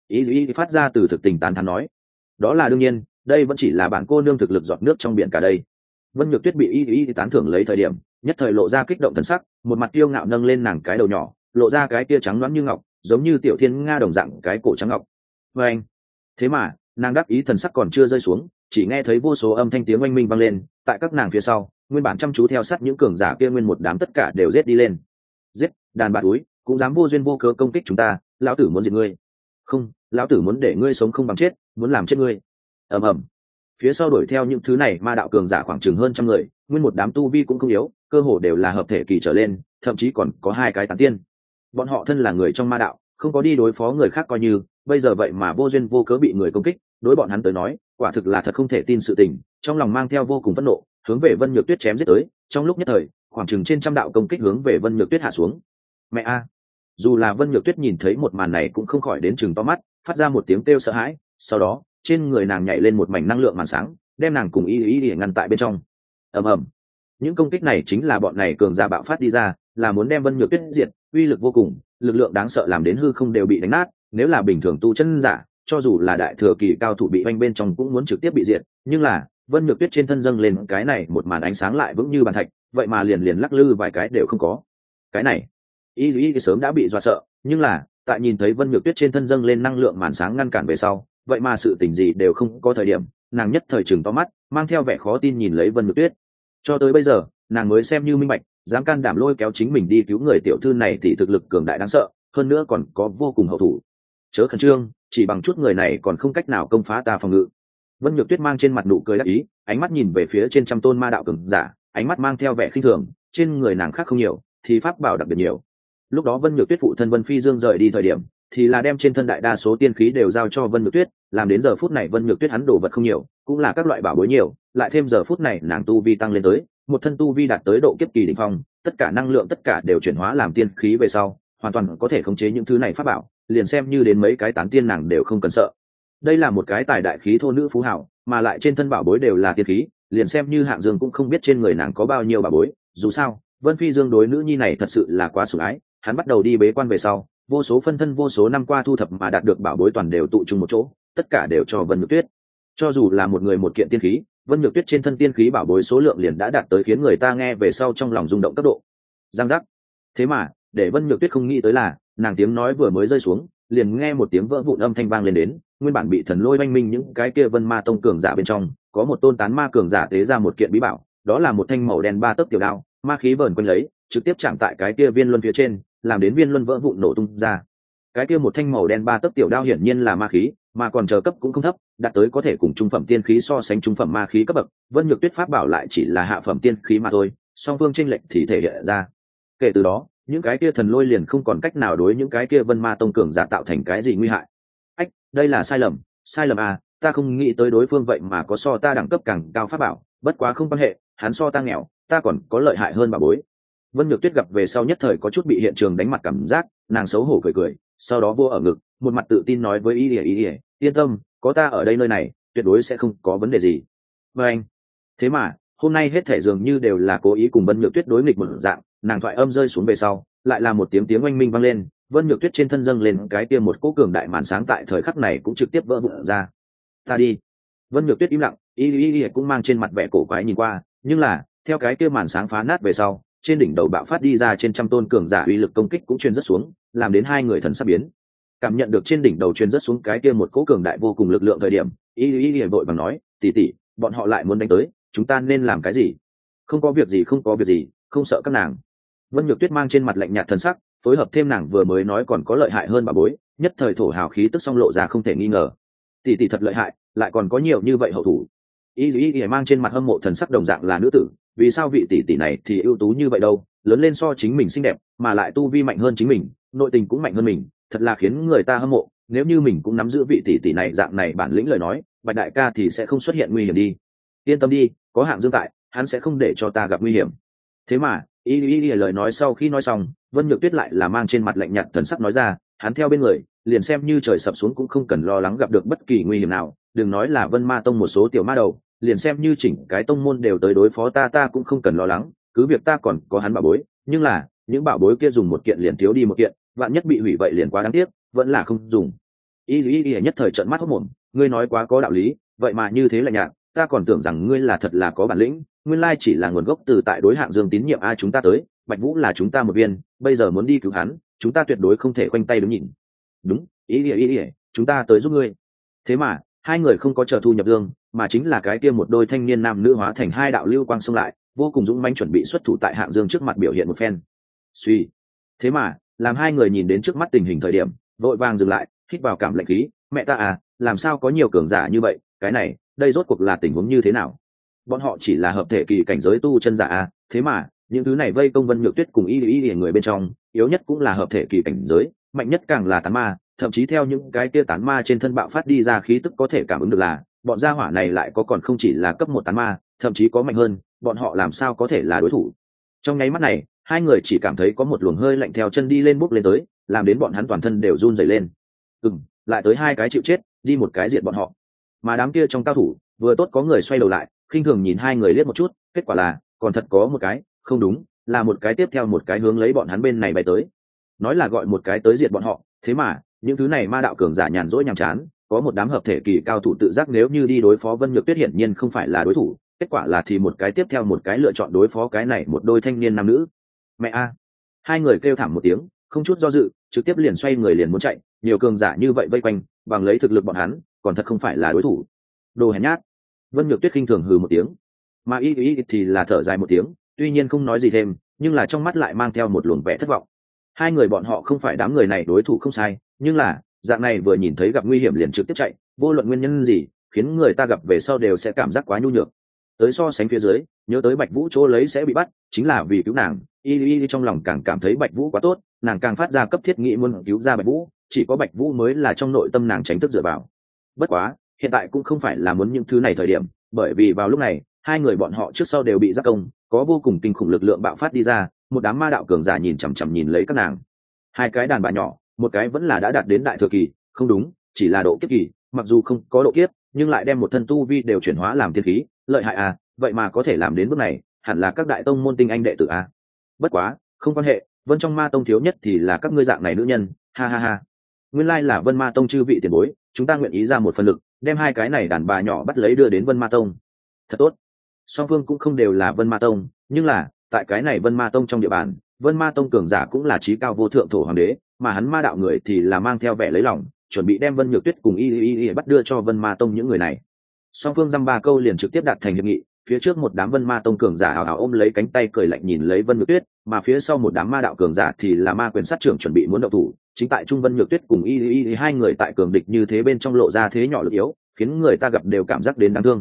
Y phát ra từ thực tình tán thán nói. Đó là đương nhiên, đây vẫn chỉ là bản cô nương thực lực giọt nước trong biển cả đây. Vân Nhược Tuyết bị y tán thưởng lấy thời điểm, nhất thời lộ ra kích động thần sắc, một mặt kiêu ngạo nâng lên nàng cái đầu nhỏ, lộ ra cái tia trắng loáng như ngọc, giống như tiểu thiên nga đồng dạng cái cổ trắng ngọc. Và anh, thế mà nàng đắc ý thần sắc còn chưa rơi xuống, chỉ nghe thấy vô số âm thanh tiếng oanh minh vang lên, tại các nàng phía sau, nguyên bản chăm chú theo sát những cường giả kia nguyên một đám tất cả đều giết đi lên. Giết, đàn bà túi, cũng dám vô duyên vô cớ công kích chúng ta, lão tử muốn diệt ngươi. Không, lão tử muốn để ngươi sống không bằng chết, muốn làm chết ngươi. Ầm ầm. Phía sau đuổi theo những thứ này ma đạo cường giả khoảng chừng hơn trăm người, nguyên một đám tu vi cũng không yếu, cơ hồ đều là hợp thể kỳ trở lên, thậm chí còn có hai cái tán tiên. Bọn họ thân là người trong ma đạo, không có đi đối phó người khác coi như, bây giờ vậy mà vô duyên vô cớ bị người công kích, đối bọn hắn tới nói, quả thực là thật không thể tin sự tình, trong lòng mang theo vô cùng phẫn nộ, hướng về Vân Nhược Tuyết chém giết tới. Trong lúc nhất thời, khoảng chừng trên trăm đạo công kích hướng về Vân Nhược Tuyết hạ xuống. Mẹ a! Dù là Vân Nhược Tuyết nhìn thấy một màn này cũng không khỏi đến chừng to mắt, phát ra một tiếng kêu sợ hãi, sau đó, trên người nàng nhảy lên một mảnh năng lượng màn sáng, đem nàng cùng y ngăn tại bên trong. Ầm ầm. Những công kích này chính là bọn này cường giả bạo phát đi ra, là muốn đem Vân Nhược Tuyết diệt, uy lực vô cùng, lực lượng đáng sợ làm đến hư không đều bị đánh nát, nếu là bình thường tu chân giả, cho dù là đại thừa kỳ cao thủ bị oanh bên trong cũng muốn trực tiếp bị diệt, nhưng là Vân Nhược Tuyết trên thân dâng lên cái này một màn ánh sáng lại vững như bàn thạch, vậy mà liền liền lắc lư vài cái đều không có. Cái này, y sớm đã bị dọa sợ, nhưng là tại nhìn thấy Vân Nhược Tuyết trên thân dâng lên năng lượng màn sáng ngăn cản về sau, vậy mà sự tình gì đều không có thời điểm, nàng nhất thời chừng to mắt, mang theo vẻ khó tin nhìn lấy Vân Nhược Tuyết. Cho tới bây giờ, nàng mới xem như minh bạch, dám can đảm lôi kéo chính mình đi cứu người tiểu thư này thì thực lực cường đại đáng sợ, hơn nữa còn có vô cùng hậu thủ. Chớ khẩn trương, chỉ bằng chút người này còn không cách nào công phá ta phòng ngự. Vân Nhược Tuyết mang trên mặt nụ cười đắc ý, ánh mắt nhìn về phía trên trăm tôn ma đạo cường giả, ánh mắt mang theo vẻ khinh thường, trên người nàng khác không nhiều, thì pháp bảo đặc biệt nhiều. Lúc đó Vân Nhược Tuyết phụ thân Vân Phi Dương rời đi thời điểm, thì là đem trên thân đại đa số tiên khí đều giao cho Vân Nhược Tuyết, làm đến giờ phút này Vân Nhược Tuyết hắn đồ vật không nhiều, cũng là các loại bảo bối nhiều, lại thêm giờ phút này nàng tu vi tăng lên tới, một thân tu vi đạt tới độ kiếp kỳ đỉnh phong, tất cả năng lượng tất cả đều chuyển hóa làm tiên khí về sau, hoàn toàn có thể khống chế những thứ này pháp bảo, liền xem như đến mấy cái tán tiên nàng đều không cần sợ. Đây là một cái tài đại khí thô nữ phú hảo, mà lại trên thân bảo bối đều là tiên khí, liền xem như Hạng Dương cũng không biết trên người nàng có bao nhiêu bảo bối, dù sao, Vân Phi Dương đối nữ nhi này thật sự là quá sủng ái, hắn bắt đầu đi bế quan về sau, vô số phân thân vô số năm qua thu thập mà đạt được bảo bối toàn đều tụ chung một chỗ, tất cả đều cho Vân Nhược Tuyết. Cho dù là một người một kiện tiên khí, Vân Nhược Tuyết trên thân tiên khí bảo bối số lượng liền đã đạt tới khiến người ta nghe về sau trong lòng rung động cấp độ. Giang giác. Thế mà, để Vân Nhược Tuyết không nghĩ tới là, nàng tiếng nói vừa mới rơi xuống, liền nghe một tiếng vỡ vụn âm thanh vang lên đến, nguyên bản bị thần lôi oanh minh những cái kia Vân Ma tông cường giả bên trong, có một tôn tán ma cường giả tế ra một kiện bí bảo, đó là một thanh màu đen ba tấc tiểu đao, ma khí vờn quanh lấy, trực tiếp chạm tại cái kia viên luân phía trên, làm đến viên luân vỡ vụn nổ tung ra. Cái kia một thanh màu đen ba tấc tiểu đao hiển nhiên là ma khí, mà còn chờ cấp cũng không thấp, đạt tới có thể cùng trung phẩm tiên khí so sánh trung phẩm ma khí cấp bậc. Vân Nhược Tuyết pháp bảo lại chỉ là hạ phẩm tiên khí mà thôi, song phương chênh lệch thì thể hiện ra. Kể từ đó, những cái kia thần lôi liền không còn cách nào đối những cái kia Vân Ma tông cường giả tạo thành cái gì nguy hại. Ách, đây là sai lầm à, ta không nghĩ tới đối phương vậy mà có so ta đẳng cấp càng cao pháp bảo, bất quá không quan hệ, hắn so ta nghèo, ta còn có lợi hại hơn bảo bối. Vân Nhược Tuyết gặp về sau nhất thời có chút bị hiện trường đánh mặt cảm giác, nàng xấu hổ cười, sau đó vô ở ngực, một mặt tự tin nói với Y, yên tâm, có ta ở đây nơi này, tuyệt đối sẽ không có vấn đề gì. Và anh, thế mà hôm nay hết thể dường như đều là cố ý cùng Vân Nhược Tuyết đối nghịch một dạng, nàng thoại âm rơi xuống về sau, lại là một tiếng oanh minh vang lên, Vân Nhược Tuyết trên thân dâng lên cái kia một cỗ cường đại màn sáng tại thời khắc này cũng trực tiếp vỡ vụn ra. Ta đi. Vân Nhược Tuyết im lặng, Y cũng mang trên mặt vẻ cổ quái nhìn qua, nhưng là theo cái kia màn sáng phá nát về sau, trên đỉnh đầu bạo phát đi ra trên trăm tôn cường giả uy lực công kích cũng truyền rất xuống, làm đến hai người thần sắp biến. Cảm nhận được trên đỉnh đầu truyền rất xuống cái kia một cỗ cường đại vô cùng lực lượng thời điểm, Y vội vàng nói, tỷ, bọn họ lại muốn đánh tới, chúng ta nên làm cái gì? Không có việc gì, không sợ các nàng. Vân Nhược Tuyết mang trên mặt lạnh nhạt thần sắc, phối hợp thêm nàng vừa mới nói còn có lợi hại hơn bà bối, nhất thời thổ hào khí tức song lộ ra không thể nghi ngờ. Tỷ thật lợi hại, lại còn có nhiều như vậy hậu thủ. Y mang trên mặt hâm mộ thần sắc đồng dạng là nữ tử, vì sao vị tỷ này thì ưu tú như vậy đâu, lớn lên so chính mình xinh đẹp, mà lại tu vi mạnh hơn chính mình, nội tình cũng mạnh hơn mình, thật là khiến người ta hâm mộ, nếu như mình cũng nắm giữ vị tỷ tỷ này dạng này bản lĩnh lời nói, Bạch đại ca thì sẽ không xuất hiện nguy hiểm đi. Yên tâm đi, có Hạng Dương tại, hắn sẽ không để cho ta gặp nguy hiểm. Thế mà y lời nói sau khi nói xong, Vân Nhược Tuyết lại là mang trên mặt lạnh nhạt thần sắc nói ra, hắn theo bên người liền xem như trời sập xuống cũng không cần lo lắng gặp được bất kỳ nguy hiểm nào, đừng nói là Vân Ma Tông một số tiểu ma đầu, liền xem như chỉnh cái tông môn đều tới đối phó ta cũng không cần lo lắng, cứ việc ta còn có hắn bảo bối, nhưng là những bảo bối kia dùng một kiện liền thiếu đi một kiện, vạn nhất bị hủy vậy liền quá đáng tiếc, vẫn là không dùng. Y nhất thời trợn mắt hốt mồm, ngươi nói quá có đạo lý, vậy mà như thế là nhạt, ta còn tưởng rằng ngươi là thật là có bản lĩnh, nguyên lai chỉ là nguồn gốc từ tại đối Hạng Dương tín nhiệm a. Chúng ta tới, Bạch Vũ là chúng ta một viên, bây giờ muốn đi cứu hắn, chúng ta tuyệt đối không thể khoanh tay đứng nhìn. Đúng, y chúng ta tới giúp ngươi. Thế mà hai người không có chờ Thu Nhập Dương, mà chính là cái kia một đôi thanh niên nam nữ hóa thành hai đạo lưu quang xông lại, vô cùng dũng mãnh chuẩn bị xuất thủ tại Hạng Dương trước mặt biểu hiện một phen. Suy. Thế mà làm hai người nhìn đến trước mắt tình hình thời điểm, vội vàng dừng lại, hít vào cảm lạnh khí, mẹ ta à, làm sao có nhiều cường giả như vậy, cái này, đây rốt cuộc là tình huống như thế nào? Bọn họ chỉ là hợp thể kỳ cảnh giới tu chân giả à, thế mà những thứ này vây công Vân Nhược Tuyết cùng y người bên trong, yếu nhất cũng là hợp thể kỳ cảnh giới, mạnh nhất càng là tán ma, thậm chí theo những cái kia tán ma trên thân bạo phát đi ra khí tức có thể cảm ứng được là bọn gia hỏa này lại có còn không chỉ là cấp 1 tán ma, thậm chí có mạnh hơn, bọn họ làm sao có thể là đối thủ. Trong nháy mắt này, hai người chỉ cảm thấy có một luồng hơi lạnh theo chân đi lên bốc lên tới, làm đến bọn hắn toàn thân đều run rẩy lên. Lại tới hai cái chịu chết, đi một cái diệt bọn họ. Mà đám kia trong cao thủ, vừa tốt có người xoay đầu lại, khinh thường nhìn hai người liếc một chút, kết quả là còn thật có một cái, không đúng, là một cái tiếp theo một cái hướng lấy bọn hắn bên này bay tới. Nói là gọi một cái tới diệt bọn họ, thế mà những thứ này ma đạo cường giả nhàn rỗi nhàm chán, có một đám hợp thể kỳ cao thủ tự giác nếu như đi đối phó Vân Nhược Tuyết hiển nhiên không phải là đối thủ, kết quả là thì một cái tiếp theo một cái lựa chọn đối phó cái này một đôi thanh niên nam nữ. Mẹ a! Hai người kêu thảm một tiếng, không chút do dự, trực tiếp liền xoay người liền muốn chạy, nhiều cường giả như vậy vây quanh, bằng lấy thực lực bọn hắn, còn thật không phải là đối thủ. Đồ hèn nhát! Vân Nhược Tuyết khinh thường hừ một tiếng, mà y thì là thở dài một tiếng, tuy nhiên không nói gì thêm, nhưng là trong mắt lại mang theo một luồng vẻ thất vọng. Hai người bọn họ không phải đám người này đối thủ không sai, nhưng là dạng này vừa nhìn thấy gặp nguy hiểm liền trực tiếp chạy, vô luận nguyên nhân gì, khiến người ta gặp về sau đều sẽ cảm giác quá nhu nhược. Tới so sánh phía dưới, nhớ tới Bạch Vũ chỗ lấy sẽ bị bắt, chính là vì cứu nàng, y trong lòng càng cảm thấy Bạch Vũ quá tốt, nàng càng phát ra cấp thiết nghĩ muốn cứu ra Bạch Vũ, chỉ có Bạch Vũ mới là trong nội tâm nàng tránh thức dựa vào. Bất quá, hiện tại cũng không phải là muốn những thứ này thời điểm, bởi vì vào lúc này, hai người bọn họ trước sau đều bị giác công, có vô cùng kinh khủng lực lượng bạo phát đi ra, một đám ma đạo cường giả nhìn chằm chằm nhìn lấy các nàng. Hai cái đàn bà nhỏ, một cái vẫn là đã đạt đến đại thừa kỳ, không đúng, chỉ là độ kiếp kỳ, mặc dù không có độ kiếp, nhưng lại đem một thân tu vi đều chuyển hóa làm thiên khí, lợi hại à, vậy mà có thể làm đến bước này, hẳn là các đại tông môn tinh anh đệ tử à. Bất quá, không quan hệ, Vân trong Ma Tông thiếu nhất thì là các ngươi dạng này nữ nhân, ha ha ha. Nguyên lai là Vân Ma Tông chư vị tiền bối, chúng ta nguyện ý ra một phần lực, đem hai cái này đàn bà nhỏ bắt lấy đưa đến Vân Ma Tông. Thật tốt. Song phương cũng không đều là Vân Ma Tông, nhưng là tại cái này Vân Ma Tông trong địa bàn, Vân Ma Tông cường giả cũng là chí cao vô thượng thổ hoàng đế, mà hắn ma đạo người thì là mang theo vẻ lấy lòng, chuẩn bị đem Vân Nhược Tuyết cùng y bắt đưa cho Vân Ma Tông những người này. Song phương dăm ba câu liền trực tiếp đạt thành hiệp nghị, phía trước một đám Vân Ma Tông cường giả ảo ảo ôm lấy cánh tay cười lạnh nhìn lấy Vân Nhược Tuyết, mà phía sau một đám ma đạo cường giả thì là ma quyền sát trưởng chuẩn bị muốn động thủ, chính tại Trung Vân Nhược Tuyết cùng y hai người tại cường địch như thế bên trong lộ ra thế nhỏ lực yếu, khiến người ta gặp đều cảm giác đến đáng thương.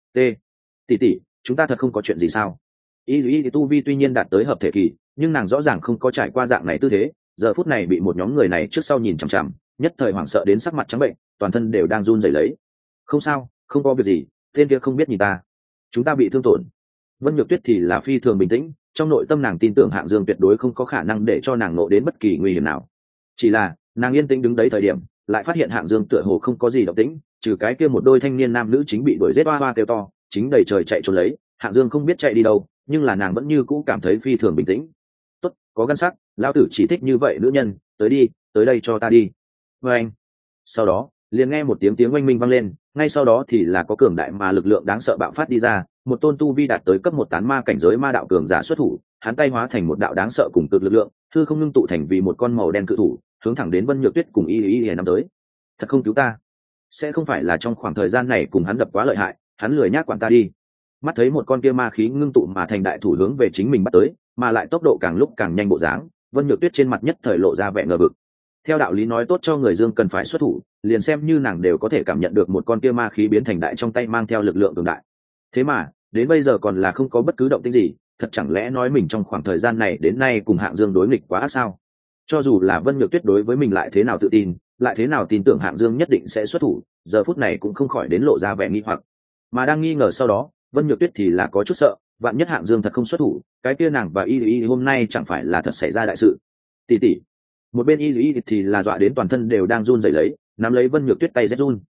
Tỷ tỷ, chúng ta thật không có chuyện gì sao? Y tu vi tuy nhiên đạt tới hợp thể kỳ, nhưng nàng rõ ràng không có trải qua dạng này tư thế, giờ phút này bị một nhóm người này trước sau nhìn chằm chằm, nhất thời hoảng sợ đến sắc mặt trắng bệnh, toàn thân đều đang run rẩy lấy. Không sao, không có việc gì, tên kia không biết nhìn ta, chúng ta bị thương tổn. Vân Nhược Tuyết thì là phi thường bình tĩnh, trong nội tâm nàng tin tưởng Hạng Dương tuyệt đối không có khả năng để cho nàng nộ đến bất kỳ nguy hiểm nào. Chỉ là nàng yên tĩnh đứng đấy thời điểm, lại phát hiện Hạng Dương tựa hồ không có gì động tĩnh, trừ cái kia một đôi thanh niên nam nữ chính bị đuổi giết oa oa kêu to, chính đầy trời chạy trốn lấy. Hạng Dương không biết chạy đi đâu, nhưng là nàng vẫn như cũ cảm thấy phi thường bình tĩnh. Tốt, có gan sắc, lão tử chỉ thích như vậy nữ nhân, tới đi, tới đây cho ta đi. Và anh. Sau đó, liền nghe một tiếng oanh minh vang lên, ngay sau đó thì là có cường đại mà lực lượng đáng sợ bạo phát đi ra, một tôn tu vi đạt tới cấp 1 tán ma cảnh giới ma đạo cường giả xuất thủ, hắn tay hóa thành một đạo đáng sợ cùng cực lực lượng, hư không ngưng tụ thành vì một con màu đen cự thủ, hướng thẳng đến Vân Nhược Tuyết cùng y năm tới. Thật không cứu ta? Sẽ không phải là trong khoảng thời gian này cùng hắn đập quá lợi hại, hắn lười nhác quản ta đi. Mắt thấy một con kia ma khí ngưng tụ mà thành đại thủ hướng về chính mình bắt tới, mà lại tốc độ càng lúc càng nhanh bộ dáng, Vân Nhược Tuyết trên mặt nhất thời lộ ra vẻ ngờ vực. Theo đạo lý nói tốt cho người dương cần phải xuất thủ, liền xem như nàng đều có thể cảm nhận được một con kia ma khí biến thành đại trong tay mang theo lực lượng cường đại. Thế mà, đến bây giờ còn là không có bất cứ động tĩnh gì, thật chẳng lẽ nói mình trong khoảng thời gian này đến nay cùng Hạng Dương đối nghịch quá ác sao? Cho dù là Vân Nhược Tuyết đối với mình lại thế nào tự tin, lại thế nào tin tưởng Hạng Dương nhất định sẽ xuất thủ, giờ phút này cũng không khỏi đến lộ ra vẻ nghi hoặc. Mà đang nghi ngờ sau đó, Vân Nhược Tuyết thì là có chút sợ, vạn nhất Hạng Dương thật không xuất thủ, cái kia nàng và Y hôm nay chẳng phải là thật xảy ra đại sự. Tỷ tỷ. Một bên Y thì là dọa đến toàn thân đều đang run rẩy lấy, nắm lấy Vân Nhược Tuyết tay rét run.